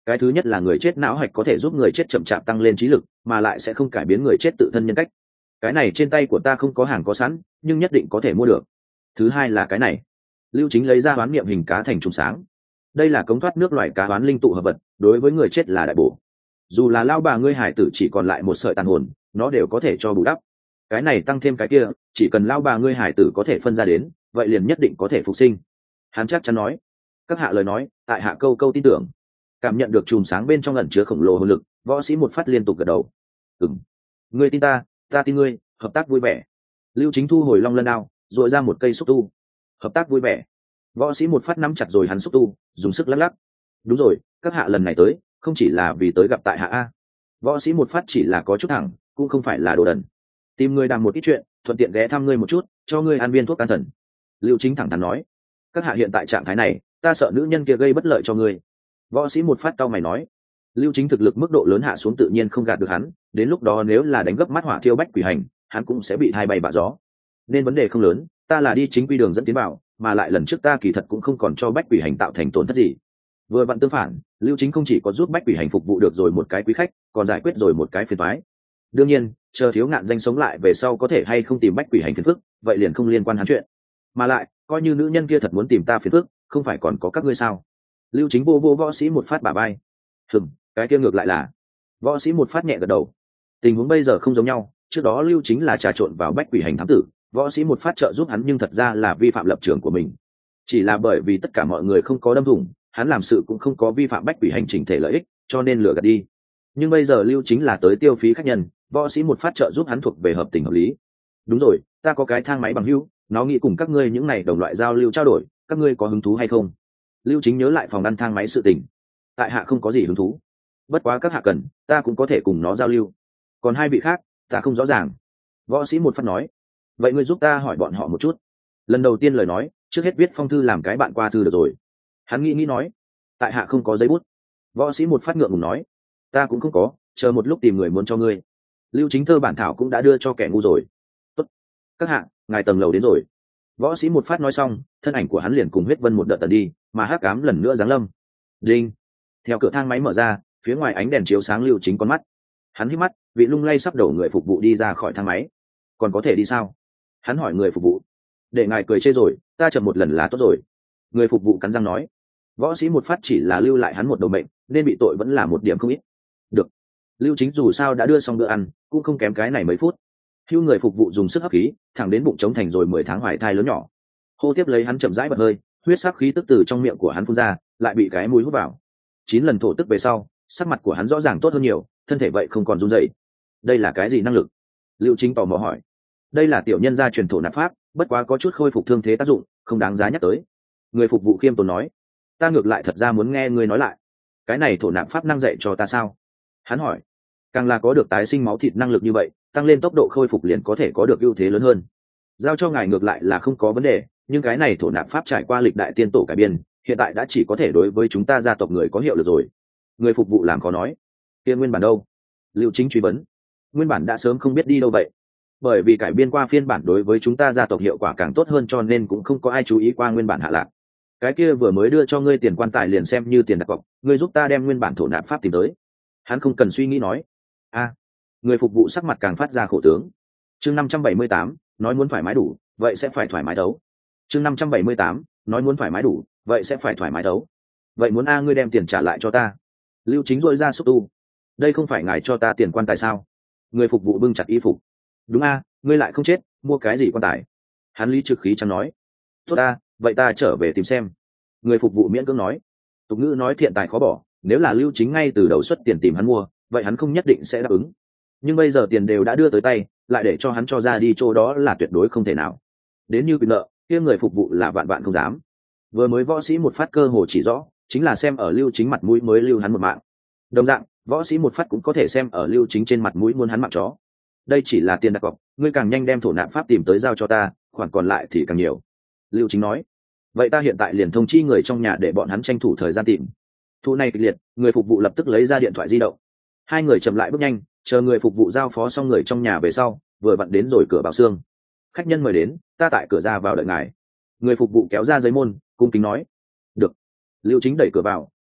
Cái thứ nhất là người chết não hạch có thể giúp người chết chậm chạp tăng lên trí lực, mà lại sẽ không cải biến người chết tự thân nhân cách. Cái này trên tay của ta không có hàng có sẵn, nhưng nhất định có thể mua được. Thứ hai là cái này. Lưu Chính lấy ra hoán niệm hình cá thành trùng sáng. Đây là cống thoát nước loại cá hoán linh tụ hợp vật, đối với người chết là đại bổ. Dù là lao bà ngươi hải tử chỉ còn lại một sợi tàn hồn, nó đều có thể cho bù đắp. Cái này tăng thêm cái kia, chỉ cần lao bà ngươi hải tử có thể phân ra đến, vậy liền nhất định có thể phục sinh. Hắn chắc chắn nói. Các hạ lời nói, tại hạ câu câu tin tưởng. Cảm nhận được chùm sáng bên trong ẩn chứa khổng lồ hồn lực, võ sĩ một phát liên tục gật đầu. Ừm, ngươi tin ta, ta tin ngươi, hợp tác vui vẻ. Lưu Chính thu hồi long lân đao, dội ra một cây xúc tu. Hợp tác vui vẻ. Võ sĩ một phát nắm chặt rồi hắn xúc tu, dùng sức lắc lắc. Đúng rồi, các hạ lần này tới, không chỉ là vì tới gặp tại hạ a. Võ sĩ một phát chỉ là có chút thẳng, cũng không phải là đồ đần. Tìm ngươi đàm một ít chuyện, thuận tiện ghé thăm ngươi một chút, cho ngươi ăn viên thuốc can thần. Lưu Chính thẳng thắn nói. Các hạ hiện tại trạng thái này, ta sợ nữ nhân kia gây bất lợi cho ngươi. Võ sĩ một phát cau mày nói. Lưu Chính thực lực mức độ lớn hạ xuống tự nhiên không gạt được hắn, đến lúc đó nếu là đánh gấp mắt hỏa thiêu bách quỷ hành, hắn cũng sẽ bị thay bay bạ gió. Nên vấn đề không lớn, ta là đi chính quy đường dẫn tiến vào, mà lại lần trước ta kỳ thật cũng không còn cho bách quỷ hành tạo thành tổn thất gì. Vừa vặn tương phản, Lưu Chính không chỉ có giúp bách quỷ hành phục vụ được rồi một cái quý khách, còn giải quyết rồi một cái phiền toái. Đương nhiên, chờ Thiếu Ngạn danh sống lại về sau có thể hay không tìm bách quỷ hành phiền phức, vậy liền không liên quan hắn chuyện. Mà lại, coi như nữ nhân kia thật muốn tìm ta phiền phức, không phải còn có các ngươi sao? Lưu Chính vô vô võ sĩ một phát bả bay. Hừm, cái kia ngược lại là. Võ sĩ một phát nhẹ gật đầu. Tình huống bây giờ không giống nhau, trước đó Lưu Chính là trà trộn vào bách quỷ hành thám tử, võ sĩ một phát trợ giúp hắn nhưng thật ra là vi phạm lập trường của mình. Chỉ là bởi vì tất cả mọi người không có đâm thủng, hắn làm sự cũng không có vi phạm bách quỷ hành chỉnh thể lợi ích, cho nên lừa gạt đi. Nhưng bây giờ Lưu Chính là tới tiêu phí khách nhân, võ sĩ một phát trợ giúp hắn thuộc về hợp tình hợp lý. Đúng rồi, ta có cái thang máy bằng hữu, nó nghĩ cùng các ngươi những này đồng loại giao lưu trao đổi, các ngươi có hứng thú hay không? Lưu Chính nhớ lại phòng ăn thang máy sự tình. Tại hạ không có gì hứng thú, bất quá các hạ cần, ta cũng có thể cùng nó giao lưu. Còn hai vị khác, ta không rõ ràng. Võ sĩ một phát nói. Vậy ngươi giúp ta hỏi bọn họ một chút. Lần đầu tiên lời nói, trước hết viết phong thư làm cái bạn qua thư được rồi. Hắn nghĩ nghĩ nói. Tại hạ không có giấy bút. Võ sĩ một phát ngượng ngùng nói. Ta cũng không có, chờ một lúc tìm người muốn cho ngươi. Lưu Chính thơ bản thảo cũng đã đưa cho kẻ ngu rồi. Tốt. Các hạ, ngài tầng lầu đến rồi. Võ sĩ một phát nói xong, thân ảnh của hắn liền cùng huyết vân một đợt tần đi, mà hắc ám lần nữa giáng lâm. Đinh. Theo cửa thang máy mở ra, phía ngoài ánh đèn chiếu sáng Lưu Chính con mắt. Hắn hít mắt, vị lung lay sắp đổ người phục vụ đi ra khỏi thang máy. Còn có thể đi sao? Hắn hỏi người phục vụ. Để ngài cười chê rồi, ta chậm một lần là tốt rồi. Người phục vụ cắn răng nói. Võ sĩ một phát chỉ là lưu lại hắn một đầu mệnh, nên bị tội vẫn là một điểm không ít. Được. Lưu Chính dù sao đã đưa xong bữa ăn, cũng không kém cái này mấy phút. Hưu người phục vụ dùng sức hấp khí, thẳng đến bụng trống thành rồi mười tháng hoài thai lớn nhỏ. Hô tiếp lấy hắn chậm rãi bật hơi, huyết sắc khí tức từ trong miệng của hắn phun ra, lại bị cái mũi hút vào. Chín lần thổ tức về sau, sắc mặt của hắn rõ ràng tốt hơn nhiều, thân thể vậy không còn run rẩy. Đây là cái gì năng lực? Lưu Chính tò mò hỏi. Đây là tiểu nhân gia truyền thổ nạp pháp, bất quá có chút khôi phục thương thế tác dụng, không đáng giá nhắc tới. Người phục vụ khiêm tốn nói. Ta ngược lại thật ra muốn nghe ngươi nói lại. Cái này thổ nạp pháp năng dạy cho ta sao? Hắn hỏi. Càng là có được tái sinh máu thịt năng lực như vậy, tăng lên tốc độ khôi phục liền có thể có được ưu thế lớn hơn. Giao cho ngài ngược lại là không có vấn đề, nhưng cái này thổ nạp pháp trải qua lịch đại tiên tổ cải biên, hiện tại đã chỉ có thể đối với chúng ta gia tộc người có hiệu lực rồi. Người phục vụ làm khó nói. Kia nguyên bản đâu? Lưu Chính truy vấn. Nguyên bản đã sớm không biết đi đâu vậy. Bởi vì cải biên qua phiên bản đối với chúng ta gia tộc hiệu quả càng tốt hơn cho nên cũng không có ai chú ý qua nguyên bản hạ lạc. Cái kia vừa mới đưa cho ngươi tiền quan tài liền xem như tiền đặt cọc, ngươi giúp ta đem nguyên bản thổ nạp pháp tìm tới. Hắn không cần suy nghĩ nói. A. Người phục vụ sắc mặt càng phát ra khổ tướng. Chương năm trăm bảy mươi tám, nói muốn thoải mái đủ, vậy sẽ phải thoải mái đấu. Chương năm trăm bảy mươi tám, nói muốn thoải mái đủ, vậy sẽ phải thoải mái đấu. Vậy muốn a ngươi đem tiền trả lại cho ta. Lưu Chính rỗi ra xúc tu. Đây không phải ngài cho ta tiền quan tài sao? Người phục vụ bưng chặt y phục. Đúng a, ngươi lại không chết, mua cái gì quan tài? Hắn lý trực khí chẳng nói. Tốt a, vậy ta trở về tìm xem. Người phục vụ miễn cưỡng nói. Tục ngữ nói thiện tài khó bỏ, nếu là Lưu Chính ngay từ đầu xuất tiền tìm hắn mua, vậy hắn không nhất định sẽ đáp ứng. Nhưng bây giờ tiền đều đã đưa tới tay, lại để cho hắn cho ra đi chỗ đó là tuyệt đối không thể nào. Đến như quyền nợ, kia người phục vụ là vạn vạn không dám. Vừa mới võ sĩ một phát cơ hồ chỉ rõ, chính là xem ở Lưu Chính mặt mũi mới lưu hắn một mạng. Đồng dạng, võ sĩ một phát cũng có thể xem ở Lưu Chính trên mặt mũi muốn hắn mạng chó. Đây chỉ là tiền đặt cọc, ngươi càng nhanh đem thổ nạp pháp tìm tới giao cho ta, khoản còn lại thì càng nhiều. Lưu Chính nói. Vậy ta hiện tại liền thông chi người trong nhà để bọn hắn tranh thủ thời gian tìm. Thu này kịch liệt, người phục vụ lập tức lấy ra điện thoại di động. Hai người chậm lại bước nhanh, chờ người phục vụ giao phó xong người trong nhà về sau, vừa vặn đến rồi cửa bảo xương. Khách nhân mời đến, ta tại cửa ra vào đợi ngài. Người phục vụ kéo ra giấy môn, cung kính nói. Được. Lưu Chính đẩy cửa vào,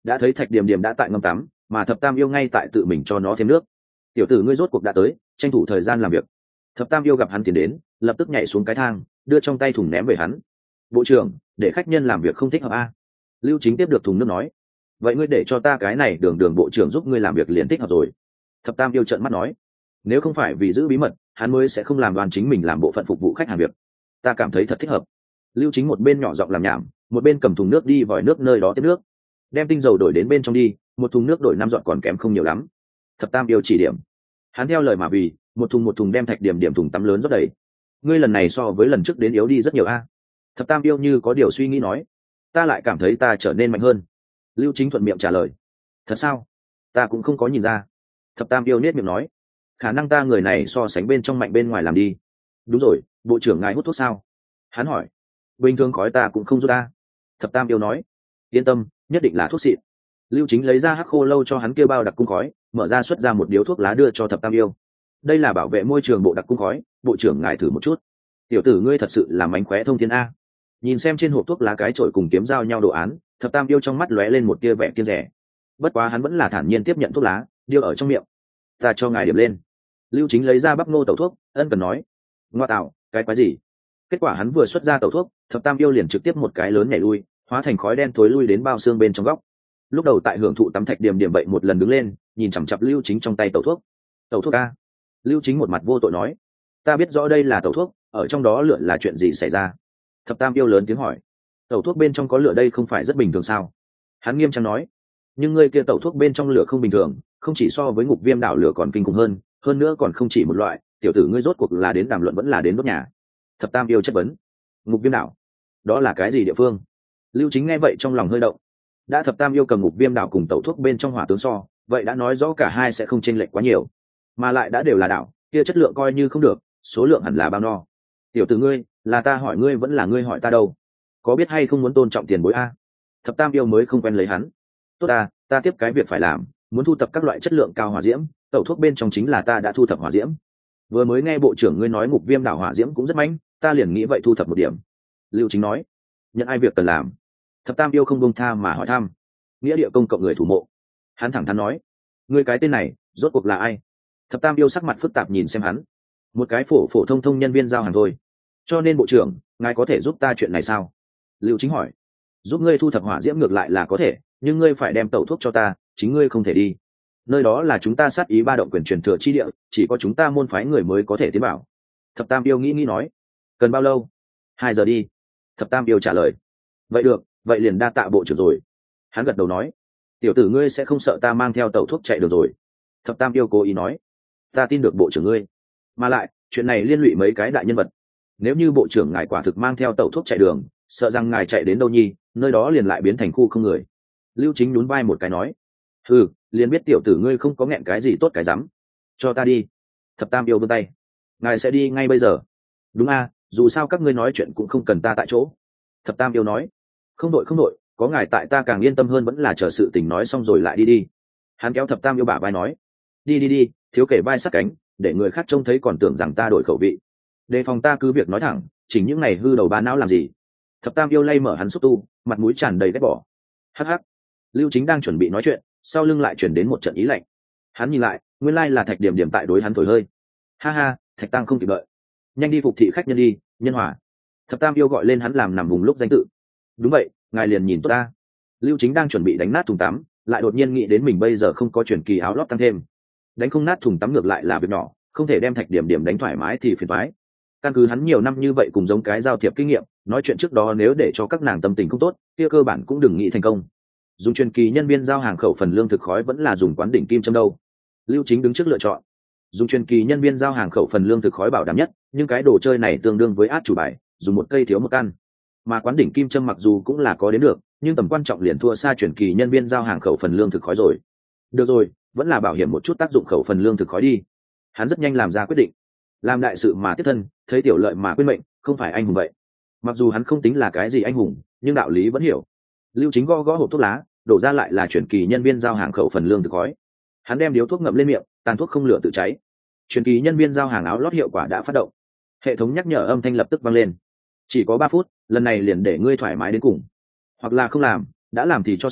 đã thấy thạch điểm điểm đã tại ngâm tắm, mà thập tam yêu ngay tại tự mình cho nó thêm nước. Tiểu tử ngươi rốt cuộc đã tới, tranh thủ thời gian làm việc. Thập tam yêu gặp hắn tiến đến, lập tức nhảy xuống cái thang, đưa trong tay thùng ném về hắn. Bộ trưởng, để khách nhân làm việc không thích hợp a. Lưu Chính tiếp được thùng nước nói, vậy ngươi để cho ta cái này đường đường bộ trưởng giúp ngươi làm việc liền thích hợp rồi. Thập tam yêu trợn mắt nói, nếu không phải vì giữ bí mật, hắn mới sẽ không làm đoàn chính mình làm bộ phận phục vụ khách hàng việc. Ta cảm thấy thật thích hợp. Lưu Chính một bên nhỏ giọng làm nhảm, một bên cầm thùng nước đi vòi nước nơi đó tiếp nước, đem tinh dầu đổi đến bên trong đi, một thùng nước đổi năm giọt còn kém không nhiều lắm. Thập tam yêu chỉ điểm, hắn theo lời mà vì, một thùng một thùng đem thạch điểm điểm thùng tắm lớn rót đầy. Ngươi lần này so với lần trước đến yếu đi rất nhiều a. Thập tam yêu như có điều suy nghĩ nói, ta lại cảm thấy ta trở nên mạnh hơn. Lưu Chính thuận miệng trả lời, thật sao? Ta cũng không có nhìn ra. Thập tam yêu nết miệng nói, khả năng ta người này so sánh bên trong mạnh bên ngoài làm đi. Đúng rồi, bộ trưởng ngài hút thuốc sao? Hắn hỏi. Bình thường khói ta cũng không rút ta. Thập tam yêu nói, yên tâm, nhất định là thuốc xịn. Lưu Chính lấy ra hắc khô lâu cho hắn kêu bao đặc cung khói, mở ra xuất ra một điếu thuốc lá đưa cho thập tam yêu. Đây là bảo vệ môi trường bộ đặc cung khói, bộ trưởng ngài thử một chút. Tiểu tử ngươi thật sự là mánh khóe thông thiên a. Nhìn xem trên hộp thuốc lá cái chổi cùng kiếm giao nhau đồ án, thập tam yêu trong mắt lóe lên một tia vẻ kiêng rẻ. Bất quá hắn vẫn là thản nhiên tiếp nhận thuốc lá, điêu ở trong miệng. Ta cho ngài điểm lên. Lưu Chính lấy ra bắp nô tẩu thuốc, ân cần nói, ngoa tạo, cái quái gì? Kết quả hắn vừa xuất ra tẩu thuốc, thập tam yêu liền trực tiếp một cái lớn nhảy lui, hóa thành khói đen thối lui đến bao xương bên trong góc. Lúc đầu tại hưởng thụ tắm thạch điểm điểm bậy một lần đứng lên, nhìn chằm chặp Lưu Chính trong tay tẩu thuốc. Tẩu thuốc a? Lưu Chính một mặt vô tội nói, ta biết rõ đây là tẩu thuốc, ở trong đó lửa là chuyện gì xảy ra? Thập tam yêu lớn tiếng hỏi, tẩu thuốc bên trong có lửa đây không phải rất bình thường sao? Hắn nghiêm trang nói, nhưng ngươi kia tẩu thuốc bên trong lửa không bình thường, không chỉ so với ngục viêm đảo lửa còn kinh khủng hơn, hơn nữa còn không chỉ một loại. Tiểu tử ngươi rốt cuộc là đến đàm luận vẫn là đến đốt nhà? Thập tam yêu chất vấn. Ngục viêm đảo? Đó là cái gì địa phương? Lưu Chính nghe vậy trong lòng hơi động. Đã thập tam yêu cầm ngục viêm đảo cùng tẩu thuốc bên trong hỏa tướng so, vậy đã nói rõ cả hai sẽ không chênh lệch quá nhiều, mà lại đã đều là đảo, kia chất lượng coi như không được, số lượng hẳn là bao no. Tiểu tử ngươi, là ta hỏi ngươi vẫn là ngươi hỏi ta đâu? Có biết hay không muốn tôn trọng tiền bối a? Thập tam yêu mới không quen lấy hắn. Tốt ta, ta tiếp cái việc phải làm, muốn thu thập các loại chất lượng cao hỏa diễm, tẩu thuốc bên trong chính là ta đã thu thập hỏa diễm. Vừa mới nghe bộ trưởng ngươi nói ngục viêm đảo hỏa diễm cũng rất mạnh, ta liền nghĩ vậy thu thập một điểm. Lưu Chính nói, nhận ai việc cần làm? Thập tam yêu không buông tha mà hỏi thăm. Nghĩa địa công cộng người thủ mộ. Hắn thẳng thắn nói, ngươi cái tên này rốt cuộc là ai? Thập tam yêu sắc mặt phức tạp nhìn xem hắn. Một cái phổ phổ thông thông nhân viên giao hàng thôi. Cho nên bộ trưởng, ngài có thể giúp ta chuyện này sao? Lưu Chính hỏi. Giúp ngươi thu thập hỏa diễm ngược lại là có thể, nhưng ngươi phải đem tẩu thuốc cho ta, chính ngươi không thể đi. Nơi đó là chúng ta sát ý ba động quyền truyền thừa chi địa, chỉ có chúng ta môn phái người mới có thể tiến vào. Thập tam yêu nghĩ nghĩ nói, cần bao lâu? Hai giờ đi. Thập tam yêu trả lời. Vậy được, vậy liền đa tạ bộ trưởng rồi. Hắn gật đầu nói, tiểu tử ngươi sẽ không sợ ta mang theo tẩu thuốc chạy được rồi. Thập tam yêu cố ý nói, ta tin được bộ trưởng ngươi, mà lại chuyện này liên lụy mấy cái đại nhân vật. Nếu như bộ trưởng ngài quả thực mang theo tẩu thuốc chạy đường, sợ rằng ngài chạy đến đâu nhi, nơi đó liền lại biến thành khu không người. Lưu Chính nhún vai một cái nói, ừ, liền biết tiểu tử ngươi không có nghẹn cái gì tốt cái rắm. Cho ta đi. Thập tam yêu vươn tay, ngài sẽ đi ngay bây giờ? Đúng a, dù sao các ngươi nói chuyện cũng không cần ta tại chỗ. Thập tam yêu nói, không đội không đội, có ngài tại ta càng yên tâm hơn, vẫn là chờ sự tình nói xong rồi lại đi đi. Hắn kéo thập tam yêu bả vai nói, đi đi đi, thiếu kể vai sát cánh, để người khác trông thấy còn tưởng rằng ta đổi khẩu vị. Đề phòng ta cứ việc nói thẳng, chỉnh những này hư đầu ba não làm gì? Thập tam yêu lay mở hắn xúc tu, mặt mũi tràn đầy ghét bỏ. Hắc hắc. Lưu Chính đang chuẩn bị nói chuyện, sau lưng lại chuyển đến một trận ý lạnh. Hắn nhìn lại, nguyên lai là Thạch Điểm Điểm tại đối hắn thổi hơi. Ha ha, Thạch Tăng không kịp đợi, nhanh đi phục thị khách nhân đi, nhân hòa. Thập tam yêu gọi lên hắn làm nằm vùng lúc danh tự. Đúng vậy, ngài liền nhìn tốt ta. Lưu Chính đang chuẩn bị đánh nát thùng tắm, lại đột nhiên nghĩ đến mình bây giờ không có chuyển kỳ áo lót tăng thêm. Đánh không nát thùng tắm ngược lại là việc nhỏ, không thể đem Thạch Điểm Điểm đánh thoải mái thì phiền toái. Căn cứ hắn nhiều năm như vậy cùng giống cái giao thiệp kinh nghiệm, nói chuyện trước đó nếu để cho các nàng tâm tình không tốt, kia cơ bản cũng đừng nghĩ thành công. Dùng truyền kỳ nhân viên giao hàng khẩu phần lương thực khói vẫn là dùng quán đỉnh kim châm đâu? Lưu Chính đứng trước lựa chọn. Dùng truyền kỳ nhân viên giao hàng khẩu phần lương thực khói bảo đảm nhất, nhưng cái đồ chơi này tương đương với át chủ bài, dùng một cây thiếu một căn. Mà quán đỉnh kim châm mặc dù cũng là có đến được, nhưng tầm quan trọng liền thua xa truyền kỳ nhân viên giao hàng khẩu phần lương thực khói rồi. Được rồi, vẫn là bảo hiểm một chút tác dụng khẩu phần lương thực khói đi. Hắn rất nhanh làm ra quyết định. Làm đại sự mà tiếp thân, thấy tiểu lợi mà quên mệnh, không phải anh hùng vậy. Mặc dù hắn không tính là cái gì anh hùng, nhưng đạo lý vẫn hiểu. Lưu Chính gõ gõ hộp thuốc lá, đổ ra lại là truyền kỳ nhân viên giao hàng khẩu phần lương thực khói. Hắn đem điếu thuốc ngậm lên miệng, tàn thuốc không lửa tự cháy. Truyền kỳ nhân viên giao hàng áo lót hiệu quả đã phát động. Hệ thống nhắc nhở âm thanh lập tức vang lên. Chỉ có ba phút, lần này liền để ngươi thoải mái đến cùng. Hoặc là không làm, đã làm thì cho xong,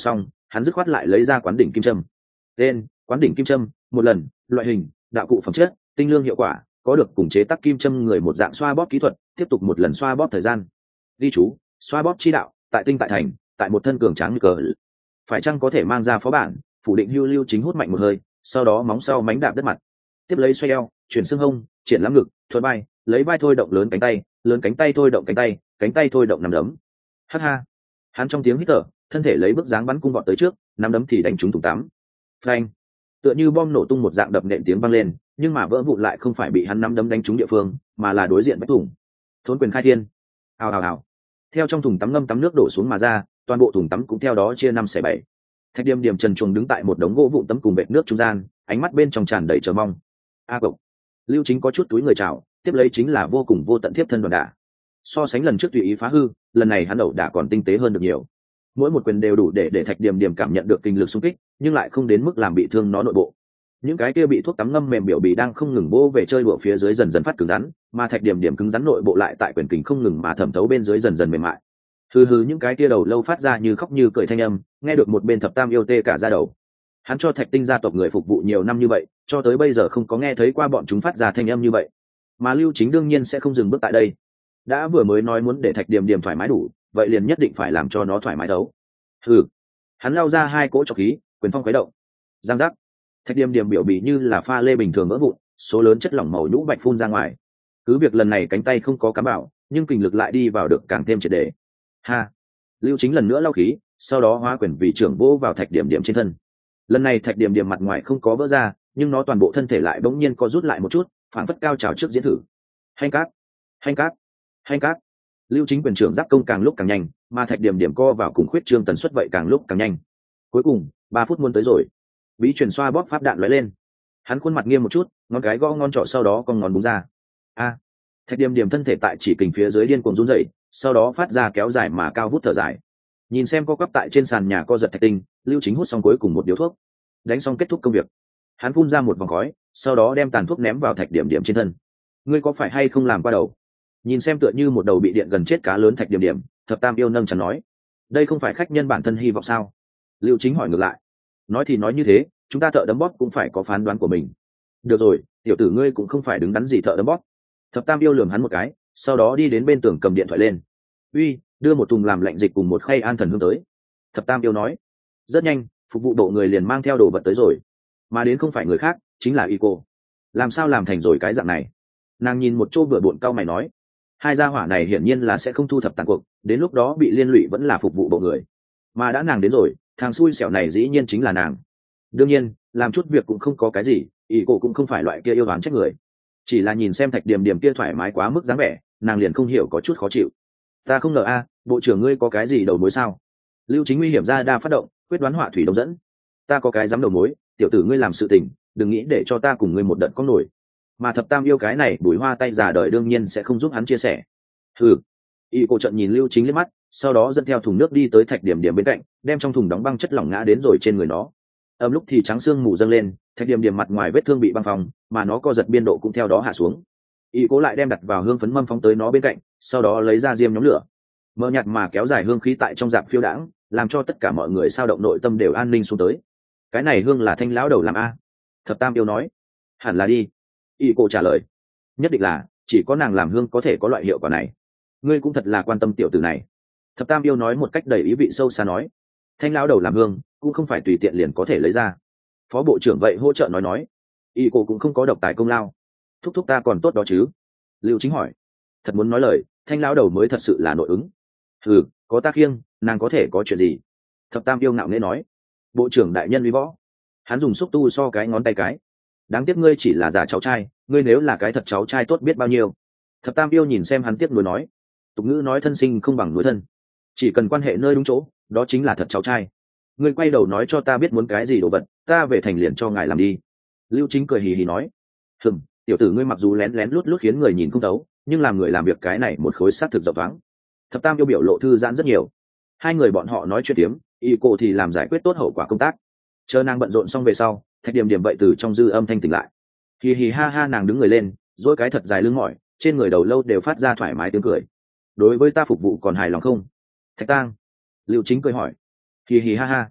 hắn dứt khoát lại lấy ra quán đỉnh kim châm. Tên: quán đỉnh kim châm, một lần, loại hình: đạo cụ phẩm chất, tinh lương hiệu quả, có được cùng chế tác kim châm người một dạng xoa bóp kỹ thuật, tiếp tục một lần xoa bóp thời gian. Ghi chú: xoa bóp chi đạo, tại tinh tại thành, tại một thân cường tráng như cờ. Phải chăng có thể mang ra phó bản, phủ định Hưu Lưu Chính hút mạnh một hơi, sau đó móng sau mánh đạp đất mặt. Tiếp lấy xoay eo, chuyển xương hông, triển lắm ngực, thuận vai, lấy vai thôi động lớn cánh tay, lớn cánh tay thôi động cánh tay, cánh tay thôi động nắm đấm. Hắc ha. Hắn trong tiếng hít thở, thân thể lấy bước dáng bắn cung vọt tới trước, nắm đấm thì đánh trúng thùng tắm. Phanh. Tựa như bom nổ tung một dạng đập nện tiếng vang lên, nhưng mà vỡ vụn lại không phải bị hắn nắm đấm đánh trúng địa phương, mà là đối diện vách thùng. Thốn quyền khai thiên. Ào ào ào. Theo trong thùng tắm ngâm tắm nước đổ xuống mà ra, toàn bộ thùng tắm cũng theo đó chia năm xẻ bảy. Thạch Điềm Điềm trần truồng đứng tại một đống gỗ vụn tắm cùng bệt nước trung gian, ánh mắt bên trong tràn đầy chờ mong. A cậu. Lưu Chính có chút túi người chào, tiếp lấy chính là vô cùng vô tận tiếp thân đòn đả. So sánh lần trước tùy ý phá hư, lần này hắn ẩu đả còn tinh tế hơn được nhiều. Mỗi một quyền đều đủ để để Thạch Điềm Điềm cảm nhận được kinh lực xung kích, nhưng lại không đến mức làm bị thương nó nội bộ. Những cái kia bị thuốc tắm ngâm mềm biểu bì đang không ngừng vỗ về chơi đùa phía dưới dần dần phát cứng rắn, mà Thạch Điềm Điềm cứng rắn nội bộ lại tại quyền kình không ngừng mà thẩm thấu bên dưới dần dần mềm mại. Hừ hừ, những cái kia đầu lâu phát ra như khóc như cười thanh âm, nghe được một bên Thập Tam yêu tê cả da đầu. Hắn cho Thạch Tinh gia tộc người phục vụ nhiều năm như vậy, cho tới bây giờ không có nghe thấy qua bọn chúng phát ra thanh âm như vậy. Mà Lưu Chính đương nhiên sẽ không dừng bước tại đây. Đã vừa mới nói muốn để Thạch Điềm Điềm thoải mái đủ, vậy liền nhất định phải làm cho nó thoải mái đấu. Hừ. Hắn lao ra hai cỗ trọc khí, quyền phong khuấy động. Giang giác. Thạch Điềm Điềm biểu bì như là pha lê bình thường vỡ vụn, số lớn chất lỏng màu nhũ bạch phun ra ngoài. Cứ việc lần này cánh tay không có cám bảo, nhưng kình lực lại đi vào được càng thêm triệt để. Ha. Lưu Chính lần nữa lao khí, sau đó hóa quyền vì trưởng vô vào Thạch Điềm Điềm trên thân. Lần này Thạch Điềm Điềm mặt ngoài không có vỡ ra, nhưng nó toàn bộ thân thể lại bỗng nhiên co rút lại một chút, phản phất cao trào trước diễn thử. Hành cát, hành cát, hành cát. Lưu Chính quyền trưởng giáp công càng lúc càng nhanh, mà Thạch Điềm Điềm co vào cùng khuyết trương tần suất vậy càng lúc càng nhanh. Cuối cùng, ba phút muốn tới rồi. Bí truyền xoa bóp pháp đạn lóe lên. Hắn khuôn mặt nghiêm một chút, ngón cái gõ ngón trỏ sau đó con ngón búng ra. A. Thạch Điềm Điềm thân thể tại chỉ kình phía dưới điên cuồng run rẩy, sau đó phát ra kéo dài mà cao vút thở dài. Nhìn xem co quắp tại trên sàn nhà co giật Thạch Tinh, Lưu Chính hút xong cuối cùng một điếu thuốc. Đánh xong kết thúc công việc. Hắn phun ra một vòng khói, sau đó đem tàn thuốc ném vào Thạch Điềm Điềm trên thân. Ngươi có phải hay không làm qua đầu? Nhìn xem tựa như một đầu bị điện gần chết cá lớn Thạch Điềm Điềm, Thập Tam yêu nâng chắn nói, đây không phải khách nhân bản thân hy vọng sao? Lưu Chính hỏi ngược lại. Nói thì nói như thế, chúng ta thợ đấm bóp cũng phải có phán đoán của mình. Được rồi, tiểu tử ngươi cũng không phải đứng đắn gì thợ đấm bóp. Thập Tam yêu lườm hắn một cái, sau đó đi đến bên tường cầm điện thoại lên. Uy, đưa một thùng làm lạnh dịch cùng một khay an thần hương tới. Thập Tam yêu nói. Rất nhanh, phục vụ độ người liền mang theo đồ vật tới rồi, mà đến không phải người khác, chính là Ico. Làm sao làm thành rồi cái dạng này? Nàng nhìn một chỗ vừa bộn cau mày nói, hai gia hỏa này hiển nhiên là sẽ không thu thập tàn cuộc, đến lúc đó bị liên lụy vẫn là phục vụ bộ người. Mà đã nàng đến rồi, thằng xui xẻo này dĩ nhiên chính là nàng. Đương nhiên, làm chút việc cũng không có cái gì, Ico cũng không phải loại kia yêu đoán trách người. Chỉ là nhìn xem Thạch Điềm Điềm kia thoải mái quá mức dáng vẻ, nàng liền không hiểu có chút khó chịu. Ta không ngờ a, bộ trưởng ngươi có cái gì đầu mối sao? Lưu Chính nguy hiểm ra đa phát động, quyết đoán họa thủy đông dẫn. Ta có cái dám đầu mối, tiểu tử ngươi làm sự tình, đừng nghĩ để cho ta cùng ngươi một đợt có nổi. Mà Thập Tam yêu cái này bùi hoa tay già đời đương nhiên sẽ không giúp hắn chia sẻ. Hừ. Y cổ trận nhìn Lưu Chính liếc mắt, sau đó dẫn theo thùng nước đi tới Thạch Điềm Điềm bên cạnh, đem trong thùng đóng băng chất lỏng ngã đến rồi trên người nó. Âm lúc thì trắng xương mù dâng lên, Thạch Điềm Điềm mặt ngoài vết thương bị băng phòng, mà nó co giật biên độ cũng theo đó hạ xuống. Y cố lại đem đặt vào hương phấn mâm phóng tới nó bên cạnh, sau đó lấy ra diêm nhóm lửa. Mờ nhạt mà kéo dài hương khí tại trong dạp phiêu đãng, làm cho tất cả mọi người sao động nội tâm đều an ninh xuống tới. Cái này hương là Thanh lão đầu làm a? Thập Tam yêu nói. Hẳn là đi. Y cổ trả lời. Nhất định là, chỉ có nàng làm hương có thể có loại hiệu quả này. Ngươi cũng thật là quan tâm tiểu tử này. Thập Tam yêu nói một cách đầy ý vị sâu xa nói. Thanh lão đầu làm hương cũng không phải tùy tiện liền có thể lấy ra. Phó bộ trưởng vậy hỗ trợ nói nói. Y cổ cũng không có độc tài công lao. Thúc thúc ta còn tốt đó chứ? Lưu Chính hỏi. Thật muốn nói lời, Thanh lão đầu mới thật sự là nội ứng. Ừ, có ta khiêng, nàng có thể có chuyện gì? Thập Tam yêu ngạo nghễ nói. Bộ trưởng đại nhân uy võ. Hắn dùng xúc tu so cái ngón tay cái. Đáng tiếc ngươi chỉ là giả cháu trai, ngươi nếu là cái thật cháu trai tốt biết bao nhiêu. Thập Tam yêu nhìn xem hắn tiếc nuối nói. Tục ngữ nói thân sinh không bằng núi thân, chỉ cần quan hệ nơi đúng chỗ, đó chính là thật cháu trai. Ngươi quay đầu nói cho ta biết muốn cái gì đồ vật, ta về thành liền cho ngài làm đi. Lưu Chính cười hì hì nói. Hừm, tiểu tử ngươi mặc dù lén lén lút lút khiến người nhìn không thấu, nhưng làm người làm việc cái này một khối xác thực rộng thoáng. Thập Tam yêu biểu lộ thư giãn rất nhiều. Hai người bọn họ nói chuyện tiếm, y cô thì làm giải quyết tốt hậu quả công tác. Chờ nàng bận rộn xong về sau, Thạch Điềm Điềm vậy từ trong dư âm thanh tỉnh lại. Hì hì ha ha, nàng đứng người lên, dỗi cái thật dài lưng mỏi, trên người đầu lâu đều phát ra thoải mái tiếng cười. Đối với ta phục vụ còn hài lòng không? Thạch Tang. Lưu Chính cười hỏi. Hì hì ha ha.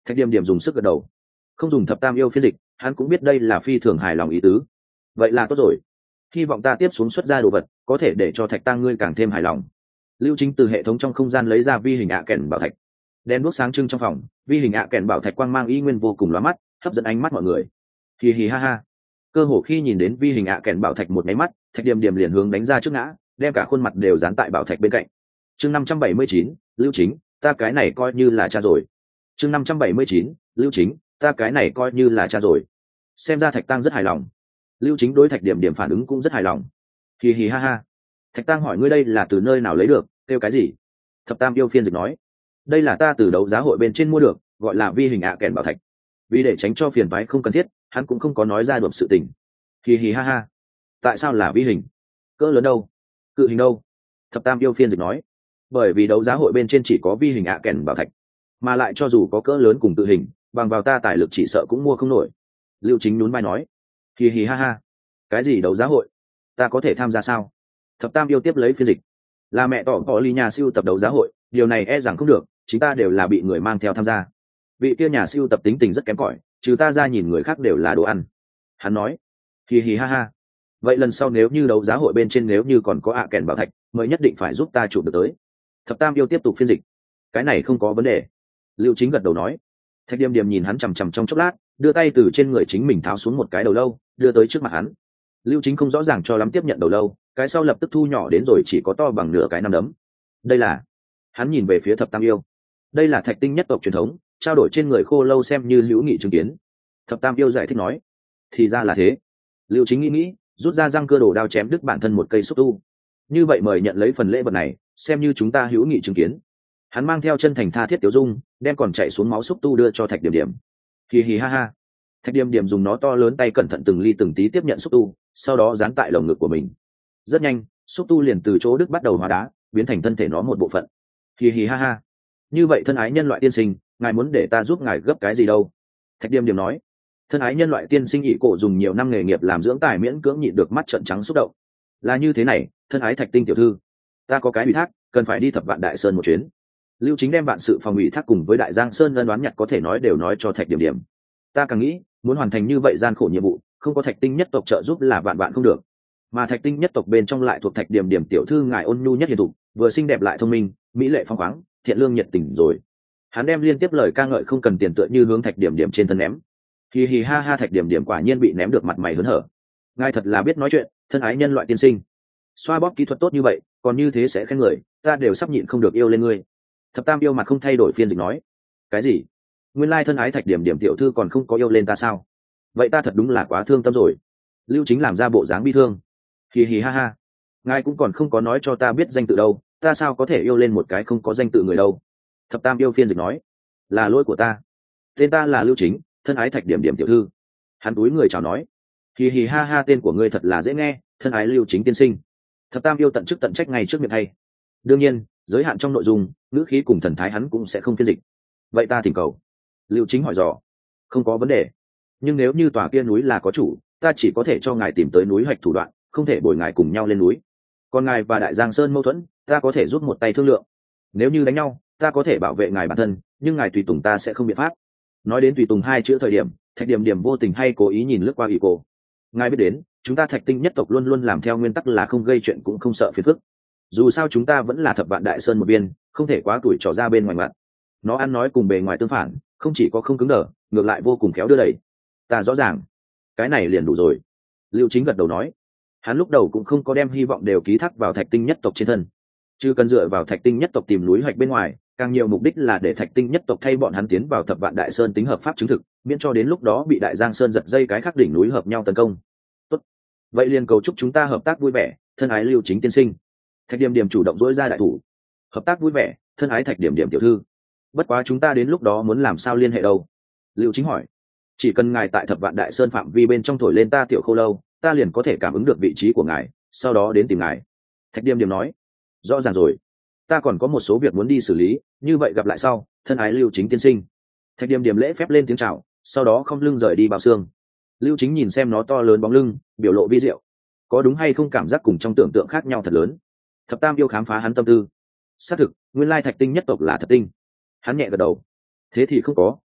Thạch Điềm Điềm dùng sức gật đầu. Không dùng thập tam yêu phiên dịch, hắn cũng biết đây là phi thường hài lòng ý tứ. Vậy là tốt rồi, hy vọng ta tiếp xuống xuất ra đồ vật có thể để cho Thạch Tăng ngươi càng thêm hài lòng. Lưu Chính từ hệ thống trong không gian lấy ra vi hình ạ kèn bảo thạch, đèn đuốc sáng trưng trong phòng, vi hình ạ kèn bảo thạch quang mang y nguyên vô cùng lóa mắt, hấp dẫn ánh mắt mọi người. Hì hì ha ha. Cơ hồ khi nhìn đến vi hình ạ kèn bảo thạch một máy mắt, Thạch Điềm Điềm liền hướng đánh ra trước ngã, đem cả khuôn mặt đều dán tại bảo thạch bên cạnh. Chương năm trăm bảy mươi chín, Lưu Chính, ta cái này coi như là cha rồi. Chương năm trăm bảy mươi chín, Lưu Chính, ta cái này coi như là cha rồi. Xem ra Thạch Tăng rất hài lòng. Lưu Chính đối Thạch Điềm Điềm phản ứng cũng rất hài lòng. Hì hì ha ha. Thạch Tăng hỏi ngươi đây là từ nơi nào lấy được, kêu cái gì? Thập tam yêu phiên dịch nói, đây là ta từ đấu giá hội bên trên mua được, gọi là vi hình ạ kèn bảo thạch. Vì để tránh cho phiền toái không cần thiết, hắn cũng không có nói ra đuổi sự tình. Hì hì ha ha. Tại sao là vi hình? Cỡ lớn đâu? Cự hình đâu? Thập tam yêu phiên dịch nói, bởi vì đấu giá hội bên trên chỉ có vi hình ạ kèn bảo thạch, mà lại cho dù có cỡ lớn cùng tự hình, bằng vào ta tài lực chỉ sợ cũng mua không nổi. Lưu Chính nhún vai nói, hì hì ha ha. Cái gì đấu giá hội? Ta có thể tham gia sao? Thập tam yêu tiếp lấy phiên dịch, là mẹ tỏ có ly nhà siêu tập đấu giá hội, điều này e rằng không được, chúng ta đều là bị người mang theo tham gia. Vị kia nhà siêu tập tính tình rất kém cỏi, trừ ta ra nhìn người khác đều là đồ ăn. Hắn nói, hì hì ha ha. Vậy lần sau nếu như đấu giá hội bên trên nếu như còn có ạ kèn bảo thạch, mới nhất định phải giúp ta chụp được tới. Thập tam yêu tiếp tục phiên dịch, cái này không có vấn đề. Lưu Chính gật đầu nói. Thạch Điềm Điềm nhìn hắn chằm chằm trong chốc lát, đưa tay từ trên người chính mình tháo xuống một cái đầu lâu, đưa tới trước mặt hắn. Lưu Chính không rõ ràng cho lắm tiếp nhận đầu lâu, cái sau lập tức thu nhỏ đến rồi chỉ có to bằng nửa cái nắm đấm. Đây là, hắn nhìn về phía thập tam yêu, đây là Thạch Tinh nhất tộc truyền thống, trao đổi trên người khô lâu xem như hữu nghị chứng kiến. Thập tam yêu giải thích nói, thì ra là thế. Lưu Chính nghĩ nghĩ, rút ra răng cưa đồ đao chém đứt bản thân một cây xúc tu. Như vậy mời nhận lấy phần lễ vật này, xem như chúng ta hữu nghị chứng kiến. Hắn mang theo chân thành tha thiết tiểu dung, đem còn chạy xuống máu xúc tu đưa cho Thạch Điềm Điềm. Hì hì ha ha. Thạch Điềm Điềm dùng nó to lớn tay cẩn thận từng ly từng tí tiếp nhận xúc tu, sau đó dán tại lồng ngực của mình. Rất nhanh, xúc tu liền từ chỗ đứt bắt đầu hóa đá, biến thành thân thể nó một bộ phận. Hì hì ha ha. Như vậy thân ái nhân loại tiên sinh, ngài muốn để ta giúp ngài gấp cái gì đâu? Thạch Điềm Điềm nói. Thân ái nhân loại tiên sinh ỷ cổ dùng nhiều năm nghề nghiệp làm dưỡng tài miễn cưỡng nhịn được mắt trợn trắng xúc động. Là như thế này, thân ái Thạch Tinh tiểu thư, ta có cái ủy thác, cần phải đi Thập Vạn Đại Sơn một chuyến. Lưu Chính đem vạn sự phòng ủy thác cùng với Đại Giang Sơn ân đoán nhặt có thể nói đều nói cho Thạch Điềm Điềm. Ta càng nghĩ, muốn hoàn thành như vậy gian khổ nhiệm vụ, không có Thạch Tinh nhất tộc trợ giúp là vạn vạn không được. Mà Thạch Tinh nhất tộc bên trong lại thuộc Thạch Điềm Điềm tiểu thư ngài ôn nhu nhất hiền thục, vừa xinh đẹp lại thông minh, mỹ lệ phong khoáng, thiện lương nhiệt tình rồi. Hắn đem liên tiếp lời ca ngợi không cần tiền tựa như hướng Thạch Điềm Điềm trên thân ném. Hì hì ha ha. Thạch Điềm Điềm quả nhiên bị ném được mặt mày hớn hở. Ngài thật là biết nói chuyện, thân ái nhân loại tiên sinh. Xoa bóp kỹ thuật tốt như vậy, còn như thế sẽ khen người, ta đều sắp nhịn không được yêu lên ngươi. Thập tam yêu mặt không thay đổi phiên dịch nói, cái gì? Nguyên lai thân ái Thạch Điềm Điềm tiểu thư còn không có yêu lên ta sao? Vậy ta thật đúng là quá thương tâm rồi. Lưu Chính làm ra bộ dáng bi thương. Hì hì ha ha. Ngài cũng còn không có nói cho ta biết danh tự đâu, ta sao có thể yêu lên một cái không có danh tự người đâu? Thập tam yêu phiên dịch nói, là lỗi của ta. Tên ta là Lưu Chính, thân ái Thạch Điềm Điềm tiểu thư. Hắn túi người chào nói, hì hì ha ha, tên của ngươi thật là dễ nghe, thân ái Lưu Chính tiên sinh. Thập tam yêu tận chức tận trách ngay trước miệng thay. Đương nhiên, giới hạn trong nội dung, ngữ khí cùng thần thái hắn cũng sẽ không phiên dịch. Vậy ta thỉnh cầu. Lưu Chính hỏi dò. Không có vấn đề. Nhưng nếu như tòa kia núi là có chủ, ta chỉ có thể cho ngài tìm tới núi hoạch thủ đoạn, không thể bồi ngài cùng nhau lên núi. Còn ngài và Đại Giang Sơn mâu thuẫn, ta có thể giúp một tay thương lượng. Nếu như đánh nhau, ta có thể bảo vệ ngài bản thân, nhưng ngài tùy tùng ta sẽ không biện pháp. Nói đến tùy tùng hai chữ thời điểm, Thạch Điềm Điềm vô tình hay cố ý nhìn lướt qua ỷ cô. Ngài biết đến, chúng ta Thạch Tinh nhất tộc luôn luôn làm theo nguyên tắc là không gây chuyện cũng không sợ phiền phức. Dù sao chúng ta vẫn là Thập Vạn Đại Sơn một viên, không thể quá tuổi trò ra bên ngoài mặt. Nó ăn nói cùng bề ngoài tương phản, không chỉ có không cứng đờ, ngược lại vô cùng khéo đưa đẩy. Ta rõ ràng, cái này liền đủ rồi. Lưu Chính gật đầu nói. Hắn lúc đầu cũng không có đem hy vọng đều ký thác vào Thạch Tinh nhất tộc trên thân, chứ cần dựa vào Thạch Tinh nhất tộc tìm núi hoạch bên ngoài, càng nhiều mục đích là để Thạch Tinh nhất tộc thay bọn hắn tiến vào Thập Vạn Đại Sơn tính hợp pháp chứng thực, miễn cho đến lúc đó bị Đại Giang Sơn giật dây cái khác đỉnh núi hợp nhau tấn công. Tốt, vậy liền cầu chúc chúng ta hợp tác vui vẻ, thân ái Lưu Chính tiên sinh. Thạch Điềm Điềm chủ động dỗi ra đại thủ. Hợp tác vui vẻ, thân ái Thạch Điềm Điềm tiểu thư. Bất quá chúng ta đến lúc đó muốn làm sao liên hệ đâu? Lưu Chính hỏi. Chỉ cần ngài tại Thập Vạn Đại Sơn phạm vi bên trong thổi lên ta tiểu khô lâu, ta liền có thể cảm ứng được vị trí của ngài, sau đó đến tìm ngài. Thạch Điềm Điềm nói. Rõ ràng rồi, ta còn có một số việc muốn đi xử lý, như vậy gặp lại sau, thân ái Lưu Chính tiên sinh. Thạch Điềm Điềm lễ phép lên tiếng chào, sau đó không lưng rời đi bao xương. Lưu Chính nhìn xem nó to lớn bóng lưng, biểu lộ vi diệu. Có đúng hay không cảm giác cùng trong tưởng tượng khác nhau thật lớn. Thập tam yêu khám phá hắn tâm tư. Xác thực, nguyên lai Thạch Tinh nhất tộc là thật tinh. Hắn nhẹ gật đầu. Thế thì không có,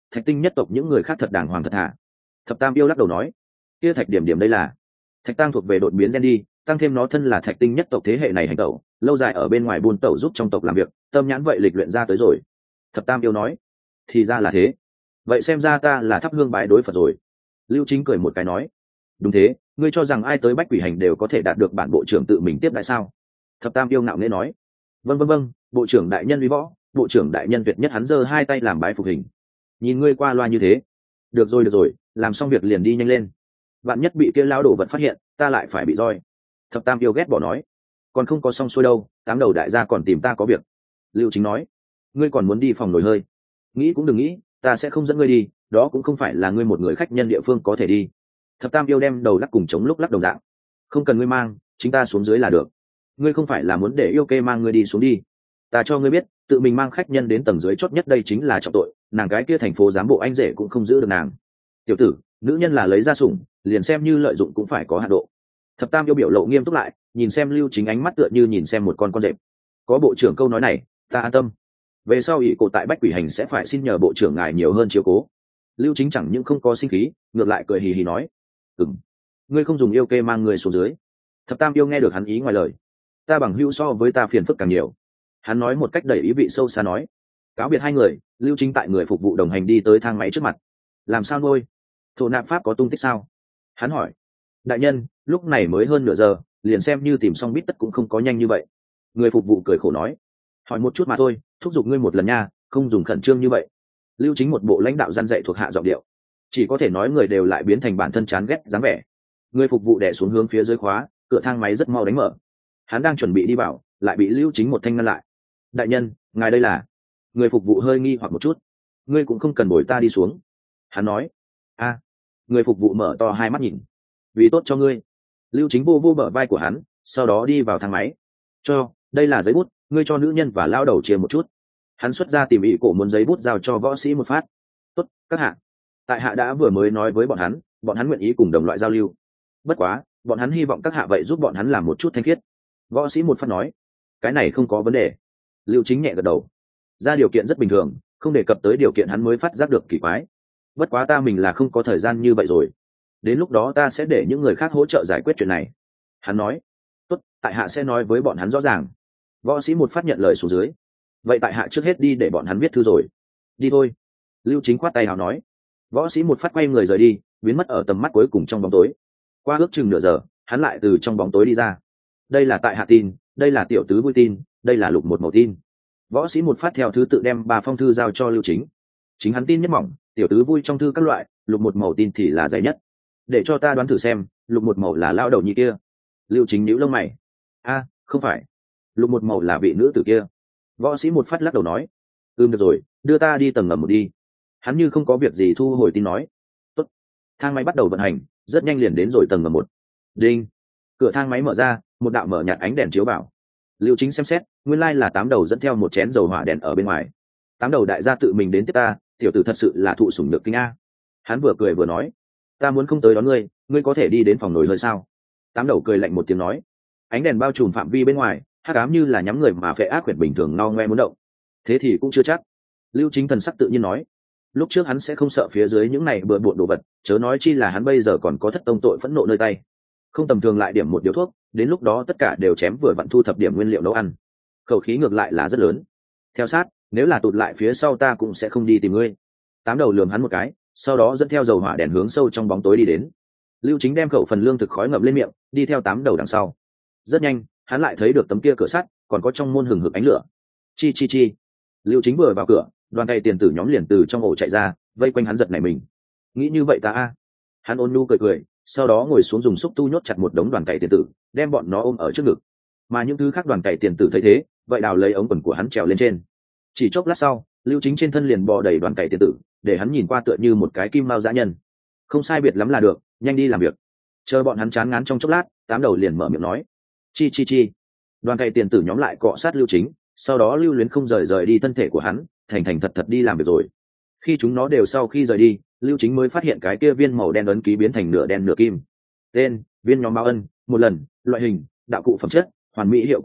thạch tinh nhất tộc những người khác thật đàng hoàng thật thà. Thập Tam yêu lắc đầu nói, kia thạch điểm điểm đây là thạch tăng thuộc về đột biến gen đi, tăng thêm nó thân là thạch tinh nhất tộc thế hệ này hành tẩu lâu dài ở bên ngoài buôn tẩu giúp trong tộc làm việc, tâm nhãn vậy lịch luyện ra tới rồi. Thập Tam yêu nói, thì ra là thế, vậy xem ra ta là thắp hương bái đối Phật rồi. Lưu Chính cười một cái nói, đúng thế, ngươi cho rằng ai tới bách quỷ hành đều có thể đạt được bản bộ trưởng tự mình tiếp đại sao? Thập Tam yêu ngạo nghễ nói, vâng vâng vâng, bộ trưởng đại nhân uy võ, bộ trưởng đại nhân tuyệt nhất. Hắn giơ hai tay làm bái phục hình. Nhìn ngươi qua loa như thế, được rồi được rồi, làm xong việc liền đi nhanh lên, vạn nhất bị kia lão đổ vật phát hiện ta lại phải bị roi. Thập Tam yêu ghét bỏ nói, còn không có xong xuôi đâu, tám đầu đại gia còn tìm ta có việc. Lưu Chính nói, ngươi còn muốn đi phòng nồi hơi? Nghĩ cũng đừng nghĩ, ta sẽ không dẫn ngươi đi, đó cũng không phải là ngươi một người khách nhân địa phương có thể đi. Thập Tam yêu đem đầu lắc cùng chống lúc lắc đồng dạng, không cần ngươi mang, chính ta xuống dưới là được. Ngươi không phải là muốn để yêu kê mang ngươi đi xuống đi? Ta cho ngươi biết, tự mình mang khách nhân đến tầng dưới chót nhất đây chính là trọng tội, nàng cái kia thành phố giám bộ anh rể cũng không giữ được nàng. Tiểu tử, nữ nhân là lấy ra sủng, liền xem như lợi dụng cũng phải có hạn độ. Thập Tam yêu biểu lộ nghiêm túc lại, nhìn xem Lưu Chính ánh mắt tựa như nhìn xem một con con rệp. Có bộ trưởng câu nói này, ta an tâm. Về sau ỷ cổ tại bách quỷ hành sẽ phải xin nhờ bộ trưởng ngài nhiều hơn chiếu cố. Lưu Chính chẳng những không có sinh khí, ngược lại cười hì hì nói, ừm, ngươi không dùng yêu kê mang người xuống dưới. Thập Tam yêu nghe được hắn ý ngoài lời, ta bằng hữu so với ta phiền phức càng nhiều. Hắn nói một cách đầy ý vị sâu xa nói. Cáo biệt hai người, Lưu Chính tại người phục vụ đồng hành đi tới thang máy trước mặt. Làm sao nuôi? Thổ nạp pháp có tung tích sao? Hắn hỏi. Đại nhân, lúc này mới hơn nửa giờ, liền xem như tìm xong bít tất cũng không có nhanh như vậy. Người phục vụ cười khổ nói. Hỏi một chút mà thôi, thúc giục ngươi một lần nha, không dùng khẩn trương như vậy. Lưu Chính một bộ lãnh đạo gian dạy thuộc hạ giọng điệu, chỉ có thể nói người đều lại biến thành bản thân chán ghét dáng vẻ. Người phục vụ đè xuống hướng phía dưới khóa, cửa thang máy rất mau đánh mở. Hắn đang chuẩn bị đi vào, lại bị Lưu Chính một thanh ngăn lại. Đại nhân, ngài đây là? Người phục vụ hơi nghi hoặc một chút. Ngươi cũng không cần bồi ta đi xuống. Hắn nói. A. Người phục vụ mở to hai mắt nhìn. Vì tốt cho ngươi. Lưu Chính vô vô bờ vai của hắn, sau đó đi vào thang máy. Cho, đây là giấy bút, ngươi cho nữ nhân và lao đầu chia một chút. Hắn xuất ra tìm ý cổ muốn giấy bút giao cho võ sĩ một phát. Tốt, các hạ. Tại hạ đã vừa mới nói với bọn hắn, bọn hắn nguyện ý cùng đồng loại giao lưu. Bất quá, bọn hắn hy vọng các hạ vậy giúp bọn hắn làm một chút thanh khiết. Võ sĩ một phát nói. Cái này không có vấn đề. Lưu Chính nhẹ gật đầu. Ra điều kiện rất bình thường, không đề cập tới điều kiện hắn mới phát giác được kỳ quái. Bất quá ta mình là không có thời gian như vậy rồi. Đến lúc đó ta sẽ để những người khác hỗ trợ giải quyết chuyện này. Hắn nói. Tốt, tại hạ sẽ nói với bọn hắn rõ ràng. Võ sĩ một phát nhận lời xuống dưới. Vậy tại hạ trước hết đi để bọn hắn viết thư rồi. Đi thôi. Lưu Chính khoát tay nào nói. Võ sĩ một phát quay người rời đi, biến mất ở tầm mắt cuối cùng trong bóng tối. Qua ước chừng nửa giờ, hắn lại từ trong bóng tối đi ra. Đây là tại hạ tin, đây là tiểu tứ vui tin, đây là lục một màu tin. Võ sĩ một phát theo thứ tự đem ba phong thư giao cho Lưu Chính. Chính hắn tin nhất mỏng, tiểu tứ vui trong thư các loại, lục một màu tin thì là dày nhất. Để cho ta đoán thử xem, lục một màu là lao đầu nhị kia. Lưu Chính nhíu lông mày. A, không phải. Lục một màu là vị nữ tử kia. Võ sĩ một phát lắc đầu nói. Ừm được rồi, đưa ta đi tầng ngầm một đi. Hắn như không có việc gì thu hồi tin nói. Tốt. Thang máy bắt đầu vận hành, rất nhanh liền đến rồi tầng ngầm một. Đinh. Cửa thang máy mở ra, một đạo mở nhạt ánh đèn chiếu vào. Lưu Chính xem xét, nguyên lai là tám đầu dẫn theo một chén dầu hỏa đèn ở bên ngoài. Tám đầu đại gia tự mình đến tiếp ta, tiểu tử thật sự là thụ sủng nhược kinh a. Hắn vừa cười vừa nói, ta muốn không tới đón ngươi, ngươi có thể đi đến phòng nồi hơi sao? Tám đầu cười lạnh một tiếng nói, ánh đèn bao trùm phạm vi bên ngoài, hắc ám như là nhắm người mà phệ ác quyển bình thường no ngoe muốn động. Thế thì cũng chưa chắc. Lưu Chính thần sắc tự nhiên nói, lúc trước hắn sẽ không sợ phía dưới những này bừa bộn đồ vật, chớ nói chi là hắn bây giờ còn có thất tông tội phẫn nộ nơi tay. Không tầm thường lại điểm một điếu thuốc, đến lúc đó tất cả đều chém vừa vặn thu thập điểm nguyên liệu nấu ăn. Khẩu khí ngược lại là rất lớn. Theo sát, nếu là tụt lại phía sau ta cũng sẽ không đi tìm ngươi. Tám đầu lườm hắn một cái, sau đó dẫn theo dầu hỏa đèn hướng sâu trong bóng tối đi đến. Lưu Chính đem khẩu phần lương thực khói ngậm lên miệng, đi theo tám đầu đằng sau. Rất nhanh, hắn lại thấy được tấm kia cửa sắt, còn có trong môn hừng hực ánh lửa. Chi chi chi. Lưu Chính vừa vào cửa, đoàn cày tiền tử nhóm liền từ trong ổ chạy ra, vây quanh hắn giật nảy mình. Nghĩ như vậy ta a. Hắn ôn nhu cười cười, sau đó ngồi xuống dùng xúc tu nhốt chặt một đống đoàn cày tiền tử, đem bọn nó ôm ở trước ngực. Mà những thứ khác đoàn cày tiền tử thấy thế, vậy đào lấy ống quần của hắn trèo lên trên. Chỉ chốc lát sau, Lưu Chính trên thân liền bò đầy đoàn cày tiền tử, để hắn nhìn qua tựa như một cái kim mao dã nhân. Không sai biệt lắm là được, nhanh đi làm việc. Chờ bọn hắn chán ngán trong chốc lát, tám đầu liền mở miệng nói, chi chi chi. Đoàn cày tiền tử nhóm lại cọ sát Lưu Chính, sau đó lưu luyến không rời rời đi thân thể của hắn, thành thành thật thật đi làm việc rồi. Khi chúng nó đều sau khi rời đi, Lưu Chính mới phát hiện cái kia viên màu đen ấn ký biến thành nửa đen nửa kim. Tên: viên nhóm báo ân, một lần, loại hình: đạo cụ phẩm chất, hoàn mỹ hiệu quả một,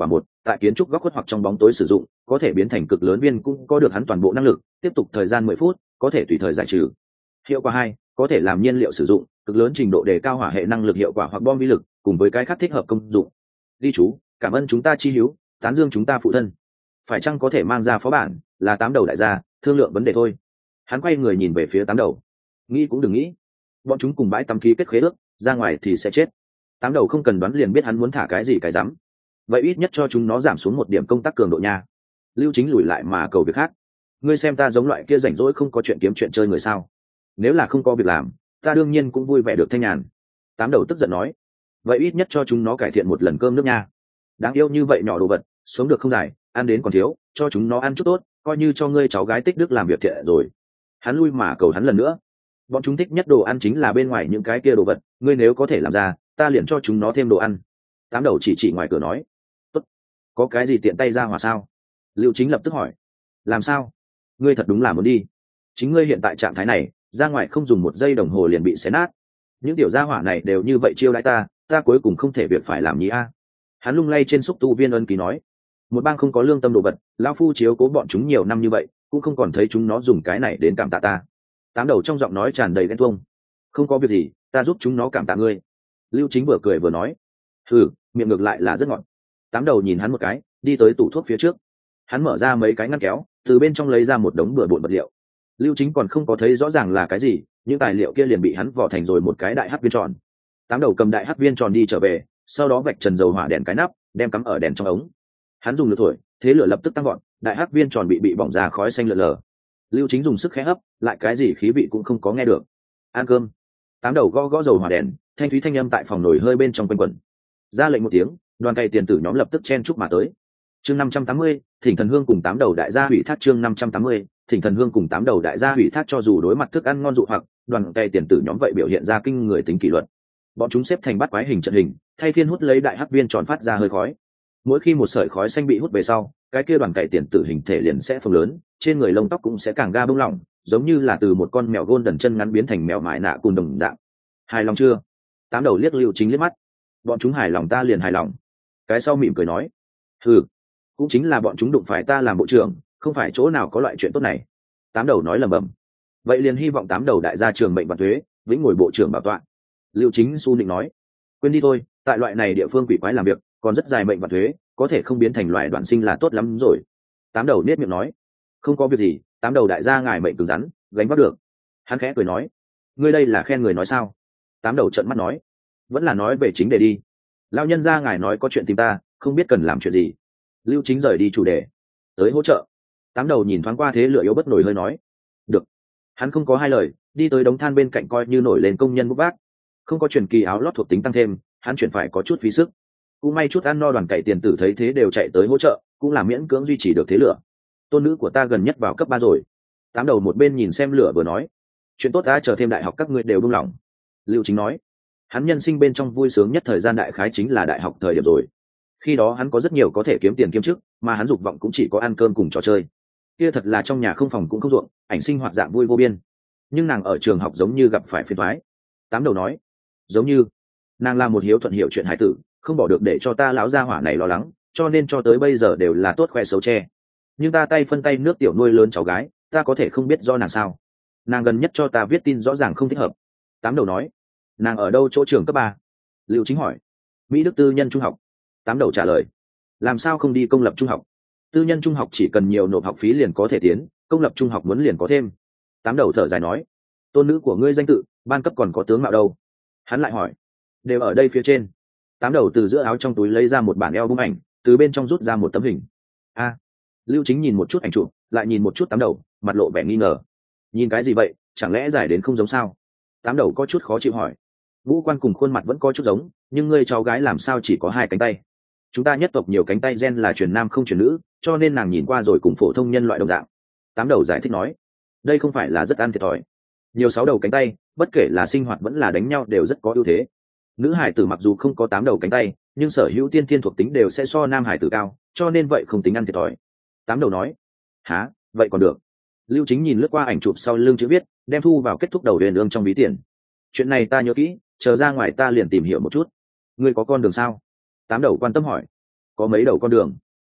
tại kiến trúc góc khuất hoặc trong bóng tối sử dụng, có thể biến thành cực lớn viên cũng có được hắn toàn bộ năng lực, tiếp tục thời gian mười phút, có thể tùy thời giải trừ. Hiệu quả hai, có thể làm nhiên liệu sử dụng, cực lớn trình độ đề cao hỏa hệ năng lực hiệu quả hoặc bom vi lực, cùng với cái khác thích hợp công dụng. Ghi chú, cảm ơn chúng ta chi hiếu, tán dương chúng ta phụ thân. Phải chăng có thể mang ra phó bản, là tám đầu đại gia, thương lượng vấn đề thôi. Hắn quay người nhìn về phía tám đầu. Nghĩ cũng đừng nghĩ, bọn chúng cùng bãi tắm ký kết khế ước, ra ngoài thì sẽ chết. Tám đầu không cần đoán liền biết hắn muốn thả cái gì cái rắm. Vậy ít nhất cho chúng nó giảm xuống một điểm công tác cường độ nha. Lưu Chính lùi lại mà cầu việc khác. Ngươi xem ta giống loại kia rảnh rỗi không có chuyện kiếm chuyện chơi người sao? Nếu là không có việc làm, ta đương nhiên cũng vui vẻ được thanh nhàn. Tám đầu tức giận nói. Vậy ít nhất cho chúng nó cải thiện một lần cơm nước nha. Đáng yêu như vậy nhỏ đồ vật, sống được không dài, ăn đến còn thiếu, cho chúng nó ăn chút tốt, coi như cho ngươi cháu gái tích đức làm việc thiện rồi. Hắn lui mà cầu hắn lần nữa. Bọn chúng thích nhất đồ ăn chính là bên ngoài những cái kia đồ vật, ngươi nếu có thể làm ra, ta liền cho chúng nó thêm đồ ăn. Tám đầu chỉ chỉ ngoài cửa nói. Tốt. Có cái gì tiện tay ra hỏa sao? Lưu Chính lập tức hỏi. Làm sao? Ngươi thật đúng là muốn đi. Chính ngươi hiện tại trạng thái này, ra ngoài không dùng một giây đồng hồ liền bị xé nát. Những tiểu gia hỏa này đều như vậy chiêu đãi ta, ta cuối cùng không thể việc phải làm nhí a. Hắn lung lay trên xúc tu viên ân ký nói. Một bang không có lương tâm đồ vật, lão phu chiếu cố bọn chúng nhiều năm như vậy, cũng không còn thấy chúng nó dùng cái này đến cảm tạ ta. Tám đầu trong giọng nói tràn đầy ghen tuông. Không có việc gì, ta giúp chúng nó cảm tạ ngươi. Lưu Chính vừa cười vừa nói. Ừ, miệng ngược lại là rất ngọt. Tám đầu nhìn hắn một cái, đi tới tủ thuốc phía trước. Hắn mở ra mấy cái ngăn kéo, từ bên trong lấy ra một đống bừa bộn vật liệu. Lưu Chính còn không có thấy rõ ràng là cái gì, những tài liệu kia liền bị hắn vò thành rồi một cái đại hắc viên tròn. Tám đầu cầm đại hắc viên tròn đi trở về, sau đó vạch trần dầu hỏa đèn cái nắp, đem cắm ở đèn trong ống. Hắn dùng lửa thổi, thế lửa lập tức tăng gọn, đại hắc viên tròn bị bị bỏng ra khói xanh lờ lờ. Lưu Chính dùng sức khẽ hấp, lại cái gì khí vị cũng không có nghe được. Ăn cơm. Tám đầu gõ gõ dầu hỏa đèn, thanh thúy thanh âm tại phòng nồi hơi bên trong quanh quẩn. Ra lệnh một tiếng, đoàn cày tiền tử nhóm lập tức chen chúc mà tới. Chương năm trăm tám mươi, Thỉnh Thần Hương cùng tám đầu đại gia hủy thác chương năm trăm tám mươi, Thỉnh Thần Hương cùng tám đầu đại gia hủy thác cho dù đối mặt thức ăn ngon dụ hoặc, đoàn cày tiền tử nhóm vậy biểu hiện ra kinh người tính kỷ luật. Bọn chúng xếp thành bát quái hình trận hình, thay phiên hút lấy đại hắc viên tròn phát ra hơi khói. Mỗi khi một sợi khói xanh bị hút về sau, cái kia đoàn cày tiền tử hình thể liền sẽ phồng lớn, trên người lông tóc cũng sẽ càng ga bông lỏng, giống như là từ một con mèo golden chân ngắn biến thành mèo mại nạ cùn đồng dạng. Hài lòng chưa? Tám đầu liếc Lưu Chính liếc mắt. Bọn chúng hài lòng ta liền hài lòng. Cái sau mỉm cười nói. Ừ, cũng chính là bọn chúng đụng phải ta làm bộ trưởng, không phải chỗ nào có loại chuyện tốt này. Tám đầu nói lầm bầm. Vậy liền hy vọng tám đầu đại gia trường mệnh và thuế, vĩnh ngồi bộ trưởng bảo tọa. Lưu Chính su định nói. Quên đi thôi, tại loại này địa phương quỷ quái làm việc, còn rất dài mệnh và thuế, có thể không biến thành loại đoạn sinh là tốt lắm rồi. Tám đầu nết miệng nói. Không có việc gì, tám đầu đại gia ngài mệnh cứng rắn, gánh vác được. Hắn khẽ cười nói. Ngươi đây là khen người nói sao? Tám đầu trợn mắt nói. Vẫn là nói về chính đề đi. Lão nhân gia ngài nói có chuyện tìm ta, không biết cần làm chuyện gì. Lưu Chính rời đi chủ đề. Tới hỗ trợ. Tám đầu nhìn thoáng qua thế lửa yếu bất nổi hơi nói. Được. Hắn không có hai lời, đi tới đống than bên cạnh coi như nổi lên công nhân bốc vác. Không có truyền kỳ áo lót thuộc tính tăng thêm, hắn chuyển phải có chút phí sức. Cũng may chút ăn no đoàn cày tiền tử thấy thế đều chạy tới hỗ trợ, cũng là miễn cưỡng duy trì được thế lửa. Tôn nữ của ta gần nhất vào cấp ba rồi. Tám đầu một bên nhìn xem lửa vừa nói. Chuyện tốt ta chờ thêm đại học các ngươi đều buông lỏng. Lưu Chính nói. Hắn nhân sinh bên trong vui sướng nhất thời gian đại khái chính là đại học thời điểm rồi. Khi đó hắn có rất nhiều có thể kiếm tiền kiếm chức, mà hắn dục vọng cũng chỉ có ăn cơm cùng trò chơi. Kia thật là trong nhà không phòng cũng không ruộng, ảnh sinh hoạt dạng vui vô biên. Nhưng nàng ở trường học giống như gặp phải phiền toái. Tám đầu nói. Giống như nàng là một hiếu thuận hiểu chuyện hải tử, không bỏ được để cho ta lão gia hỏa này lo lắng, cho nên cho tới bây giờ đều là tốt khoe xấu che. Nhưng ta tay phân tay nước tiểu nuôi lớn cháu gái, ta có thể không biết do nàng sao? Nàng gần nhất cho ta viết tin rõ ràng không thích hợp. Tám đầu nói. Nàng ở đâu chỗ trường cấp ba? Lưu Chính hỏi. Mỹ Đức tư nhân trung học. Tám đầu trả lời. Làm sao không đi công lập trung học? Tư nhân trung học chỉ cần nhiều nộp học phí liền có thể tiến, công lập trung học muốn liền có thêm. Tám đầu thở dài nói. Tôn nữ của ngươi danh tự, ban cấp còn có tướng mạo đâu? Hắn lại hỏi. Đều ở đây phía trên. Tám đầu từ giữa áo trong túi lấy ra một bản album ảnh, từ bên trong rút ra một tấm hình. A. Lưu Chính nhìn một chút ảnh chụp, lại nhìn một chút tám đầu, mặt lộ vẻ nghi ngờ. Nhìn cái gì vậy, chẳng lẽ giải đến không giống sao? Tám đầu có chút khó chịu hỏi. Ngũ quan cùng khuôn mặt vẫn có chút giống, nhưng ngươi cháu gái làm sao chỉ có hai cánh tay? Chúng ta nhất tộc nhiều cánh tay gen là truyền nam không truyền nữ, cho nên nàng nhìn qua rồi cùng phổ thông nhân loại đồng dạng. Tám đầu giải thích nói. Đây không phải là rất ăn thiệt thòi. Nhiều sáu đầu cánh tay, bất kể là sinh hoạt vẫn là đánh nhau đều rất có ưu thế. Nữ hải tử mặc dù không có tám đầu cánh tay, nhưng sở hữu tiên thiên thuộc tính đều sẽ so nam hải tử cao, cho nên vậy không tính ăn thiệt thòi. Tám đầu nói. Hả, vậy còn được. Lưu Chính nhìn lướt qua ảnh chụp sau lưng chữ viết, đem thu vào kết thúc đầu huyền ương trong ví tiền. Chuyện này ta nhớ kỹ, chờ ra ngoài ta liền tìm hiểu một chút. Ngươi có con đường sao? Tám đầu quan tâm hỏi. Có mấy đầu con đường?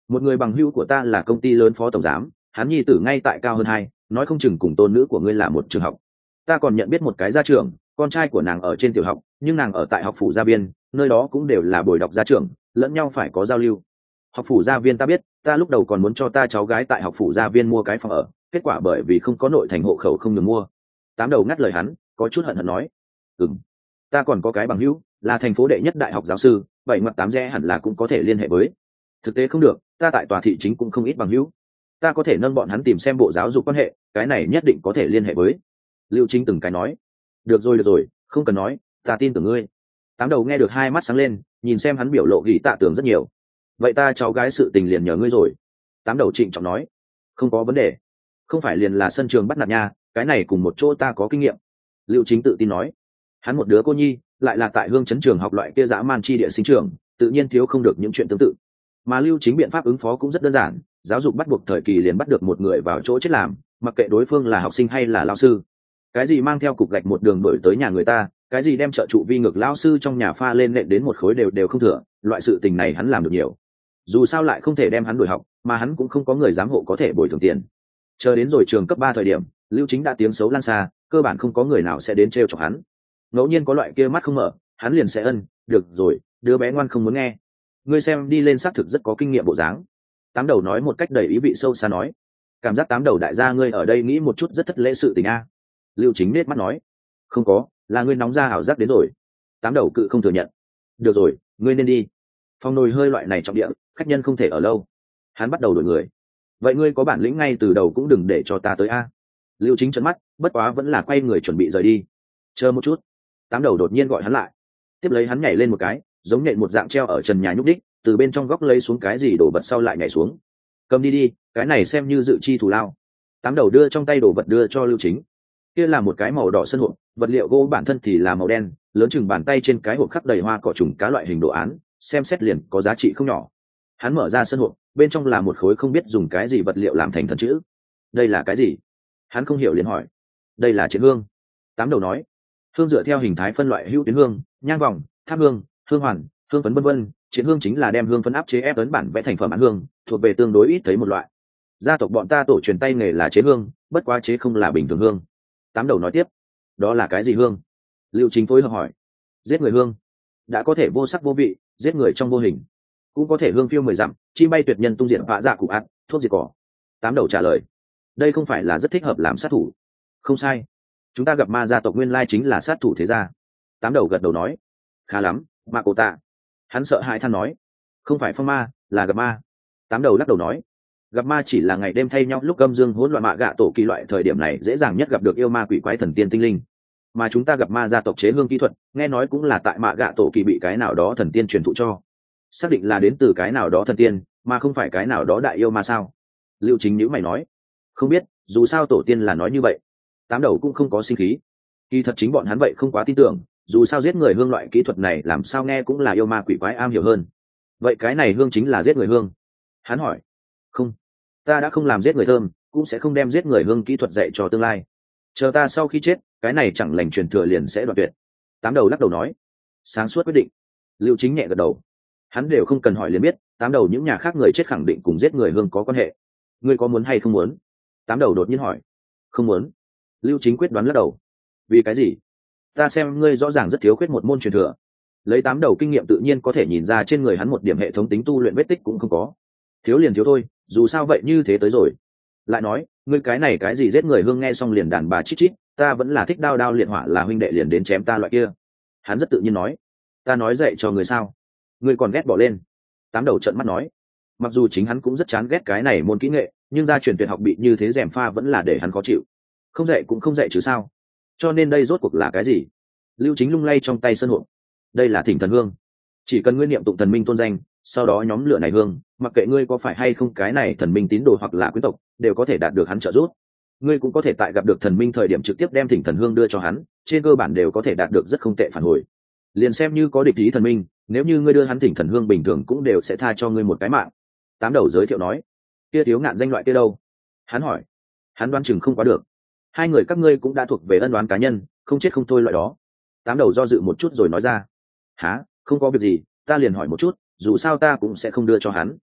Một người bằng hữu của ta là công ty lớn phó tổng giám, hắn nhi tử ngay tại cao hơn hai, nói không chừng cùng tôn nữ của ngươi là một trường học. Ta còn nhận biết một cái gia trưởng, con trai của nàng ở trên tiểu học, nhưng nàng ở tại học phủ gia viên, nơi đó cũng đều là bồi đọc gia trưởng, lẫn nhau phải có giao lưu. Học phủ gia viên ta biết, ta lúc đầu còn muốn cho ta cháu gái tại học phủ gia viên mua cái phòng ở, kết quả bởi vì không có nội thành hộ khẩu không được mua. Tám đầu ngắt lời hắn, có chút hận hận nói, ừm, ta còn có cái bằng hữu, là thành phố đệ nhất đại học giáo sư, bảy ngoặt tám rẽ hẳn là cũng có thể liên hệ với. Thực tế không được, ta tại tòa thị chính cũng không ít bằng hữu, ta có thể nâng bọn hắn tìm xem bộ giáo dục quan hệ, cái này nhất định có thể liên hệ với. Lưu Chính từng cái nói, được rồi được rồi, không cần nói, ta tin tưởng ngươi. Tám đầu nghe được hai mắt sáng lên, nhìn xem hắn biểu lộ gỉ tạ tưởng rất nhiều. Vậy ta cháu gái sự tình liền nhờ ngươi rồi. Tám đầu trịnh trọng nói, không có vấn đề, không phải liền là sân trường bắt nạt nha, cái này cùng một chỗ ta có kinh nghiệm. Lưu Chính tự tin nói, hắn một đứa cô nhi, lại là tại hương chấn trường học loại kia dã man chi địa sinh trường, tự nhiên thiếu không được những chuyện tương tự. Mà Lưu Chính biện pháp ứng phó cũng rất đơn giản, giáo dục bắt buộc thời kỳ liền bắt được một người vào chỗ chết làm, mặc kệ đối phương là học sinh hay là lao sư. Cái gì mang theo cục gạch một đường đổi tới nhà người ta, cái gì đem trợ trụ vi ngược lao sư trong nhà pha lên nện đến một khối đều đều không thừa, loại sự tình này hắn làm được nhiều. Dù sao lại không thể đem hắn đuổi học, mà hắn cũng không có người giám hộ có thể bồi thường tiền. Chờ đến rồi trường cấp ba thời điểm, Lưu Chính đã tiếng xấu lan xa, cơ bản không có người nào sẽ đến trêu chọc hắn. Ngẫu nhiên có loại kia mắt không mở, hắn liền sẽ ân, được rồi, đứa bé ngoan không muốn nghe. Ngươi xem đi lên xác thực rất có kinh nghiệm bộ dáng. Tám đầu nói một cách đầy ý vị sâu xa nói, cảm giác tám đầu đại gia ngươi ở đây nghĩ một chút rất thất lễ sự tình a. Lưu Chính nết mắt nói, không có, là ngươi nóng ra ảo giác đến rồi. Tám đầu cự không thừa nhận. Được rồi, ngươi nên đi. Phòng nồi hơi loại này trọng địa, khách nhân không thể ở lâu. Hắn bắt đầu đổi người. Vậy ngươi có bản lĩnh ngay từ đầu cũng đừng để cho ta tới a. Lưu Chính trợn mắt, bất quá vẫn là quay người chuẩn bị rời đi. Chờ một chút. Tám đầu đột nhiên gọi hắn lại. Tiếp lấy hắn nhảy lên một cái, giống nhện một dạng treo ở trần nhà nhúc đích, từ bên trong góc lấy xuống cái gì đổ vật sau lại nhảy xuống. Cầm đi đi, cái này xem như dự chi thù lao. Tám đầu đưa trong tay đồ vật đưa cho Lưu Chính. Kia là một cái màu đỏ sân hộp, vật liệu gỗ bản thân thì là màu đen, lớn chừng bàn tay, trên cái hộp khắc đầy hoa cỏ trùng cá loại hình đồ án, xem xét liền có giá trị không nhỏ. Hắn mở ra sân hộp, bên trong là một khối không biết dùng cái gì vật liệu làm thành thần chữ. Đây là cái gì? Hắn không hiểu liền hỏi. Đây là chiến hương. Tám đầu nói. Hương dựa theo hình thái phân loại hữu tuyến hương, nhang vòng, tháp hương, hương hoàn, hương phấn vân vân. Chiến hương chính là đem hương phấn áp chế ép ấn bản vẽ thành phẩm án hương, thuộc về tương đối ít thấy một loại. Gia tộc bọn ta tổ truyền tay nghề là chế hương, bất quá chế không là bình thường hương. Tám đầu nói tiếp. Đó là cái gì hương? Lưu Chính phối hợp hỏi. Giết người hương. Đã có thể vô sắc vô vị, giết người trong vô hình, cũng có thể hương phiêu mười dặm, chim bay tuyệt nhân tung diện vạ dạ cụ ạt, thuốc diệt cỏ. Tám đầu trả lời. Đây không phải là rất thích hợp làm sát thủ? Không sai, chúng ta gặp ma gia tộc nguyên lai chính là sát thủ thế gia. Tám đầu gật đầu nói. Khá lắm, ma cổ tạ. Hắn sợ hãi than nói. Không phải phong ma, là gặp ma. Tám đầu lắc đầu nói. Gặp ma chỉ là ngày đêm thay nhau lúc âm dương hỗn loạn, mạ gạ tổ kỳ loại thời điểm này dễ dàng nhất gặp được yêu ma quỷ quái thần tiên tinh linh. Mà chúng ta gặp ma gia tộc chế hương kỹ thuật, nghe nói cũng là tại mạ gạ tổ kỳ bị cái nào đó thần tiên truyền thụ cho. Xác định là đến từ cái nào đó thần tiên, mà không phải cái nào đó đại yêu ma sao? Lưu Chính nhữ mày nói. Không biết, dù sao tổ tiên là nói như vậy. Tám đầu cũng không có sinh khí. Kỳ thật chính bọn hắn vậy không quá tin tưởng, dù sao giết người hương loại kỹ thuật này làm sao nghe cũng là yêu ma quỷ quái am hiểu hơn. Vậy cái này hương chính là giết người hương? Hắn hỏi. Không, ta đã không làm giết người thơm, cũng sẽ không đem giết người hương kỹ thuật dạy cho tương lai. Chờ ta sau khi chết, cái này chẳng lành truyền thừa liền sẽ đoạn tuyệt. Tám đầu lắc đầu nói. Sáng suốt quyết định. Lưu Chính nhẹ gật đầu. Hắn đều không cần hỏi liền biết, tám đầu những nhà khác người chết khẳng định cùng giết người hương có quan hệ. Ngươi có muốn hay không muốn? Tám đầu đột nhiên hỏi. Không muốn. Lưu Chính quyết đoán lắc đầu. Vì cái gì? Ta xem ngươi rõ ràng rất thiếu khuyết một môn truyền thừa. Lấy tám đầu kinh nghiệm tự nhiên có thể nhìn ra trên người hắn một điểm hệ thống tính tu luyện vết tích cũng không có. Thiếu liền thiếu thôi, dù sao vậy như thế tới rồi. Lại nói, ngươi cái này cái gì giết người hương nghe xong liền đàn bà chít chít, ta vẫn là thích đao đao liệt hỏa là huynh đệ liền đến chém ta loại kia. Hắn rất tự nhiên nói. Ta nói dạy cho người sao? Ngươi còn ghét bỏ lên. Tám đầu trợn mắt nói. Mặc dù chính hắn cũng rất chán ghét cái này môn kỹ nghệ, nhưng gia truyền tuyệt học bị như thế rèm pha vẫn là để hắn khó chịu. Không dạy cũng không dạy chứ sao? Cho nên đây rốt cuộc là cái gì? Lưu Chính lung lay trong tay sân hộp. Đây là thỉnh thần hương. Chỉ cần ngươi niệm tụng thần minh tôn danh, sau đó nhóm lửa này hương, mặc kệ ngươi có phải hay không cái này thần minh tín đồ hoặc là quyến tộc, đều có thể đạt được hắn trợ giúp. Ngươi cũng có thể tại gặp được thần minh thời điểm trực tiếp đem thỉnh thần hương đưa cho hắn, trên cơ bản đều có thể đạt được rất không tệ phản hồi. Liền xem như có địch ý thần minh, nếu như ngươi đưa hắn thỉnh thần hương bình thường cũng đều sẽ tha cho ngươi một cái mạng. Tám đầu giới thiệu nói. Kia thiếu ngạn danh loại kia đâu? Hắn hỏi. Hắn đoán chừng không quá được. Hai người các ngươi cũng đã thuộc về ân đoán cá nhân, không chết không thôi loại đó. Tám đầu do dự một chút rồi nói ra. Hả, không có việc gì, ta liền hỏi một chút, dù sao ta cũng sẽ không đưa cho hắn.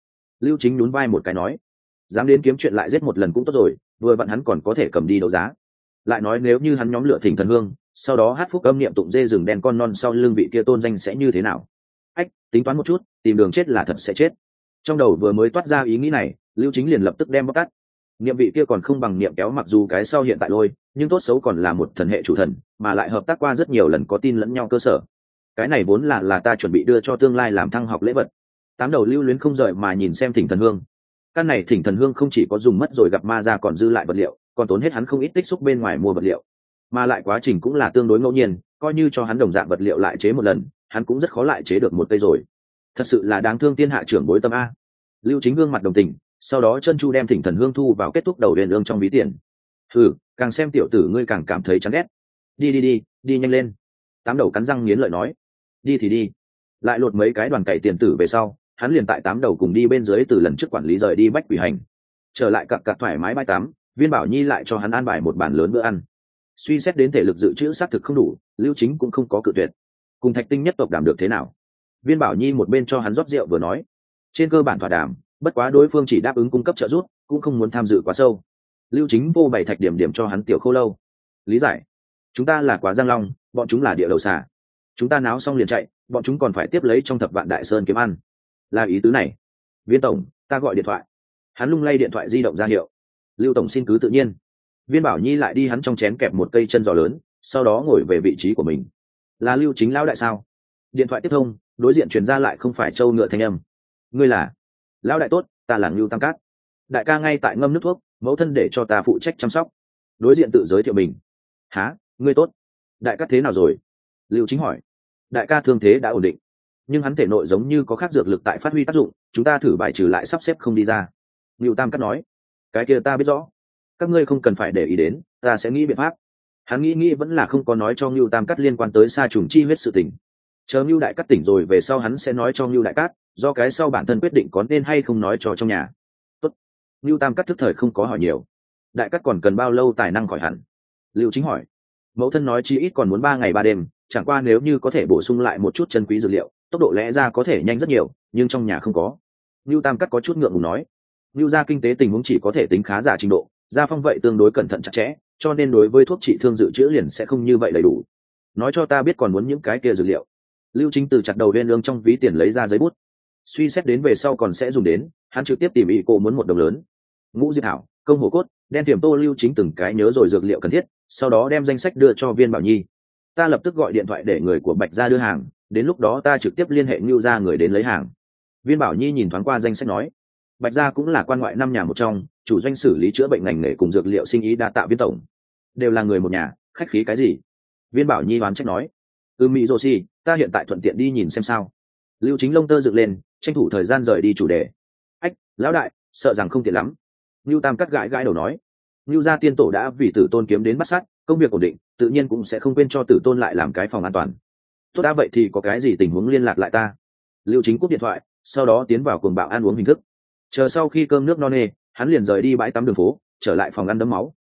Lưu Chính nhún vai một cái nói, dám đến kiếm chuyện lại giết một lần cũng tốt rồi, vừa vặn hắn còn có thể cầm đi đấu giá. Lại nói nếu như hắn nhóm lửa thỉnh thần hương, sau đó hát phúc âm niệm tụng dê rừng đen con non sau lưng vị kia tôn danh sẽ như thế nào? Ách, tính toán một chút, tìm đường chết là thật sẽ chết. Trong đầu vừa mới toát ra ý nghĩ này, Lưu Chính liền lập tức đem bóc tắt. Niệm vị kia còn không bằng niệm kéo, mặc dù cái sau hiện tại lôi, nhưng tốt xấu còn là một thần hệ chủ thần, mà lại hợp tác qua rất nhiều lần, có tin lẫn nhau cơ sở. Cái này vốn là là ta chuẩn bị đưa cho tương lai làm thăng học lễ vật. Tám đầu lưu luyến không rời mà nhìn xem thỉnh thần hương. Căn này thỉnh thần hương không chỉ có dùng mất rồi gặp ma ra, còn dư lại vật liệu, còn tốn hết hắn không ít tích xúc bên ngoài mua vật liệu, mà lại quá trình cũng là tương đối ngẫu nhiên, coi như cho hắn đồng dạng vật liệu lại chế một lần, hắn cũng rất khó lại chế được một cây rồi. Thật sự là đáng thương thiên hạ trưởng bối tâm a. Lưu Chính gương mặt đồng tình, sau đó chân chu đem thỉnh thần hương thu vào kết thúc đầu huyền ương trong ví tiền. Ừ, càng xem tiểu tử ngươi càng cảm thấy chán ghét. Đi đi đi, đi nhanh lên. Tám đầu cắn răng nghiến lợi nói. Đi thì đi. Lại lột mấy cái đoàn cày tiền tử về sau, hắn liền tại tám đầu cùng đi bên dưới từ lần trước quản lý rời đi bách quỷ hành. Trở lại cặp cặp thoải mái bãi tắm, Viên Bảo Nhi lại cho hắn an bài một bàn lớn bữa ăn. Suy xét đến thể lực dự trữ xác thực không đủ, Lưu Chính cũng không có cự tuyệt. Cùng Thạch Tinh nhất tộc đảm được thế nào? Viên Bảo Nhi một bên cho hắn rót rượu vừa nói. Trên cơ bản thỏa đàm, bất quá đối phương chỉ đáp ứng cung cấp trợ giúp, cũng không muốn tham dự quá sâu. Lưu Chính vô bày thạch điểm điểm cho hắn tiểu khô lâu. Lý giải. Chúng ta là Quá Giang Long, bọn chúng là địa đầu xà. Chúng ta náo xong liền chạy, bọn chúng còn phải tiếp lấy trong thập vạn đại sơn kiếm ăn. Là ý tứ này. Viên tổng, ta gọi điện thoại. Hắn lung lay điện thoại di động ra hiệu. Lưu tổng xin cứ tự nhiên. Viên Bảo Nhi lại đi hắn trong chén kẹp một cây chân giò lớn, sau đó ngồi về vị trí của mình. Là Lưu Chính lão đại sao? Điện thoại tiếp thông, đối diện truyền ra lại không phải trâu ngựa thanh âm. Ngươi là? Lão đại tốt, ta là Lưu Tam Cát. Đại ca ngay tại ngâm nước thuốc, mẫu thân để cho ta phụ trách chăm sóc. Đối diện tự giới thiệu mình. Hả, ngươi tốt. Đại ca thế nào rồi? Lưu Chính hỏi. Đại ca thương thế đã ổn định, nhưng hắn thể nội giống như có khác dược lực tại phát huy tác dụng, chúng ta thử bài trừ lại sắp xếp không đi ra. Lưu Tam Cát nói. Cái kia ta biết rõ, các ngươi không cần phải để ý đến, ta sẽ nghĩ biện pháp. Hắn nghĩ nghĩ vẫn là không có nói cho Lưu Tam Cát liên quan tới sa trùng chi huyết sự tình. Chờ Lưu Đại Cát tỉnh rồi về sau hắn sẽ nói cho Lưu Đại Cát, do cái sau bản thân quyết định có nên hay không nói cho trong nhà. Tốt. Lưu Tam Cát thức thời không có hỏi nhiều. Đại Cát còn cần bao lâu tài năng khỏi hẳn? Lưu Chính hỏi. Mẫu thân nói chi ít còn muốn ba ngày ba đêm, chẳng qua nếu như có thể bổ sung lại một chút chân quý dược liệu, tốc độ lẽ ra có thể nhanh rất nhiều, nhưng trong nhà không có. Lưu Tam Cát có chút ngượng ngùng nói. Lưu gia kinh tế tình huống chỉ có thể tính khá giả trình độ, gia phong vậy tương đối cẩn thận chặt chẽ, cho nên đối với thuốc trị thương dự trữ liền sẽ không như vậy đầy đủ. Nói cho ta biết còn muốn những cái kia dược liệu. Lưu Chính từ chặt đầu viên lương trong ví tiền lấy ra giấy bút. Suy xét đến về sau còn sẽ dùng đến, hắn trực tiếp tìm ý cô muốn một đồng lớn. Ngũ diệp thảo, công hổ cốt, đen tiềm tô. Lưu Chính từng cái nhớ rồi dược liệu cần thiết, sau đó đem danh sách đưa cho Viên Bảo Nhi. Ta lập tức gọi điện thoại để người của Bạch gia đưa hàng, đến lúc đó ta trực tiếp liên hệ Lưu gia người đến lấy hàng. Viên Bảo Nhi nhìn thoáng qua danh sách nói. Bạch gia cũng là quan ngoại năm nhà một trong, chủ doanh xử lý chữa bệnh ngành nghề cùng dược liệu sinh ý đa tạ Viên tổng. Đều là người một nhà, khách khí cái gì? Viên Bảo Nhi đoán trách nói. Ừ Mỹ Dô Si, ta hiện tại thuận tiện đi nhìn xem sao. Lưu Chính lông tơ dựng lên, tranh thủ thời gian rời đi chủ đề. Ách, lão đại, sợ rằng không tiện lắm. Lưu Tam Cát gãi gãi đầu nói. Lưu gia tiên tổ đã vì tử tôn kiếm đến bắt sát, công việc ổn định, tự nhiên cũng sẽ không quên cho tử tôn lại làm cái phòng an toàn. Tốt đã vậy thì có cái gì tình huống liên lạc lại ta. Lưu Chính cúp điện thoại, sau đó tiến vào cuồng bạo ăn uống hình thức. Chờ sau khi cơm nước no nê, hắn liền rời đi bãi tắm đường phố, trở lại phòng ăn đấm máu,